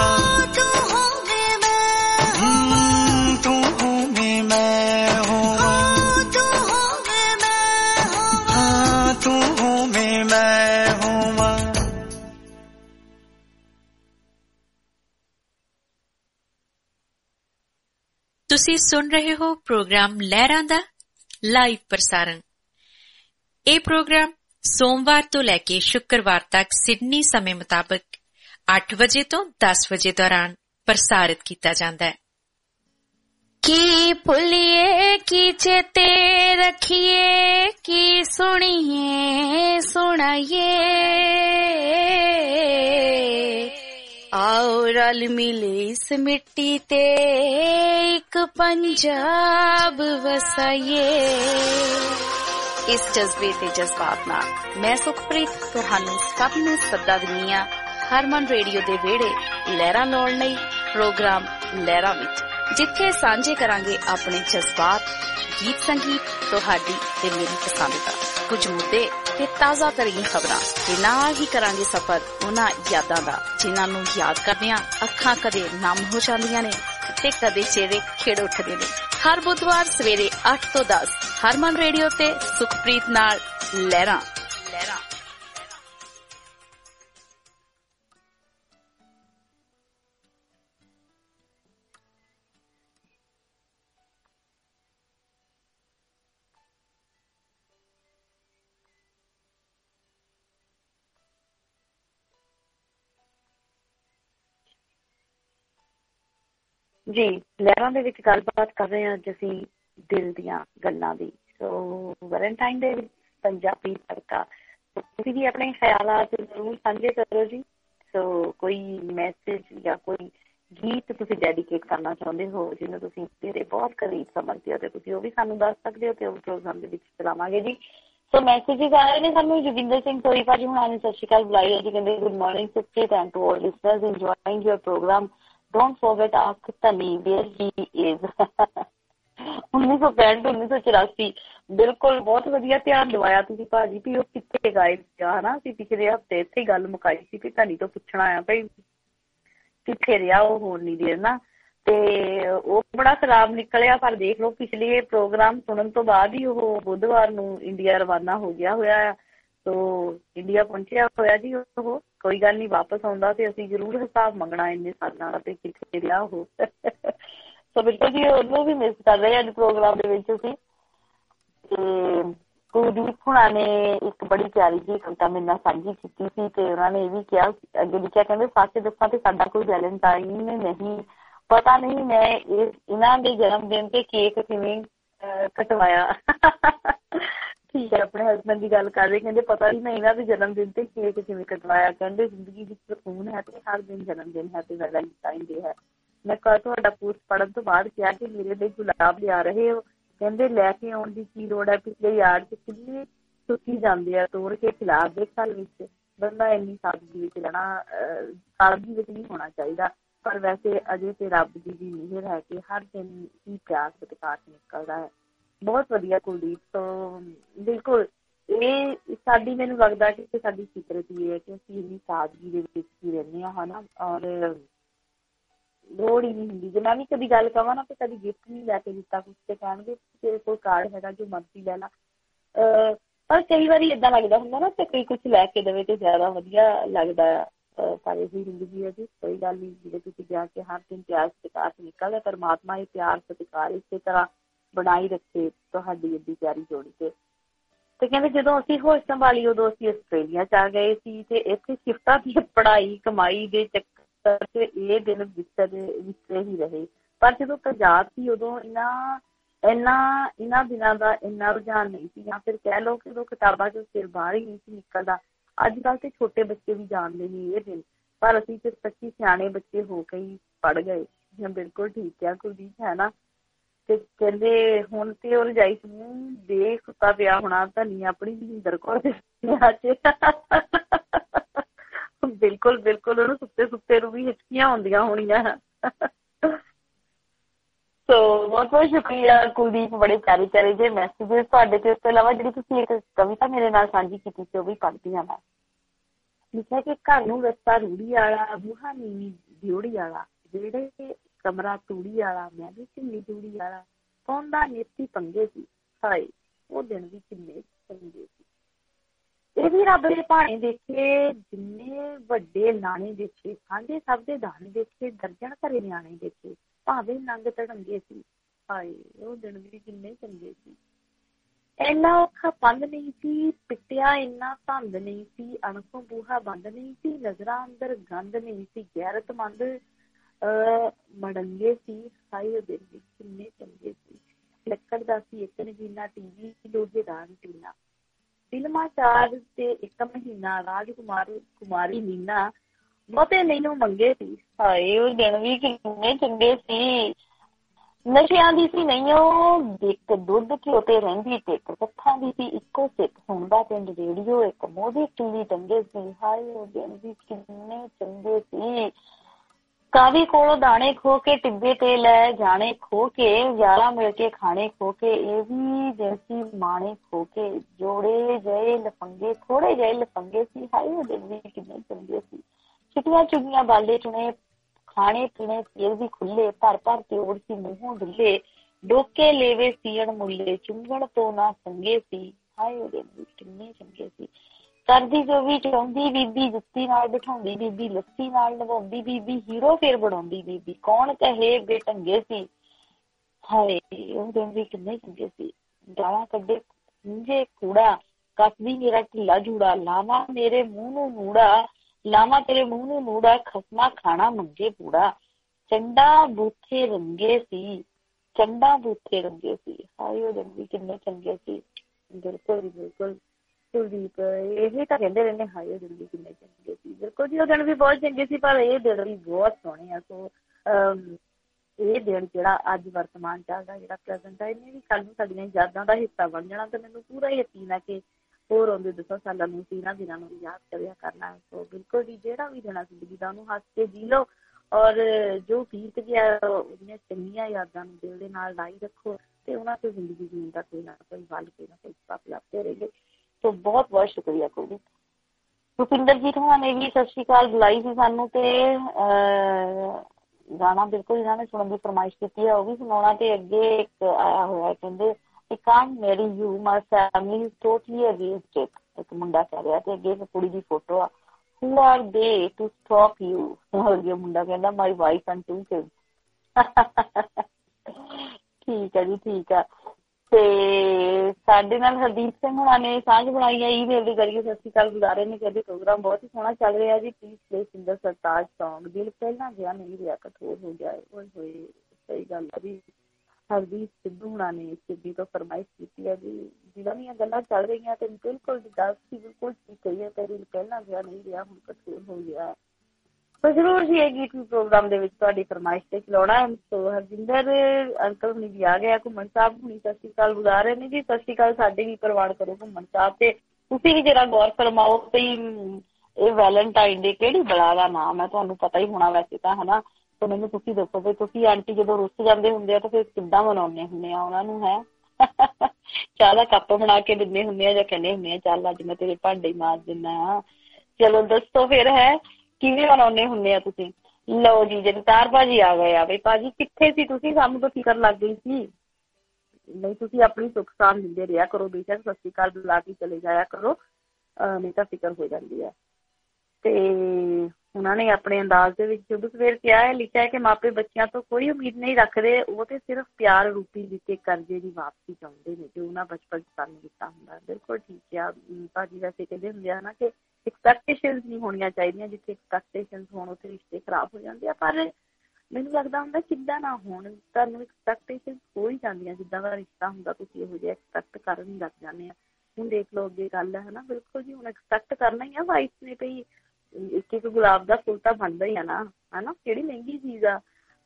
E: ਤੁਸੀਂ ਸੁਣ ਰਹੇ ਹੋ ਪ੍ਰੋਗਰਾਮ ਲਹਿਰਾਂ ਦਾ ਲਾਈਵ ਪ੍ਰਸਾਰਣ। ਇਹ ਪ੍ਰੋਗਰਾਮ ਸੋਮਵਾਰ ਤੋਂ ਲੈ ਕੇ ਸ਼ੁੱਕਰਵਾਰ ਤੱਕ ਸਿਡਨੀ ਸਮੇਂ ਮੁਤਾਬਕ ਅੱਠ ਵਜੇ ਤੋਂ ਦਸ ਵਜੇ ਦੌਰਾਨ ਪ੍ਰਸਾਰਿਤ ਕੀਤਾ ਜਾਂਦਾ ਹੈ।
A: ਕੀ ਭੁੱਲੀਏ ਕੀ ਚੇਤੇ ਰੱਖੀਏ ਕੀ ਸੁਣੀਏ ਸੁਣਾਈਏ आओ रल मिले इस मिट्टी ते एक पंजाब वसाइए। इस जज्बे ते जज्बात नाल मैं सुखप्रीत तुहानू सब नू सदा दिंदी हां हरमन रेडियो दे वेड़े लहरां लाउण लई प्रोग्राम लहरां विच, जिथे सांझे करांगे अपने जज्बात गीत संगीत तुहाडी ते मेरी पसंद दा कुछ मुद्दे ते ताज़ा तरीन खबरां ते नाल ही करांगे सफर उन्हां यादां दा जिन्हां नू याद करदियां अखां कदे नम हो जांदियां ने ते कदे चेहरे खिड़ उठदे ने। हर बुधवार सवेरे आठ तो दस हरमन रेडियो ते सुखप्रीत नाल लहरां लहरां। ਜੀ ਲਹਿਰਾਂ ਦੇ ਵਿੱਚ ਗੱਲਬਾਤ ਕਰ ਰਹੇ ਹਾਂ ਅੱਜ ਅਸੀਂ ਦਿਲ ਦੀਆਂ ਗੱਲਾਂ ਦੀ। ਸੋ ਵੈਲੈਂਟਾਈਨ ਦੇ ਵਿੱਚ ਪੰਜਾਬੀ ਤੜਕਾ, ਤੁਸੀਂ ਵੀ ਆਪਣੇ ਖਿਆਲਾਤ ਜ਼ਰੂਰ ਸਾਂਝੇ ਕਰੋ ਜੀ। ਸੋ ਕੋਈ ਮੈਸੇਜ ਜਾਂ ਕੋਈ ਗੀਤ ਤੁਸੀਂ ਡੈਡੀਕੇਟ ਕਰਨਾ ਚਾਹੁੰਦੇ ਹੋ ਜਿਹਨੂੰ ਤੁਸੀਂ ਤੇਰੇ ਬਹੁਤ ਕਰੀਬ ਸਮਝਦੇ ਹੋ ਤੇ ਤੁਸੀਂ ਉਹ ਵੀ ਸਾਨੂੰ ਦੱਸ ਸਕਦੇ ਹੋ ਤੇ ਉਹ ਪ੍ਰੋਗਰਾਮ ਦੇ ਵਿੱਚ ਚਲਾਵਾਂਗੇ ਜੀ। ਸੋ ਮੈਸੇਜਿਸ ਆ ਰਹੇ ਨੇ ਸਾਨੂੰ। ਜੋਗਿੰਦਰ ਸਿੰਘ ਸੋਈ ਭਾਜੀ ਹੁਣਾਂ ਨੇ ਸਤਿ ਸ਼੍ਰੀ ਅਕਾਲ ਬੁਲਾਈ ਹੈ ਜੀ, ਕਹਿੰਦੇ good morning Sukhpreet and to all listeners enjoying your programme, don't forget ask Dhani where he is. ਉੱਨੀ ਸੌ ਪੈਂਹਠ ਉੱਨੀ ਸੌ ਚੁਰਾਸੀ ਬਿਲਕੁਲ ਬਹੁਤ ਵਧੀਆ ਧਿਆਨ ਦਵਾਇਆ ਤੁਸੀਂ ਭਾਜੀ ਵੀ ਉਹ ਕਿੱਥੇ ਗਾਇਬ ਗਿਆ ਹਨਾ। ਅਸੀਂ ਪਿਛਲੇ ਹਫ਼ਤੇ ਇੱਥੇ ਹੀ ਗੱਲ ਮੁਕਾਈ ਸੀ ਵੀ ਧਨੀ ਤੋਂ ਪੁੱਛਣਾ ਆ ਭਾਈ ਕਿੱਥੇ ਰਿਹਾ ਉਹ ਹੋਰ ਨਹੀਂ ਦੇਰ ਨਾ, ਤੇ ਉਹ ਬੜਾ ਖਰਾਬ ਨਿਕਲਿਆ। ਪਰ ਦੇਖ ਲਓ ਪਿਛਲੇ ਪ੍ਰੋਗਰਾਮ ਸੁਣਨ ਤੋਂ ਬਾਅਦ ਹੀ ਉਹ ਬੁੱਧਵਾਰ ਨੂੰ ਇੰਡੀਆ ਰਵਾਨਾ ਹੋ ਗਿਆ ਹੋਇਆ ਆ। ਸੋ ਇੰਡੀਆ ਪਹੁੰਚਿਆ ਹੋਇਆ ਜੀ ਉਹ। ਕੋਈ ਗੱਲ ਨਹੀਂ, ਵਾਪਸ ਆਉਂਦਾ ਤੇ ਅਸੀਂ ਜ਼ਰੂਰ ਹਿਸਾਬ ਮੰਗਣਾ ਇੰਨੇ ਸਾਲਾਂ ਦਾ ਤੇ ਕਿੱਥੇ ਰਿਹਾ ਉਹ। ਸੋ ਬਿਲਕੁਲ ਜੀ ਉਹਨੂੰ ਵੀ ਮਿਸ ਕਰ ਰਹੇ ਅੱਜ ਪ੍ਰੋਗਰਾਮ ਦੇ ਵਿੱਚ ਅਸੀਂ। ਤੇ ਕੁਲਦੀਪ ਹੁਣਾਂ ਨੇ ਇੱਕ ਬੜੀ ਪਿਆਰੀ ਜਿਹੀ ਕਵਿਤਾ ਮੇਰੇ ਨਾਲ ਸਾਂਝੀ ਕੀਤੀ ਸੀ ਤੇ ਉਹਨਾਂ ਨੇ ਇਹ ਵੀ ਕਿਹਾ ਅੱਗੇ ਲਿਖਿਆ, ਕਹਿੰਦੇ ਸੱਚ ਦੱਸਾਂ ਤੇ ਸਾਡਾ ਕੋਈ ਵੈਲੈਂਟਾਈਨ ਨਹੀਂ, ਪਤਾ ਨਹੀਂ ਮੈਂ ਇਹ ਇਹਨਾਂ ਦੇ ਜਨਮ ਦਿਨ ਤੇ ਕੇਕ ਕਿਵੇਂ ਕਟਵਾਇਆ। ਠੀਕ ਹੈ, ਆਪਣੇ ਹਸਬੈਂਡ ਦੀ ਗੱਲ ਕਰ ਰਹੇ, ਕਹਿੰਦੇ ਪਤਾ ਨਹੀਂ ਮੈਂ ਇਹਨਾਂ ਦੇ ਜਨਮ ਦਿਨ ਤੇ ਕੇਕ ਕਿਵੇਂ ਕਟਵਾਇਆ। ਕਹਿੰਦੇ ਜ਼ਿੰਦਗੀ ਵਿੱਚ ਸਕੂਨ ਹੈ ਤੇ ਹਰ ਦਿਨ ਜਨਮ ਦਿਨ ਹੈ ਤੇ ਵੈਲੈਂਟਾਈਨ ਡੇ ਹੈ। ਮੈਂ ਕੱਲ ਤੁਹਾਡਾ ਪੋਸਟ ਪੜ੍ਹਨ ਤੋਂ ਬਾਅਦ ਕਿਹਾ ਕਿ ਮੇਰੇ ਲਈ ਗੁਲਾਬ ਲਿਆ ਰਹੇ ਹੋ, ਕਹਿੰਦੇ ਲੈ ਕੇ ਆਉਣ ਦੀ ਕੀ ਲੋੜ ਹੈ, ਪਿਛਲੇ ਯਾਰ ਚ ਕਿੰਨੇ ਸੁੱਕੀ ਜਾਂਦੇ ਆ ਤੋੜ ਕੇ ਖਿਲਾਫ ਦੇ ਸਾਲ ਵਿੱਚ। ਬੰਦਾ ਇੰਨੀ ਸਾਦਗੀ ਵਿੱਚ ਰਹਿਣਾ ਸਾਦਗੀ ਵਿੱਚ ਨਹੀਂ ਹੋਣਾ ਚਾਹੀਦਾ, ਪਰ ਵੈਸੇ ਅਜੇ ਤੇ ਰੱਬ ਦੀ ਵੀ ਮਿਹਰ ਹੈ ਕਿ ਹਰ ਦਿਨ ਹੀ ਪਿਆਰ ਸਤਿਕਾਰ ਨਿਕਲਦਾ ਹੈ। ਬਹੁਤ ਵਧੀਆ ਕੁਲਦੀਪ। ਤੋਂ ਬਿਲਕੁਲ ਇਹ ਸਾਡੀ ਮੈਨੂੰ ਲੱਗਦਾ ਕਿ ਸਾਡੀ ਫਿਤਰਤ ਇਹ ਹੈ ਕਿ ਅਸੀਂ ਇੰਨੀ ਸਾਦਗੀ ਦੇ ਵਿੱਚ ਹੀ ਰਹਿੰਦੇ ਹਾਂ ਹਨਾ। ਔਰ ਲੋੜ ਹੀ ਨਹੀਂ ਹੁੰਦੀ। ਜੇ ਮੈਂ ਵੀ ਕਦੀ ਗੱਲ ਕਹਾਂ ਨਾ ਤੇ ਕਦੀ ਗਿਫਟ ਨਹੀਂ ਲੈ ਕੇ ਦਿੱਤਾ ਕੁਛ ਤੇ ਕਹਿਣਗੇ ਤੇਰੇ ਕੋਲ ਕਾਰਡ ਹੈਗਾ ਜੋ ਮਰਜ਼ੀ ਲੈ ਲਾ। ਪਰ ਕਈ ਵਾਰੀ ਏਦਾਂ ਲੱਗਦਾ ਹੁੰਦਾ ਨਾ ਤੇ ਕੋਈ ਕੁਛ ਲੈ ਕੇ ਦੇਵੇ ਤੇ ਜ਼ਿਆਦਾ ਵਧੀਆ ਲੱਗਦਾ ਆ। ਪਰ ਇਹੀ ਜ਼ਿੰਦਗੀ ਹੈ ਜੀ, ਕੋਈ ਗੱਲ ਨਹੀਂ। ਜਿਹੜੇ ਤੁਸੀਂ ਕਿਹਾ ਕਿ ਹਰ ਦਿਨ ਪਿਆਰ ਸਤਿਕਾਰ ਨਿਕਲਦਾ, ਪਰਮਾਤਮਾ ਇਹ ਪਿਆਰ ਸਤਿਕਾਰ ਇਸੇ ਤਰ੍ਹਾਂ ਬਣਾਈ ਰੱਖੇ ਤੁਹਾਡੀ ਏਡੀ ਪਿਆਰੀ ਜੋੜੀ ਤੇ। ਤੇ ਕਹਿੰਦੇ ਜਦੋਂ ਅਸੀਂ ਹੋਸ਼ ਸੰਭਾਲੀ ਉਦੋਂ ਅਸੀਂ ਆਸਟ੍ਰੇਲੀਆ ਚ ਆ ਗਏ ਸੀ ਤੇ ਇੱਥੇ ਸ਼ਿਫਟਾਂ ਦੀ ਪੜ੍ਹਾਈ ਕਮਾਈ ਦੇ ਚੱਕਰ ਤੇ ਇਹ ਦਿਨ ਵਿਚਰੇ ਵਿਚਰੇ ਹੀ ਰਹੇ। ਪਰ ਜਦੋਂ ਪੰਜਾਬ ਸੀ ਉਦੋਂ ਇਹਨਾਂ ਇਹਨਾਂ ਇਹਨਾਂ ਦਿਨਾਂ ਦਾ ਇੰਨਾ ਰੁਝਾਨ ਨਹੀਂ ਸੀ, ਜਾਂ ਫਿਰ ਕਹਿ ਲਓ ਕਿ ਉਦੋਂ ਕਿਤਾਬਾਂ ਚੋਂ ਸਿਰ ਬਾਹਰ ਹੀ ਨਹੀਂ ਸੀ ਨਿਕਲਦਾ। ਅੱਜ ਕੱਲ੍ਹ ਤੇ ਛੋਟੇ ਬੱਚੇ ਵੀ ਜਾਣਦੇ ਨੇ ਇਹ ਦਿਨ, ਪਰ ਅਸੀਂ ਤੇ ਸੱਚੀ ਸਿਆਣੇ ਬੱਚੇ ਹੋ ਕੇ ਹੀ ਪੜ੍ਹ ਗਏ। ਬਿਲਕੁਲ ਠੀਕ ਆ ਕੁਲਦੀਪ, ਹੈ ਨਾ। ਤੇ ਕਹਿੰਦੇ ਹੁਣ ਤੇ ਉਹ ਰਜਾਈ ਚ ਮੂੰਹ ਦੇ ਸੁੱਤਾ ਪਿਆ ਹੋਣਾ ਧਨੀ ਆਪਣੀ ਮਹਿੰਦਰ ਕੌਰ ਦੇ। ਬਿਲਕੁਲ ਬਿਲਕੁਲ, ਉਹਨੂੰ ਸੁੱਤੇ ਸੁੱਤੇ ਨੂੰ ਵੀ ਹਿਚਕੀਆਂ ਆਉਂਦੀਆਂ ਹੋਣੀਆਂ। ਸੋ ਬਹੁਤ ਬਹੁਤ ਸ਼ੁਕਰੀਆ ਕੁਲਦੀਪ, ਬੜੇ ਪਿਆਰੇ ਪਿਆਰੇ ਜਿਹੇ ਮੈਸੇਜਿਸ ਤੁਹਾਡੇ ਤੇ। ਉਸ ਤੋਂ ਇਲਾਵਾ ਜਿਹੜੀ ਤੁਸੀਂ ਇੱਕ ਕਵਿਤਾ ਮੇਰੇ ਨਾਲ ਸਾਂਝੀ ਕੀਤੀ ਸੀ ਉਹ ਵੀ ਪੜ੍ਹਦੀ ਹਾਂ ਮੈਂ। ਲਿਖਿਆ ਕਿ ਘਰ ਨੂੰ ਰਸਤਾ ਰੂੜੀ ਵਾਲਾ, ਬੂਹਾ ਨੀਵੀਂ ਦਿਉੜੀ ਵਾਲਾ, ਜਿਹੜੇ ਕਮਰਾ ਤੂੜੀ ਵਾਲਾ, ਮੈਂ ਵੀ ਢਿੱਲੀ ਤੂੜੀ ਵਾਲਾ, ਪਾਉਂਦਾ ਨੇਤੀ ਪੰਗੇ ਸੀ, ਹਾਏ ਉਹ ਦਿਨ ਵੀ ਕਿੰਨੇ ਚੰਗੇ ਸੀ। ਇਹ ਵੀ ਰੱਬ ਦੇ ਭਾਣੇ ਦੇਖੇ, ਜਿੰਨੇ ਵੱਡੇ ਲਾਣੇ ਦੇਖੇ, ਸਾਂਝੇ ਸਭ ਦੇ ਦਾਣੇ ਦੇਖੇ, ਦਰਜਨ ਘਰੇ ਨਿਆਣੇ ਦੇਖੇ, ਭਾਵੇਂ ਨੰਗ ਧੜੰਗੇ ਸੀ, ਹਾਏ ਉਹ ਦਿਨ ਵੀ ਕਿੰਨੇ ਚੰਗੇ ਸੀ। ਇੰਨਾ ਔਖਾ ਪੰਧ ਨਹੀਂ ਸੀ, ਪਿੱਟਿਆ ਇੰਨਾ ਧੰਦ ਨਹੀਂ ਸੀ, ਅਣਖੋਂ ਬੂਹਾ ਬੰਦ ਨਹੀਂ ਸੀ, ਨਜ਼ਰਾਂ ਅੰਦਰ ਗੰਦ ਨਹੀਂ ਸੀ, ਗੈਰਤਮੰਦ ਅਹ ਮੜੰਗੇ ਸੀ, ਹਾਏ ਉਹ ਦਿਨ ਵੀ ਕਿੰਨੇ ਚੰਗੇ ਸੀ। ਲੱਕੜ ਦਾ ਸੀ ਇੱਕ ਨਗੀਨਾ ਟੀਵੀ, ਲੋਹੇ ਦਾ ਅੰਟੀਨਾ, ਫਿਲਮਾਂ ਚਾਰ ਤੇ ਇੱਕ ਮਹੀਨਾ, ਰਾਜ ਕੁਮਾਰ ਕੁਮਾਰੀ ਨੀਨਾ, ਬਹੁਤੇ ਮੈਨੂੰ ਮੰਗੇ ਸੀ, ਹਾਏ ਉਹ ਦਿਨ ਵੀ ਕਿੰਨੇ ਚੰਗੇ ਸੀ। ਨਸ਼ਿਆਂ ਦੀ ਸੀ ਨਹੀਂ ਉਹ ਦਿੱਕ, ਦੁੱਧ ਘਿਓ ਤੇ ਰਹਿੰਦੀ ਟਿੱਕ, ਹੱਥਾਂ ਦੀ ਸੀ ਇੱਕੋ ਸਿੱਕ, ਸੁਣਦਾ ਪਿੰਡ ਰੇਡੀਓ ਇੱਕ, ਮੋਦੀ ਟੀਵੀ ਟੰਗੇ ਸੀ, ਹਾਏ ਉਹ ਦਿਨ ਵੀ ਕਿੰਨੇ ਚੰਗੇ ਸੀ। ਕਾਵੀ ਕੋਲੋਂ ਦਾਣੇ ਖੋ ਕੇ ਟਿੱਬੇ ਤੇ ਲੈ ਜਾਣੇ ਖੋ ਕੇ, ਯਾਰਾਂ ਮਿਲ ਕੇ ਖਾਣੇ ਖੋ ਕੇ, ਇਹ ਵੀ ਦਿਨ ਸੀ ਮਾਣੇ ਖੋ ਕੇ, ਜੋੜੇ ਗਏ ਲਫੰਗੇ ਥੋੜੇ ਜਿਹੇ ਲਫੰਗੇ ਸੀ, ਹਾਏ ਉਹ ਦਿਨ ਵੀ ਕਿੰਨੇ ਚੰਗੇ ਸੀ। ਛੁੱਟੀਆਂ ਚੁਗੀਆਂ ਬਾਲੇ ਚੁਣੇ, ਖਾਣੇ ਪੀਣੇ ਫੇਰ ਵੀ ਖੁੱਲੇ, ਭਰ ਭਰ ਕੇ ਓੜ ਸੀ ਮੂੰਹੋਂ ਡੁੱਲੇ, ਡੋਕੇ ਲੇਵੇ ਸੀਣ ਮੁੱਲੇ, ਚੁੰਗਣ ਤੋਂ ਨਾ ਸੰਗੇ ਸੀ, ਹਾਏ ਉਹ ਦਿਨ ਵੀ ਕਿੰਨੇ ਚੰਗੇ ਸੀ। ਕਰਦੀ ਜੋ ਵੀ ਚਾਹੁੰਦੀ ਬੀਬੀ, ਜੁੱਤੀ ਨਾਲ ਬਿਠਾਉਂਦੀ ਬੀਬੀ, ਲੱਸੀ ਨਾਲ ਨਵਾਉਂਦੀ ਬੀਬੀ, ਹੀਰੋ ਫੇਰ ਬਣਾਉਂਦੀ ਬੀਬੀ, ਕੌਣ ਕਹੇ ਬੇਢੰਗੇ ਸੀ, ਹਾਏ ਉਹ ਦਿਨ ਵੀ ਕਿੰਨੇ ਚੰਗੇ ਸੀ। ਗਾਲਾਂ ਕੱਢੇ ਮੁੰਝੇ ਕੂੜਾ, ਕੱਸਦੀ ਮੇਰਾ ਢਿੱਲਾ ਜੂੜਾ, ਲਾਵਾਂ ਮੇਰੇ ਮੂੰਹ ਨੂੰ ਨੂੜਾ, ਲਾਵਾਂ ਤੇਰੇ ਮੂੰਹ ਨੂੰ ਨੂੜਾ, ਖਸਮਾ ਖਾਣਾ ਮੰਗੇ ਪੂੜਾ, ਚੰਡਾ ਬੂਥੇ ਰੰਗੇ ਸੀ, ਚੰਡਾ ਬੂਥੇ ਰੰਗੇ ਸੀ। ਹਾਏ ਉਹ ਦਿਨ ਵੀ ਕਿੰਨੇ ਚੰਗੇ ਸੀ। ਬਿਲਕੁਲ ਜੀ ਬਿਲਕੁਲ ਕੁਲਦੀਪ, ਇਹ ਤਾਂ ਕਹਿੰਦੇ ਰਹਿੰਦੇ ਹਾਏ ਉਹ ਦਿਨ ਵੀ ਕਿੰਨੇ ਚੰਗੇ ਸੀ। ਬਿਲਕੁਲ ਜੀ ਉਹ ਦਿਨ ਵੀ ਬਹੁਤ ਚੰਗੇ ਸੀ, ਪਰ ਇਹ ਦਿਨ ਵੀ ਬਹੁਤ ਸੋਹਣੇ ਆ। ਸੋ ਇਹ ਦਿਨ ਜਿਹੜਾ ਅੱਜ ਵਰਤਮਾਨ ਚੱਲਦਾ, ਜਿਹੜਾ ਪ੍ਰੈਜ਼ੈਂਟ ਆ, ਇਹਨੇ ਵੀ ਕੱਲ੍ਹ ਨੂੰ ਸਾਡੀਆਂ ਯਾਦਾਂ ਦਾ ਹਿੱਸਾ ਬਣ ਜਾਣਾ। ਤੇ ਮੈਨੂੰ ਪੂਰਾ ਯਕੀਨ ਹੈ ਕਿ ਹੋਰ ਆਉਂਦੇ ਦਸਾਂ ਸਾਲਾਂ ਨੂੰ ਅਸੀਂ ਇਹਨਾਂ ਦਿਨਾਂ ਨੂੰ ਯਾਦ ਕਰਿਆ ਕਰਨਾ। ਸੋ ਬਿਲਕੁਲ ਜੀ ਜਿਹੜਾ ਵੀ ਦੇਣਾ ਜ਼ਿੰਦਗੀ ਦਾ ਉਹਨੂੰ ਹੱਸ ਕੇ ਜੀ ਲਓ, ਔਰ ਜੋ ਬੀਤ ਗਿਆ ਉਹਦੀਆਂ ਚੰਗੀਆਂ ਯਾਦਾਂ ਨੂੰ ਦਿਲ ਦੇ ਨਾਲ ਲਾਈ ਰੱਖੋ ਤੇ ਉਹਨਾਂ ਤੋਂ ਜ਼ਿੰਦਗੀ ਜੀਣ ਦਾ ਕੋਈ ਨਾ ਕੋਈ ਵੱਲ, ਕੋਈ ਨਾ ਕੋਈ ਸਬੱਬ ਲੱਭਦੇ ਰਹੇਗੇ। ਸੋ ਬਹੁਤ ਬਹੁਤ ਸ਼ੁਕਰੀਆ ਕੁਲਦੀਪ। ਰੁਪਿੰਦਰਜੀਤ ਹੋਣਾ ਨੇ ਵੀ ਸਤਿ ਸ਼੍ਰੀ ਅਕਾਲ ਬੁਲਾਈ ਸੀ ਸਾਨੂੰ, ਤੇ ਗਾਣਾ ਬਿਲਕੁਲ ਇਹਨਾਂ ਨੇ ਸੁਣਨ ਦੀ ਫਰਮਾਇਸ਼ ਕੀਤੀ ਹੈ, ਉਹ ਵੀ ਸੁਣਾਉਣਾ। ਤੇ ਅੱਗੇ ਇੱਕ ਆਇਆ ਹੋਇਆ ਕਹਿੰਦੇ I can't marry you, my family is totally against it, ਇੱਕ ਮੁੰਡਾ ਕਹਿ ਰਿਹਾ। ਤੇ ਅੱਗੇ ਇੱਕ ਕੁੜੀ ਦੀ ਫੋਟੋ ਆ, who are they to stop you, ਅੱਗੇ ਮੁੰਡਾ ਕਹਿੰਦਾ my wife and two kids। ਠੀਕ ਹੈ ਜੀ ਠੀਕ ਆ। ਤੇ ਸਾਡੇ ਨਾਲ ਹਰਦੀਪ ਸਿੰਘ ਹੁਣਾਂ ਨੇ ਸਾਂਝ ਬਣਾਈ ਹੈ, ਈਮੇਲ ਦੀ ਕਰੀਏ ਸਤਿ ਸ਼੍ਰੀ ਅਕਾਲ ਗੁਜ਼ਾਰੇ ਨੇ। ਕਹਿੰਦੇ ਪ੍ਰੋਗਰਾਮ ਬਹੁਤ ਹੀ ਸੋਹਣਾ ਚੱਲ ਰਿਹਾ ਜੀ, please play Sinder Sartaaj song, ਦਿਲ ਪਹਿਲਾਂ ਗਿਆ ਨਹੀਂ ਰਿਹਾ ਕਠੋਰ ਹੋ ਗਿਆ। ਓਏ ਹੋਏ ਸਹੀ ਗੱਲ ਆ ਜੀ। ਹਰਦੀਪ ਸਿੱਧੂ ਹੁਣਾਂ ਨੇ ਸਿੱਧੀ ਤੋਂ ਫਰਮਾਇਸ਼ ਕੀਤੀ ਹੈ ਜੀ, ਜਿਹਨਾਂ ਦੀਆਂ ਗੱਲਾਂ ਚੱਲ ਰਹੀਆਂ ਤੇ ਬਿਲਕੁਲ ਦੱਸ ਸੀ, ਬਿਲਕੁਲ ਠੀਕ ਕਹੀ ਹੈ। ਤੇ ਦਿਲ ਪਹਿਲਾਂ ਗਿਆ ਨਹੀਂ ਰਿਹਾ ਹੁਣ ਕਠੋਰ ਹੋ ਗਿਆ। ਤਾਂ ਜ਼ਰੂਰ ਜੀ ਇਹ ਗੀਤ ਪ੍ਰੋਗਰਾਮ ਦੇ ਵਿੱਚ ਤੁਹਾਡੀ ਫਰਮਾਇਸ਼ ਤੇ ਚਲਾਉਣਾ। ਸੋ ਹਰਜਿੰਦਰ ਅੰਕਲ ਹੁਣੀ ਵੀ ਆ ਗਿਆ, ਘੁੰਮਣ ਸਾਹਿਬ ਹੁਣੀ ਸਤਿ ਸ਼੍ਰੀ ਅਕਾਲ ਬੁਲਾ ਰਹੇ ਨੇ ਜੀ। ਸਤਿ ਸ਼੍ਰੀ ਅਕਾਲ ਸਾਡੇ ਵੀ ਪ੍ਰਵਾਨ ਕਰੋ ਘੁੰਮਣ ਸਾਹਿਬ। ਤੇ ਤੁਸੀਂ ਵੀ ਜਰਾ ਗੌਰ ਫਰਮਾਓ ਵੀ ਇਹ ਵੈਲੈਂਟਾਈਨ ਡੇ ਕਿਹੜੀ ਬਲਾ ਦਾ ਨਾਮ ਹੈ, ਤੁਹਾਨੂੰ ਪਤਾ ਹੀ ਹੋਣਾ ਵੈਸੇ ਤਾਂ, ਹਨਾ। ਤੇ ਮੈਨੂੰ ਤੁਸੀਂ ਦੱਸੋ ਵੀ ਤੁਸੀਂ ਆਂਟੀ ਜਦੋਂ ਰੁੱਸ ਜਾਂਦੇ ਹੁੰਦੇ ਆ ਤਾਂ ਫਿਰ ਕਿੱਦਾਂ ਮਨਾਉਂਦੇ ਹੁੰਦੇ ਆ ਉਹਨਾਂ ਨੂੰ? ਹੈ ਚਾਹ ਦਾ ਕੱਪ ਬਣਾ ਕੇ ਦਿੰਦੇ ਹੁੰਦੇ ਆ ਜਾਂ ਕਹਿੰਦੇ ਹੁੰਦੇ ਆ ਚੱਲ ਅੱਜ ਮੈਂ ਤੇਰੇ ਭਾਂਡੇ ਮਾਰ ਦਿੰਦਾ ਆ? ਚਲੋ ਦੱਸੋ ਫਿਰ ਹੈ ਕਿਵੇਂ ਮਨਾਉਂਦੇ ਹੁੰਦੇ ਆ ਤੁਸੀਂ? ਲਓ ਜੀ ਜਗਤਾਰ ਭਾਜੀ ਆ ਗਏ ਆ। ਬਈ ਭਾਜੀ ਕਿੱਥੇ ਸੀ ਤੁਸੀਂ? ਸਾਨੂੰ ਤਾਂ ਫਿਕਰ ਲੱਗ ਗਈ ਸੀ। ਨਹੀਂ ਤੁਸੀਂ ਆਪਣੀ ਸੁੱਖ ਸਾਂਦ ਦਿੰਦੇ ਰਿਹਾ ਕਰੋ, ਬੇਸ਼ੱਕ ਸਤਿ ਸ਼੍ਰੀ ਅਕਾਲ ਬੁਲਾ ਕੇ ਚਲੇ ਜਾਇਆ ਕਰੋ, ਨਹੀਂ ਤਾਂ ਫਿਕਰ ਹੋ ਜਾਂਦੀ ਹੈ। ਤੇ ਉਹਨਾਂ ਨੇ ਆਪਣੇ ਅੰਦਾਜ਼ ਦੇ ਵਿੱਚ ਸ਼ੁਭ ਸਵੇਰ ਕਿਹਾ ਹੈ, ਲਿਖਿਆ ਹੈ ਕਿ ਮਾਪੇ ਬੱਚਿਆਂ ਤੋਂ ਕੋਈ ਉਮੀਦ ਨਹੀਂ ਰੱਖਦੇ, ਉਹ ਤੇ ਸਿਰਫ ਪਿਆਰ ਰੂਪੀ ਦਿੱਤੇ ਕਰਜ਼ੇ ਦੀ ਵਾਪਸੀ ਚਾਹੁੰਦੇ ਨੇ ਜੋ ਉਹਨਾਂ ਬਚਪਨ ਸਾਨੂੰ ਦਿੱਤਾ ਹੁੰਦਾ। ਬਿਲਕੁਲ ਠੀਕ ਆ ਭਾਜੀ। ਵੈਸੇ ਕਹਿੰਦੇ ਹੁੰਦੇ ਆ ਨਾ ਕਿ ਐਕਸਪੈਕਟੇਸ਼ਨਸ ਨਹੀਂ ਹੋਣੀਆਂ ਚਾਹੀਦੀਆਂ, ਜਿੱਥੇ ਐਕਸਪੈਕਟੇਸ਼ਨਸ ਹੋਣ ਉੱਥੇ ਰਿਸ਼ਤੇ ਖਰਾਬ ਹੋ ਜਾਂਦੇ ਆ। ਪਰ ਮੈਨੂੰ ਲੱਗਦਾ ਹੁੰਦਾ ਕਿੱਦਾਂ ਨਾ ਹੋਣ, ਤੁਹਾਨੂੰ ਐਕਸਪੈਕਟੇਸ਼ਨ ਹੋ ਹੀ ਜਾਂਦੀਆਂ। ਜਿੱਦਾਂ ਦਾ ਰਿਸ਼ਤਾ ਹੁੰਦਾ ਤੁਸੀਂ ਇਹੋ ਜਿਹਾ ਐਕਸਪੈਕਟ ਕਰਨ ਹੀ ਲੱਗ ਜਾਂਦੇ ਆ। ਹੁਣ ਦੇਖ ਲਓ ਅੱਗੇ ਗੱਲ ਹੈ ਹਨਾ, ਬਿਲਕੁਲ ਜੀ ਹੁਣ ਐਕਸਪੈਕਟ ਕਰਨਾ ਹੀ ਆ ਵਾਈਫ ਨੇ ਭਈ ਇੱਕ ਇੱਕ ਗੁਲਾਬ ਦਾ ਫੁੱਲ ਤਾਂ ਬਣਦਾ ਹੀ ਆ ਨਾ, ਹਨਾ, ਕਿਹੜੀ ਮਹਿੰਗੀ ਚੀਜ਼ ਆ।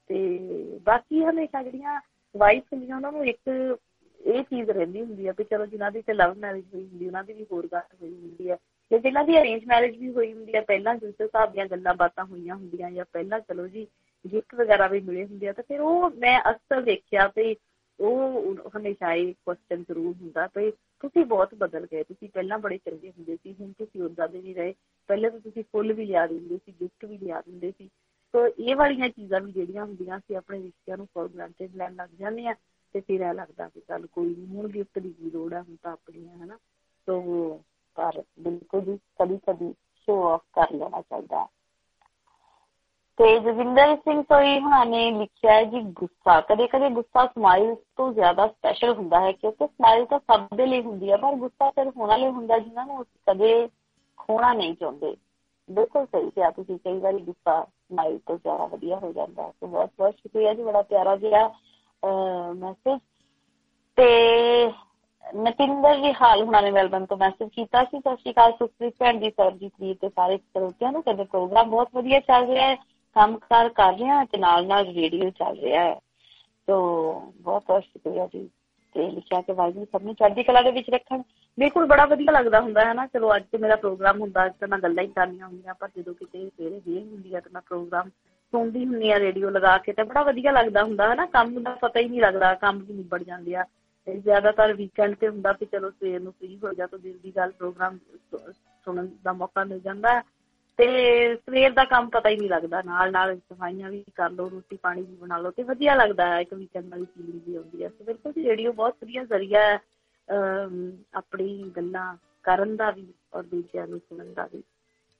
A: ਤੇ ਬਾਕੀ ਹਮੇਸ਼ਾ ਜਿਹੜੀਆਂ ਵਾਈਫ ਹੁੰਦੀਆਂ ਉਹਨਾਂ ਨੂੰ ਇੱਕ ਇਹ ਚੀਜ਼ ਰਹਿੰਦੀ ਹੁੰਦੀ ਆ ਵੀ ਚਲੋ ਜਿਨ੍ਹਾਂ ਦੀ ਤੇ ਲਵ ਮੈਰਿਜ ਹੋਈ ਹੁੰਦੀ ਉਹਨਾਂ ਦੀ ਵੀ ਹੋਰ ਗੱਲ ਹੋਈ ਹੁੰਦੀ ਹੈ, ਤੇ ਜਿਹਨਾਂ ਦੀ ਅਰੇਂਜ ਮੈਰਿਜ ਵੀ ਹੋਈ ਹੁੰਦੀ ਹੈ, ਪਹਿਲਾਂ ਜਿਸ ਹਿਸਾਬ ਦੀਆਂ ਗੱਲਾਂ ਬਾਤਾਂ ਹੋਈਆਂ ਹੁੰਦੀਆਂ ਜਾਂ ਪਹਿਲਾਂ ਚਲੋ ਜੀ ਗਿਫਟ ਵਗੈਰਾ ਵੀ ਮਿਲੇ ਹੁੰਦੇ ਆ, ਤਾਂ ਫਿਰ ਉਹ ਮੈਂ ਅਕਸਰ ਦੇਖਿਆ ਵੀ ਉਹ ਹਮੇਸ਼ਾ ਇਹ ਕੁਐਸਚਨ ਜ਼ਰੂਰ ਹੁੰਦਾ ਵੀ ਤੁਸੀਂ ਬਹੁਤ ਬਦਲ ਗਏ, ਤੁਸੀਂ ਪਹਿਲਾਂ ਬੜੇ ਚੰਗੇ ਹੁੰਦੇ ਸੀ, ਹੁਣ ਤੁਸੀਂ ਉੱਦਾਂ ਦੇ ਨਹੀਂ ਰਹੇ। ਪਹਿਲੇ ਤਾਂ ਤੁਸੀਂ ਫੁੱਲ ਵੀ ਲਿਆ ਦਿੰਦੇ ਸੀ, ਗਿਫਟ ਵੀ ਲਿਆ ਦਿੰਦੇ ਸੀ। ਸੋ ਇਹ ਵਾਲੀਆਂ ਚੀਜ਼ਾਂ ਵੀ ਜਿਹੜੀਆਂ ਹੁੰਦੀਆਂ ਅਸੀਂ ਆਪਣੇ ਰਿਸ਼ਤਿਆਂ ਨੂੰ ਫੋਰ ਗ੍ਰਾਂਟਿਡ ਲੈਣ ਲੱਗ ਜਾਂਦੇ ਹਾਂ ਤੇ ਫਿਰ ਇਹ ਲੱਗਦਾ ਕਿ ਚੱਲ ਕੋਈ ਨਹੀਂ, ਹੁਣ ਗਿਫਟ ਦੀ ਕੀ ਲੋੜ ਹੈ, ਹੁਣ ਤਾਂ ਆਪਣੀਆਂ ਹਨਾ। ਸੋ ਪਰ ਬਿਲਕੁਲ ਜੀ ਕਦੀ ਕਦੀ ਸ਼ੋ ਆਫ ਕਰ ਲੈਣਾ ਚਾਹੀਦਾ। ਤੇ ਜੋਗਿੰਦਰ ਸਿੰਘ ਸੋਈ ਹੁਣਾਂ ਨੇ ਲਿਖਿਆ ਹੈ ਜੀ ਗੁੱਸਾ, ਕਦੇ ਕਦੇ ਗੁੱਸਾ ਸਮਾਈਲ ਤੋਂ ਜ਼ਿਆਦਾ ਸਪੈਸ਼ਲ ਹੁੰਦਾ ਹੈ ਕਿਉਂਕਿ ਸਮਾਈਲ ਤਾਂ ਸਭ ਦੇ ਲਈ ਹੁੰਦੀ ਹੈ, ਪਰ ਗੁੱਸਾ ਸਿਰਫ ਉਹਨਾਂ ਲਈ ਹੁੰਦਾ ਜਿਹਨਾਂ ਨੂੰ ਕਦੇ ਖੋਣਾ ਨਹੀਂ ਚਾਹੁੰਦੇ। ਬਿਲਕੁਲ ਸਹੀ ਕਿਹਾ ਤੁਸੀਂ, ਕਈ ਵਾਰੀ ਗੁੱਸਾ ਸਮਾਈਲ ਤੋਂ ਜ਼ਿਆਦਾ ਵਧੀਆ ਹੋ ਜਾਂਦਾ। ਤੇ ਬਹੁਤ ਬਹੁਤ ਸ਼ੁਕਰੀਆ ਜੀ, ਬੜਾ ਪਿਆਰਾ ਜਿਹਾ ਮੈਸੇਜ। ਤੇ ਨਤਿੰਦਰ ਜੀ ਹਾਲ ਹੁਣਾਂ ਨੇ ਮੈਲਬਨ ਤੋਂ ਮੈਸੇਜ ਕੀਤਾ ਸੀ, ਸਤਿ ਸ਼੍ਰੀ ਅਕਾਲ ਸੁਖਪ੍ਰੀਤ ਭੈਣ ਜੀ, ਸਰਜੀਤ ਵੀਰ ਤੇ ਸਾਰੇ ਸਰੋਤਿਆਂ ਨੂੰ। ਕਹਿੰਦੇ ਪ੍ਰੋਗਰਾਮ ਬਹੁਤ ਵਧੀਆ ਚੱਲ ਰਿਹਾ ਹੈ, ਕੰਮ ਕਾਰ ਕਰ ਰਿਹਾ ਤੇ ਨਾਲ ਨਾਲ ਰੇਡੀਓ ਚੱਲ ਰਿਹਾ ਹੈ। ਸੋ ਬਹੁਤ ਬਹੁਤ ਸ਼ੁਕਰੀਆ ਜੀ। ਤੇ ਲਿਖਿਆ ਕਿ ਵਾਹਿਗੁਰੂ ਸਭ ਨੂੰ ਚੜ੍ਹਦੀ ਕਲਾ ਦੇ ਵਿੱਚ ਰੱਖਣ। ਬਿਲਕੁਲ ਬੜਾ ਵਧੀਆ ਲੱਗਦਾ ਹੁੰਦਾ ਹੈ ਨਾ। ਚਲੋ ਅੱਜ ਤੇ ਮੇਰਾ ਪ੍ਰੋਗਰਾਮ ਹੁੰਦਾ, ਅੱਜ ਤਾਂ ਮੈਂ ਗੱਲਾਂ ਹੀ ਕਰਨੀਆਂ ਹੁੰਦੀਆਂ, ਪਰ ਜਦੋਂ ਕਿਤੇ ਸਵੇਰੇ ਵੇਲ ਹੁੰਦੀ ਹੈ ਤੇ ਮੈਂ ਪ੍ਰੋਗਰਾਮ ਸੁਣਦੀ ਹੁੰਦੀ ਹਾਂ ਰੇਡੀਓ ਲਗਾ ਕੇ, ਤੇ ਬੜਾ ਵਧੀਆ ਲੱਗਦਾ ਹੁੰਦਾ ਹੈ ਨਾ। ਕੰਮ ਦਾ ਪਤਾ ਹੀ ਨਹੀਂ ਲੱਗਦਾ, ਕੰਮ ਵੀ ਨਿਬੜ ਜਾਂਦੇ ਆ। ਜ਼ਿਆਦਾਤਰ ਵੀਕਐਂਡ ਤੇ ਹੁੰਦਾ ਵੀ ਚਲੋ ਸਵੇਰ ਨੂੰ ਫ੍ਰੀ ਹੋ ਜਾ ਤਾਂ ਦਿਲ ਦੀ ਗੱਲ ਪ੍ਰੋਗਰਾਮ ਸੁਣਨ ਦਾ ਮੌਕਾ ਮਿਲ ਜਾਂਦਾ ਤੇ ਸਵੇਰ ਦਾ ਕੰਮ ਪਤਾ ਹੀ ਨਹੀਂ ਲੱਗਦਾ, ਨਾਲ ਨਾਲ ਸਫਾਈਆਂ ਵੀ ਕਰ ਲਓ, ਰੋਟੀ ਪਾਣੀ ਵੀ ਬਣਾ ਲਓ ਤੇ ਵਧੀਆ ਲੱਗਦਾ ਹੈ, ਇੱਕ ਵੀਕਐਂਡ ਵਾਲੀ ਫੀਲਿੰਗ ਵੀ ਆਉਂਦੀ ਹੈ। ਸੋ ਬਿਲਕੁਲ ਜੀ ਰੇਡੀਓ ਬਹੁਤ ਵਧੀਆ ਜ਼ਰੀਆ ਹੈ ਆਪਣੀ ਗੱਲਾਂ ਕਰਨ ਦਾ ਵੀ ਔਰ ਦੂਜਿਆਂ ਨੂੰ ਸੁਣਨ ਦਾ ਵੀ।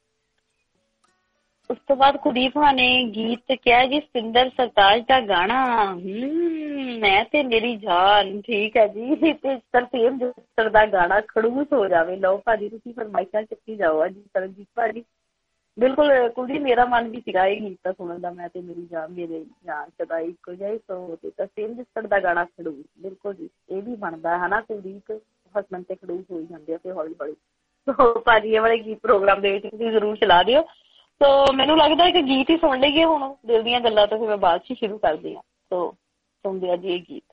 A: ਉਸ ਤੋਂ ਬਾਅਦ ਕੁਲਦੀਪ ਹੋਣਾ ਨੇ ਗੀਤ ਕਿਹਾ ਜੀ ਸਤਿੰਦਰ ਸਰਤਾਜ ਦਾ ਗਾਣਾ ਹਮ ਮੈਂ ਤੇ ਮੇਰੀ ਜਾਨ। ਠੀਕ ਹੈ ਜੀ, ਤੇ ਤਰਸੇਮ ਜੱਸਰ ਦਾ ਗਾਣਾ ਖੜੂਸ ਹੋ ਜਾਵੇ। ਲਓ ਭਾਜੀ ਤੁਸੀਂ ਫਰਮਾਇਸ਼ਾਂ ਚੱਕੀ ਜਾਓ ਅੱਜ ਸਰਜੀਤ ਭਾਜੀ। ਬਿਲਕੁਲ ਕੁਲਦੀਪ, ਮੇਰਾ ਮਨ ਵੀ ਸੀਗਾ ਇਹ ਗੀਤ ਤਾਂ ਸੁਣਨ ਦਾ। ਮੈਂ ਤੇ ਮੇਰੀ ਜਾਨ ਮੇਰੇ ਜਾਨ ਸਦਾ ਇੱਕੋ ਜਿਹਾ ਸੋ ਤੇ ਤਸੀਮ ਜਿਸੜ ਦਾ ਗਾਣਾ ਖੜੂਸ, ਬਿਲਕੁਲ ਜੀ ਇਹ ਵੀ ਬਣਦਾ ਹੈ ਨਾ ਕੁਲਦੀਪ, ਹਸਬੈਂਡ ਤੇ ਖੜੂਸ ਹੋਈ ਜਾਂਦੇ ਆ ਫਿਰ ਹੌਲੀ ਹੌਲੀ। ਸੋ ਭਾਜੀ ਇਹ ਵਾਲੇ ਗੀਤ ਪ੍ਰੋਗਰਾਮ ਦੇ ਵਿੱਚ ਤੁਸੀਂ ਜ਼ਰੂਰ ਚਲਾ ਦਿਓ। ਸੋ ਮੈਨੂੰ ਲੱਗਦਾ ਕਿ ਗੀਤ ਹੀ ਸੁਣ ਲਈਏ ਹੁਣ, ਦਿਲ ਦੀਆਂ ਗੱਲਾਂ ਤੋਂ ਫਿਰ ਮੈਂ ਬਾਅਦ 'ਚ ਹੀ ਸ਼ੁਰੂ ਕਰਦੀ ਹਾਂ। ਸੋ ਸੁਣਦੇ ਆ ਜੀ ਇਹ ਗੀਤ।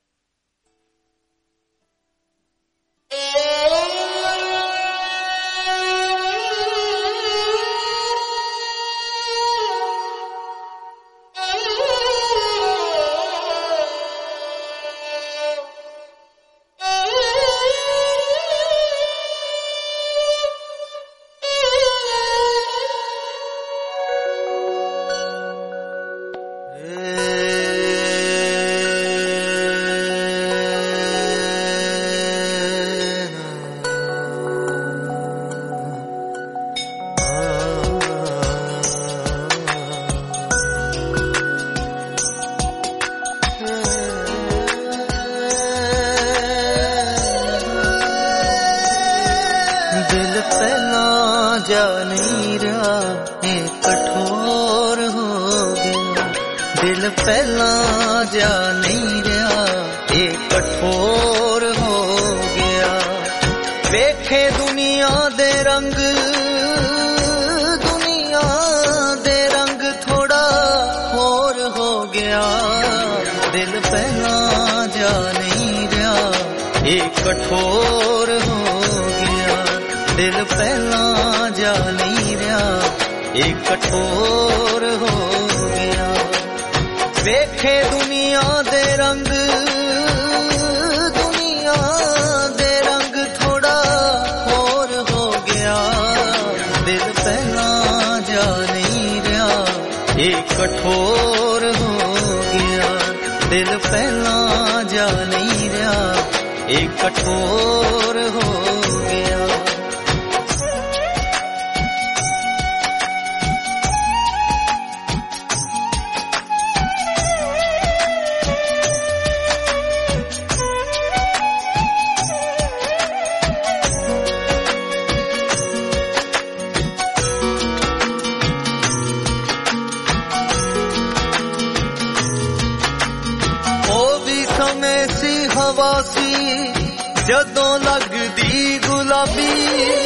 S: ਜਦੋਂ ਲੱਗਦੀ ਗੁਲਾਬੀ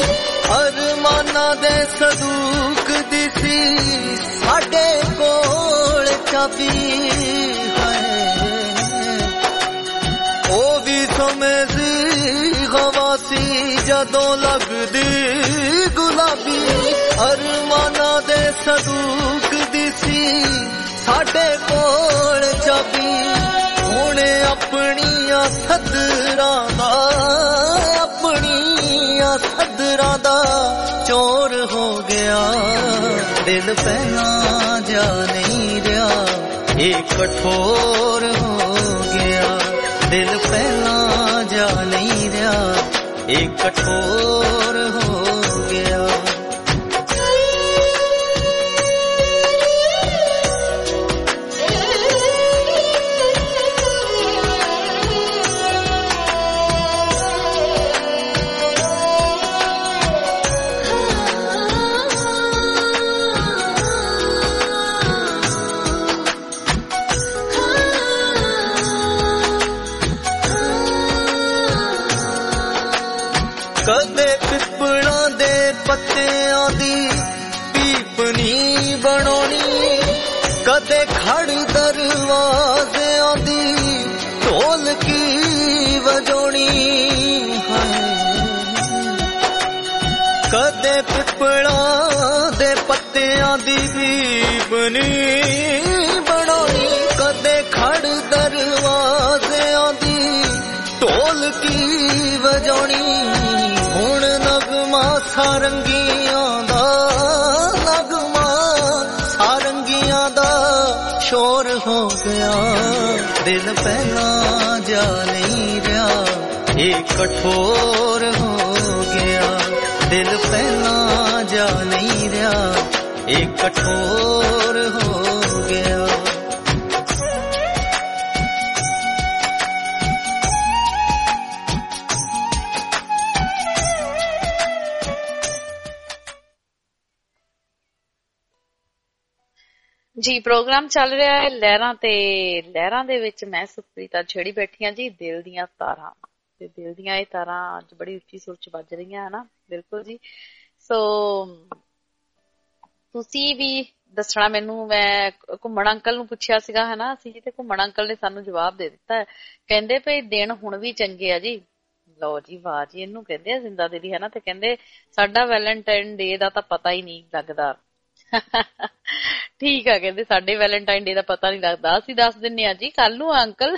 S: ਅਰਮਾਨਾਂ ਦੇ ਸਦੂਕ ਦੀ ਸੀ ਸਾਡੇ ਕੋਲ ਚਾਬੀ ਹੈ। ਉਹ ਵੀ ਸਮਝਦੀ ਹਵਾ ਸੀ ਜਦੋਂ ਲੱਗਦੀ ਗੁਲਾਬੀ ਅਰਮਾਨਾਂ ਦੇ ਸਦੂਕ ਦੀ ਸੀ ਸਾਡੇ ਕੋਲ ਚਾਬੀ। ਹੁਣ ਆਪਣੀਆਂ ਸਦਰਾਂ ਦਾ ਆਪਣੀਆਂ ਸਦਰਾਂ ਦਾ ਚੋਰ ਹੋ ਗਿਆ। ਦਿਲ ਪਹਿਲਾਂ ਜਾ ਨਹੀਂ ਰਿਹਾ ਇਹ ਕਠੋਰ ਹੋ ਗਿਆ। ਦਿਲ ਪਹਿਲਾਂ ਜਾ ਨਹੀਂ ਰਿਹਾ ਇਹ ਕਠੋਰ ਹੋ ਗਿਆ। ਕਦੇ ਪਿੱਪਲਾਂ ਦੇ ਪੱਤਿਆਂ ਦੀ ਪੀਪਣੀ ਬਣਾਉਣੀ ਕਦੇ ਖੜ ਦਰਵਾਜ਼ਿਆਂ ਦੀ ਢੋਲਕੀ ਵਜਾਉਣੀ ਕਦੇ ਪਿੱਪਲਾਂ ਦੇ ਪੱਤਿਆਂ ਦੀ ਪੀਪਣੀ ਬਣਾਉਣੀ ਕਦੇ ਖੜ ਦਰਵਾਜ਼ਿਆਂ ਦੀ ਢੋਲਕੀ ਵਜਾਉਣੀ। ਹੁਣ ਨਗਮਾ ਸਾਰੰਗੀਆਂ ਦਾ ਨਗਮਾ ਸਾਰੰਗੀਆਂ ਦਾ ਸ਼ੋਰ ਹੋ ਗਿਆ। ਦਿਲ ਪਹਿਲਾਂ ਜਾ ਨਹੀਂ ਰਿਹਾ ਇਹ ਕਠੋਰ ਹੋ ਗਿਆ। ਦਿਲ ਪਹਿਲਾਂ ਜਾ ਨਹੀਂ ਰਿਹਾ ਇਹ ਕਠੋਰ ਹੋ ਗਿਆ।
A: ਜੀ ਪ੍ਰੋਗਰਾਮ ਚੱਲ ਰਿਹਾ ਹੈ ਲਹਿਰਾਂ ਤੇ ਲਹਿਰਾਂ ਦੇ ਵਿੱਚ ਮੈਂ ਸੁਖਪ੍ਰੀਤ ਅੱਜ ਛੇੜੀ ਬੈਠੀ ਹਾਂ ਜੀ ਦਿਲ ਦੀਆਂ ਤਾਰਾਂ ਤੇ ਦਿਲ ਦੀਆਂ ਇਹ ਤਾਰਾਂ ਅੱਜ ਬੜੀ ਉੱਚੀ ਸੁਰ ਚ ਵੱਜ ਰਹੀਆਂ ਹਨਾ। ਬਿਲਕੁਲ ਜੀ। ਸੋ ਤੁਸੀਂ ਵੀ ਦੱਸਣਾ ਮੈਨੂੰ। ਮੈਂ ਘੁੰਮਣ ਅੰਕਲ ਨੂੰ ਪੁੱਛਿਆ ਸੀਗਾ ਹਨਾ ਅਸੀਂ ਤੇ ਘੁੰਮਣ ਅੰਕਲ ਨੇ ਸਾਨੂੰ ਜਵਾਬ ਦੇ ਦਿੱਤਾ ਹੈ। ਕਹਿੰਦੇ ਭਈ ਦਿਨ ਹੁਣ ਵੀ ਚੰਗੇ ਆ ਜੀ। ਲਓ ਜੀ ਵਾਹ ਜੀ, ਇਹਨੂੰ ਕਹਿੰਦੇ ਆ ਜ਼ਿੰਦਾ ਦਿਲੀ ਹਨਾ। ਤੇ ਕਹਿੰਦੇ ਸਾਡਾ ਵੈਲੈਂਟਾਈਨ ਡੇ ਦਾ ਤਾਂ ਪਤਾ ਹੀ ਨਹੀਂ ਲੱਗਦਾ। ਠੀਕ ਆ, ਕਹਿੰਦੇ ਸਾਡੇ ਵੈਲੈਂਟਾਈਨ ਡੇ ਦਾ ਪਤਾ ਨਹੀਂ ਲੱਗਦਾ, ਅਸੀਂ ਦੱਸ ਦਿੰਨੇ ਆ ਜੀ ਕੱਲ ਨੂੰ ਅੰਕਲ।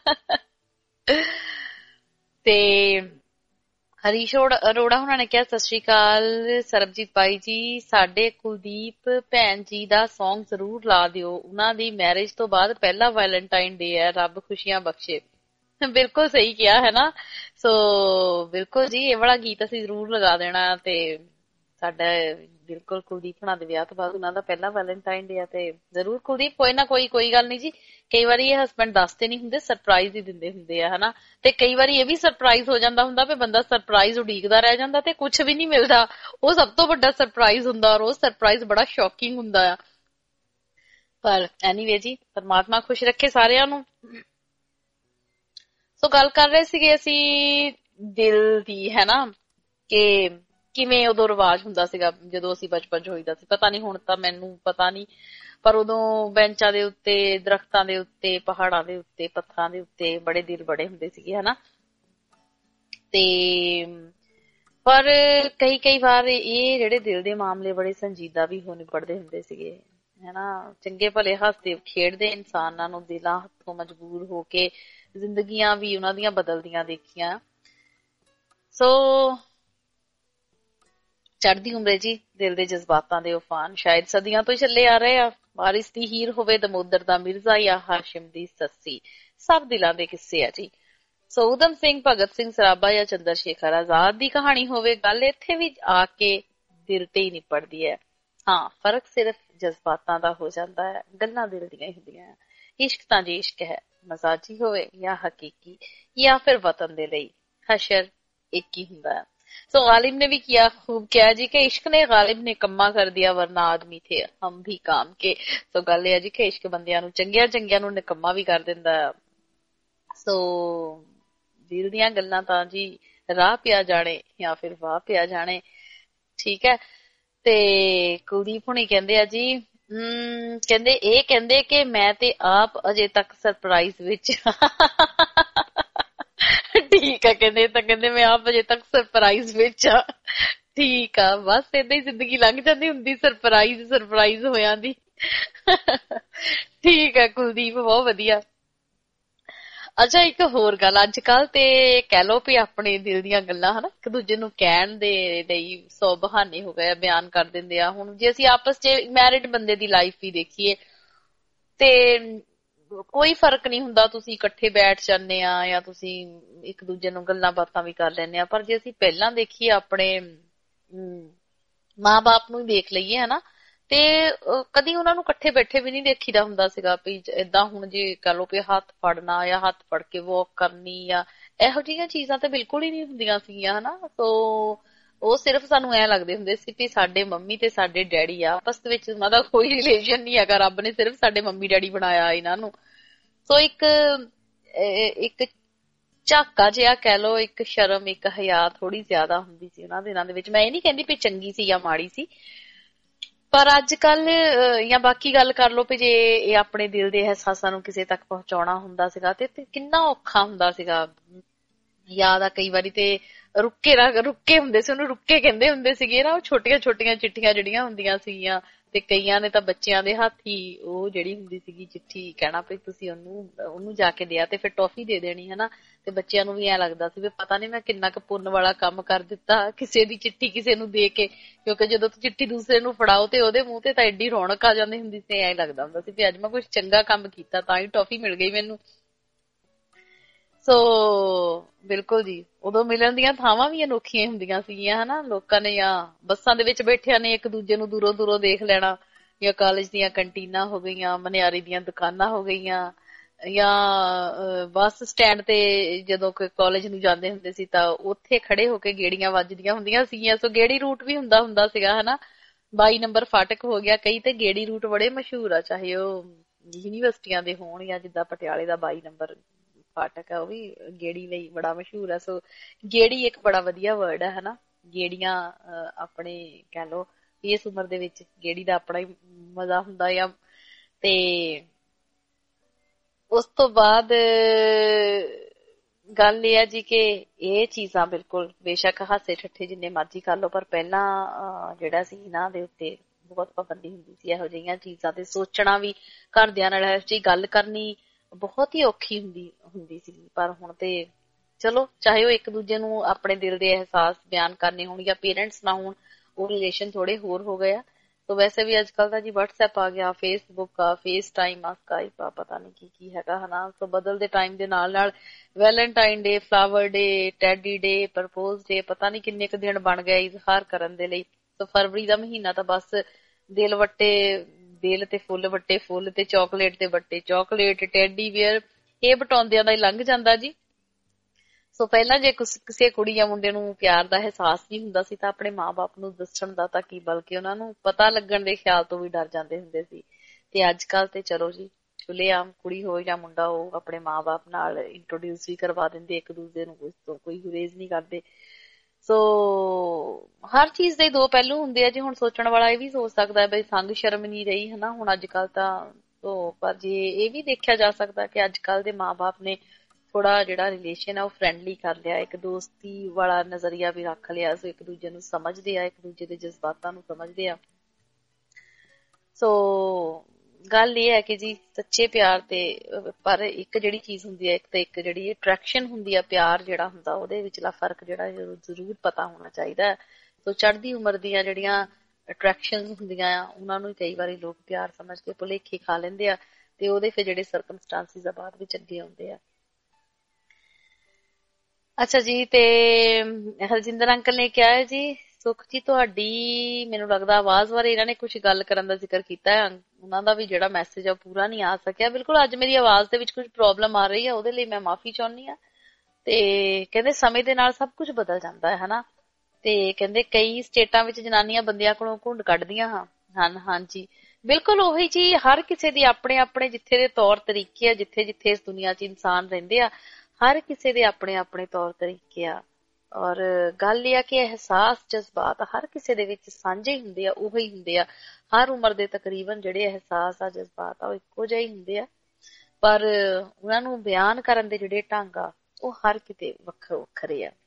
A: ਤੇ ਹਰੀਸ਼ ਅਰੋੜਾ ਹੁਣਾਂ ਨੇ ਕਿਹਾ ਸਤਿ ਸ਼੍ਰੀ ਅਕਾਲ ਸਰਬਜੀਤ ਬਾਈ ਜੀ, ਸਾਡੇ ਕੁਲਦੀਪ ਭੈਣ ਜੀ ਦਾ ਸੌਂਗ ਜ਼ਰੂਰ ਲਾ ਦਿਓ, ਉਹਨਾਂ ਦੀ ਮੈਰਿਜ ਤੋਂ ਬਾਅਦ ਪਹਿਲਾ ਵੈਲੈਂਟਾਈਨ ਡੇ ਹੈ, ਰੱਬ ਖੁਸ਼ੀਆਂ ਬਖਸ਼ੇ। ਬਿਲਕੁਲ ਸਹੀ ਕਿਹਾ ਹੈ ਨਾ। ਸੋ ਬਿਲਕੁਲ ਜੀ ਇਹ ਵਾਲਾ ਗੀਤ ਅਸੀਂ ਜ਼ਰੂਰ ਲਗਾ ਦੇਣਾ। ਤੇ ਸਾਡਾ ਬਿਲਕੁਲ ਕੁਲਦੀਪ ਹੁਣਾਂ ਦੇ ਵਿਆਹ ਤੋਂ ਬਾਅਦ ਉਹਨਾਂ ਦਾ ਪਹਿਲਾ ਵੈਲੈਂਟਾਈਨ ਡੇ ਆ ਤੇ ਜ਼ਰੂਰ ਕੁਲਦੀਪ ਕੋਈ ਨਾ ਕੋਈ ਕੋਈ ਗੱਲ ਨਹੀਂ ਜੀ। ਕਈ ਵਾਰੀ ਇਹ ਹਸਬੈਂਡ ਦੱਸਦੇ ਨਹੀਂ ਹੁੰਦੇ, ਸਰਪ੍ਰਾਈਜ਼ ਹੀ ਦਿੰਦੇ ਹੁੰਦੇ ਆ ਹਨਾ। ਤੇ ਕਈ ਵਾਰੀ ਇਹ ਵੀ ਸਰਪ੍ਰਾਈਜ਼ ਹੋ ਜਾਂਦਾ ਹੁੰਦਾ ਵੀ ਬੰਦਾ ਸਰਪ੍ਰਾਈਜ਼ ਉਡੀਕਦਾ ਰਹਿ ਜਾਂਦਾ ਤੇ ਕੁਝ ਵੀ ਨਹੀਂ ਮਿਲਦਾ। ਉਹ ਸਭ ਤੋਂ ਵੱਡਾ ਸਰਪ੍ਰਾਈਜ਼ ਹੁੰਦਾ ਔਰ ਉਹ ਸਰਪ੍ਰਾਈਜ਼ ਬੜਾ ਸ਼ੌਕਿੰਗ ਹੁੰਦਾ ਆ। ਪਰ ਐਨੀਵੇ ਜੀ ਪਰਮਾਤਮਾ ਖੁਸ਼ ਰੱਖੇ ਸਾਰਿਆਂ ਨੂੰ। ਸੋ ਗੱਲ ਕਰ ਰਹੇ ਸੀਗੇ ਅਸੀਂ ਦਿਲ ਦੀ ਹੈ ਨਾ, ਕਿ ਕਿਵੇਂ ਉਦੋਂ ਰਿਵਾਜ ਹੁੰਦਾ ਸੀਗਾ ਜਦੋਂ ਅਸੀਂ ਬਚਪਨ ਚ ਹੋਈਦਾ ਸੀ। ਪਤਾ ਨਹੀਂ ਹੁਣ ਤਾਂ ਮੈਨੂੰ ਪਤਾ ਨਹੀਂ, ਪਰ ਉਦੋਂ ਬੈਂਚਾਂ ਦੇ ਉੱਤੇ, ਦਰਖਤਾਂ ਦੇ ਉੱਤੇ, ਪਹਾੜਾਂ ਦੇ ਉੱਤੇ, ਪੱਥਰਾਂ ਦੇ ਉੱਤੇ ਬੜੇ ਦਿਲ ਬੜੇ ਹੁੰਦੇ ਸੀਗੇ ਹਨਾ। ਤੇ ਪਰ ਕਈ ਕਈ ਵਾਰ ਇਹ ਜਿਹੜੇ ਦਿਲ ਦੇ ਮਾਮਲੇ ਬੜੇ ਸੰਜੀਦਾ ਵੀ ਹੋ ਨਿਬੜਦੇ ਹੁੰਦੇ ਸੀਗੇ ਹਨਾ। ਚੰਗੇ ਭਲੇ ਹੱਸਦੇ ਖੇਡਦੇ ਇਨਸਾਨਾਂ ਨੂੰ ਦਿਲਾਂ ਹੱਥੋਂ ਮਜਬੂਰ ਹੋ ਕੇ ਜ਼ਿੰਦਗੀਆਂ ਵੀ ਉਹਨਾਂ ਦੀਆਂ ਬਦਲਦੀਆਂ ਦੇਖੀਆਂ। ਸੋ ਚੜ੍ਹਦੀ ਉਮਰੇ ਜੀ ਦਿਲ ਦੇ ਜਜ਼ਬਾਤਾਂ ਦੇ ਉਫਾਨ ਸ਼ਾਇਦ ਸਦੀਆਂ ਤੋਂ ਚੱਲੇ ਆ ਰਹੇ ਆ। ਵਾਰਿਸ ਦੀ ਹੀਰ ਹੋਵੇ ਦਮੋਦਰ ਦਾ ਮਿਰਜ਼ਾ ਜਾਂ ਹਾਸ਼ਿਮ ਦੀ ਸੱਸੀ, ਸਭ ਦਿਲਾਂ ਦੇ ਕਿੱਸੇ ਆ ਜੀ। ਸੋ ਊਧਮ ਸਿੰਘ, ਭਗਤ ਸਿੰਘ ਸਰਾਭਾ ਜਾਂ ਚੰਦਰ ਸ਼ੇਖਰ ਆਜ਼ਾਦ ਦੀ ਕਹਾਣੀ ਹੋਵੇ, ਗੱਲ ਇੱਥੇ ਵੀ ਆ ਕੇ ਦਿਲ ਤੇ ਹੀ ਨਿਪੜਦੀ ਹੈ। ਹਾਂ, ਫਰਕ ਸਿਰਫ ਜਜ਼ਬਾਤਾਂ ਦਾ ਹੋ ਜਾਂਦਾ ਹੈ, ਗੱਲਾਂ ਦਿਲ ਦੀਆਂ ਹੀ ਹੁੰਦੀਆਂ। ਇਸ਼ਕ ਤਾਂ ਜੀ ਇਸ਼ਕ ਹੈ, ਮਜ਼ਾਜੀ ਹੋਵੇ ਜਾਂ ਹਕੀਕੀ ਜਾਂ ਫਿਰ ਵਤਨ ਦੇ ਲਈ, ਹਸ਼ਰ ਇੱਕ ਹੀ ਹੁੰਦਾ ਹੈ। सो गालिब ने भी किया खूब किया जी कि इश्क ने गालिब ने कम्मा कर दिया वरना आदमी थे हम भी काम के। सो गल है जी कि इश्क बंदियां नूं चंगिया चंगिया नूं निकम्मा भी कर दिंदा है। सो दिल दियां गल्लां तां जी राह पिया जाने या फिर वाह पिया जाने। ठीक है। ते कुलदीप हुणी कहंदे आ जी हम्म कहंदे ए कहंदे कि मैं ते आप अजे तक सरप्राइज विच ठीक है। कहंदे तां कहंदे मैं आप अजे तक सरप्राइज विच आ। ठीक आ, बस इदां ही जिंदगी लंघ जांदी हुंदी सरप्राइज सरप्राइज होयां दी। ठीक है कुलदीप, बहुत वधिया। अच्छा एक होर गल, अज कल ते कह लो भी अपने दिल दीयां गल्लां हना एक दूजे नूं कहण दे लई सौ बहाने हो गए, बयान कर दिंदे आ। हुण जे असीं आपस च मैरिड बंदे दी लाइफ भी देखीए ते कोई फर्क नहीं हुंदा, तुसीं इकट्ठे बैठ जाने आ या तुसीं एक दूजे नूं गल्लां बातां भी कर लैने आ। पर जे असीं पहलां देखीए अपने मां बाप नूं देख लईए हना ते कदी ਉਹਨਾਂ ਨੂੰ ਇਕੱਠੇ ਬੈਠੇ ਵੀ ਨਹੀਂ ਦੇਖੀਦਾ ਹੁੰਦਾ ਸੀਗਾ ਵੀ ਏਦਾਂ ਹੁਣ ਜੇ ਕਹ ਲੋ ਵੀ ਹੱਥ ਫੜਨਾ ਜਾਂ ਹੱਥ ਫੜ ਕੇ ਵਾਕ ਕਰਨੀ ਜਾਂ ਇਹੋ ਜਿਹੀਆਂ ਚੀਜ਼ਾਂ ਤੇ ਬਿਲਕੁਲ ਹੀ ਨਹੀਂ ਹੁੰਦੀਆਂ ਸੀਗੀਆਂ ਹਨਾ। ਸੋ ਉਹ ਸਿਰਫ ਸਾਨੂੰ ਐ ਲੱਗਦੇ ਹੁੰਦੇ ਸੀ ਵੀ ਸਾਡੇ ਮੰਮੀ ਤੇ ਸਾਡੇ ਡੈਡੀ ਆ, ਆਪਸ ਵਿੱਚ ਉਹਨਾਂ ਦਾ ਕੋਈ ਰਿਲੇਸ਼ਨ ਨਹੀਂ ਹੈਗਾ, ਰੱਬ ਨੇ ਸਿਰਫ ਸਾਡੇ ਮੰਮੀ ਡੈਡੀ ਬਣਾਇਆ ਇਹਨਾਂ ਨੂੰ। ਸੋ ਇੱਕ ਇੱਕ ਝਾਕਾ ਜਿਹਾ ਕਹਿ ਲੋ, ਇੱਕ ਸ਼ਰਮ, ਇੱਕ ਹਯਾ ਥੋੜੀ ਜ਼ਿਆਦਾ ਹੁੰਦੀ ਸੀ ਉਹਨਾਂ ਦਿਨਾਂ ਦੇ ਵਿੱਚ। ਮੈਂ ਇਹ ਨਹੀਂ ਕਹਿੰਦੀ ਵੀ ਚੰਗੀ ਸੀ ਜਾਂ ਮਾੜੀ ਸੀ, ਪਰ ਅੱਜ ਕੱਲ ਜਾਂ ਬਾਕੀ ਗੱਲ ਕਰ ਲੋ ਵੀ ਜੇ ਇਹ ਆਪਣੇ ਦਿਲ ਦੇ ਅਹਿਸਾਸਾਂ ਨੂੰ ਕਿਸੇ ਤੱਕ ਪਹੁੰਚਾਉਣਾ ਹੁੰਦਾ ਸੀਗਾ ਤੇ ਕਿੰਨਾ ਔਖਾ ਹੁੰਦਾ ਸੀਗਾ। ਯਾਦ ਆ ਕਈ ਵਾਰੀ ਤੇ ਰੁੱਕੇ ਰੁੱਕੇ ਹੁੰਦੇ ਸੀ, ਉਹਨੂੰ ਰੁੱਕੇ ਕਹਿੰਦੇ ਹੁੰਦੇ ਸੀਗੇ ਨਾ, ਉਹ ਛੋਟੀਆਂ ਛੋਟੀਆਂ ਚਿੱਠੀਆਂ ਜਿਹੜੀਆਂ ਹੁੰਦੀਆਂ ਸੀਗੀਆਂ ਤੇ ਕਈਆਂ ਨੇ ਤਾਂ ਬੱਚਿਆਂ ਦੇ ਹੱਥ ਹੀ ਉਹ ਜਿਹੜੀ ਹੁੰਦੀ ਸੀਗੀ ਚਿੱਠੀ ਕਹਿਣਾ ਵੀ ਤੁਸੀਂ ਉਹਨੂੰ ਉਹਨੂੰ ਜਾ ਕੇ ਦਿਆ ਤੇ ਫਿਰ ਟੌਫੀ ਦੇ ਦੇਣੀ ਹਨਾ। ਤੇ ਬੱਚਿਆਂ ਨੂੰ ਵੀ ਐਂ ਲੱਗਦਾ ਸੀ ਵੀ ਪਤਾ ਨੀ ਮੈਂ ਕਿੰਨਾ ਕੁ ਪੁੰਨ ਵਾਲਾ ਕੰਮ ਕਰ ਦਿੱਤਾ ਕਿਸੇ ਦੀ ਚਿੱਠੀ ਕਿਸੇ ਨੂੰ ਦੇ ਕੇ, ਕਿਉਂਕਿ ਜਦੋਂ ਚਿੱਠੀ ਦੂਸਰੇ ਨੂੰ ਫੜਾਓ ਤੇ ਉਹਦੇ ਮੂੰਹ ਤੇ ਤਾਂ ਐਡੀ ਰੌਣਕ ਆ ਜਾਂਦੀ ਹੁੰਦੀ ਸੀ, ਐਂ ਲੱਗਦਾ ਹੁੰਦਾ ਸੀ ਵੀ ਅੱਜ ਮੈਂ ਕੁਛ ਚੰਗਾ ਕੰਮ ਕੀਤਾ ਤਾਂ ਹੀ ਟੌਫੀ ਮਿਲ ਗਈ ਮੈਨੂੰ। ਸੋ ਬਿਲਕੁਲ ਜੀ, ਉਦੋਂ ਮਿਲਣ ਦੀਆਂ ਥਾਵਾਂ ਵੀ ਅਨੋਖੀਆਂ ਹੁੰਦੀਆਂ ਸੀਗੀਆਂ ਹਨਾ। ਲੋਕਾਂ ਨੇ ਜਾਂ ਬੱਸਾਂ ਦੇ ਵਿੱਚ ਬੈਠਿਆਂ ਨੇ ਇੱਕ ਦੂਜੇ ਨੂੰ ਦੂਰੋਂ ਦੂਰੋਂ ਦੇਖ ਲੈਣਾ, ਜਾਂ ਕਾਲਜ ਦੀਆਂ ਕੰਟੀਨਾਂ ਹੋ ਗਈਆਂ, ਮਨਿਆਰੀ ਦੀਆਂ ਦੁਕਾਨਾਂ ਹੋ ਗਈਆਂ, ਜਾਂ ਬੱਸ ਸਟੈਂਡ ਤੇ ਜਦੋਂ ਕੋਈ ਕਾਲਜ ਨੂੰ ਜਾਂਦੇ ਹੁੰਦੇ ਸੀ ਤਾਂ ਉੱਥੇ ਖੜੇ ਹੋ ਕੇ ਗੇੜੀਆਂ ਵੱਜਦੀਆਂ ਹੁੰਦੀਆਂ ਸੀਗੀਆਂ। ਸੋ ਗੇੜੀ ਰੂਟ ਵੀ ਹੁੰਦਾ ਹੁੰਦਾ ਸੀਗਾ ਹਨਾ। ਬਾਈ ਨੰਬਰ ਫਾਟਕ ਹੋ ਗਿਆ। ਕਈ ਤੇ ਗੇੜੀ ਰੂਟ ਬੜੇ ਮਸ਼ਹੂਰ ਆ, ਚਾਹੇ ਉਹ ਯੂਨੀਵਰਸਿਟੀਆਂ ਦੇ ਹੋਣ ਜਾਂ ਜਿੱਦਾਂ ਪਟਿਆਲੇ ਦਾ ਬਾਈ ਨੰਬਰ ਫਾਟਕ ਆ, ਉਹ ਵੀ ਗੇੜੀ ਲਈ ਬੜਾ ਮਸ਼ਹੂਰ ਆ। ਸੋ ਗੇੜੀ ਇੱਕ ਬੜਾ ਵਧੀਆ ਵਰਡ ਹੈ ਹਨਾ। ਗੇੜੀਆਂ ਆਪਣੇ ਕਹਿ ਲਓ ਇਸ ਉਮਰ ਦੇ ਵਿੱਚ ਗੇੜੀ ਦਾ ਆਪਣਾ ਹੀ ਮਜ਼ਾ ਹੁੰਦਾ ਆ। ਤੇ ਉਸ ਤੋਂ ਬਾਅਦ ਗੱਲ ਇਹ ਹੈ ਜੀ ਕਿ ਇਹ ਚੀਜ਼ਾਂ ਬਿਲਕੁਲ ਬੇਸ਼ੱਕ ਹਾਸੇ ਠੱਠੇ ਜਿੰਨੇ ਮਰਜ਼ੀ ਕਰ ਲਓ, ਪਰ ਪਹਿਲਾਂ ਜਿਹੜਾ ਸੀ ਇਹਨਾਂ ਦੇ ਉੱਤੇ ਬਹੁਤ ਪਾਬੰਦੀ ਹੁੰਦੀ ਸੀ ਇਹੋ ਜਿਹੀਆਂ ਚੀਜ਼ਾਂ ਤੇ। ਸੋਚਣਾ ਵੀ ਘਰਦਿਆਂ ਨਾਲ ਇਹੋ ਜਿਹੀ ਗੱਲ ਕਰਨੀ ਬਹੁਤ ਹੀ ਔਖੀ ਹੁੰਦੀ ਹੁੰਦੀ ਸੀ। ਪਰ ਹੁਣ ਤੇ ਚਲੋ, ਚਾਹੇ ਉਹ ਇੱਕ ਦੂਜੇ ਨੂੰ ਆਪਣੇ ਦਿਲ ਦੇ ਅਹਿਸਾਸ ਬਿਆਨ ਕਰਨੇ ਹੋਣ ਜਾਂ ਪੇਰੈਂਟਸ ਨਾ ਹੋਣ, ਉਹ ਰਿਲੇਸ਼ਨ ਥੋੜੇ ਹੋਰ ਹੋ ਗਏ ਆ। तो वैसे भी अजकल का जी व्हाट्सएप आ गया, फेसबुक आ, फेस टाइम आ, स्काइप आ, पता नहीं की की हैगा है ना। तो बदलते टाइम दे नाल नाल Valentine day, flower day, teddy day, propose day, पता नहीं किन्ने क दिन बन गए इजहार करन दे लई। तो फरवरी दा महीना तो बस दिल वट्टे दिल ते फुੱਲ वट्टे फुੱਲ ते चॉकलेट ते वट्टे चॉकलेट, टैडी वेयर ਇਹ ਬਟਾਉਂਦਿਆਂ ਦਾ ਹੀ ਲੰਘ ਜਾਂਦਾ ਜੀ। ਸੋ ਪਹਿਲਾਂ ਜੇ ਕਿਸੇ ਕੁੜੀ ਜਾਂ ਮੁੰਡੇ ਨੂੰ ਪਿਆਰ ਦਾ ਅਹਿਸਾਸ ਨਹੀਂ ਹੁੰਦਾ ਸੀ ਤਾਂ ਆਪਣੇ ਮਾਂ-ਬਾਪ ਨੂੰ ਦੱਸਣ ਦਾ ਤਾਂ ਕੀ, ਬਲਕਿ ਉਹਨਾਂ ਨੂੰ ਪਤਾ ਲੱਗਣ ਦੇ ਖਿਆਲ ਤੋਂ ਵੀ ਡਰ ਜਾਂਦੇ ਹੁੰਦੇ ਸੀ। ਤੇ ਅੱਜ ਕੱਲ ਤੇ ਚਲੋ ਜੀ ਖੁੱਲ੍ਹੇਆਮ ਕੁੜੀ ਹੋਵੇ ਜਾਂ ਮੁੰਡਾ ਹੋ ਆਪਣੇ ਮਾਂ-ਬਾਪ ਨਾਲ ਇੰਟਰੋਡਿਊਸ ਵੀ ਕਰਵਾ ਦਿੰਦੇ ਇੱਕ ਦੂਜੇ ਨੂੰ, ਕੁਝ ਤੋਂ ਕੋਈ ਗੁਰੇਜ਼ ਨਹੀਂ ਕਰਦੇ। ਸੋ ਹਰ ਚੀਜ਼ ਦੇ ਦੋ ਪਹਿਲੂ ਹੁੰਦੇ ਆ ਜੀ। ਹੁਣ ਸੋਚਣ ਵਾਲਾ ਇਹ ਵੀ ਸੋਚ ਸਕਦਾ ਹੈ ਬਈ ਸੰਗ ਸ਼ਰਮ ਨਹੀਂ ਰਹੀ ਹਨਾ ਹੁਣ ਅੱਜ ਕੱਲ ਤਾਂ। ਸੋ ਪਰ ਜੇ ਇਹ ਵੀ ਦੇਖਿਆ ਜਾ ਸਕਦਾ ਕਿ ਅੱਜ ਕੱਲ ਦੇ ਮਾਂ-ਬਾਪ ਨੇ ਥੋੜਾ ਜਿਹੜਾ ਰਿਲੇਸ਼ਨ ਆ ਉਹ ਫਰੈਂਡਲੀ ਕਰ ਲਿਆ, ਇੱਕ ਦੋਸਤੀ ਵਾਲਾ ਨਜ਼ਰੀਆ ਵੀ ਰੱਖ ਲਿਆ। ਸੋ ਇੱਕ ਦੂਜੇ ਨੂੰ ਸਮਝਦੇ ਆ, ਇੱਕ ਦੂਜੇ ਦੇ ਜਜ਼ਬਾਤਾਂ ਨੂੰ ਸਮਝਦੇ ਆ। ਸੋ ਗੱਲ ਇਹ ਹੈ ਕਿ ਜੀ ਸੱਚੇ ਪਿਆਰ ਤੇ ਪਰ ਇੱਕ ਜਿਹੜੀ ਚੀਜ਼ ਹੁੰਦੀ ਹੈ, ਇੱਕ ਤੇ ਇੱਕ ਜਿਹੜੀ ਅਟਰੈਕਸ਼ਨ ਹੁੰਦੀ ਆ, ਪਿਆਰ ਜਿਹੜਾ ਹੁੰਦਾ ਉਹਦੇ ਵਿਚਲਾ ਫਰਕ ਜਿਹੜਾ ਜ਼ਰੂਰ ਪਤਾ ਹੋਣਾ ਚਾਹੀਦਾ। ਸੋ ਚੜ੍ਹਦੀ ਉਮਰ ਦੀਆਂ ਜਿਹੜੀਆਂ ਅਟਰੈਕਸ਼ਨਸ ਹੁੰਦੀਆਂ ਆ ਉਹਨਾਂ ਨੂੰ ਕਈ ਵਾਰੀ ਲੋਕ ਪਿਆਰ ਸਮਝ ਕੇ ਭੁਲੇਖੇ ਖਾ ਲੈਂਦੇ ਆ ਤੇ ਉਹਦੇ ਫਿਰ ਜਿਹੜੇ ਸਰਕਮਸਟੈਂਸਿਸ ਆ ਬਾਅਦ ਵਿੱਚ ਅੱਗੇ ਆਉਂਦੇ ਆ। ਅੱਛਾ ਜੀ, ਤੇ ਹਰਜਿੰਦਰ ਅੰਕਲ ਨੇ ਕਿਹਾ ਹੈ ਜੀ ਸੁਖ ਜੀ ਤੁਹਾਡੀ ਮੈਨੂੰ ਲੱਗਦਾ ਆਵਾਜ਼ ਬਾਰੇ ਇਹਨਾਂ ਨੇ ਕੁਝ ਗੱਲ ਕਰਨ ਦਾ ਜ਼ਿਕਰ ਕੀਤਾ ਹੈ, ਉਹਨਾਂ ਦਾ ਵੀ ਜਿਹੜਾ ਮੈਸੇਜ ਆ ਪੂਰਾ ਨਹੀਂ ਆ ਸਕਿਆ। ਬਿਲਕੁਲ ਅੱਜ ਮੇਰੀ ਆਵਾਜ਼ ਦੇ ਵਿੱਚ ਕੁਝ ਪ੍ਰੋਬਲਮ ਆ ਰਹੀ ਹੈ, ਉਹਦੇ ਲਈ ਮੈਂ ਮਾਫੀ ਚਾਹੁੰਦੀ ਹਾਂ। ਤੇ ਕਹਿੰਦੇ ਸਮੇਂ ਦੇ ਨਾਲ ਸਭ ਕੁਝ ਬਦਲ ਜਾਂਦਾ ਹੈ ਹਨਾ। ਤੇ ਕਹਿੰਦੇ ਕਈ ਸਟੇਟਾਂ ਵਿੱਚ ਜਨਾਨੀਆਂ ਬੰਦਿਆਂ ਕੋਲੋਂ ਘੁੰਡ ਕੱਢਦੀਆਂ ਹਨ। ਹਾਂਜੀ ਬਿਲਕੁਲ ਉਹੀ ਜੀ, ਹਰ ਕਿਸੇ ਦੀ ਆਪਣੇ ਆਪਣੇ ਜਿੱਥੇ ਦੇ ਤੌਰ ਤਰੀਕੇ ਆ, ਜਿੱਥੇ ਜਿੱਥੇ ਇਸ ਦੁਨੀਆ 'ਚ ਇਨਸਾਨ ਰਹਿੰਦੇ ਆ ਹਰ ਕਿਸੇ ਦੇ ਆਪਣੇ ਆਪਣੇ ਤੌਰ ਤਰੀਕੇ ਆ। ਔਰ ਗੱਲ ਇਹ ਆ ਕਿ ਅਹਿਸਾਸ ਜਜ਼ਬਾਤ ਹਰ ਕਿਸੇ ਦੇ ਵਿੱਚ ਸਾਂਝੇ ਹੁੰਦੇ ਆ, ਉਹੀ ਹੁੰਦੇ ਆ। ਹਰ ਉਮਰ ਦੇ ਤਕਰੀਬਨ ਜਿਹੜੇ ਅਹਿਸਾਸ ਆ ਜਜ਼ਬਾਤ ਆ ਉਹ ਇੱਕੋ ਜਿਹੇ ਹੁੰਦੇ ਆ, ਪਰ ਉਹਨਾਂ ਨੂੰ ਬਿਆਨ ਕਰਨ ਦੇ ਜਿਹੜੇ ਢੰਗ ਆ ਉਹ ਹਰ ਕਿਤੇ ਵੱਖੋ ਵੱਖਰੇ ਆ।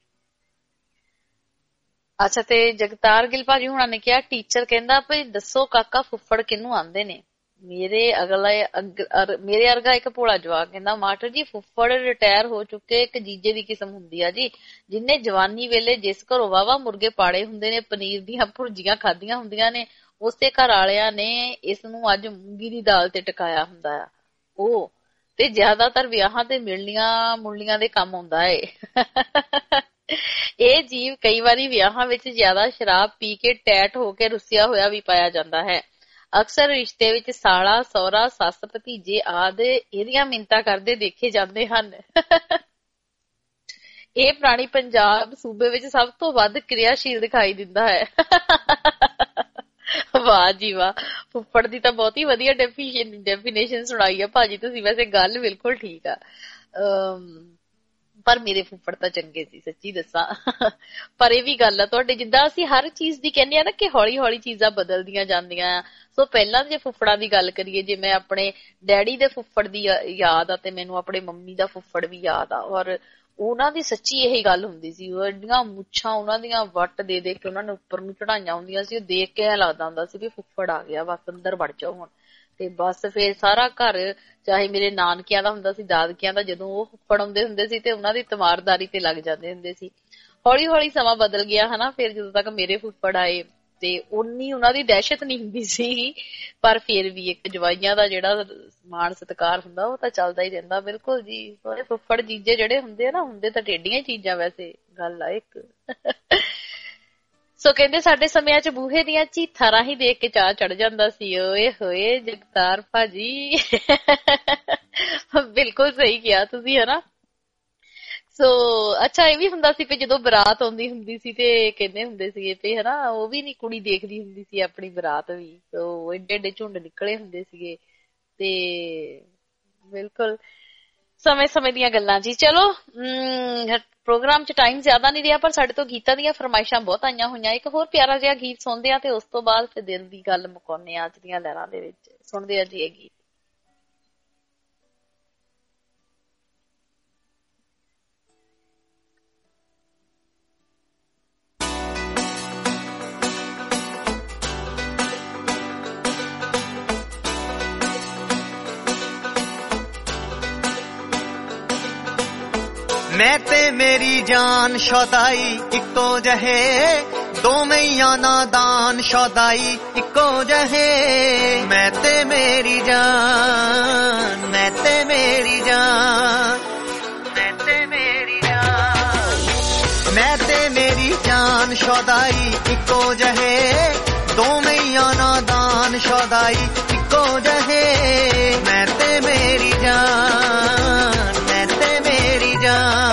A: ਅੱਛਾ, ਤੇ ਜਗਤਾਰ ਗਿੱਲ ਭਾਜੀ ਹੁਣਾਂ ਨੇ ਕਿਹਾ ਟੀਚਰ ਕਹਿੰਦਾ ਭਈ ਦੱਸੋ ਕਾਕਾ ਫੁੱਫੜ ਕਿਹਨੂੰ ਆਂਦੇ ਨੇ। ਮੇਰੇ ਅਗਲਾ ਮੇਰੇ ਵਰਗਾ ਇੱਕ ਭੋਲਾ ਜਵਾਕ ਕਹਿੰਦਾ ਮਾਸਟਰ ਜੀ ਫੁੱਫੜ ਰਿਟਾਇਰ ਹੋ ਚੁੱਕੇ ਇੱਕ ਜੀਜੇ ਦੀ ਕਿਸਮ ਹੁੰਦੀ ਆ ਜੀ, ਜਿਹਨੇ ਜਵਾਨੀ ਵੇਲੇ ਜਿਸ ਘਰੋਂ ਵਾਵਾ ਮੁਰਗੇ ਪਾੜੇ ਹੁੰਦੇ ਨੇ, ਪਨੀਰ ਦੀਆਂ ਭੁਰਜੀਆਂ ਖਾਧੀਆਂ ਹੁੰਦੀਆਂ ਨੇ, ਉਸੇ ਘਰ ਵਾਲਿਆਂ ਨੇ ਇਸ ਨੂੰ ਅੱਜ ਮੂੰਗੀ ਦੀ ਦਾਲ ਤੇ ਟਿਕਾਇਆ ਹੁੰਦਾ ਆ। ਉਹ ਤੇ ਜ਼ਿਆਦਾਤਰ ਵਿਆਹਾਂ ਤੇ ਮਿਲਣੀਆਂ ਮੁਲਣੀਆਂ ਦੇ ਕੰਮ ਆਉਂਦਾ ਏ। ਇਹ ਜੀਵ ਕਈ ਵਾਰੀ ਵਿਆਹਾਂ ਵਿੱਚ ਜ਼ਿਆਦਾ ਸ਼ਰਾਬ ਪੀ ਕੇ ਟੈਟ ਹੋ ਕੇ ਰੁੱਸਿਆ ਹੋਇਆ ਵੀ ਪਾਇਆ ਜਾਂਦਾ ਹੈ। ਅਕਸਰ ਰਿਸ਼ਤੇ ਵਿੱਚ ਸਾਲਾ ਸਹੁਰਾ ਸੱਸ ਭਤੀਜੇ ਆਦਿ ਇਹਦੀਆਂ ਮਿੰਨਤਾਂ ਕਰਦੇ ਦੇਖੇ ਜਾਂਦੇ ਹਨ। ਇਹ ਪ੍ਰਾਣੀ ਪੰਜਾਬ ਸੂਬੇ ਵਿੱਚ ਸਭ ਤੋਂ ਵੱਧ ਕਿਰਿਆਸ਼ੀਲ ਦਿਖਾਈ ਦਿੰਦਾ ਹੈ। ਵਾਹ ਜੀ ਵਾਹ, ਫੁੱਫੜ ਦੀ ਤਾਂ ਬਹੁਤ ਹੀ ਵਧੀਆ ਡੈਫੀਨੇਸ਼ਨ ਸੁਣਾਈ ਆ ਭਾਜੀ ਤੁਸੀਂ। ਵੈਸੇ ਗੱਲ ਬਿਲਕੁਲ ਠੀਕ ਆ, ਪਰ ਮੇਰੇ ਫੁੱਫੜ ਤਾਂ ਚੰਗੇ ਸੀ ਸੱਚੀ ਦੱਸਾਂ। ਪਰ ਇਹ ਵੀ ਗੱਲ ਆ ਤੁਹਾਡੇ ਜਿੱਦਾਂ ਅਸੀਂ ਹਰ ਚੀਜ਼ ਦੀ ਕਹਿੰਦੇ ਆ ਨਾ ਕਿ ਹੌਲੀ ਹੌਲੀ ਚੀਜ਼ਾਂ ਬਦਲਦੀਆਂ ਜਾਂਦੀਆਂ ਆ। ਸੋ ਪਹਿਲਾਂ ਜੇ ਫੁੱਫੜਾਂ ਦੀ ਗੱਲ ਕਰੀਏ, ਜੇ ਮੈਂ ਆਪਣੇ ਡੈਡੀ ਦੇ ਫੁੱਫੜ ਦੀ ਯਾਦ ਆ ਤੇ ਮੈਨੂੰ ਆਪਣੇ ਮੰਮੀ ਦਾ ਫੁੱਫੜ ਵੀ ਯਾਦ ਆ। ਔਰ ਉਹਨਾਂ ਦੀ ਸੱਚੀ ਇਹੀ ਗੱਲ ਹੁੰਦੀ ਸੀ, ਉਹ ਐਡੀਆਂ ਮੁੱਛਾਂ ਉਹਨਾਂ ਦੀਆਂ ਵੱਟ ਦੇ ਦੇ ਕੇ ਉਹਨਾਂ ਨੇ ਉੱਪਰ ਨੂੰ ਚੜਾਈਆਂ ਹੁੰਦੀਆਂ ਸੀ। ਉਹ ਦੇਖ ਕੇ ਐਂ ਲੱਗਦਾ ਹੁੰਦਾ ਸੀ ਵੀ ਫੁੱਫੜ ਆ ਗਿਆ, ਬਸ ਅੰਦਰ ਵੜ ਜਾਓ ਹੁਣ। ਤੇ ਬਸ ਫੇਰ ਸਾਰਾ ਘਰ ਚਾਹੇ ਮੇਰੇ ਨਾਨਕਿਆਂ ਦਾ ਹੁੰਦਾ ਸੀ, ਦਾਦਕਿਆਂ ਦਾ, ਜਦੋਂ ਉਹ ਫੁੱਫੜ ਆਉਂਦੇ ਹੁੰਦੇ ਸੀ ਤੇ ਉਹਨਾਂ ਦੀ ਤਮਾਰਦਾਰੀ ਤੇ ਲੱਗ ਜਾਂਦੇ ਹੁੰਦੇ ਸੀ। ਹੌਲੀ ਹੌਲੀ ਸਮਾਂ ਬਦਲ ਗਿਆ ਹਨਾ। ਫਿਰ ਜਦੋਂ ਤੱਕ ਮੇਰੇ ਫੁੱਫੜ ਆਏ ਤੇ ਉਨੀ ਉਹਨਾਂ ਦੀ ਦਹਿਸ਼ਤ ਨਹੀਂ ਹੁੰਦੀ ਸੀ, ਪਰ ਫਿਰ ਵੀ ਇੱਕ ਜਵਾਈਆਂ ਦਾ ਜਿਹੜਾ ਮਾਣ ਸਤਿਕਾਰ ਹੁੰਦਾ ਉਹ ਤਾਂ ਚੱਲਦਾ ਹੀ ਰਹਿੰਦਾ। ਬਿਲਕੁਲ ਜੀ, ਉਹਦੇ ਫੁੱਫੜ ਜੀਜੇ ਜਿਹੜੇ ਹੁੰਦੇ ਆ ਨਾ, ਹੁੰਦੇ ਤਾਂ ਟੇਡੀਆਂ ਹੀ ਚੀਜ਼ਾਂ ਵੈਸੇ, ਗੱਲ ਆ ਇੱਕ। ਸੋ ਕਹਿੰਦੇ ਸਾਡੇ ਸਮਿਆਂ ਚ ਬੂਹੇ ਦੀਆਂ ਝੀਥਾਂ ਰਾਹੀਂ ਦੇਖ ਕੇ ਚਾਅ ਚੜ ਜਾਂਦਾ ਸੀ। ਓਏ ਹੋਏ ਜਗਤਾਰ ਭਾਜੀ, ਬਿਲਕੁਲ ਸਹੀ ਕਿਹਾ ਤੁਸੀਂ ਹਨਾ। ਸੋ ਅੱਛਾ ਇਹ ਵੀ ਹੁੰਦਾ ਸੀ ਕਿ ਜਦੋਂ ਬਰਾਤ ਆਉਂਦੀ ਹੁੰਦੀ ਸੀ ਤੇ ਕਹਿੰਦੇ ਹੁੰਦੇ ਸੀਗੇ ਤੇ ਹਨਾ ਉਹ ਵੀ ਨੀ ਕੁੜੀ ਦੇਖਦੀ ਹੁੰਦੀ ਸੀ ਆਪਣੀ ਬਰਾਤ ਵੀ, ਸੋ ਏਡੇ ਏਡੇ ਝੁੰਡ ਨਿਕਲੇ ਹੁੰਦੇ ਸੀਗੇ ਤੇ ਬਿਲਕੁਲ ਸਮੇਂ ਸਮੇਂ ਦੀਆਂ ਗੱਲਾਂ ਜੀ। ਚਲੋ ਪ੍ਰੋਗਰਾਮ ਚ ਟਾਈਮ ਜ਼ਿਆਦਾ ਨਹੀਂ ਰਿਹਾ ਪਰ ਸਾਡੇ ਤੋਂ ਗੀਤਾਂ ਦੀਆਂ ਫਰਮਾਇਸ਼ਾਂ ਬਹੁਤ ਆਈਆਂ ਹੋਈਆਂ। ਇੱਕ ਹੋਰ ਪਿਆਰਾ ਜਿਹਾ ਗੀਤ ਸੁਣਦੇ ਆ ਤੇ ਉਸ ਤੋਂ ਬਾਅਦ ਫਿਰ ਦਿਲ ਦੀ ਗੱਲ ਮੁਕਾਉਂਦੇ ਆ ਅੱਜ ਦੀਆਂ ਲਹਿਰਾਂ ਦੇ ਵਿੱਚ। ਸੁਣਦੇ ਆ ਜੀ ਇਹ ਗੀਤ।
S: मैं ते मेरी जान शौदाई इको जहे, दो मैया नादान शौदाई इको जहे। मैं ते मेरी जान, मैं ते मेरी जान, मैं ते मेरी जान, मैं ते मेरी जान शौदाई इको जहे, दो मैया नादान शौदाई इको जहे। मैं ते मेरी जान, मैं ते मेरी जान।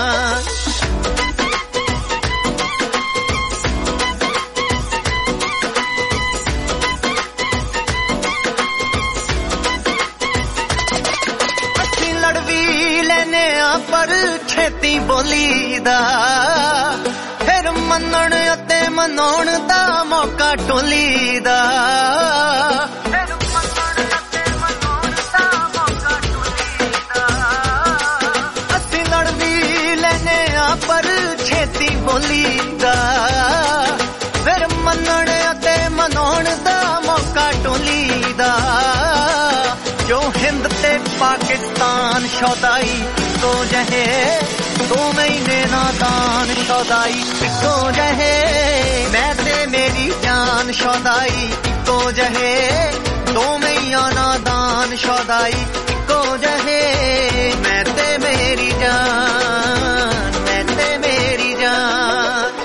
S: पर छेती बोली दा फिर मनण अते मनाउण दा मौका टोली दा। फिर मनण अते मनाउण दा मौका टोली दा। असीं लड़ भी लेने आ पर छेती बोली दा फिर मनण अते मनाउण दा मौका टोली दा। जो हिंद ते पाकिस्तान शौदाई इको जहे, दो महीने नादान शौदाई इको जहे। मैं ते मेरी जान शौदाई इको जहे, दो मैया नादान शौदाई इको जहे। मैं ते मेरी जान, मैं ते मेरी जान।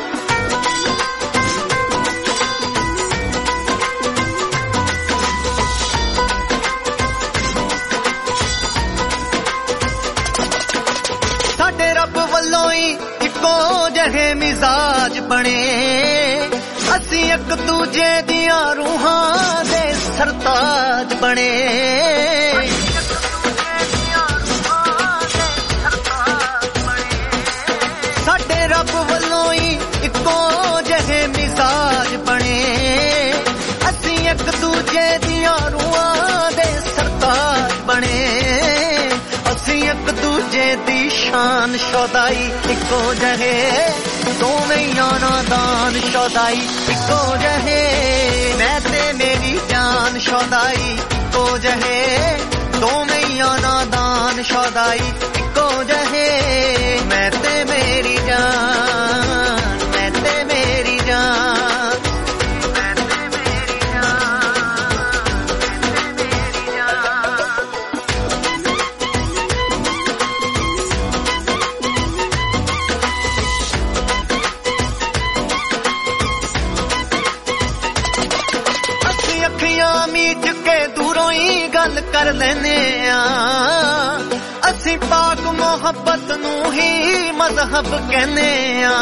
S: रब वल्लों ही इको जहे मिजाज बने, असी एक दूजे दिया रूहां दे सरताज बने। साडे रब वल्लों ही इको जहे मिजाज बने, असी एक दूजे दिया रूहां दे सरताज बने। असी एक दूजे दी शान शौदाई इको जहे, दो मैया नादान शौदाई इको जहे। मैं ते मेरी जान शौदाई इको जहे, दो मैया नादान शौदाई इको जहे। मैं ते मेरी जान, मैं ते मेरी जान, मैं ते मेरी जान, मैं ते मेरी जान। अखियां मीच के दूरों ही गल कर लेने आ, असी पाक मोहब्बत नू ही मजहब कहने आ।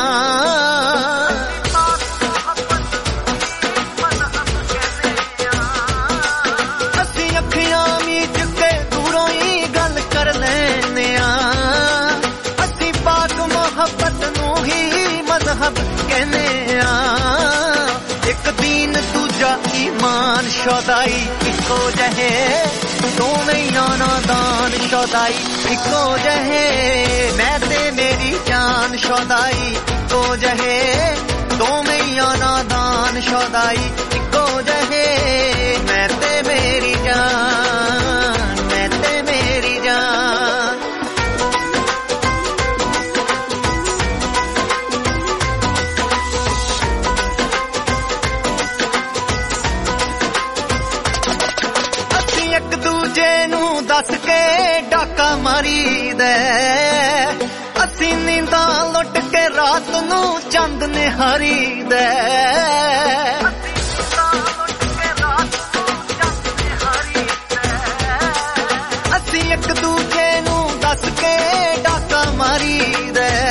S: असी अखियां मीच के दूरों ही गल कर लेने आ, असी पाक मोहब्बत नू ही मजहब कहने आ। एक दीन दूजा ईमान शौदाई इको जहे, दो मैया नादान शौदाई इको जहे। मैं ते मेरी जान शौदाई इको जहे, दो मैया नादान शौदाई इको जहे। मैं ते मेरी जान, मैं ते मेरी जान। एक दूजे नू दस के डाका मारी दे, असी नींदा लुट के रात नू चंद निहारी दे। असी एक दूजे नू दस के डाका मारी दे,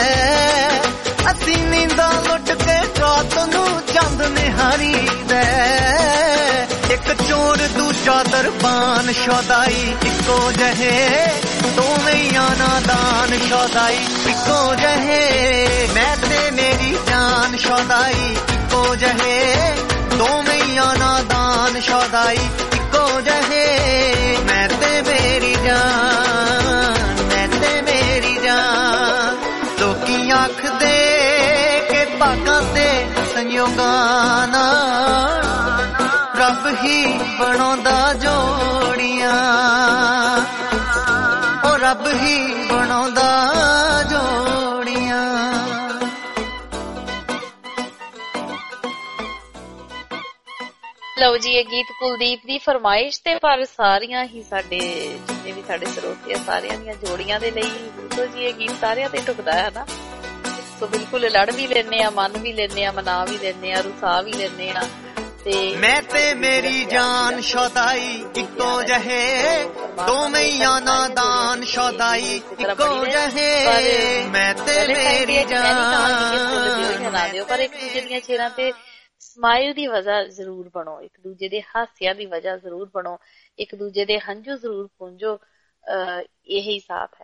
S: ਕਰੀਦਾ ਇੱਕ ਚੋਰ ਦੂਜਾ ਦਰਬਾਨ ਸ਼ੌਦਾਈ ਇੱਕੋ ਜਿਹੇ ਦੋਵੇਂ ਨਾਦਾਨ ਸ਼ੌਦਾਈ ਇੱਕੋ ਜਿਹੇ ਮੈਂ ਤੇ ਮੇਰੀ ਜਾਨ ਸ਼ੌਦਾਈ ਇੱਕੋ ਜਿਹੇ ਦੋਵੇਂ ਨਾਦਾਨ ਸ਼ੌਦਾਈ ਇੱਕੋ ਜਿਹੇ ਮੈਂ ਤੇ ਮੇਰੀ ਜਾਨ ਮੈਂ ਤੇ ਮੇਰੀ ਜਾਨ ਲੋਕੀ ਆਖਦੇ ਕਿ ਭਾਗਾਂ ਤੇ ਸੰਯੋਗਾਂ ਨਾਲ ਰੱਬ ਹੀ ਬਣਾਉਂਦਾ ਜੋੜੀਆਂ ਉਹ ਰੱਬ ਹੀ ਬਣਾਉਂਦਾ ਜੋੜੀਆਂ।
A: ਲਓ ਜੀ, ਇਹ ਗੀਤ ਕੁਲਦੀਪ ਦੀ ਫਰਮਾਇਸ਼ ਤੇ ਪਰ ਸਾਰੀਆਂ ਹੀ ਸਾਡੇ ਜਿੰਨੇ ਵੀ ਸਾਡੇ ਸਰੋਤੇ ਆ ਸਾਰਿਆਂ ਦੀਆਂ ਜੋੜੀਆਂ ਦੇ ਲਈ ਬਿਲਕੁਲ ਜੀ ਇਹ ਗੀਤ ਸਾਰਿਆਂ ਤੇ ਟੁਕਦਾ ਹੈ ਨਾ। ਸੋ ਬਿਲਕੁਲ ਲੜ ਵੀ ਲੈਨੇ ਆ, ਮਨ ਵੀ ਲੈਨੇ ਆ, ਮਨਾ ਵੀ ਲੈਨੇ ਆ, ਰੁਸਾ ਵੀ ਲੈਨੇ ਆ। ਤੇ
S: ਮੈਂ ਤੇ ਮੇਰੀ ਜਾਨ ਸ਼ੌਦਾਈ ਇੱਕੋ ਜਿਹੇ ਦੋਵੇਂ ਨਾਦਾਨ ਸ਼ੌਦਾਈ ਇੱਕੋ ਜਿਹੇ ਮੈਂ ਤੇ ਮੇਰੀ ਜਾਨ।
A: ਪਰ ਇੱਕ ਦੂਜੇ ਦੀਆਂ ਚਿਹਰਿਆਂ ਤੇ ਸਮਾਈਲ ਦੀ ਵਜ੍ਹਾ ਜ਼ਰੂਰ ਬਣੋ, ਇੱਕ ਦੂਜੇ ਦੇ ਹਾਸਿਆਂ ਦੀ ਵਜ੍ਹਾ ਜ਼ਰੂਰ ਬਣੋ, ਇੱਕ ਦੂਜੇ ਦੇ ਹੰਝੂ ਜ਼ਰੂਰ ਪੂੰਝੋ। ਇਹੀ ਸਾਥ ਹੈ।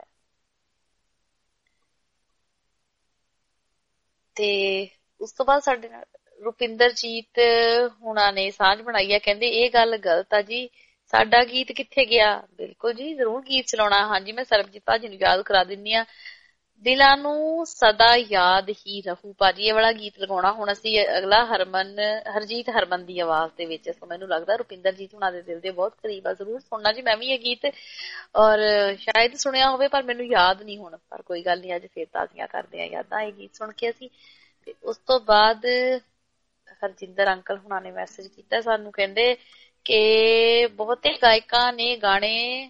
A: ਤੇ ਉਸ ਤੋਂ ਬਾਅਦ ਸਾਡੇ ਨਾਲ ਰੁਪਿੰਦਰਜੀਤ ਹੁਣਾਂ ਨੇ ਸਾਂਝ ਬਣਾਈ ਹੈ, ਕਹਿੰਦੇ ਇਹ ਗੱਲ ਗਲਤ ਆ ਜੀ, ਸਾਡਾ ਗੀਤ ਕਿੱਥੇ ਗਿਆ। ਬਿਲਕੁਲ ਜੀ, ਜ਼ਰੂਰ ਗੀਤ ਚਲਾਉਣਾ। ਹਾਂਜੀ, ਮੈਂ ਸਰਬਜੀਤ ਭਾਜੀ ਨੂੰ ਯਾਦ ਕਰਾ ਦਿੰਦੀ ਆ। ਦਿਲਾਂ ਨੂੰ ਸਦਾ ਯਾਦ ਹੀ ਰਹੂ ਭਾਜੀ, ਇਹ ਵਾਲਾ ਗੀਤ ਲਗਾਉਣਾ ਹੁਣ ਅਸੀਂ ਅਗਲਾ ਹਰਮਨ ਹਰਜੀਤ ਹਰਮਨ ਦੀ ਆਵਾਜ਼ ਦੇ ਵਿੱਚ। ਸੋ ਮੈਨੂੰ ਲੱਗਦਾ ਰੁਪਿੰਦਰਜੀਤ ਹੁਣਾਂ ਦੇ ਦਿਲ ਦੇ ਬਹੁਤ ਕਰੀਬ ਆ, ਜ਼ਰੂਰ ਸੁਣਨਾ ਜੀ। ਮੈਂ ਵੀ ਇਹ ਗੀਤ ਔਰ ਸ਼ਾਇਦ ਸੁਣਿਆ ਹੋਵੇ ਪਰ ਮੈਨੂੰ ਯਾਦ ਨਹੀਂ ਹੁਣ, ਪਰ ਕੋਈ ਗੱਲ ਨਹੀਂ, ਅੱਜ ਫੇਰ ਤਾਜ਼ੀਆਂ ਕਰਦੇ ਆ ਯਾਦਾਂ ਇਹ ਗੀਤ ਸੁਣ ਕੇ ਅਸੀਂ। ਤੇ ਉਸ ਤੋਂ ਬਾਅਦ ਹਰਜਿੰਦਰ ਅੰਕਲ ਹੁਣਾਂ ਨੇ ਮੈਸੇਜ ਕੀਤਾ ਸਾਨੂੰ, ਕਹਿੰਦੇ ਕਿ ਬਹੁਤੇ ਗਾਇਕਾਂ ਨੇ ਗਾਣੇ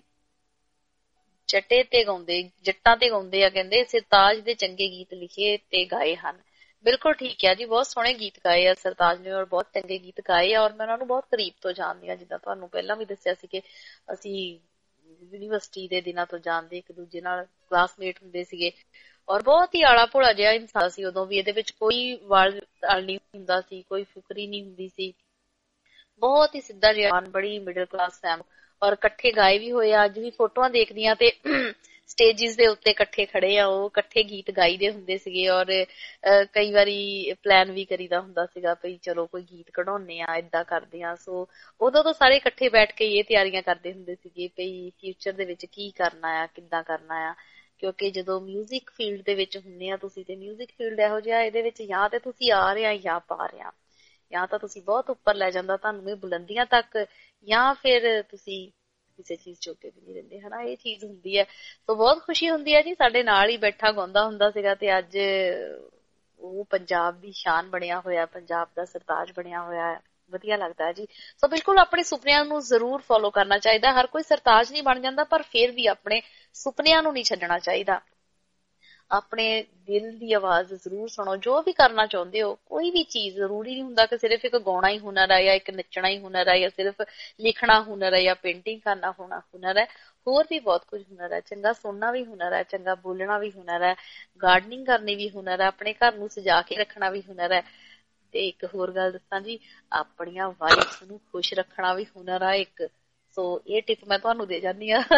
A: ਜੱਟੇ ਤੇ ਗਾਉਂਦੇ ਜੱਟਾਂ ਤੇ ਗਾਉਂਦੇ ਆ, ਕਹਿੰਦੇ ਸਰਤਾਜ ਦੇ ਚੰਗੇ ਗੀਤ ਲਿਖੇ ਤੇ ਗਾਏ ਹਨ। ਬਿਲਕੁਲ ਠੀਕ ਹੈ ਜੀ, ਬਹੁਤ ਸੋਹਣੇ ਗੀਤ ਗਾਏ ਆ ਸਰਤਾਜ ਨੇ ਔਰ ਬਹੁਤ ਚੰਗੇ ਗੀਤ ਗਾਏ ਆ ਔਰ ਮੈਂ ਉਹਨਾਂ ਨੂੰ ਬਹੁਤ ਕਰੀਬ ਤੋਂ ਜਾਣਦੀ ਹਾਂ। ਜਿੱਦਾਂ ਤੁਹਾਨੂੰ ਪਹਿਲਾਂ ਵੀ ਦੱਸਿਆ ਸੀ ਕਿ ਅਸੀਂ ਯੂਨੀਵਰਸਿਟੀ ਦੇ ਦਿਨਾਂ ਤੋਂ ਜਾਣਦੇ, ਇੱਕ ਦੂਜੇ ਨਾਲ ਕਲਾਸਮੇਟ ਹੁੰਦੇ ਸੀਗੇ ਔਰ ਬਹੁਤ ਹੀ ਆਲਾ ਭੋਲਾ ਜਿਹਾ ਇਨਸਾਨ ਸੀ ਉਦੋਂ ਵੀ। ਇਹਦੇ ਵਿੱਚ ਕੋਈ ਵਲ ਨਹੀਂ ਹੁੰਦਾ ਸੀ, ਕੋਈ ਫਿਕਰੀ ਨਹੀਂ ਹੁੰਦੀ ਸੀ, ਬਹੁਤ ਹੀ ਸਿੱਧਾ ਜਿਹਾ, ਬੜੀ ਮਿਡਲ ਕਲਾਸ ਫੈਮਿਲੀ ਔਰ ਇਕੱਠੇ ਗਾਏ ਵੀ ਹੋਏ ਆ। ਅੱਜ ਵੀ ਫੋਟੋਆਂ ਦੇਖਦੀਆਂ ਤੇ ਸਟੇਜਿਸ ਦੇ ਉੱਤੇ ਇਕੱਠੇ ਖੜੇ ਆ, ਉਹ ਇਕੱਠੇ ਗੀਤ ਗਾਈਦੇ ਹੁੰਦੇ ਸੀਗੇ ਔਰ ਕਈ ਵਾਰੀ ਪਲਾਨ ਵੀ ਕਰੀਦਾ ਹੁੰਦਾ ਸੀਗਾ ਭਈ ਚਲੋ ਕੋਈ ਗੀਤ ਕਢਾਉਣੇ ਆ, ਏਦਾਂ ਕਰਦੇ ਆ। ਸੋ ਉਦੋਂ ਤੋਂ ਸਾਰੇ ਇਕੱਠੇ ਬੈਠ ਕੇ ਇਹ ਤਿਆਰੀਆਂ ਕਰਦੇ ਹੁੰਦੇ ਸੀਗੇ ਭਈ ਫਿਊਚਰ ਦੇ ਵਿੱਚ ਕੀ ਕਰਨਾ ਆ, ਕਿੱਦਾਂ ਕਰਨਾ ਆ। ਕਿਉਂਕਿ ਜਦੋਂ ਮਿਊਜ਼ਿਕ ਫੀਲਡ ਦੇ ਵਿੱਚ ਹੁੰਦੇ ਆ ਤੁਸੀਂ, ਤੇ ਮਿਊਜ਼ਿਕ ਫੀਲਡ ਇਹੋ ਜਿਹਾ, ਇਹਦੇ ਵਿੱਚ ਜਾਂ ਤੇ ਤੁਸੀਂ ਆ ਰਹੇ ਆ ਜਾਂ ਪਾ ਰਹੇ ਆ, ਜਾਂ ਤਾਂ ਤੁਸੀਂ ਬਹੁਤ ਉੱਪਰ ਲੈ ਜਾਂਦਾ ਤੁਹਾਨੂੰ ਇਹ ਬੁਲੰਦੀਆਂ ਤੱਕ, ਜਾਂ ਫਿਰ ਤੁਸੀਂ ਕਿਸੇ ਚੀਜ਼ ਚੋਕੇ ਵੀ ਨਹੀਂ ਰਹਿੰਦੇ, ਹਨਾ। ਇਹ ਚੀਜ਼ ਹੁੰਦੀ ਹੈ। ਸੋ ਬਹੁਤ ਖੁਸ਼ੀ ਹੁੰਦੀ ਹੈ ਜੀ, ਸਾਡੇ ਨਾਲ ਹੀ ਬੈਠਾ ਗਾਉਂਦਾ ਹੁੰਦਾ ਸੀਗਾ ਤੇ ਅੱਜ ਉਹ ਪੰਜਾਬ ਦੀ ਸ਼ਾਨ ਬਣਿਆ ਹੋਇਆ, ਪੰਜਾਬ ਦਾ ਸਰਤਾਜ ਬਣਿਆ ਹੋਇਆ ਹੈ। ਵਧੀਆ ਲੱਗਦਾ ਹੈ ਜੀ। ਸੋ ਬਿਲਕੁਲ ਆਪਣੇ ਸੁਪਨਿਆਂ ਨੂੰ ਜ਼ਰੂਰ ਫੋਲੋ ਕਰਨਾ ਚਾਹੀਦਾ। ਹਰ ਕੋਈ ਸਰਤਾਜ ਨਹੀਂ ਬਣ ਜਾਂਦਾ ਪਰ ਫਿਰ ਵੀ ਆਪਣੇ ਸੁਪਨਿਆਂ ਨੂੰ ਨਹੀਂ ਛੱਡਣਾ ਚਾਹੀਦਾ। ਆਪਣੇ ਦਿਲ ਦੀ ਆਵਾਜ਼ ਜ਼ਰੂਰ ਸੁਣੋ। ਜੋ ਵੀ ਕਰਨਾ ਚਾਹੁੰਦੇ ਹੋ, ਕੋਈ ਵੀ ਚੀਜ਼, ਜ਼ਰੂਰੀ ਨਹੀਂ ਹੁੰਦਾ ਕਿ ਸਿਰਫ ਇੱਕ ਗਾਉਣਾ ਹੀ ਹੁਨਰ ਹੈ ਜਾਂ ਇੱਕ ਨੱਚਣਾ ਹੀ ਹੁਨਰ ਹੈ ਜਾਂ ਸਿਰਫ ਲਿਖਣਾ ਹੁਨਰ ਹੈ ਜਾਂ ਪੇਂਟਿੰਗ ਕਰਨਾ ਹੋਣਾ ਹੁਨਰ ਹੈ। ਹੋਰ ਵੀ ਬਹੁਤ ਕੁਝ ਹੁਨਰ ਹੈ। ਚੰਗਾ ਸੁਣਨਾ ਵੀ ਹੁਨਰ ਹੈ, ਚੰਗਾ ਬੋਲਣਾ ਵੀ ਹੁਨਰ ਹੈ, ਗਾਰਡਨਿੰਗ ਕਰਨੀ ਵੀ ਹੁਨਰ ਹੈ, ਆਪਣੇ ਘਰ ਨੂੰ ਸਜਾ ਕੇ ਰੱਖਣਾ ਵੀ ਹੁਨਰ ਹੈ। ਤੇ ਇੱਕ ਹੋਰ ਗੱਲ ਦੱਸਾਂ ਜੀ, ਆਪਣੀਆਂ ਵਾਈਫ ਨੂੰ ਖੁਸ਼ ਰੱਖਣਾ ਵੀ ਹੁਨਰ ਆ ਇੱਕ। ਸੋ ਇਹ ਟਿਪ ਮੈਂ ਤੁਹਾਨੂੰ ਦੇ ਜਾਂਦੀ ਆ।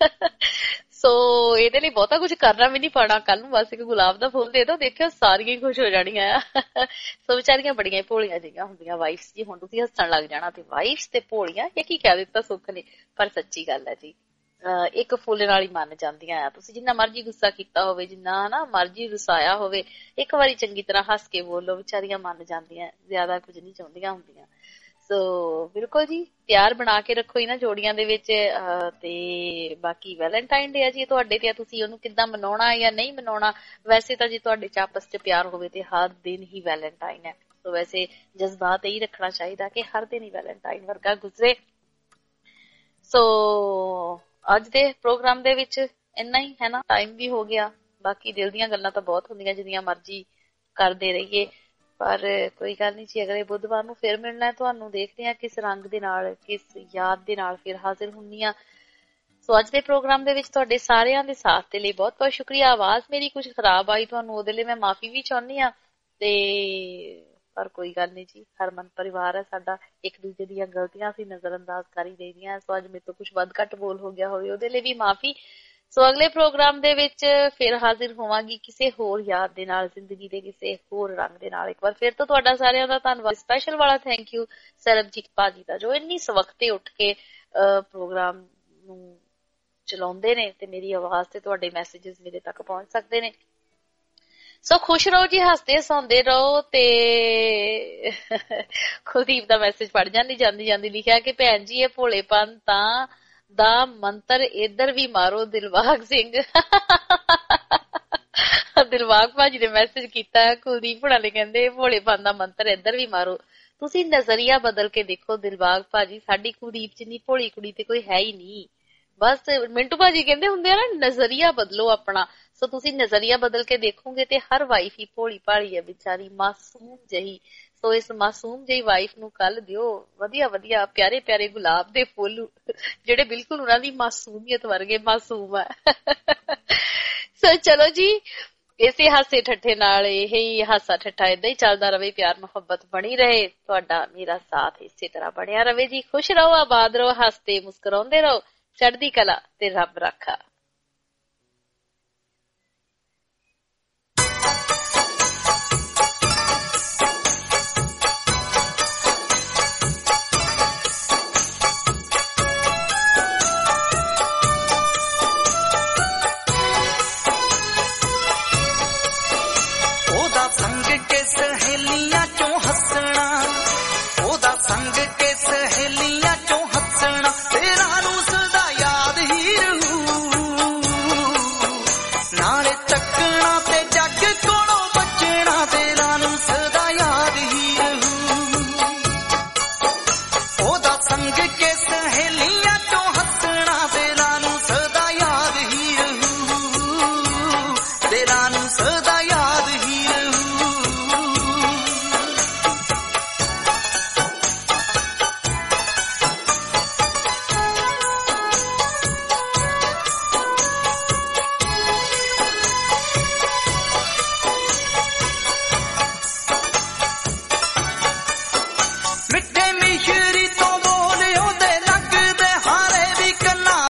A: ਸੋ ਇਹਦੇ ਲਈ ਬਹੁਤਾ ਕੁਝ ਕਰਨਾ ਵੀ ਨਹੀਂ ਪੈਣਾ। ਕੱਲ ਨੂੰ ਬਸ ਇੱਕ ਗੁਲਾਬ ਦਾ ਫੁੱਲ ਦੇ ਦੋ, ਦੇਖਿਓ ਸਾਰੀਆਂ ਹੀ ਖੁਸ਼ ਹੋ ਜਾਣੀਆਂ ਆ। ਸੋ ਵਿਚਾਰੀਆਂ ਬੜੀਆਂ ਭੋਲੀਆਂ ਜਿਹੀਆਂ ਹੁੰਦੀਆਂ ਵਾਈਫਸ ਜੀ। ਹੁਣ ਤੁਸੀਂ ਹੱਸਣ ਲੱਗ ਜਾਣਾ ਤੇ ਵਾਈਫਸ ਤੇ ਭੋਲੀਆਂ, ਇਹ ਕੀ ਕਹਿ ਦਿੱਤਾ ਸੁੱਖ ਨੇ, ਪਰ ਸੱਚੀ ਗੱਲ ਹੈ ਜੀ। ਇੱਕ ਫੁੱਲ ਨਾਲ ਹੀ ਮੰਨ ਜਾਂਦੀਆਂ ਆ। ਤੁਸੀਂ ਜਿੰਨਾ ਮਰਜੀ ਗੁੱਸਾ ਕੀਤਾ ਹੋਵੇ, ਜਿੰਨਾ ਨਾ ਮਰਜੀ ਰੁਸਾਇਆ ਹੋਵੇ, ਇੱਕ ਵਾਰੀ ਚੰਗੀ ਤਰ੍ਹਾਂ ਹੱਸ ਕੇ ਬੋਲੋ, ਵਿਚਾਰੀਆਂ ਮੰਨ ਜਾਂਦੀਆਂ, ਜ਼ਿਆਦਾ ਕੁਝ ਨਹੀਂ ਚਾਹੁੰਦੀਆਂ ਹੁੰਦੀਆਂ। ਸੋ ਬਿਲਕੁਲ ਜੀ, ਪਿਆਰ ਬਣਾ ਕੇ ਰੱਖੋ ਇਹਨਾਂ ਜੋੜੀਆਂ ਦੇ ਵਿੱਚ। ਤੇ ਬਾਕੀ ਵੈਲੈਂਟਾਈਨ ਡੇ ਆ ਜੀ, ਤੁਹਾਡੇ ਤੇ ਤੁਸੀਂ ਉਹਨੂੰ ਕਿੱਦਾਂ ਮਨਾਉਣਾ ਜਾਂ ਨਹੀਂ ਮਨਾਉਣਾ। ਵੈਸੇ ਤਾਂ ਜੀ ਤੁਹਾਡੇ ਚ ਆਪਸ ਚ ਪਿਆਰ ਹੋਵੇ ਤੇ ਹਰ ਦਿਨ ਹੀ ਵੈਲੈਂਟਾਈਨ ਹੈ। ਸੋ ਵੈਸੇ ਜਜ਼ਬਾਤ ਇਹੀ ਰੱਖਣਾ ਚਾਹੀਦਾ ਕਿ ਹਰ ਦਿਨ ਹੀ ਵੈਲੈਂਟਾਈਨ ਵਰਗਾ ਗੁਜ਼ਰੇ। ਸੋ ਅੱਜ ਦੇ ਪ੍ਰੋਗਰਾਮ ਦੇ ਵਿੱਚ ਇੰਨਾ ਹੀ ਹੈ ਨਾ, ਟਾਈਮ ਵੀ ਹੋ ਗਿਆ। ਬਾਕੀ ਦਿਲ ਦੀਆਂ ਗੱਲਾਂ ਤਾਂ ਬਹੁਤ ਹੁੰਦੀਆਂ, ਜਿੰਨੀਆਂ ਮਰਜ਼ੀ ਕਰਦੇ ਰਹੀਏ, ਪਰ ਕੋਈ ਗੱਲ ਨਹੀਂ ਜੀ। ਅਗਲੇ ਬੁੱਧਵਾਰ ਨੂੰ ਫਿਰ ਮਿਲਣਾ ਤੁਹਾਨੂੰ। ਦੇਖਦੇ ਹਾਂ ਕਿਸ ਰੰਗ ਦੇ ਨਾਲ, ਕਿਸ ਯਾਦ ਦੇ ਨਾਲ ਫਿਰ ਹਾਜ਼ਰ ਹੁੰਦੀ ਹਾਂ। ਸੋ ਅੱਜ ਦੇ ਪ੍ਰੋਗਰਾਮ ਦੇ ਵਿੱਚ ਤੁਹਾਡੇ ਸਾਰਿਆਂ ਦੇ ਸਾਥ ਦੇ ਲਈ ਬਹੁਤ ਬਹੁਤ ਸ਼ੁਕਰੀਆ। ਆਵਾਜ਼ ਮੇਰੀ ਕੁਝ ਖਰਾਬ ਆਈ ਤੁਹਾਨੂੰ, ਉਹਦੇ ਲਈ ਮੈਂ ਮਾਫੀ ਵੀ ਚਾਹੁੰਦੀ ਹਾਂ। ਤੇ ਪਰ ਕੋਈ ਗੱਲ ਨਹੀਂ ਜੀ, ਹਰਮਨ ਪਰਿਵਾਰ ਹੈ ਸਾਡਾ, ਇੱਕ ਦੂਜੇ ਦੀਆਂ ਗਲਤੀਆਂ ਅਸੀਂ ਨਜ਼ਰਅੰਦਾਜ਼ ਕਰ ਹੀ ਦੇਈਆਂ। ਸੋ ਅੱਜ ਮੇਰੇ ਤੋਂ ਕੁਝ ਵੱਧ ਘੱਟ ਬੋਲ ਹੋ ਗਿਆ ਹੋਵੇ ਉਹਦੇ ਲਈ ਵੀ ਮਾਫੀ। ਸੋ ਅਗਲੇ ਪ੍ਰੋਗਰਾਮ ਦੇ ਵਿੱਚ ਫਿਰ ਹਾਜ਼ਰ ਹੋਵਾਂਗੀ ਕਿਸੇ ਹੋਰ ਯਾਦ ਦੇ ਨਾਲ, ਜ਼ਿੰਦਗੀ ਦੇ ਕਿਸੇ ਹੋਰ ਰੰਗ ਦੇ ਨਾਲ। ਇੱਕ ਵਾਰ ਫਿਰ ਤੋਂ ਤੁਹਾਡਾ ਸਾਰਿਆਂ ਦਾ ਧੰਨਵਾਦ, ਸਪੈਸ਼ਲ ਵਾਲਾ ਥੈਂਕ ਯੂ ਸਰਬਜੀਤ ਭਾਜੀ ਦਾ, ਜੋ ਇੰਨੀ ਸਵਖਤੇ ਉੱਠ ਕੇ ਪ੍ਰੋਗਰਾਮ ਨੂੰ ਚਲਾਉਂਦੇ ਨੇ ਤੇ ਮੇਰੀ ਆਵਾਜ਼ ਤੇ ਤੁਹਾਡੇ ਮੈਸੇजेस ਮੇਰੇ ਤੱਕ ਪਹੁੰਚ ਸਕਦੇ ਨੇ। ਸੋ ਖੁਸ਼ ਰਹੋ ਜੀ, ਹੱਸਦੇ ਹਸਾਉਂਦੇ ਰਹੋ। ਤੇ ਕੁਲਦੀਪ ਦਾ ਮੈਸੇਜ ਪੜ ਜਾਂਦੀ ਜਾਂਦੀ ਜਾਂਦੀ ਲਿਖਿਆ ਕਿ ਭੈਣ ਜੀ ਇਹ ਭੋਲੇਪਨ ਤਾਂ ਦਾ ਮੰਤਰ ਇੱਧਰ ਵੀ ਮਾਰੋ ਦਿਲਬਾਗ ਸਿੰਘ। ਦਿਲਬਾਗ ਭਾਜੀ ਨੇ ਮੈਸੇਜ ਕੀਤਾ, ਕੁਲਦੀਪ ਹੁਣਾਂ ਨੇ ਕਹਿੰਦੇ ਭੋਲੇਪਨ ਦਾ ਮੰਤਰ ਇੱਧਰ ਵੀ ਮਾਰੋ। ਤੁਸੀਂ ਨਜ਼ਰੀਆ ਬਦਲ ਕੇ ਦੇਖੋ ਦਿਲਬਾਗ ਭਾਜੀ, ਸਾਡੀ ਕੁਲਦੀਪ ਜਿੰਨੀ ਭੋਲੀ ਕੁੜੀ ਤੇ ਕੋਈ ਹੈ ਹੀ ਨਹੀਂ। ਬਸ ਮਿੰਟੂ ਭਾਜੀ ਕਹਿੰਦੇ ਹੁੰਦੇ ਆ ਨਾ, ਨਜ਼ਰੀਆ ਬਦਲੋ ਆਪਣਾ। ਸੋ ਤੁਸੀਂ ਨਜ਼ਰੀਆ ਬਦਲ ਕੇ ਦੇਖੋਗੇ ਤੇ ਹਰ ਵਾਈਫ ਹੀ ਭੋਲੀ ਭਾਲੀ ਹੈ ਵਿਚਾਰੀ, ਮਾਸੂਮ ਜਹੀ। ਸੋ ਇਸ ਮਾਸੂਮ ਜਿਹੀ ਵਾਈਫ ਨੂੰ ਕੱਲ ਦਿਓ ਵਧੀਆ ਵਧੀਆ ਪਿਆਰੇ ਪਿਆਰੇ ਗੁਲਾਬ ਦੇ ਫੁੱਲ, ਜਿਹੜੇ ਬਿਲਕੁਲ ਉਹਨਾਂ ਦੀ ਮਾਸੂਮੀਅਤ ਵਰਗੇ ਮਾਸੂਮ ਹੈ। ਸੋ ਚਲੋ ਜੀ, ਇਸੇ ਹਾਸੇ ਠੱਠੇ ਨਾਲ ਇਹ ਹੀ ਹਾਸਾ ਠੱਠਾ ਏਦਾਂ ਹੀ ਚੱਲਦਾ ਰਵੇ, ਪਿਆਰ ਮੁਹੱਬਤ ਬਣੀ ਰਹੇ, ਤੁਹਾਡਾ ਮੇਰਾ ਸਾਥ ਇਸੇ ਤਰ੍ਹਾਂ ਬਣਿਆ ਰਵੇ ਜੀ। ਖੁਸ਼ ਰਹੋ, ਆਬਾਦ ਰਹੋ, ਹੱਸਦੇ ਮੁਸਕਰਾਉਂਦੇ ਰਹੋ, ਚੜ੍ਹਦੀ ਕਲਾ ਤੇ ਰੱਬ ਰਾਖਾ।
S: ਉਹਦਾ ਸੰਗ ਕੇ ਸਹੇਲੀਆਂ ਚੋਂ ਹੱਸਣਾ, ਉਹਦਾ ਸੰਗ ਕੇ ਸਹੇਲੀਆਂ ਚੋਂ ਹੱਸਣਾ, ਤੇਰਾ ਨੂੰ ਸਦਾ ਯਾਦ ਹੀ ਰਹੂ। ਨਾਲੇ ਚੱਕਣਾ ਤੇ ਜੱਗ ਕੋਲੋਂ ਬਚਣਾ, ਤੇਰਾ ਨੂੰ ਸਦਾ ਯਾਦ ਹੀ ਰਹੂ। ਉਹਦਾ ਸੰਗ ਕੇ